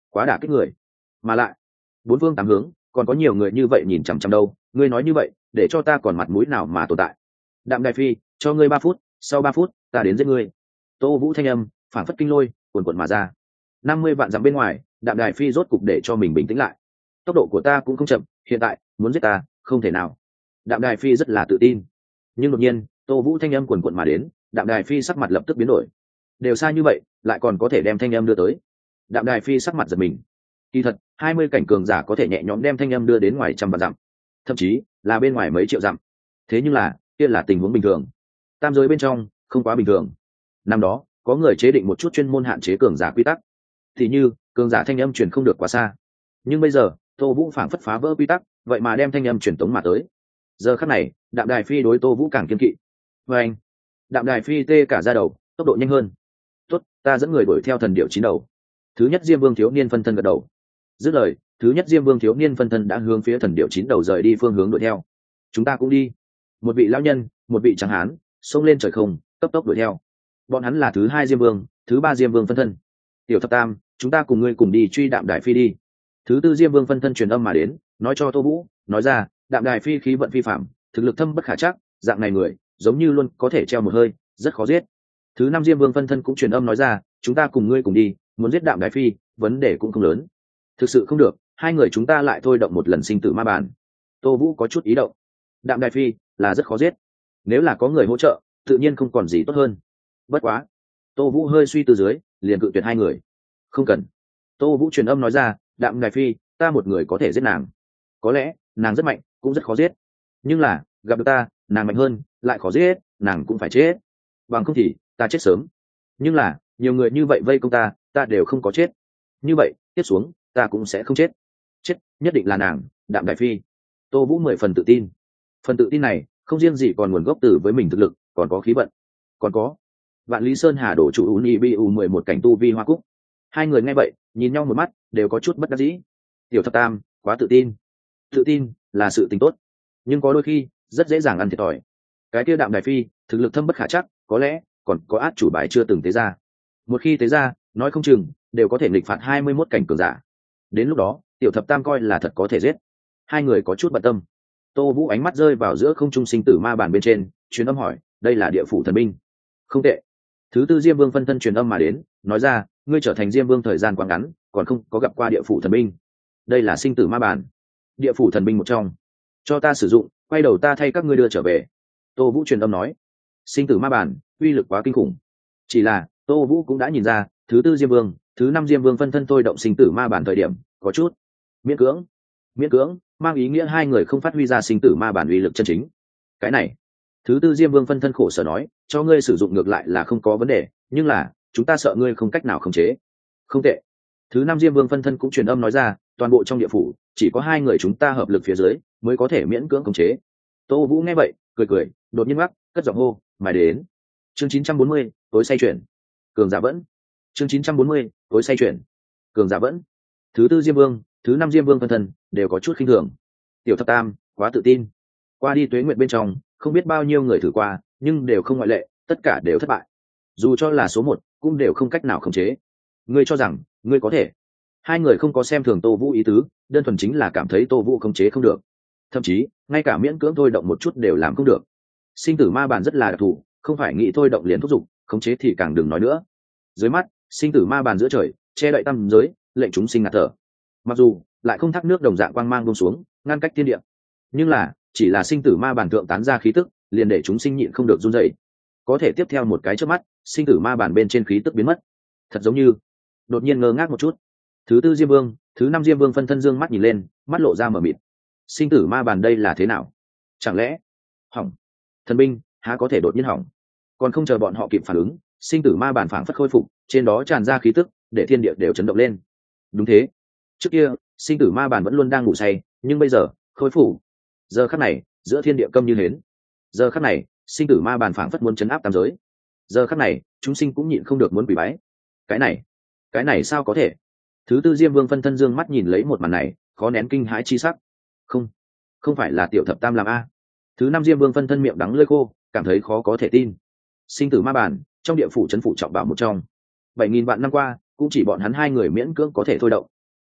quá đả kích người. Mà lại bốn phương tám hướng còn có nhiều người như vậy nhìn chằm chằm đâu, ngươi nói như vậy để cho ta còn mặt mũi nào mà tồn tại. Đạm Đài Phi, cho ngươi ba phút, sau ba phút ta đến giết ngươi. Tô Vũ thanh âm phản phất kinh lôi cuồn cuộn mà ra. Năm mươi vạn dặm bên ngoài, Đạm Đài Phi rốt cục để cho mình bình tĩnh lại. Tốc độ của ta cũng không chậm, hiện tại muốn giết ta không thể nào. Đạm Đài Phi rất là tự tin. Nhưng đột nhiên Tô Vũ thanh âm cuồn cuộn mà đến, Đạm Đài Phi sắc mặt lập tức biến đổi. Đều xa như vậy lại còn có thể đem thanh âm đưa tới. Đạm Đài Phi sắc mặt giật mình. Kỳ thật hai mươi cảnh cường giả có thể nhẹ nhõm đem thanh âm đưa đến ngoài trăm vạn dặm, thậm chí là bên ngoài mấy triệu dặm. Thế nhưng là kia là tình huống bình thường, tam giới bên trong không quá bình thường. Năm đó có người chế định một chút chuyên môn hạn chế cường giả quy tắc, thì như cường giả thanh âm truyền không được quá xa. Nhưng bây giờ Tô Vũ phảng phất phá vỡ quy tắc, vậy mà đem thanh âm truyền tống mà tới. Giờ khắc này Đạm Đài Phi đối Tô Vũ càng kiên kỵ. Và anh Đạm Đài Phi tê cả ra đầu, tốc độ nhanh hơn. Tốt, ta dẫn người đuổi theo thần điệu chín đầu. Thứ nhất Diêm Vương thiếu niên phân thân gật đầu. Dứt lời, thứ nhất Diêm Vương thiếu niên phân thân đã hướng phía thần điệu chín đầu rời đi phương hướng đuổi theo. Chúng ta cũng đi. Một vị lão nhân, một vị trắng hán xông lên trời không, cấp tốc đuổi theo. Bọn hắn là thứ hai Diêm Vương, thứ ba Diêm Vương phân thân. Tiểu thập tam, chúng ta cùng ngươi cùng đi truy Đạm Đài Phi đi. Thứ tư Diêm Vương phân thân truyền âm mà đến, nói cho Tô Vũ, nói ra, Đạm Đài Phi khí vận phi phạm, thực lực thâm bất khả trắc, dạng này người giống như luôn có thể treo một hơi, rất khó giết. Thứ năm Diêm Vương phân thân cũng truyền âm nói ra, chúng ta cùng ngươi cùng đi, muốn giết Đạm Đài Phi vấn đề cũng không lớn. Thực sự không được, hai người chúng ta lại thôi động một lần sinh tử ma bàn. Tô Vũ có chút ý động. Đạm Đài Phi là rất khó giết, nếu là có người hỗ trợ tự nhiên không còn gì tốt hơn. Bất quá Tô Vũ hơi suy từ dưới liền cự tuyệt hai người. Không cần. Tô Vũ truyền âm nói ra, Đạm Đài Phi, ta một người có thể giết nàng. Có lẽ nàng rất mạnh cũng rất khó giết, nhưng là gặp được ta nàng mạnh hơn lại khó giết, nàng cũng phải chết, bằng không thì ta chết sớm. Nhưng là nhiều người như vậy vây công ta ta đều không có chết, như vậy tiếp xuống ta cũng sẽ không chết. Chết nhất định là nàng, Đạm Đài Phi. Tô Vũ mười phần tự tin. Phần tự tin này không riêng gì còn nguồn gốc từ với mình thực lực, còn có khí vận, còn có Vạn Lý Sơn Hà đổ chủ Uni bi u mười một cảnh tu vi hoa cúc. Hai người nghe vậy nhìn nhau một mắt đều có chút bất đắc dĩ. Tiểu thập tam quá tự tin. Tự tin là sự tình tốt, nhưng có đôi khi rất dễ dàng ăn thiệt thòi. Cái kia Đạm Đài Phi thực lực thâm bất khả chắc, có lẽ còn có át chủ bài chưa từng tế ra. Một khi tế ra, nói không chừng đều có thể nghịch phạt hai mươi mốt cảnh cường giả. Đến lúc đó tiểu thập tam coi là thật có thể giết. Hai người có chút bận tâm. Tô Vũ ánh mắt rơi vào giữa không trung sinh tử ma bàn bên trên, truyền âm hỏi, đây là địa phủ thần binh. Không tệ. Thứ tư Diêm Vương phân thân truyền âm mà đến, nói ra, ngươi trở thành Diêm Vương thời gian quá ngắn, còn không có gặp qua địa phủ thần binh. Đây là sinh tử ma bàn, địa phủ thần binh một trong, cho ta sử dụng, quay đầu ta thay các ngươi đưa trở về. Tô Vũ truyền âm nói. Sinh tử ma bàn uy lực quá kinh khủng, chỉ là Tô Vũ cũng đã nhìn ra, thứ tư Diêm Vương, thứ năm Diêm Vương phân thân thôi động sinh tử ma bàn thời điểm có chút miễn cưỡng. Miễn cưỡng mang ý nghĩa hai người không phát huy ra sinh tử ma bản uy lực chân chính. Cái này thứ tư Diêm Vương phân thân khổ sở nói, cho ngươi sử dụng ngược lại là không có vấn đề, nhưng là chúng ta sợ ngươi không cách nào khống chế. Không tệ. Thứ năm Diêm Vương phân thân cũng truyền âm nói ra, toàn bộ trong địa phủ chỉ có hai người chúng ta hợp lực phía dưới mới có thể miễn cưỡng khống chế. Tô Vũ nghe vậy cười cười, đột nhiên ngắc cất giọng hô, mày đến. Chương chín trăm bốn mươi tối say chuyển cường giả vẫn. Chương chín trăm bốn mươi tối say chuyển cường giả vẫn. Thứ tư Diêm Vương, thứ năm Diêm Vương phân thân đều có chút khinh thường. Tiểu thập tam quá tự tin. Qua đi tuế nguyện bên trong không biết bao nhiêu người thử qua, nhưng đều không ngoại lệ, tất cả đều thất bại. Dù cho là số một cũng đều không cách nào khống chế. Ngươi cho rằng ngươi có thể? Hai người không có xem thường Tô Vũ ý tứ, đơn thuần chính là cảm thấy Tô Vũ khống chế không được, thậm chí ngay cả miễn cưỡng thôi động một chút đều làm không được. Sinh tử ma bàn rất là đặc thù, không phải nghĩ thôi động liền thúc giục, khống chế thì càng đừng nói nữa. Dưới mắt sinh tử ma bàn giữa trời che đậy tam giới, lệnh chúng sinh ngạt thở. Mặc dù lại không thác nước đồng dạng quang mang buông xuống ngăn cách thiên địa, nhưng là chỉ là sinh tử ma bản thượng tán ra khí tức liền để chúng sinh nhịn không được run rẩy. Có thể tiếp theo một cái trước mắt, sinh tử ma bản bên trên khí tức biến mất, thật giống như đột nhiên ngơ ngác một chút. Thứ tư Diêm Vương, thứ năm Diêm Vương phân thân dương mắt nhìn lên, mắt lộ ra mờ mịt. Sinh tử ma bản đây là thế nào? Chẳng lẽ hỏng? Thần binh há có thể đột nhiên hỏng? Còn không chờ bọn họ kịp phản ứng, sinh tử ma bản phảng phất khôi phục, trên đó tràn ra khí tức để thiên địa đều chấn động lên. Đúng thế, trước kia sinh tử ma bản vẫn luôn đang ngủ say, nhưng bây giờ khôi phục. Giờ khắc này giữa thiên địa câm như hến. Giờ khắc này sinh tử ma bản phảng phất muốn chấn áp tam giới. Giờ khắc này chúng sinh cũng nhịn không được muốn quỳ bái. Cái này cái này sao có thể? Thứ tư Diêm Vương phân thân dương mắt nhìn lấy một màn này, khó nén kinh hãi chi sắc. Không, không phải là tiểu thập tam làm a? Thứ năm Diêm Vương phân thân miệng đắng lưỡi khô, cảm thấy khó có thể tin. Sinh tử ma bản trong địa phủ trấn phủ trọng bảo một trong, bảy nghìn vạn năm qua cũng chỉ bọn hắn hai người miễn cưỡng có thể thôi động.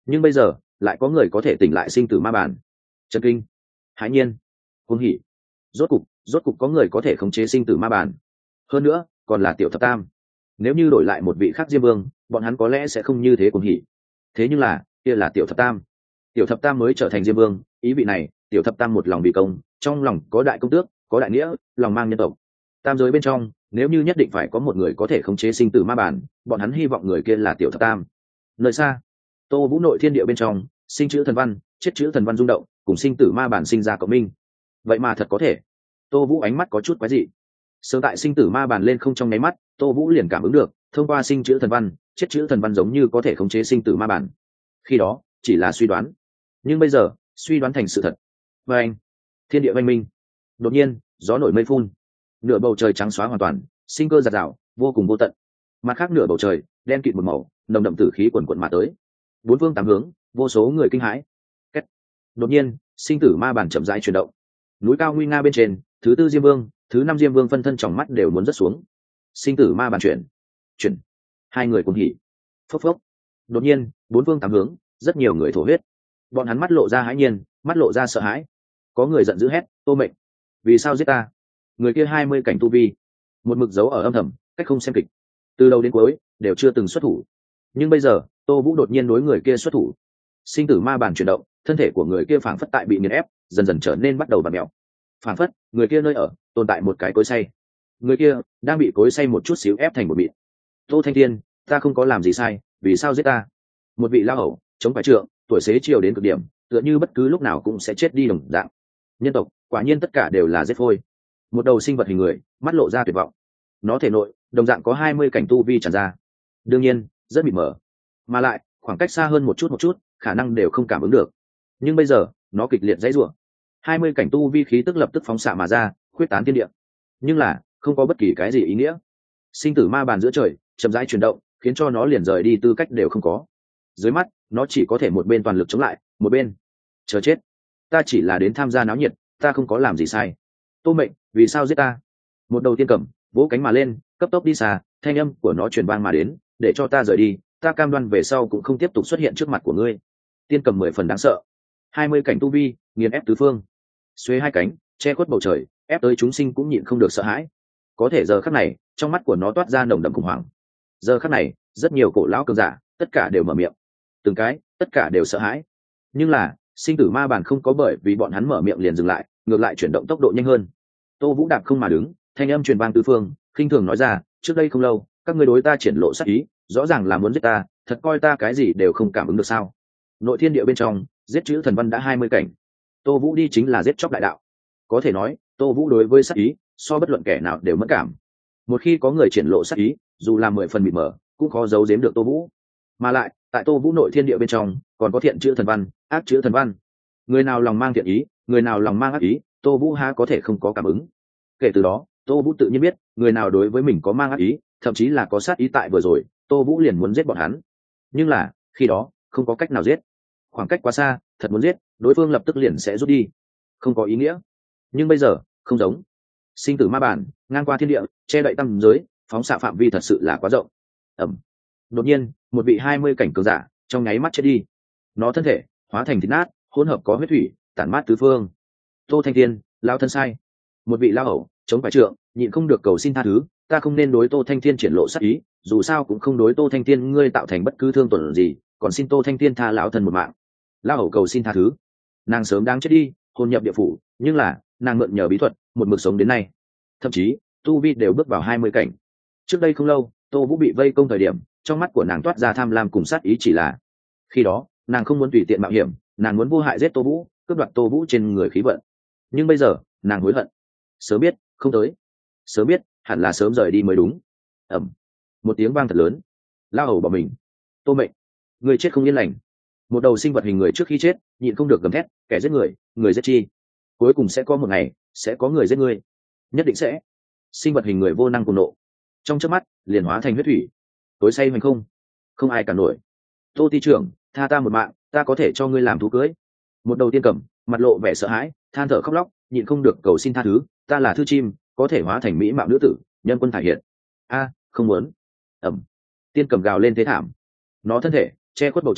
nhưng bây giờ lại có người có thể tỉnh lại sinh tử ma bản. Chấn kinh, hãi nhiên, cuồng hỉ. Rốt cục rốt cục có người có thể khống chế sinh tử ma bản, hơn nữa còn là tiểu thập tam. Nếu như đổi lại một vị khác diêm vương, bọn hắn có lẽ sẽ không như thế cuồng hỉ. Thế nhưng là kia là tiểu thập tam, tiểu thập tam mới trở thành diêm vương, ý vị này tiểu thập tam một lòng vì công, trong lòng có đại công tước, có đại nghĩa, lòng mang nhân tộc. Tam giới bên trong nếu như nhất định phải có một người có thể khống chế sinh tử ma bản, bọn hắn hy vọng người kia là tiểu thập tam. Nơi xa, Tô Vũ nội thiên địa bên trong, sinh chữ thần văn, chết chữ thần văn rung động, cùng sinh tử ma bản sinh ra cộng minh. Vậy mà thật có thể. Tô Vũ ánh mắt có chút quái dị. Sớm tại sinh tử ma bản lên không trong nháy mắt, Tô Vũ liền cảm ứng được, thông qua sinh chữ thần văn, chết chữ thần văn giống như có thể khống chế sinh tử ma bản. Khi đó, chỉ là suy đoán, nhưng bây giờ, suy đoán thành sự thật. Và anh, thiên địa oanh minh. Đột nhiên, gió nổi mây phun, nửa bầu trời trắng xóa hoàn toàn, sinh cơ giạt rào, vô cùng vô tận. Mặt khác nửa bầu trời, đen kịt một màu, nồng đậm tử khí quần quần mà tới. Bốn phương tám hướng, vô số người kinh hãi. Kết. Đột nhiên, sinh tử ma bản chậm rãi chuyển động. Núi cao nguy nga bên trên, thứ tư diêm vương, thứ năm diêm vương phân thân trong mắt đều muốn rớt xuống. Sinh tử ma bản chuyển, chuyển. Hai người cùng hỉ. Phốc phốc. Đột nhiên, bốn phương tám hướng, rất nhiều người thổ huyết. Bọn hắn mắt lộ ra hãi nhiên, mắt lộ ra sợ hãi. Có người giận dữ hét, Tô Mệnh, vì sao giết ta? Người kia hai mươi cảnh tu vi, một mực dấu ở âm thầm, cách không xem kịch, từ đầu đến cuối đều chưa từng xuất thủ. Nhưng bây giờ, Tô Vũ đột nhiên đối người kia xuất thủ. Sinh tử ma bản chuyển động, thân thể của người kia phảng phất tại bị nghiền ép, dần dần trở nên bắt đầu vặn mèo. Phảng phất, người kia nơi ở tồn tại một cái cối xay. Người kia đang bị cối xay một chút xíu ép thành một mịn. Tô Thanh Thiên, ta không có làm gì sai, vì sao giết ta? Một vị lao hầu, chống phải trượng, tuổi xế chiều đến cực điểm, tựa như bất cứ lúc nào cũng sẽ chết đi đồng dạng. Nhân tộc, quả nhiên tất cả đều là giết phôi. Một đầu sinh vật hình người, mắt lộ ra tuyệt vọng. Nó thể nội đồng dạng có hai mươi cảnh tu vi tràn ra, đương nhiên rất mịt mờ, mà lại khoảng cách xa hơn một chút một chút khả năng đều không cảm ứng được. Nhưng bây giờ nó kịch liệt dãy rủa, hai mươi cảnh tu vi khí tức lập tức phóng xạ mà ra, khuyết tán thiên địa, nhưng là không có bất kỳ cái gì ý nghĩa. Sinh tử ma bàn giữa trời chậm rãi chuyển động, khiến cho nó liền rời đi tư cách đều không có. Dưới mắt nó chỉ có thể một bên toàn lực chống lại, một bên chờ chết. Ta chỉ là đến tham gia náo nhiệt, ta không có làm gì sai. Tô Mệnh, vì sao giết ta? Một đầu tiên cầm vỗ cánh mà lên, cấp tốc đi xa, thanh âm của nó truyền vang mà đến, để cho ta rời đi, ta cam đoan về sau cũng không tiếp tục xuất hiện trước mặt của ngươi. Tiên cầm mười phần đáng sợ, hai mươi cảnh tu vi, nghiền ép tứ phương, xuê hai cánh che khuất bầu trời, ép tới chúng sinh cũng nhịn không được sợ hãi. Có thể giờ khắc này, trong mắt của nó toát ra nồng đậm khủng hoảng. Giờ khắc này, rất nhiều cổ lão cường giả, tất cả đều mở miệng, từng cái, tất cả đều sợ hãi. Nhưng là, sinh tử ma bản không có bởi vì bọn hắn mở miệng liền dừng lại, ngược lại chuyển động tốc độ nhanh hơn. Tô Vũ đạp không mà đứng, thanh âm truyền vang tứ phương, khinh thường nói ra, trước đây không lâu, các ngươi đối ta triển lộ sát ý, rõ ràng là muốn giết ta, thật coi ta cái gì đều không cảm ứng được sao? Nội thiên địa bên trong, giết chữ thần văn đã hai mươi cảnh. Tô Vũ đi chính là giết chóc đại đạo. Có thể nói, Tô Vũ đối với sát ý, so bất luận kẻ nào đều mất cảm. Một khi có người triển lộ sát ý, dù là mười phần mịt mờ, cũng khó giấu giếm được Tô Vũ. Mà lại, tại Tô Vũ nội thiên địa bên trong, còn có thiện chữ thần văn, ác chữ thần văn. Người nào lòng mang thiện ý, người nào lòng mang ác ý, Tô Vũ há có thể không có cảm ứng. Kể từ đó, Tô Vũ tự nhiên biết, người nào đối với mình có mang ác ý, thậm chí là có sát ý tại vừa rồi, Tô Vũ liền muốn giết bọn hắn. Nhưng là, khi đó, không có cách nào giết. Khoảng cách quá xa, thật muốn giết, đối phương lập tức liền sẽ rút đi. Không có ý nghĩa. Nhưng bây giờ, không giống. Sinh tử ma bản, ngang qua thiên địa, che đậy tăm giới, phóng xạ phạm vi thật sự là quá rộng. Ẩm. Đột nhiên, một vị hai mươi cảnh cường giả, trong nháy mắt chết đi. Nó thân thể hóa thành thịt nát, hỗn hợp có huyết thủy, tản mát tứ phương. Tô Thanh Thiên, lao thân sai. Một vị lao hầu, chống phải trượng, nhịn không được cầu xin tha thứ, ta không nên đối Tô Thanh Thiên triển lộ sát ý, dù sao cũng không đối Tô Thanh Thiên ngươi tạo thành bất cứ thương tổn gì, còn xin Tô Thanh Thiên tha lão thân một mạng. Lao hầu cầu xin tha thứ. Nàng sớm đang chết đi, hồn nhập địa phủ, nhưng là nàng mượn nhờ bí thuật, một mực sống đến nay. Thậm chí, tu vi đều bước vào hai mươi cảnh. Trước đây không lâu, Tô Vũ bị vây công thời điểm, trong mắt của nàng toát ra tham lam cùng sát ý, chỉ là khi đó, nàng không muốn tùy tiện mạo hiểm, nàng muốn vô hại giết Tô Vũ, cướp đoạt Tô Vũ trên người khí vận. Nhưng bây giờ, nàng hối hận. Sớm biết, không tới. Sớm biết, hẳn là sớm rời đi mới đúng. Ẩm. Một tiếng vang thật lớn. Lao hầu bỏ mình. Tô Mệnh, người chết không yên lành. Một đầu sinh vật hình người trước khi chết, nhịn không được gầm thét, kẻ giết người, người giết chi. Cuối cùng sẽ có một ngày, sẽ có người giết người. Nhất định sẽ. Sinh vật hình người vô năng cùng nộ. Trong chớp mắt, liền hóa thành huyết thủy. Tối say hoành không. Không ai cản nổi. Tô ty trưởng, tha ta một mạng, ta có thể cho ngươi làm thú cưới. Một đầu tiên cầm, mặt lộ vẻ sợ hãi, than thở khóc lóc, nhịn không được cầu xin tha thứ, ta là thư chim, có thể hóa thành mỹ mạo nữ tử, nhân quân thải hiện. A, không muốn. Ẩm. Tiên cầm gào lên thế thảm. Nó thân thể che khuất bầu trời,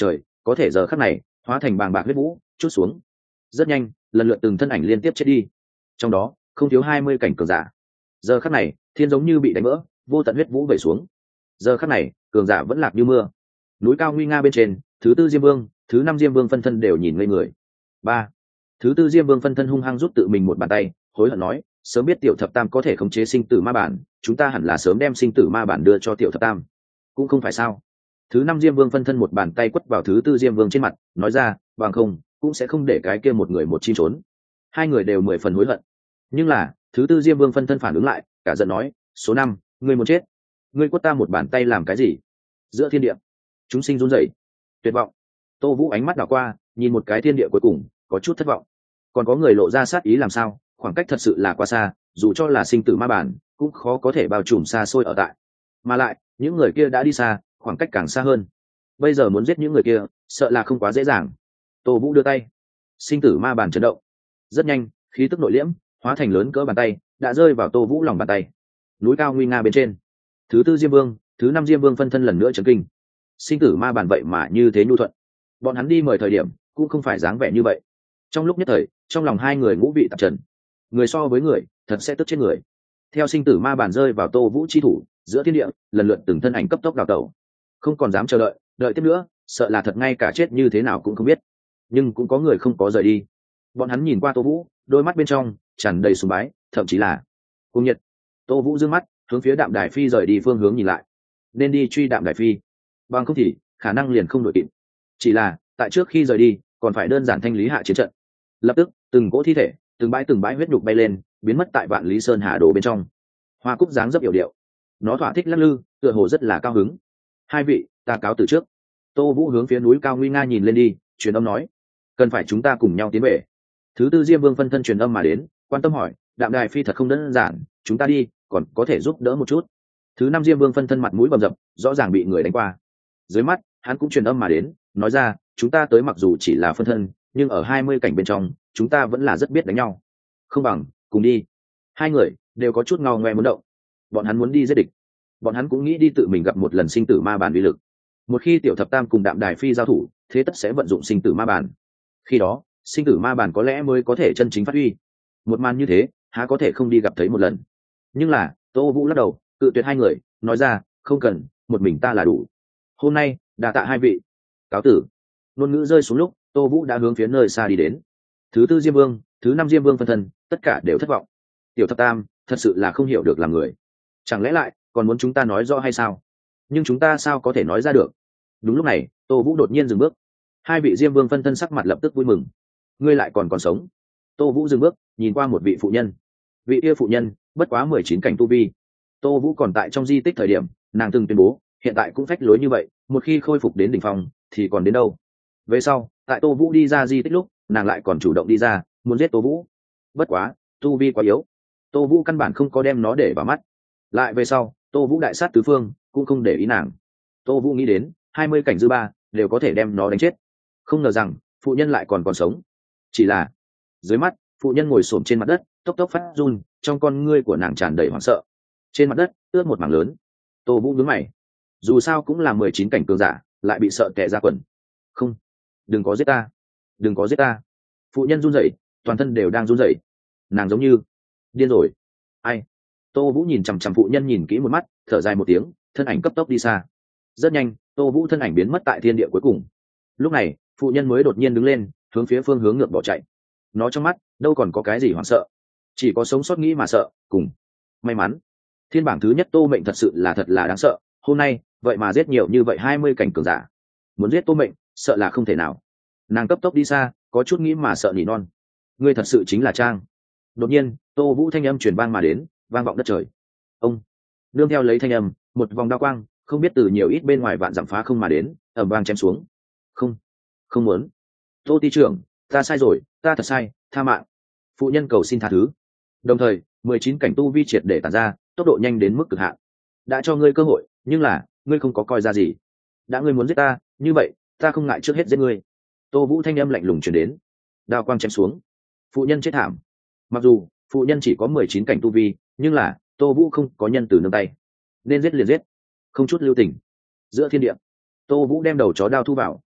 có thể giờ khắc này hóa thành bàng bạc huyết vũ chút xuống. Rất nhanh lần lượt từng thân ảnh liên tiếp chết đi, trong đó không thiếu hai mươi cảnh cường giả. Giờ khắc này thiên giống như bị đánh vỡ, vô tận huyết vũ vẩy xuống. Giờ khắc này cường giả vẫn lạc như mưa. Núi cao nguy nga bên trên, thứ tư diêm vương, thứ năm diêm vương phân thân đều nhìn ngây người. Ba, thứ tư diêm vương phân thân hung hăng rút tự mình một bàn tay, hối hận nói, sớm biết tiểu thập tam có thể khống chế sinh tử ma bản, chúng ta hẳn là sớm đem sinh tử ma bản đưa cho tiểu thập tam. Cũng không phải sao. Thứ năm diêm vương phân thân một bàn tay quất vào thứ tư diêm vương trên mặt, nói ra, bằng không cũng sẽ không để cái kia một người một chim trốn. Hai người đều mười phần hối hận. Nhưng là thứ tư diêm vương phân thân phản ứng lại, cả giận nói, số năm, ngươi muốn chết, ngươi quất ta một bàn tay làm cái gì? Giữa thiên địa chúng sinh run rẩy, tuyệt vọng. Tô Vũ ánh mắt đảo qua, nhìn một cái thiên địa cuối cùng, có chút thất vọng. Còn có người lộ ra sát ý làm sao, khoảng cách thật sự là quá xa, dù cho là sinh tử ma bản cũng khó có thể bao trùm xa xôi ở tại. Mà lại những người kia đã đi xa, khoảng cách càng xa hơn, bây giờ muốn giết những người kia sợ là không quá dễ dàng. Tô Vũ đưa tay, sinh tử ma bản chấn động, rất nhanh khí tức nội liễm, hóa thành lớn cỡ bàn tay, đã rơi vào Tô Vũ lòng bàn tay. Núi cao nguy nga bên trên, thứ tư diêm vương, thứ năm diêm vương phân thân lần nữa chấn kinh. Sinh tử ma bản vậy mà như thế nhu thuận, bọn hắn đi mời thời điểm cũng không phải dáng vẻ như vậy. Trong lúc nhất thời trong lòng hai người ngũ vị tạp trần, người so với người thật sẽ tức chết người. Theo sinh tử ma bản rơi vào Tô Vũ chi thủ, giữa thiên địa lần lượt từng thân ảnh cấp tốc đào tẩu, không còn dám chờ đợi đợi tiếp nữa, sợ là thật ngay cả chết như thế nào cũng không biết. Nhưng cũng có người không có rời đi, bọn hắn nhìn qua Tô Vũ, đôi mắt bên trong tràn đầy sùng bái, thậm chí là cung nhiệt. Tô Vũ dương mắt hướng phía Đạm Đài Phi rời đi phương hướng nhìn lại, nên đi truy Đạm Đài Phi, bằng không thì khả năng liền không đội kịp. Chỉ là tại trước khi rời đi còn phải đơn giản thanh lý hạ chiến trận. Lập tức từng cỗ thi thể, từng bãi từng bãi huyết nhục bay lên, biến mất tại Vạn Lý Sơn Hà Đồ bên trong. Hoa Cúc dáng dấp yểu điệu, nó thỏa thích lắc lư, tựa hồ rất là cao hứng. Hai vị, ta cáo từ trước. Tô Vũ hướng phía núi cao nguy nga nhìn lên đi, truyền âm nói, cần phải chúng ta cùng nhau tiến về. Thứ tư diêm vương phân thân truyền âm mà đến, quan tâm hỏi, Đạm Đài Phi thật không đơn giản, chúng ta đi còn có thể giúp đỡ một chút. Thứ năm diêm vương phân thân mặt mũi bầm dập, rõ ràng bị người đánh qua. Dưới mắt hắn cũng truyền âm mà đến, nói ra, chúng ta tới mặc dù chỉ là phân thân, nhưng ở hai mươi cảnh bên trong chúng ta vẫn là rất biết đánh nhau, không bằng cùng đi. Hai người đều có chút ngao ngoe muốn động, bọn hắn muốn đi giết địch, bọn hắn cũng nghĩ đi tự mình gặp một lần sinh tử ma bản uy lực. Một khi tiểu thập tam cùng Đạm Đài Phi giao thủ, thế tất sẽ vận dụng sinh tử ma bản, khi đó sinh tử ma bản có lẽ mới có thể chân chính phát huy. Một màn như thế há có thể không đi gặp thấy một lần. Nhưng là Tô Vũ lắc đầu, cự tuyệt hai người, nói ra, không cần, một mình ta là đủ. Hôm nay đà tạ hai vị, cáo tử. Ngôn ngữ rơi xuống lúc, Tô Vũ đã hướng phía nơi xa đi đến. Thứ tư diêm vương, thứ năm diêm vương phân thân, tất cả đều thất vọng. Tiểu thập tam thật sự là không hiểu được làm người, chẳng lẽ lại còn muốn chúng ta nói rõ hay sao? Nhưng chúng ta sao có thể nói ra được? Đúng lúc này Tô Vũ đột nhiên dừng bước. Hai vị diêm vương phân thân sắc mặt lập tức vui mừng. Ngươi lại còn còn sống? Tô Vũ dừng bước nhìn qua một vị phụ nhân. Vị kia phụ nhân bất quá mười chín cảnh tu vi. Tô Vũ còn tại trong di tích thời điểm, nàng từng tuyên bố hiện tại cũng phách lối như vậy, một khi khôi phục đến đỉnh phong thì còn đến đâu. Về sau tại Tô Vũ đi ra di tích lúc, nàng lại còn chủ động đi ra muốn giết Tô Vũ. Bất quá tu vi quá yếu, Tô Vũ căn bản không có đem nó để vào mắt. Lại về sau Tô Vũ đại sát tứ phương cũng không để ý nàng. Tô Vũ nghĩ đến hai mươi cảnh dư ba đều có thể đem nó đánh chết, không ngờ rằng phụ nhân lại còn còn sống. Chỉ là dưới mắt phụ nhân ngồi xổm trên mặt đất, tốc tốc phát run, trong con ngươi của nàng tràn đầy hoảng sợ. Trên mặt đất ướt một mảng lớn. Tô Vũ nhướng mày, dù sao cũng là mười chín cảnh cường giả, lại bị sợ tè ra quần. Không, đừng có giết ta, đừng có giết ta. Phụ nhân run rẩy, toàn thân đều đang run rẩy, nàng giống như điên rồi. Ai? Tô Vũ nhìn chằm chằm phụ nhân nhìn kỹ một mắt, thở dài một tiếng, thân ảnh cấp tốc đi xa. Rất nhanh Tô Vũ thân ảnh biến mất tại thiên địa cuối cùng. Lúc này phụ nhân mới đột nhiên đứng lên, hướng phía phương hướng ngược bỏ chạy. Nó trong mắt đâu còn có cái gì hoảng sợ, chỉ có sống sót nghĩ mà sợ cùng may mắn. Thiên bảng thứ nhất Tô Mệnh thật sự là thật là đáng sợ, hôm nay vậy mà giết nhiều như vậy hai mươi cảnh cường giả. Muốn giết Tô Mệnh sợ là không thể nào. Nàng cấp tốc đi xa, có chút nghĩ mà sợ nỉ non, ngươi thật sự chính là Trang. Đột nhiên Tô Vũ thanh âm truyền vang mà đến, vang vọng đất trời. Ông nương theo lấy thanh âm, một vòng đao quang không biết từ nhiều ít bên ngoài vạn dặm phá không mà đến, ầm vang chém xuống. Không, không muốn. Tô ty trưởng, ta sai rồi, ta thật sai, tha mạng. Phụ nhân cầu xin tha thứ. Đồng thời mười chín cảnh tu vi triệt để tản ra, tốc độ nhanh đến mức cực hạn. Đã cho ngươi cơ hội, nhưng là ngươi không có coi ra gì. Đã ngươi muốn giết ta, như vậy ta không ngại trước hết giết ngươi. Tô Vũ thanh âm lạnh lùng truyền đến. Đao quang chém xuống, phụ nhân chết thảm. Mặc dù phụ nhân chỉ có mười chín cảnh tu vi, nhưng là Tô Vũ không có nhân từ nương tay, nên giết liền giết, không chút lưu tình. Giữa thiên địa Tô Vũ đem đầu chó đao thu vào,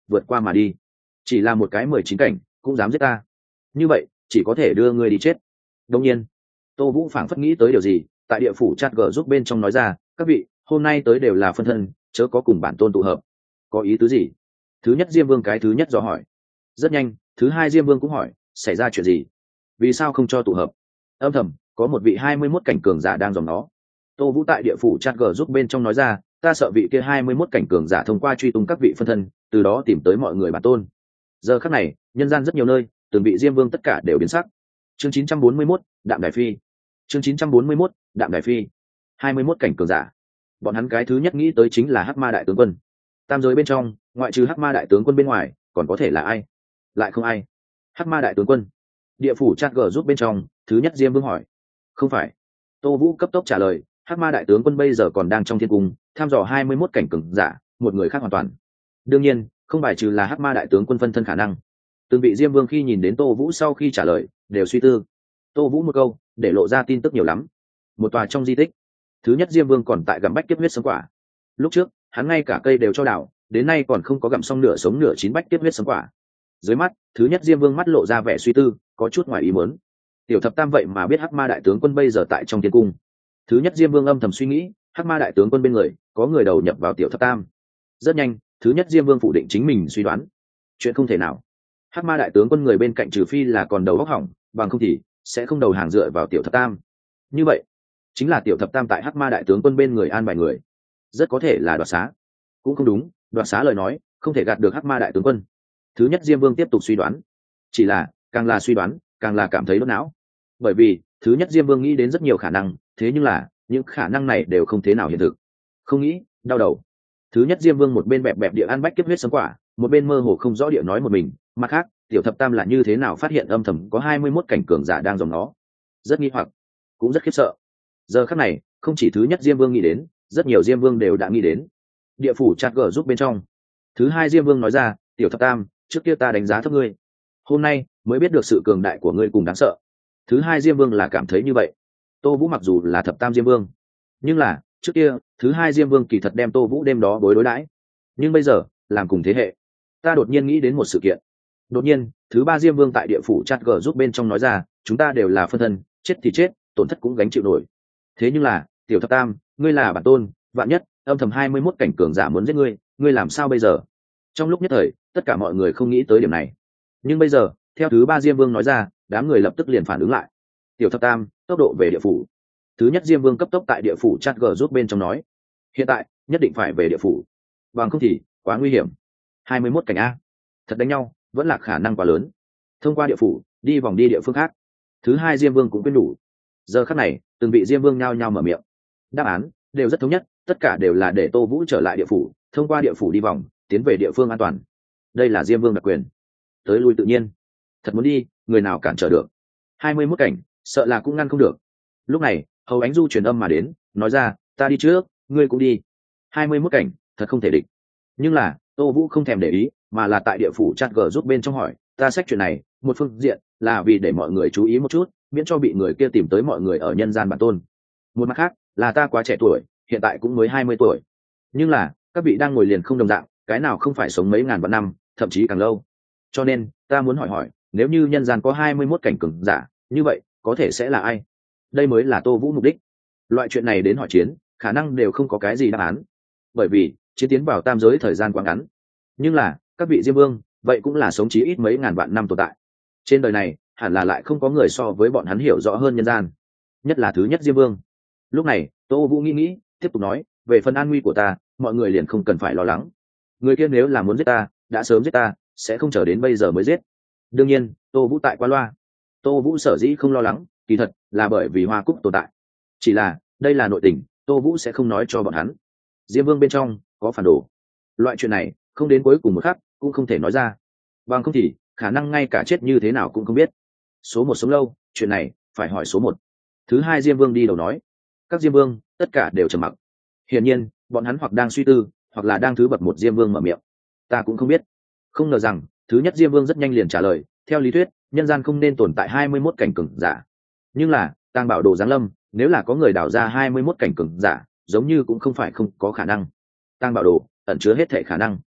vượt qua mà đi. Chỉ là một cái mười chín cảnh cũng dám giết ta, như vậy chỉ có thể đưa ngươi đi chết. Đông nhiên Tô Vũ phảng phất nghĩ tới điều gì, tại địa phủ chat gờ giúp bên trong nói ra, các vị hôm nay tới đều là phân thân, chớ có cùng bản tôn tụ hợp. Có ý tứ gì? Thứ nhất Diêm Vương cái thứ nhất dò hỏi. Rất nhanh thứ hai Diêm Vương cũng hỏi, xảy ra chuyện gì, vì sao không cho tụ hợp? Âm thầm có một vị hai mươi mốt cảnh cường giả đang dòng nó. Tô Vũ tại địa phủ chat gờ giúp bên trong nói ra, ta sợ vị kia hai mươi mốt cảnh cường giả thông qua truy tung các vị phân thân, từ đó tìm tới mọi người bản tôn. Giờ khắc này nhân gian rất nhiều nơi, từng vị Diêm Vương tất cả đều biến sắc. Chương chín trăm bốn mươi mốt, Đạm Đài Phi. Chương chín trăm bốn mươi mốt, Đạm Đài Phi. hai mươi mốt cảnh cường giả. Bọn hắn cái thứ nhất nghĩ tới chính là Hắc Ma đại tướng quân. Tam giới bên trong, ngoại trừ Hắc Ma đại tướng quân bên ngoài, còn có thể là ai? Lại không ai. Hắc Ma đại tướng quân. Địa phủ chat gờ giúp bên trong, thứ nhất Diêm Vương hỏi. Không phải. Tô Vũ cấp tốc trả lời, Hắc Ma đại tướng quân bây giờ còn đang trong thiên cung, thăm dò hai mươi mốt cảnh cường giả, một người khác hoàn toàn. Đương nhiên, không bài trừ là Hắc Ma đại tướng quân phân thân khả năng. Từng vị Diêm Vương khi nhìn đến Tô Vũ sau khi trả lời, đều suy tư. Tô Vũ một câu, để lộ ra tin tức nhiều lắm. Một tòa trong di tích, thứ nhất Diêm Vương còn tại gặm bách kiếp huyết sống quả. Lúc trước, hắn ngay cả cây đều cho đảo, đến nay còn không có gặm xong nửa sống nửa chín bách kiếp huyết sống quả. Dưới mắt, thứ nhất Diêm Vương mắt lộ ra vẻ suy tư, có chút ngoài ý muốn. Tiểu Thập Tam vậy mà biết Hắc Ma đại tướng quân bây giờ tại trong thiên cung. Thứ nhất Diêm Vương âm thầm suy nghĩ, Hắc Ma đại tướng quân bên người có người đầu nhập vào Tiểu Thập Tam. Rất nhanh, thứ nhất Diêm Vương phủ định chính mình suy đoán. Chuyện không thể nào. Hắc Ma đại tướng quân người bên cạnh trừ phi là còn đầu óc hỏng, bằng không thì sẽ không đầu hàng dựa vào Tiểu Thập Tam. Như vậy, chính là Tiểu Thập Tam tại Hắc Ma đại tướng quân bên người an bài người. Rất có thể là đoạt xá. Cũng không đúng, đoạt xá lời nói, không thể gạt được Hắc Ma đại tướng quân. Thứ nhất Diêm Vương tiếp tục suy đoán. Chỉ là, càng là suy đoán, càng là cảm thấy đốt não. Bởi vì, thứ nhất Diêm Vương nghĩ đến rất nhiều khả năng, thế nhưng là, những khả năng này đều không thế nào hiện thực. Không nghĩ, đau đầu. Thứ nhất Diêm Vương một bên bẹp bẹp địa ăn bách kiếp huyết sống quả, một bên mơ hồ không rõ địa nói một mình, mặt khác, Tiểu Thập Tam là như thế nào phát hiện âm thầm có hai mươi mốt cảnh cường giả đang dòng nó. Rất nghi hoặc, cũng rất khiếp sợ. Giờ khắc này, không chỉ thứ nhất Diêm Vương nghĩ đến, rất nhiều Diêm Vương đều đã nghĩ đến. Địa phủ chat gở giúp bên trong, thứ hai Diêm Vương nói ra, Tiểu Thập Tam, trước kia ta đánh giá thấp ngươi, hôm nay mới biết được sự cường đại của ngươi cùng đáng sợ. Thứ hai Diêm Vương là cảm thấy như vậy. Tô Vũ mặc dù là thập tam Diêm Vương, nhưng là trước kia thứ hai Diêm Vương kỳ thật đem Tô Vũ đêm đó bối đối đãi, nhưng bây giờ làm cùng thế hệ. Ta đột nhiên nghĩ đến một sự kiện. Đột nhiên thứ ba Diêm Vương tại địa phủ chat gở giúp bên trong nói ra, chúng ta đều là phân thân, chết thì chết, tổn thất cũng gánh chịu nổi. Thế nhưng là Tiểu Thập Tam, ngươi là bản tôn, vạn nhất âm thầm hai mươi mốt cảnh cường giả muốn giết ngươi, ngươi làm sao bây giờ? Trong lúc nhất thời, tất cả mọi người không nghĩ tới điểm này. Nhưng bây giờ, theo thứ ba Diêm Vương nói ra, đám người lập tức liền phản ứng lại. Tiểu Thập Tam, tốc độ về địa phủ. Thứ nhất Diêm Vương cấp tốc tại địa phủ chat gở giúp bên trong nói, hiện tại nhất định phải về địa phủ, bằng không thì quá nguy hiểm. hai mươi mốt cảnh a, thật đánh nhau vẫn là khả năng quá lớn. Thông qua địa phủ đi vòng đi địa phương khác. Thứ hai Diêm Vương cũng quên đủ. Giờ khắc này, từng vị Diêm Vương nhao nhao mở miệng. Đáp án đều rất thống nhất, tất cả đều là để Tô Vũ trở lại địa phủ, thông qua địa phủ đi vòng, tiến về địa phương an toàn. Đây là Diêm Vương đặc quyền, tới lui tự nhiên. Thật muốn đi, người nào cản trở được? hai mươi mốt cảnh, sợ là cũng ngăn không được. Lúc này, Hầu Ánh Du truyền âm mà đến, nói ra, ta đi trước, ngươi cũng đi. hai mươi mốt cảnh, thật không thể địch. Nhưng là, Tô Vũ không thèm để ý, mà là tại địa phủ chat gở giúp bên trong hỏi, ta xách chuyện này, một phương diện là vì để mọi người chú ý một chút, miễn cho bị người kia tìm tới mọi người ở nhân gian bản tôn. Một mặt khác, là ta quá trẻ tuổi, hiện tại cũng mới hai mươi tuổi. Nhưng là, các vị đang ngồi liền không đồng dạng, cái nào không phải sống mấy ngàn vạn năm, thậm chí càng lâu. Cho nên, ta muốn hỏi hỏi, nếu như nhân gian có hai mươi mốt cảnh cường giả, như vậy, có thể sẽ là ai? Đây mới là Tô Vũ mục đích. Loại chuyện này đến hỏi chiến, khả năng đều không có cái gì đáp án. Bởi vì, chiến tiến vào tam giới thời gian quá ngắn. Nhưng là, các vị Diêm Vương, vậy cũng là sống chí ít mấy ngàn vạn năm tồn tại. Trên đời này, hẳn là lại không có người so với bọn hắn hiểu rõ hơn nhân gian. Nhất là thứ nhất Diêm Vương. Lúc này, Tô Vũ nghĩ nghĩ, tiếp tục nói, về phần an nguy của ta, mọi người liền không cần phải lo lắng. Người kia nếu là muốn giết ta, đã sớm giết ta, sẽ không chờ đến bây giờ mới giết. Đương nhiên, Tô Vũ tại qua loa. Tô Vũ sở dĩ không lo lắng, kỳ thật là bởi vì Hoa Cúc tồn tại. Chỉ là, đây là nội tình, Tô Vũ sẽ không nói cho bọn hắn. Diêm Vương bên trong có phản đồ. Loại chuyện này, không đến cuối cùng một khắc, cũng không thể nói ra. Bằng không thì, khả năng ngay cả chết như thế nào cũng không biết. Số một sống lâu, chuyện này phải hỏi số một. Thứ hai Diêm Vương đi đầu nói. Các Diêm Vương, tất cả đều trầm mặc. Hiển nhiên, bọn hắn hoặc đang suy tư, hoặc là đang thứ bậc một Diêm Vương mở miệng. Ta cũng không biết. Không ngờ rằng, thứ nhất Diêm Vương rất nhanh liền trả lời, theo lý thuyết, nhân gian không nên tồn tại hai mươi mốt cảnh cường giả. Nhưng là, Tàng Bảo Đồ giáng lâm, nếu là có người đào ra hai mươi mốt cảnh cường giả, giống như cũng không phải không có khả năng. Tàng Bảo Đồ ẩn chứa hết thể khả năng.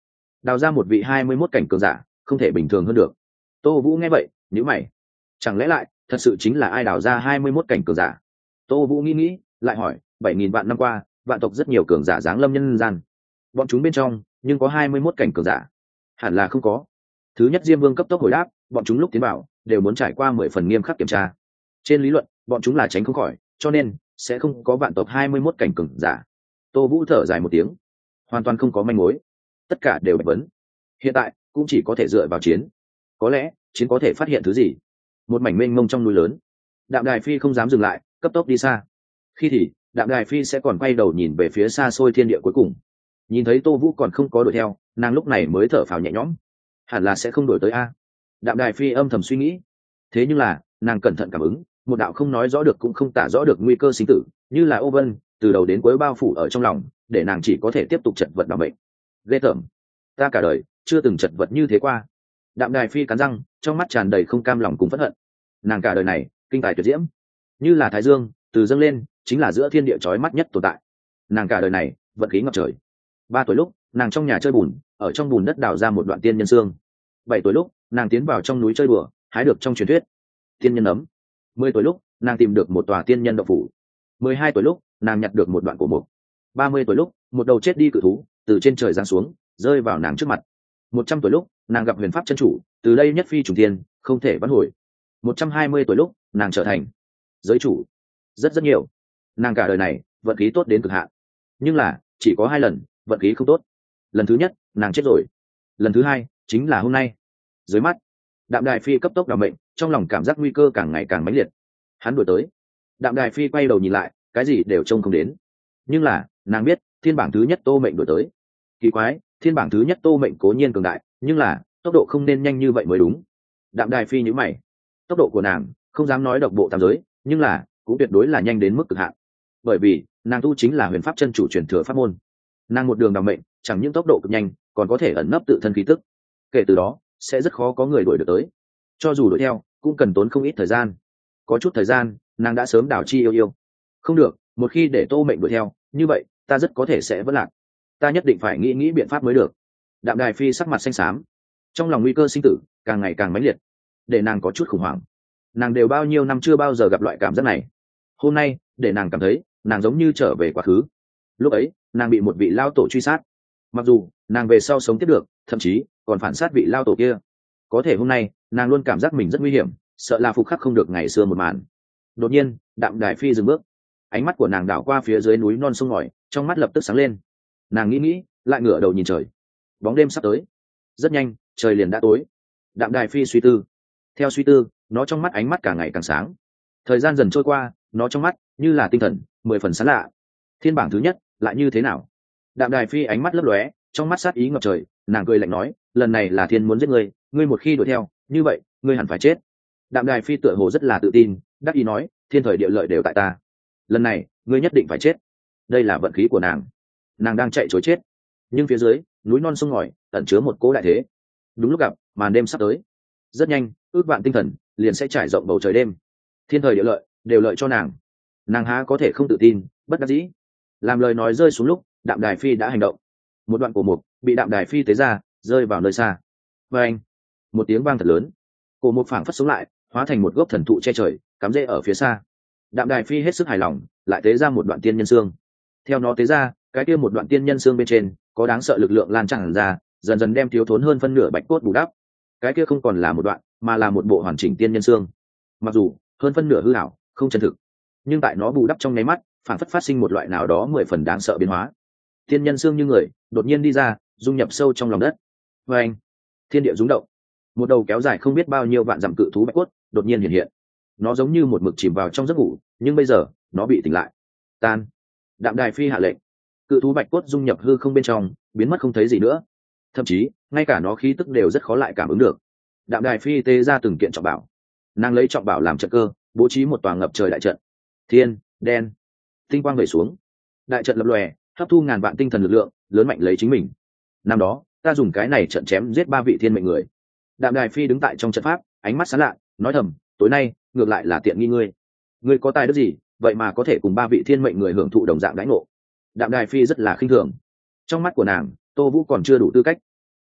đào ra một vị hai mươi mốt cảnh cường giả không thể bình thường hơn được. Tô Vũ nghe vậy nhíu mày, chẳng lẽ lại thật sự chính là ai đào ra hai mươi mốt cảnh cường giả? Tô Vũ nghĩ nghĩ lại hỏi, bảy nghìn vạn năm qua vạn tộc rất nhiều cường giả giáng lâm nhân gian, bọn chúng bên trong nhưng có hai mươi mốt cảnh cường giả? Hẳn là không có. Thứ nhất Diêm Vương cấp tốc hồi đáp, bọn chúng lúc tiến vào đều muốn trải qua mười phần nghiêm khắc kiểm tra, trên lý luận bọn chúng là tránh không khỏi, cho nên sẽ không có vạn tộc hai mươi mốt cảnh cường giả. Tô Vũ thở dài một tiếng, hoàn toàn không có manh mối, tất cả đều bạch vấn. Hiện tại cũng chỉ có thể dựa vào chiến, có lẽ chiến có thể phát hiện thứ gì. Một mảnh mênh mông trong núi lớn, Đạm Đài Phi không dám dừng lại, cấp tốc đi xa. Khi thì Đạm Đài Phi sẽ còn quay đầu nhìn về phía xa xôi thiên địa cuối cùng, nhìn thấy Tô Vũ còn không có đuổi theo, nàng lúc này mới thở phào nhẹ nhõm, hẳn là sẽ không đuổi tới a. Đạm Đài Phi âm thầm suy nghĩ. Thế nhưng là nàng cẩn thận cảm ứng, một đạo không nói rõ được cũng không tả rõ được nguy cơ sinh tử, như là ô vân, từ đầu đến cuối bao phủ ở trong lòng, để nàng chỉ có thể tiếp tục chật vật bảo mệnh. Ghê tởm, ta cả đời chưa từng chật vật như thế qua. Đạm Đài Phi cắn răng, trong mắt tràn đầy không cam lòng cùng phẫn hận. Nàng cả đời này kinh tài tuyệt diễm, như là thái dương từ dâng lên, chính là giữa thiên địa chói mắt nhất tồn tại. Nàng cả đời này vận khí ngập trời. Ba tuổi lúc nàng trong nhà chơi bùn, ở trong bùn đất đào ra một đoạn tiên nhân xương. Bảy tuổi lúc nàng tiến vào trong núi chơi đùa, hái được trong truyền thuyết tiên nhân ấm. Mười tuổi lúc nàng tìm được một tòa tiên nhân động phủ. Mười hai tuổi lúc nàng nhặt được một đoạn cổ mục. Ba mươi tuổi lúc một đầu chết đi cự thú từ trên trời giáng xuống, rơi vào nàng trước mặt. Một trăm tuổi lúc nàng gặp huyền pháp chân chủ, từ đây nhất phi trùng tiên, không thể vãn hồi. Một trăm hai mươi tuổi lúc nàng trở thành giới chủ. Rất rất nhiều. Nàng cả đời này vận khí tốt đến cực hạn, nhưng là chỉ có hai lần vận khí không tốt. Lần thứ nhất nàng chết rồi, lần thứ hai chính là hôm nay. Dưới mắt Đạm Đài Phi cấp tốc đ mệnh, trong lòng cảm giác nguy cơ càng ngày càng mãnh liệt. Hắn đuổi tới. Đạm Đài Phi quay đầu nhìn lại, cái gì đều trông không đến, nhưng là nàng biết thiên bảng thứ nhất Tô Mệnh đuổi tới. Kỳ quái, thiên bảng thứ nhất Tô Mệnh cố nhiên cường đại, nhưng là tốc độ không nên nhanh như vậy mới đúng. Đạm Đài Phi nhíu mày, tốc độ của nàng không dám nói độc bộ tam giới, nhưng là cũng tuyệt đối là nhanh đến mức cực hạn, bởi vì nàng tu chính là huyền pháp chân chủ truyền thừa pháp môn. Nàng một đường đ mệnh, chẳng những tốc độ cực nhanh, còn có thể ẩn nấp tự thân khí tức, kể từ đó sẽ rất khó có người đuổi được tới. Cho dù đuổi theo cũng cần tốn không ít thời gian. Có chút thời gian nàng đã sớm đảo chi yêu yêu. Không được, một khi để Tô Mệnh đuổi theo như vậy, ta rất có thể sẽ vất lạc. Ta nhất định phải nghĩ nghĩ biện pháp mới được. Đạm Đài Phi sắc mặt xanh xám, trong lòng nguy cơ sinh tử càng ngày càng mãnh liệt, để nàng có chút khủng hoảng. Nàng đều bao nhiêu năm chưa bao giờ gặp loại cảm giác này, hôm nay để nàng cảm thấy nàng giống như trở về quá khứ. Lúc ấy nàng bị một vị lao tổ truy sát, mặc dù nàng về sau sống tiếp được, thậm chí còn phản sát vị lao tổ kia, có thể hôm nay nàng luôn cảm giác mình rất nguy hiểm, sợ là phục khắc không được ngày xưa một màn. Đột nhiên Đạm Đài Phi dừng bước, ánh mắt của nàng đảo qua phía dưới núi non sông ngòi, trong mắt lập tức sáng lên. Nàng nghĩ nghĩ lại ngửa đầu nhìn trời. Bóng đêm sắp tới, rất nhanh trời liền đã tối. Đạm Đài Phi suy tư, theo suy tư nó trong mắt ánh mắt càng ngày càng sáng. Thời gian dần trôi qua, nó trong mắt như là tinh thần mười phần sáng lạ. Thiên bảng thứ nhất lại như thế nào? Đạm Đài Phi ánh mắt lấp lóe, trong mắt sát ý ngập trời. Nàng cười lạnh nói, lần này là thiên muốn giết ngươi, ngươi một khi đuổi theo như vậy ngươi hẳn phải chết. Đạm Đài Phi tựa hồ rất là tự tin, đắc ý nói, thiên thời địa lợi đều tại ta, lần này ngươi nhất định phải chết. Đây là vận khí của nàng. Nàng đang chạy trối chết, nhưng phía dưới núi non sông ngòi ẩn chứa một cỗ đại thế. Đúng lúc gặp màn đêm sắp tới, rất nhanh ước vạn tinh thần liền sẽ trải rộng bầu trời đêm. Thiên thời địa lợi đều lợi cho nàng, nàng há có thể không tự tin, bất đắc dĩ. Làm lời nói rơi xuống lúc Đạm Đài Phi đã hành động. Một đoạn cổ mục bị Đạm Đài Phi tế ra, rơi vào nơi xa. Và anh, một tiếng vang thật lớn, cổ mục phảng phất sống lại, hóa thành một gốc thần thụ che trời, cắm rễ ở phía xa. Đạm Đài Phi hết sức hài lòng, lại tế ra một đoạn tiên nhân xương. Theo nó tế ra, cái kia một đoạn tiên nhân xương bên trên có đáng sợ lực lượng lan tràn ra, dần dần đem thiếu thốn hơn phân nửa bạch cốt bù đắp. Cái kia không còn là một đoạn, mà là một bộ hoàn chỉnh tiên nhân xương. Mặc dù hơn phân nửa hư ảo, không chân thực, nhưng tại nó bù đắp trong nháy mắt, phản phất phát sinh một loại nào đó mười phần đáng sợ biến hóa. Tiên nhân xương như người đột nhiên đi ra, dung nhập sâu trong lòng đất. Và anh, thiên địa rung động, một đầu kéo dài không biết bao nhiêu vạn dặm cự thú bạch cốt đột nhiên hiện hiện. Nó giống như một mực chìm vào trong giấc ngủ, nhưng bây giờ nó bị tỉnh lại. Tan. Đạm Đài Phi hạ lệnh, cự thú bạch cốt dung nhập hư không bên trong, biến mất không thấy gì nữa. Thậm chí ngay cả nó khí tức đều rất khó lại cảm ứng được. Đạm Đài Phi tế ra từng kiện trọng bảo, nàng lấy trọng bảo làm trận cơ, bố trí một tòa ngập trời đại trận. Thiên đen, tinh quang về xuống, đại trận lập lòe, hấp thu ngàn vạn tinh thần lực lượng, lớn mạnh lấy chính mình. Năm đó ta dùng cái này trận chém giết ba vị thiên mệnh người. Đạm Đài Phi đứng tại trong trận pháp, ánh mắt sáng lạ, nói thầm, tối nay ngược lại là tiện nghi ngươi. Ngươi có tài đức gì, vậy mà có thể cùng ba vị thiên mệnh người hưởng thụ đồng dạng đãi ngộ? Đạm Đài Phi rất là khinh thường. Trong mắt của nàng, Tô Vũ còn chưa đủ tư cách.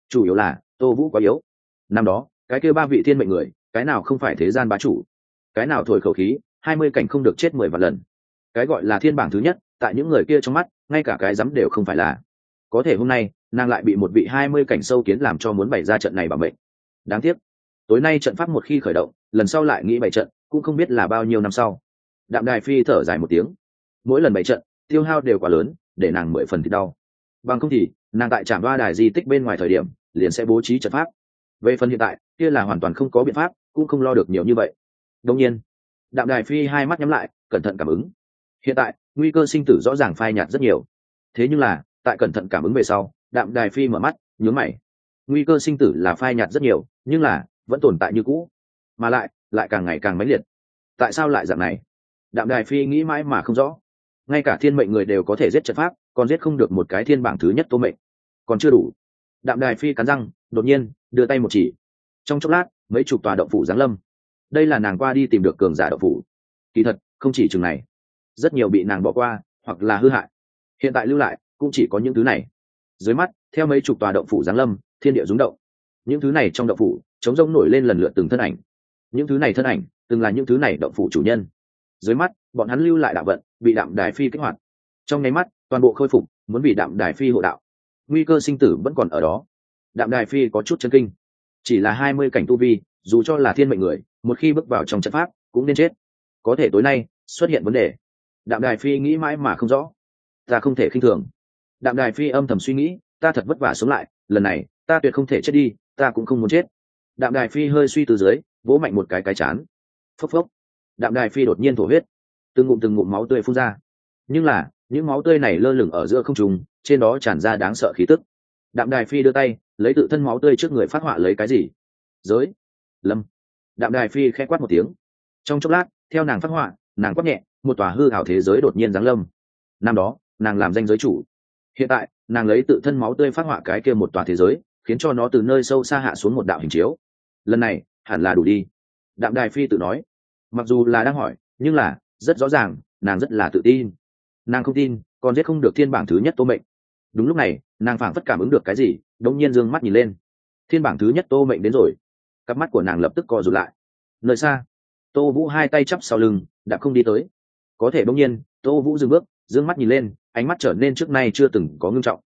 chủ yếu là tô vũ quá yếu. Năm đó cái kêu ba vị thiên mệnh người, cái nào không phải thế gian bá chủ, cái nào thổi khẩu khí hai mươi cảnh không được chết mười vạn lần, cái gọi là thiên bảng thứ nhất, tại những người kia trong mắt ngay cả cái dám đều không phải là. Có thể hôm nay nàng lại bị một vị hai mươi cảnh sâu kiến làm cho muốn bày ra trận này bảo mệnh. Đáng tiếc tối nay trận pháp một khi khởi động, lần sau lại nghĩ bày trận cũng không biết là bao nhiêu năm sau. Đạm Đài Phi thở dài một tiếng, mỗi lần bày trận tiêu hao đều quá lớn, để nàng mười phần thì đau. Bằng không thì nàng tại trạm đoa đài di tích bên ngoài thời điểm liền sẽ bố trí trận pháp. Về phần hiện tại kia là hoàn toàn không có biện pháp, cũng không lo được nhiều như vậy. Đương nhiên Đạm Đài Phi hai mắt nhắm lại, cẩn thận cảm ứng. Hiện tại nguy cơ sinh tử rõ ràng phai nhạt rất nhiều. Thế nhưng là tại cẩn thận cảm ứng về sau, Đạm Đài Phi mở mắt nhướng mày. Nguy cơ sinh tử là phai nhạt rất nhiều, nhưng là vẫn tồn tại như cũ, mà lại lại càng ngày càng mãnh liệt. Tại sao lại dạng này? Đạm Đài Phi nghĩ mãi mà không rõ. Ngay cả thiên mệnh người đều có thể giết trận pháp, còn giết không được một cái thiên bảng thứ nhất Tô Mệnh, còn chưa đủ. Đạm Đài Phi cắn răng, đột nhiên đưa tay một chỉ. Trong chốc lát mấy chục tòa động phủ giáng lâm. Đây là nàng qua đi tìm được cường giả động phủ. Kỳ thật không chỉ chừng này, rất nhiều bị nàng bỏ qua hoặc là hư hại, hiện tại lưu lại cũng chỉ có những thứ này. Dưới mắt theo mấy chục tòa động phủ giáng lâm, thiên địa rung động. Những thứ này trong động phủ chống rông nổi lên lần lượt từng thân ảnh. Những thứ này thân ảnh từng là những thứ này động phủ chủ nhân. Dưới mắt bọn hắn lưu lại đạo vận bị Đạm Đài Phi kích hoạt, trong nháy mắt toàn bộ khôi phục, muốn vì Đạm Đài Phi hộ đạo. Nguy cơ sinh tử vẫn còn ở đó. Đạm Đài Phi có chút chấn kinh. Chỉ là hai mươi cảnh tu vi, dù cho là thiên mệnh người, một khi bước vào trong trận pháp cũng nên chết. Có thể tối nay xuất hiện vấn đề. Đạm Đài Phi nghĩ mãi mà không rõ. Ta không thể khinh thường. Đạm Đài Phi âm thầm suy nghĩ, ta thật vất vả sống lại, lần này ta tuyệt không thể chết đi, ta cũng không muốn chết. Đạm Đài Phi hơi suy từ dưới, vỗ mạnh một cái cái chán. Phốc phốc. Đạm Đài Phi đột nhiên thổ huyết, từng ngụm từng ngụm máu tươi phun ra. Nhưng là những máu tươi này lơ lửng ở giữa không trung, trên đó tràn ra đáng sợ khí tức. Đạm Đài Phi đưa tay lấy tự thân máu tươi trước người phát họa lấy cái gì? Giới lâm. Đạm Đài Phi khẽ quát một tiếng. Trong chốc lát theo nàng phát họa, nàng quát nhẹ, một tòa hư ảo thế giới đột nhiên giáng lâm. Năm đó nàng làm danh giới chủ, hiện tại nàng lấy tự thân máu tươi phát họa cái kia một tòa thế giới, khiến cho nó từ nơi sâu xa hạ xuống một đạo hình chiếu. Lần này hẳn là đủ đi. Đạm Đài Phi tự nói. Mặc dù là đang hỏi, nhưng là rất rõ ràng nàng rất là tự tin. Nàng không tin còn giết không được thiên bảng thứ nhất Tô Mệnh. Đúng lúc này nàng phảng phất cảm ứng được cái gì, đống nhiên dương mắt nhìn lên. Thiên bảng thứ nhất Tô Mệnh đến rồi. Cặp mắt của nàng lập tức co rụt lại. Nơi xa Tô Vũ hai tay chắp sau lưng đã không đi tới. Có thể đống nhiên Tô Vũ dừng bước, dương mắt nhìn lên, ánh mắt trở nên trước nay chưa từng có ngưng trọng.